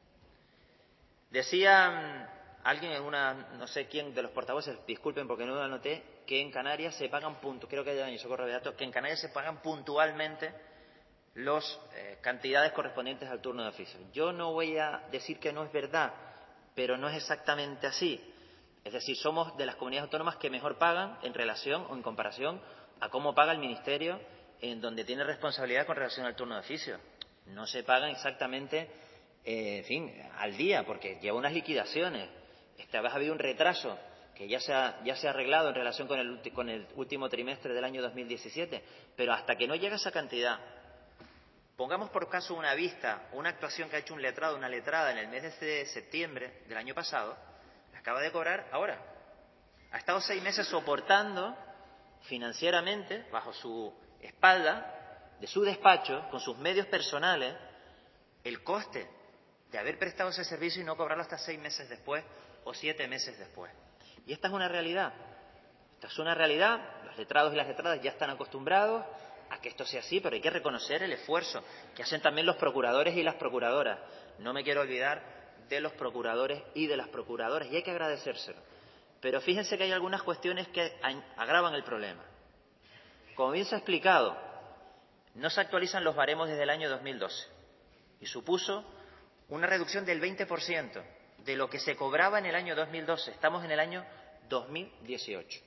Decía alguien en una, no sé quién de los portavoces, disculpen porque no lo anoté, que en Canarias se pagan puntos, creo que hay años, socorro de datos, que en Canarias se pagan puntualmente las eh, cantidades correspondientes al turno de oficio. Yo no voy a decir que no es verdad, pero no es exactamente así. Es decir, somos de las comunidades autónomas que mejor pagan en relación o en comparación a cómo paga el Ministerio en donde tiene responsabilidad con relación al turno de oficio. No se pagan exactamente, eh, en fin, al día, porque lleva unas liquidaciones. Esta vez ha habido un retraso que ya se ha, ya se ha arreglado en relación con el, con el último trimestre del año dos mil diecisiete, pero hasta que no llega esa cantidad. Pongamos por caso una vista, una actuación que ha hecho un letrado, una letrada en el mes de septiembre del año pasado, la acaba de cobrar ahora. Ha estado seis meses soportando financieramente, bajo su espalda, de su despacho, con sus medios personales, el coste de haber prestado ese servicio y no cobrarlo hasta seis meses después o siete meses después. Y esta es una realidad. Esta es una realidad. Los letrados y las letradas ya están acostumbrados a que esto sea así, pero hay que reconocer el esfuerzo que hacen también los procuradores y las procuradoras. No me quiero olvidar de los procuradores y de las procuradoras, y hay que agradecérselo. Pero fíjense que hay algunas cuestiones que agravan el problema. Como bien se ha explicado, no se actualizan los baremos desde el año dos mil doce y supuso una reducción del veinte por ciento de lo que se cobraba en el año dos mil doce. Estamos en el año dos mil dieciocho.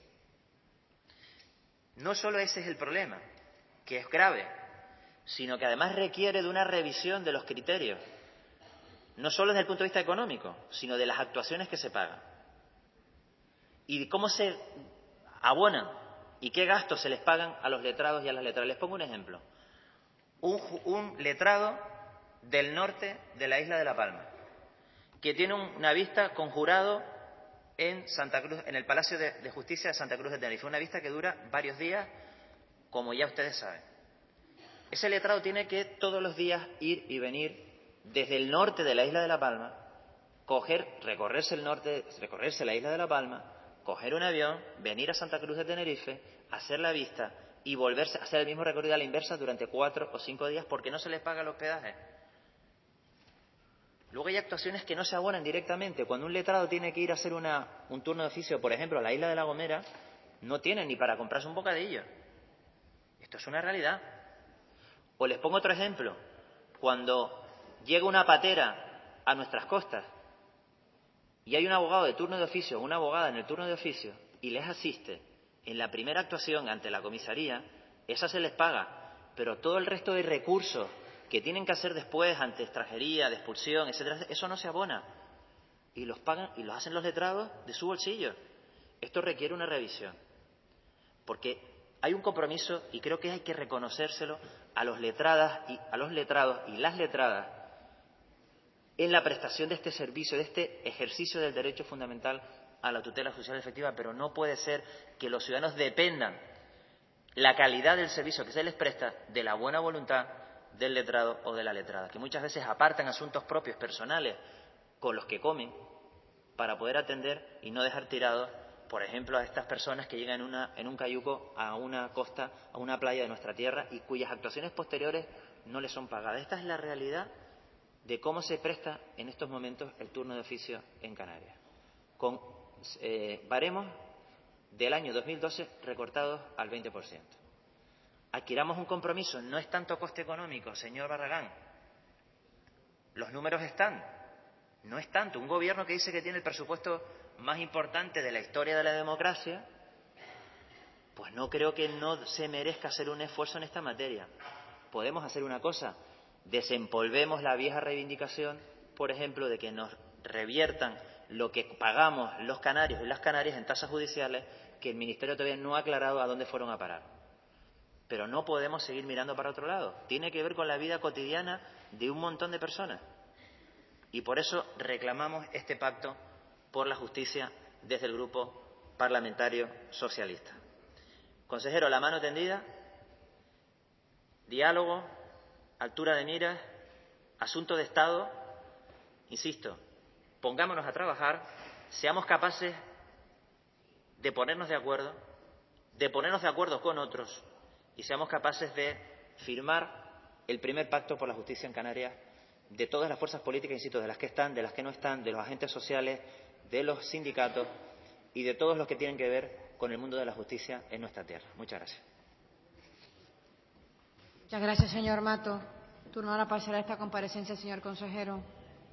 No solo ese es el problema, que es grave, sino que además requiere de una revisión de los criterios, no solo desde el punto de vista económico, sino de las actuaciones que se pagan y de cómo se abonan y qué gastos se les pagan a los letrados y a las letradas. Les pongo un ejemplo. Un, un letrado del norte de la isla de La Palma, que tiene una vista con jurado en Santa Cruz, en el Palacio de, de Justicia de Santa Cruz de Tenerife, una vista que dura varios días, como ya ustedes saben. Ese letrado tiene que todos los días ir y venir desde el norte de la isla de La Palma, coger, recorrerse el norte, recorrerse la isla de La Palma, coger un avión, venir a Santa Cruz de Tenerife, hacer la vista y volverse a hacer el mismo recorrido a la inversa durante cuatro o cinco días porque no se les paga el hospedaje. Luego hay actuaciones que no se abonan directamente. Cuando un letrado tiene que ir a hacer una, un turno de oficio, por ejemplo, a la isla de La Gomera, no tiene ni para comprarse un bocadillo. Esto es una realidad. O les pongo otro ejemplo. Cuando llega una patera a nuestras costas y hay un abogado de turno de oficio o una abogada en el turno de oficio y les asiste en la primera actuación ante la comisaría, esa se les paga, pero todo el resto de recursos que tienen que hacer después ante extranjería, de expulsión, etcétera, eso no se abona y los pagan y los hacen los letrados de su bolsillo. Esto requiere una revisión porque hay un compromiso y creo que hay que reconocérselo a los letradas y a los letrados y las letradas en la prestación de este servicio, de este ejercicio del derecho fundamental a la tutela judicial efectiva, pero no puede ser que los ciudadanos dependan la calidad del servicio que se les presta de la buena voluntad del letrado o de la letrada, que muchas veces apartan asuntos propios, personales, con los que comen, para poder atender y no dejar tirados, por ejemplo, a estas personas que llegan en, una, en un cayuco a una costa, a una playa de nuestra tierra y cuyas actuaciones posteriores no les son pagadas. Esta es la realidad de cómo se presta en estos momentos el turno de oficio en Canarias, con eh, baremos del año dos mil doce recortados al veinte por ciento. Adquiramos un compromiso, no es tanto coste económico, señor Barragán. Los números están, no es tanto. Un gobierno que dice que tiene el presupuesto más importante de la historia de la democracia, pues no creo que no se merezca hacer un esfuerzo en esta materia. Podemos hacer una cosa, desempolvemos la vieja reivindicación, por ejemplo, de que nos reviertan lo que pagamos los canarios y las canarias en tasas judiciales, que el Ministerio todavía no ha aclarado a dónde fueron a parar. Pero no podemos seguir mirando para otro lado. Tiene que ver con la vida cotidiana de un montón de personas. Y por eso reclamamos este pacto por la justicia desde el Grupo Parlamentario Socialista. Consejero, la mano tendida, diálogo, altura de miras, asunto de Estado. Insisto, pongámonos a trabajar, seamos capaces de ponernos de acuerdo, de ponernos de acuerdo con otros y seamos capaces de firmar el primer pacto por la justicia en Canarias de todas las fuerzas políticas, insisto, de las que están, de las que no están, de los agentes sociales, de los sindicatos y de todos los que tienen que ver con el mundo de la justicia en nuestra tierra. Muchas gracias. Muchas gracias, señor Mato. Turno ahora pasará esta comparecencia, señor consejero.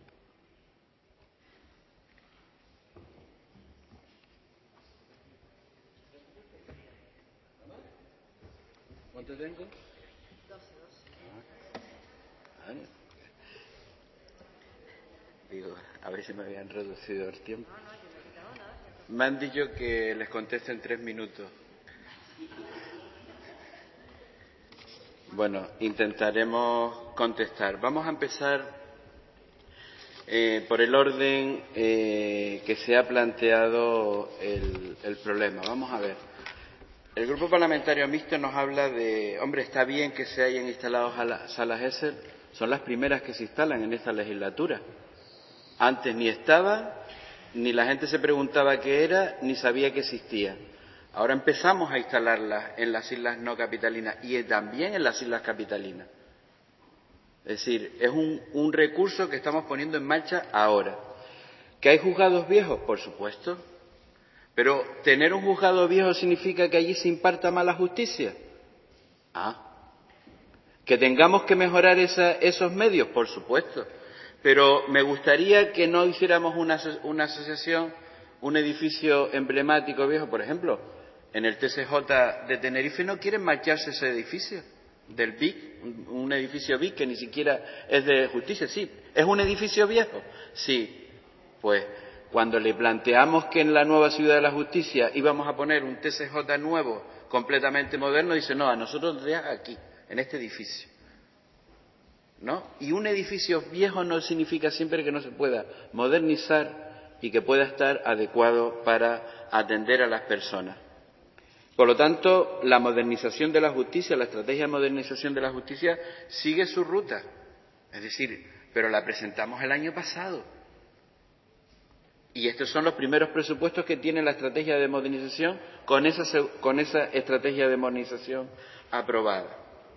¿Cuánto tengo? doce, doce. Ah, digo, a ver si me habían reducido el tiempo. Me han dicho que les conteste en tres minutos. Bueno, intentaremos contestar. Vamos a empezar eh, por el orden eh, que se ha planteado el, el problema. Vamos a ver. El Grupo Parlamentario Mixto nos habla de, hombre, está bien que se hayan instalado salas ESER, son las primeras que se instalan en esta legislatura. Antes ni estaba, ni la gente se preguntaba qué era, ni sabía que existía. Ahora empezamos a instalarlas en las islas no capitalinas y también en las islas capitalinas. Es decir, es un, un recurso que estamos poniendo en marcha ahora. ¿Que hay juzgados viejos? Por supuesto. Pero tener un juzgado viejo significa que allí se imparta mala justicia. Ah. ¿Que tengamos que mejorar esa, esos medios? Por supuesto. Pero me gustaría que no hiciéramos una, una asociación, un edificio emblemático viejo. Por ejemplo, en el T C J de Tenerife no quieren marcharse ese edificio del B I C, un, un edificio B I C que ni siquiera es de justicia. Sí, ¿es un edificio viejo? Sí, pues cuando le planteamos que en la nueva Ciudad de la Justicia íbamos a poner un T C J nuevo, completamente moderno, dice, no, a nosotros nos deja aquí, en este edificio. ¿No? Y un edificio viejo no significa siempre que no se pueda modernizar y que pueda estar adecuado para atender a las personas. Por lo tanto, la modernización de la justicia, la estrategia de modernización de la justicia sigue su ruta. Es decir, pero la presentamos el año pasado. Y estos son los primeros presupuestos que tiene la estrategia de modernización con esa, con esa estrategia de modernización aprobada.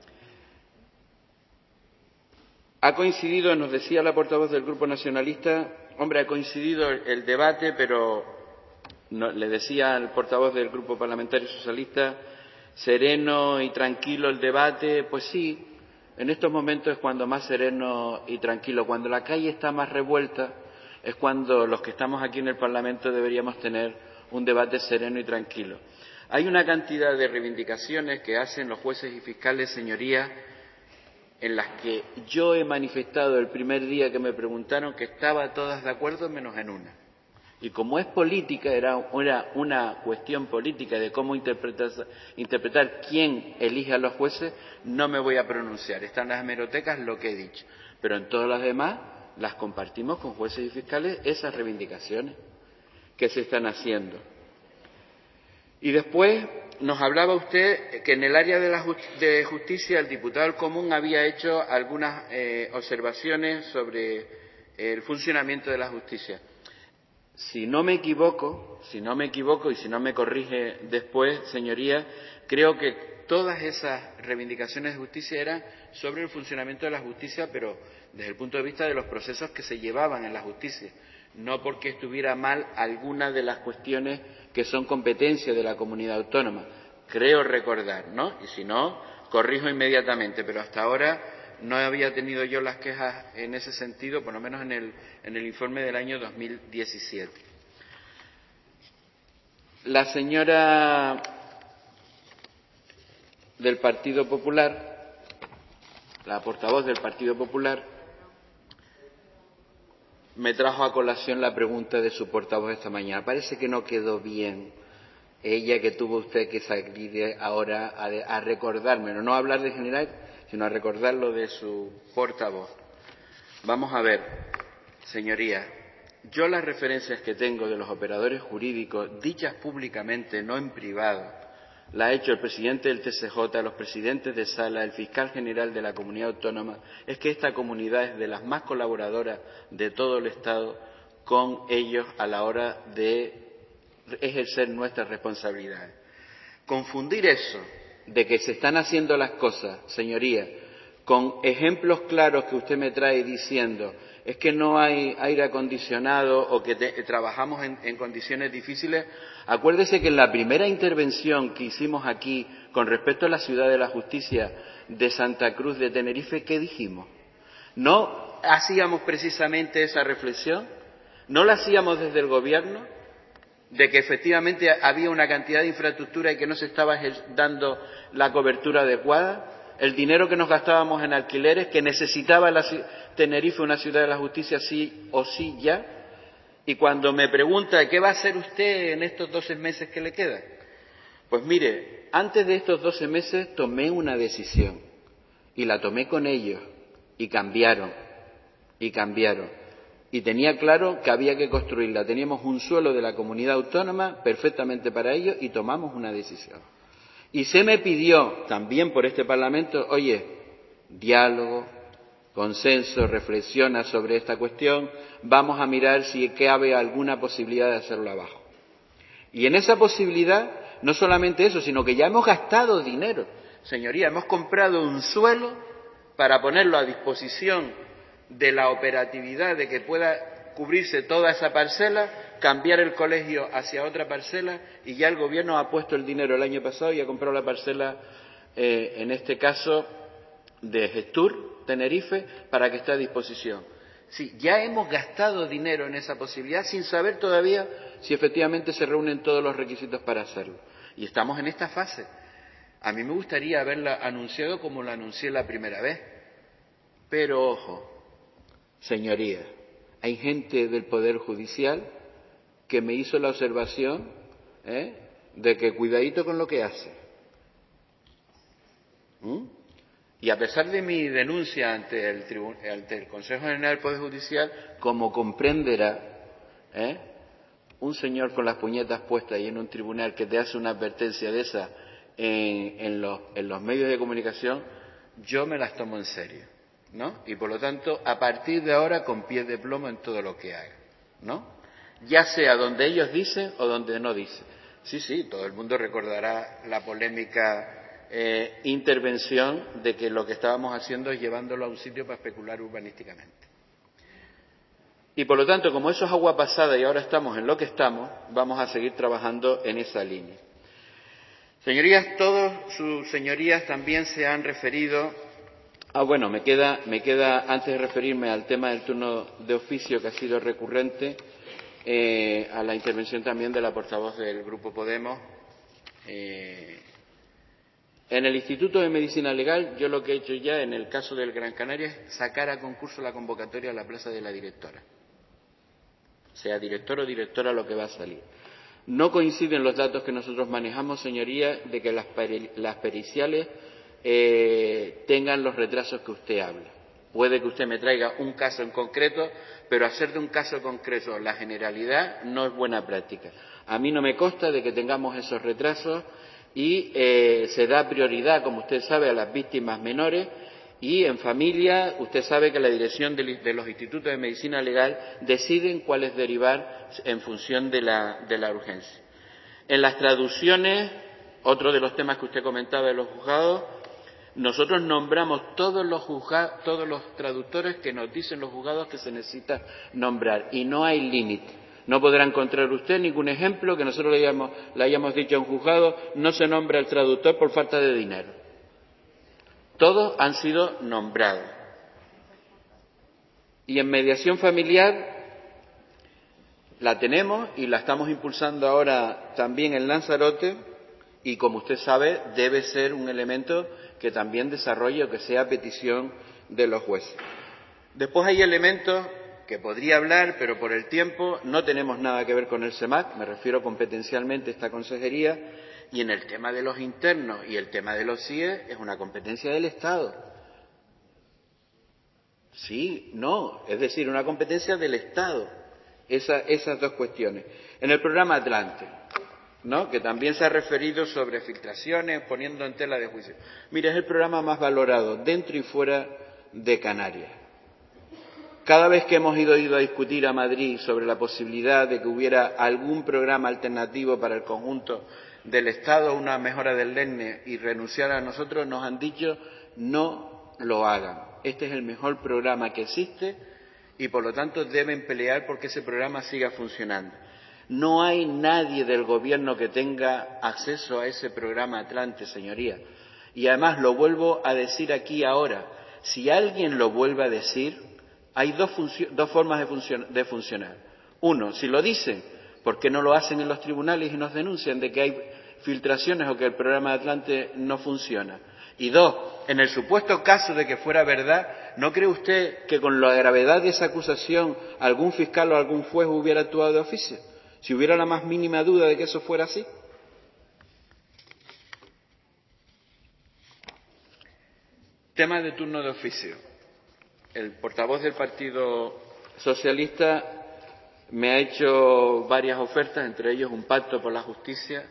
Ha coincidido, nos decía la portavoz del Grupo Nacionalista, hombre, ha coincidido el, el debate, pero no, le decía al portavoz del Grupo Parlamentario Socialista, sereno y tranquilo el debate. Pues sí, en estos momentos es cuando más sereno y tranquilo, cuando la calle está más revuelta, es cuando los que estamos aquí en el Parlamento deberíamos tener un debate sereno y tranquilo. Hay una cantidad de reivindicaciones que hacen los jueces y fiscales, señorías, en las que yo he manifestado el primer día que me preguntaron que estaba todas de acuerdo menos en una. Y como es política, era, era una cuestión política de cómo interpretar, interpretar quién elige a los jueces, no me voy a pronunciar. Están en las hemerotecas lo que he dicho. Pero en todas las demás, las compartimos con jueces y fiscales, esas reivindicaciones que se están haciendo. Y después nos hablaba usted que en el área de, la just- de justicia el diputado del Común había hecho algunas eh, observaciones sobre el funcionamiento de la justicia. Si no me equivoco, si no me equivoco y si no me corrige después, señoría, creo que todas esas reivindicaciones de justicia eran sobre el funcionamiento de la justicia, pero desde el punto de vista de los procesos que se llevaban en la justicia, no porque estuviera mal alguna de las cuestiones que son competencia de la comunidad autónoma. Creo recordar, ¿no? Y si no, corrijo inmediatamente, pero hasta ahora no había tenido yo las quejas en ese sentido, por lo menos en el, en el informe del año dos mil diecisiete. La señora del Partido Popular, la portavoz del Partido Popular, me trajo a colación la pregunta de su portavoz esta mañana. Parece que no quedó bien ella, que tuvo usted que salir ahora a, a recordármelo, no a hablar de general, sino a recordar lo de su portavoz. Vamos a ver, señoría, yo las referencias que tengo de los operadores jurídicos, dichas públicamente, no en privado, la ha hecho el presidente del T C J, los presidentes de sala, el fiscal general de la comunidad autónoma, es que esta comunidad es de las más colaboradoras de todo el Estado con ellos a la hora de ejercer nuestras responsabilidades. Confundir eso de que se están haciendo las cosas, señoría, con ejemplos claros que usted me trae diciendo es que no hay aire acondicionado o que te, trabajamos en, en condiciones difíciles. Acuérdese que en la primera intervención que hicimos aquí con respecto a la Ciudad de la Justicia de Santa Cruz de Tenerife, ¿qué dijimos? ¿No hacíamos precisamente esa reflexión? ¿No la hacíamos desde el Gobierno? De que efectivamente había una cantidad de infraestructura y que no se estaba dando la cobertura adecuada. El dinero que nos gastábamos en alquileres, que necesitaba la Tenerife una ciudad de la justicia sí o sí ya. Y cuando me pregunta ¿qué va a hacer usted en estos doce meses que le quedan? Pues mire, antes de estos doce meses tomé una decisión y la tomé con ellos y cambiaron, y cambiaron. Y tenía claro que había que construirla. Teníamos un suelo de la comunidad autónoma perfectamente para ello y tomamos una decisión. Y se me pidió también por este Parlamento, oye, diálogo, consenso, reflexiona sobre esta cuestión, vamos a mirar si cabe alguna posibilidad de hacerlo abajo. Y en esa posibilidad, no solamente eso, sino que ya hemos gastado dinero. Señoría, hemos comprado un suelo para ponerlo a disposición de la operatividad de que pueda cubrirse toda esa parcela, cambiar el colegio hacia otra parcela, y ya el Gobierno ha puesto el dinero el año pasado y ha comprado la parcela, eh, en este caso, de Gestur, Tenerife, para que esté a disposición. Sí, ya hemos gastado dinero en esa posibilidad sin saber todavía si efectivamente se reúnen todos los requisitos para hacerlo. Y estamos en esta fase. A mí me gustaría haberla anunciado como la anuncié la primera vez. Pero ojo, señoría, hay gente del Poder Judicial que me hizo la observación ¿eh? de que cuidadito con lo que hace. ¿Mm? Y a pesar de mi denuncia ante el, tribu- ante el Consejo General del Poder Judicial, como comprenderá, ¿eh? un señor con las puñetas puestas y en un tribunal que te hace una advertencia de esa en, en, los, en los medios de comunicación, yo me las tomo en serio, ¿no? Y por lo tanto, a partir de ahora, con pies de plomo en todo lo que haga, ¿no? Ya sea donde ellos dicen o donde no dicen. Sí, sí, todo el mundo recordará la polémica eh, intervención de que lo que estábamos haciendo es llevándolo a un sitio para especular urbanísticamente. Y por lo tanto, como eso es agua pasada y ahora estamos en lo que estamos, vamos a seguir trabajando en esa línea. Señorías, todos sus señorías también se han referido. Ah, bueno, me queda, me queda antes de referirme al tema del turno de oficio que ha sido recurrente. Eh, a la intervención también de la portavoz del Grupo Podemos. Eh, en el Instituto de Medicina Legal, yo lo que he hecho ya en el caso del Gran Canaria es sacar a concurso la convocatoria a la plaza de la directora. Sea director o directora lo que va a salir. No coinciden los datos que nosotros manejamos, señoría, de que las, peri las periciales eh, tengan los retrasos que usted habla. Puede que usted me traiga un caso en concreto, pero hacer de un caso concreto la generalidad no es buena práctica. A mí no me consta de que tengamos esos retrasos y eh, se da prioridad, como usted sabe, a las víctimas menores y en familia usted sabe que la dirección de, de los institutos de medicina legal deciden cuáles derivar en función de la, de la urgencia. En las traducciones, otro de los temas que usted comentaba de los juzgados, nosotros nombramos todos los juzgados, todos los traductores que nos dicen los juzgados que se necesita nombrar y no hay límite. No podrá encontrar usted ningún ejemplo que nosotros le hayamos, le hayamos dicho a un juzgado no se nombra el traductor por falta de dinero. Todos han sido nombrados. Y en mediación familiar la tenemos y la estamos impulsando ahora también en Lanzarote y, como usted sabe, debe ser un elemento que también desarrolle o que sea petición de los jueces. Después hay elementos que podría hablar, pero por el tiempo no tenemos nada que ver con el SEMAC, me refiero competencialmente a esta consejería, y en el tema de los internos y el tema de los C I E es una competencia del Estado. Sí, no, es decir, una competencia del Estado, esa, esas dos cuestiones. En el programa Atlante, ¿no?, que también se ha referido sobre filtraciones, poniendo en tela de juicio. Mire, es el programa más valorado dentro y fuera de Canarias. Cada vez que hemos ido, ido a discutir a Madrid sobre la posibilidad de que hubiera algún programa alternativo para el conjunto del Estado, una mejora del L E N E y renunciar a nosotros, nos han dicho no lo hagan. Este es el mejor programa que existe y, por lo tanto, deben pelear porque ese programa siga funcionando. No hay nadie del Gobierno que tenga acceso a ese programa Atlante, señoría. Y además lo vuelvo a decir aquí ahora. Si alguien lo vuelve a decir, hay dos, dos formas de, funcion de funcionar. Uno, si lo dicen, ¿por qué no lo hacen en los tribunales y nos denuncian de que hay filtraciones o que el programa Atlante no funciona? Y dos, en el supuesto caso de que fuera verdad, ¿no cree usted que con la gravedad de esa acusación algún fiscal o algún juez hubiera actuado de oficio? Si hubiera la más mínima duda de que eso fuera así. Tema de turno de oficio. El portavoz del Partido Socialista me ha hecho varias ofertas, entre ellos un pacto por la justicia.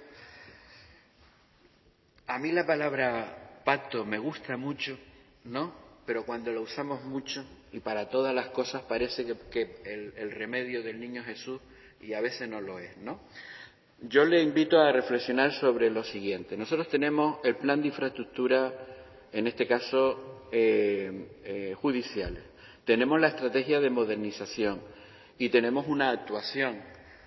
A mí la palabra pacto me gusta mucho, ¿no? Pero cuando la usamos mucho y para todas las cosas parece que, que el, el remedio del niño Jesús, y a veces no lo es, ¿no? Yo le invito a reflexionar sobre lo siguiente. Nosotros tenemos el plan de infraestructura, en este caso eh, eh, judiciales. Tenemos la estrategia de modernización y tenemos una actuación.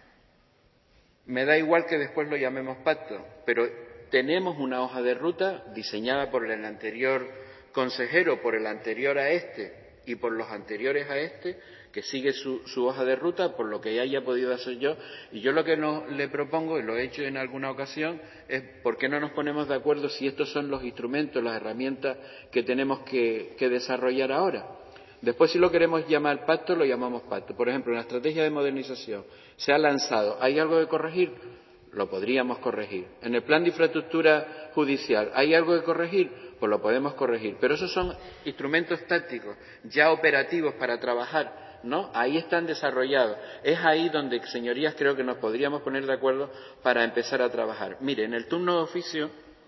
Me da igual que después lo llamemos pacto, pero tenemos una hoja de ruta diseñada por el anterior consejero, por el anterior a este y por los anteriores a este, que sigue su, su hoja de ruta, por lo que haya podido hacer yo. Y yo lo que no, le propongo, y lo he hecho en alguna ocasión, es por qué no nos ponemos de acuerdo si estos son los instrumentos, las herramientas que tenemos que, que desarrollar ahora. Después, si lo queremos llamar pacto, lo llamamos pacto. Por ejemplo, en la estrategia de modernización se ha lanzado. ¿Hay algo que corregir? Lo podríamos corregir. En el plan de infraestructura judicial, ¿hay algo que corregir? Pues lo podemos corregir. Pero esos son instrumentos tácticos, ya operativos para trabajar, ¿no? Ahí están desarrollados. Es ahí donde, señorías, creo que nos podríamos poner de acuerdo para empezar a trabajar. Mire, en el turno de oficio,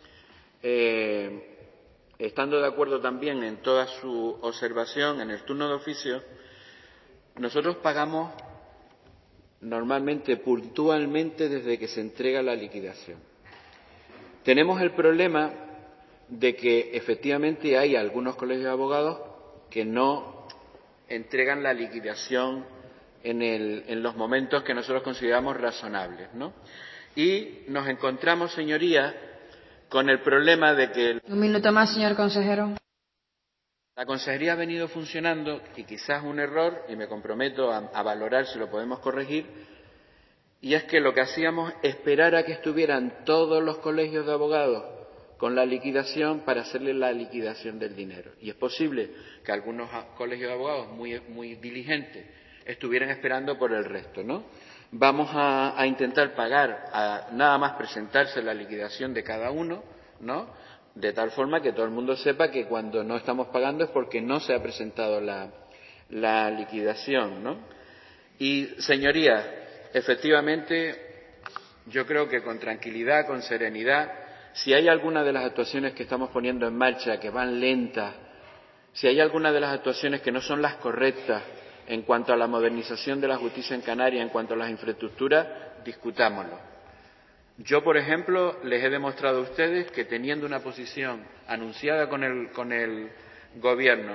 eh, estando de acuerdo también en toda su observación, en el turno de oficio, nosotros pagamos normalmente, puntualmente, desde que se entrega la liquidación. Tenemos el problema de que efectivamente hay algunos colegios de abogados que no entregan la liquidación en, el, en los momentos que nosotros consideramos razonables, ¿no? Y nos encontramos, señorías, con el problema de que... Un minuto más, señor consejero. La consejería ha venido funcionando, y quizás un error, y me comprometo a, a valorar si lo podemos corregir, y es que lo que hacíamos es esperar a que estuvieran todos los colegios de abogados con la liquidación para hacerle la liquidación del dinero. Y es posible que algunos colegios de abogados muy, muy diligentes estuvieran esperando por el resto, ¿no? Vamos a, a intentar pagar, a nada más presentarse la liquidación de cada uno, ¿no? de tal forma que todo el mundo sepa que cuando no estamos pagando es porque no se ha presentado la, la liquidación, ¿no? Y, señorías, efectivamente, yo creo que con tranquilidad, con serenidad, si hay alguna de las actuaciones que estamos poniendo en marcha que van lentas, si hay alguna de las actuaciones que no son las correctas en cuanto a la modernización de la justicia en Canarias, en cuanto a las infraestructuras, discutámoslo. Yo, por ejemplo, les he demostrado a ustedes que teniendo una posición anunciada con el, con el Gobierno.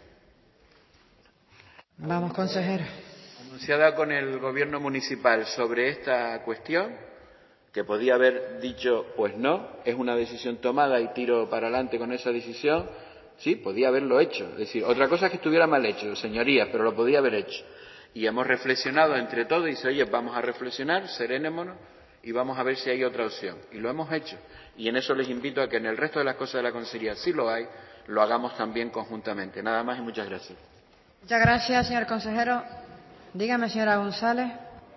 Vamos, consejero. Anunciada con el Gobierno municipal sobre esta cuestión, que podía haber dicho, pues no, es una decisión tomada y tiro para adelante con esa decisión. Sí, podía haberlo hecho. Es decir, otra cosa es que estuviera mal hecho, señorías, pero lo podía haber hecho. Y hemos reflexionado entre todos y dice, oye, vamos a reflexionar, serenémonos y vamos a ver si hay otra opción. Y lo hemos hecho. Y en eso les invito a que en el resto de las cosas de la consejería, si lo hay, lo hagamos también conjuntamente. Nada más y muchas gracias. Muchas gracias, señor consejero. Dígame, señora González.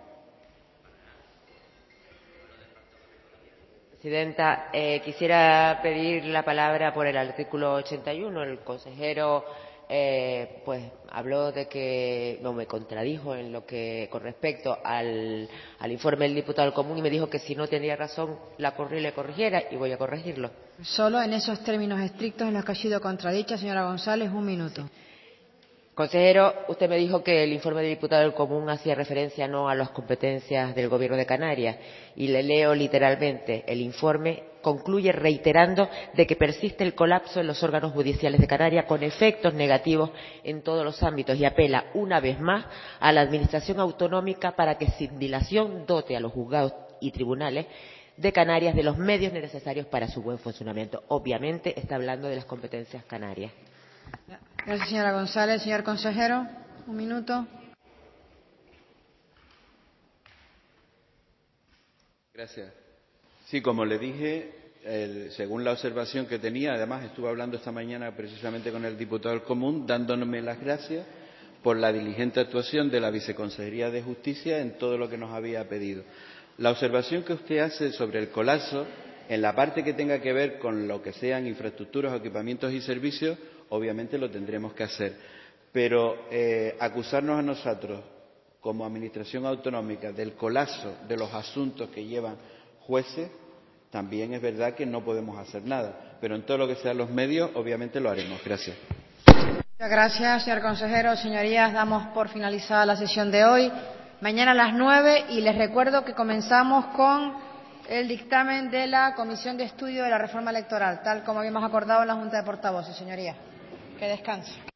Presidenta, eh, quisiera pedir la palabra por el artículo ochenta y uno. El consejero eh, pues habló de que no me contradijo en lo que con respecto al, al informe del diputado del Común y me dijo que si no tenía razón la corrí le corrigiera y voy a corregirlo. Solo en esos términos estrictos en los que ha sido contradicha, señora González, un minuto. Consejero, usted me dijo que el informe del diputado del Común hacía referencia no a las competencias del Gobierno de Canarias y le leo literalmente. El informe concluye reiterando de que persiste el colapso en los órganos judiciales de Canarias con efectos negativos en todos los ámbitos y apela una vez más a la Administración autonómica para que sin dilación dote a los juzgados y tribunales de Canarias de los medios necesarios para su buen funcionamiento. Obviamente está hablando de las competencias canarias. Gracias, señora González. Señor consejero, un minuto. Gracias. Sí, como le dije, el, según la observación que tenía, además estuve hablando esta mañana precisamente con el diputado del Común, dándome las gracias por la diligente actuación de la Viceconsejería de Justicia en todo lo que nos había pedido. La observación que usted hace sobre el colapso, en la parte que tenga que ver con lo que sean infraestructuras, equipamientos y servicios, obviamente lo tendremos que hacer. Pero eh, acusarnos a nosotros, como Administración autonómica, del colapso de los asuntos que llevan jueces, también es verdad que no podemos hacer nada. Pero en todo lo que sean los medios, obviamente lo haremos. Gracias. Muchas gracias, señor consejero. Señorías, damos por finalizada la sesión de hoy. Mañana a las nueve y les recuerdo que comenzamos con el dictamen de la Comisión de Estudio de la Reforma Electoral, tal como habíamos acordado en la Junta de Portavoces. Señorías, que descansen.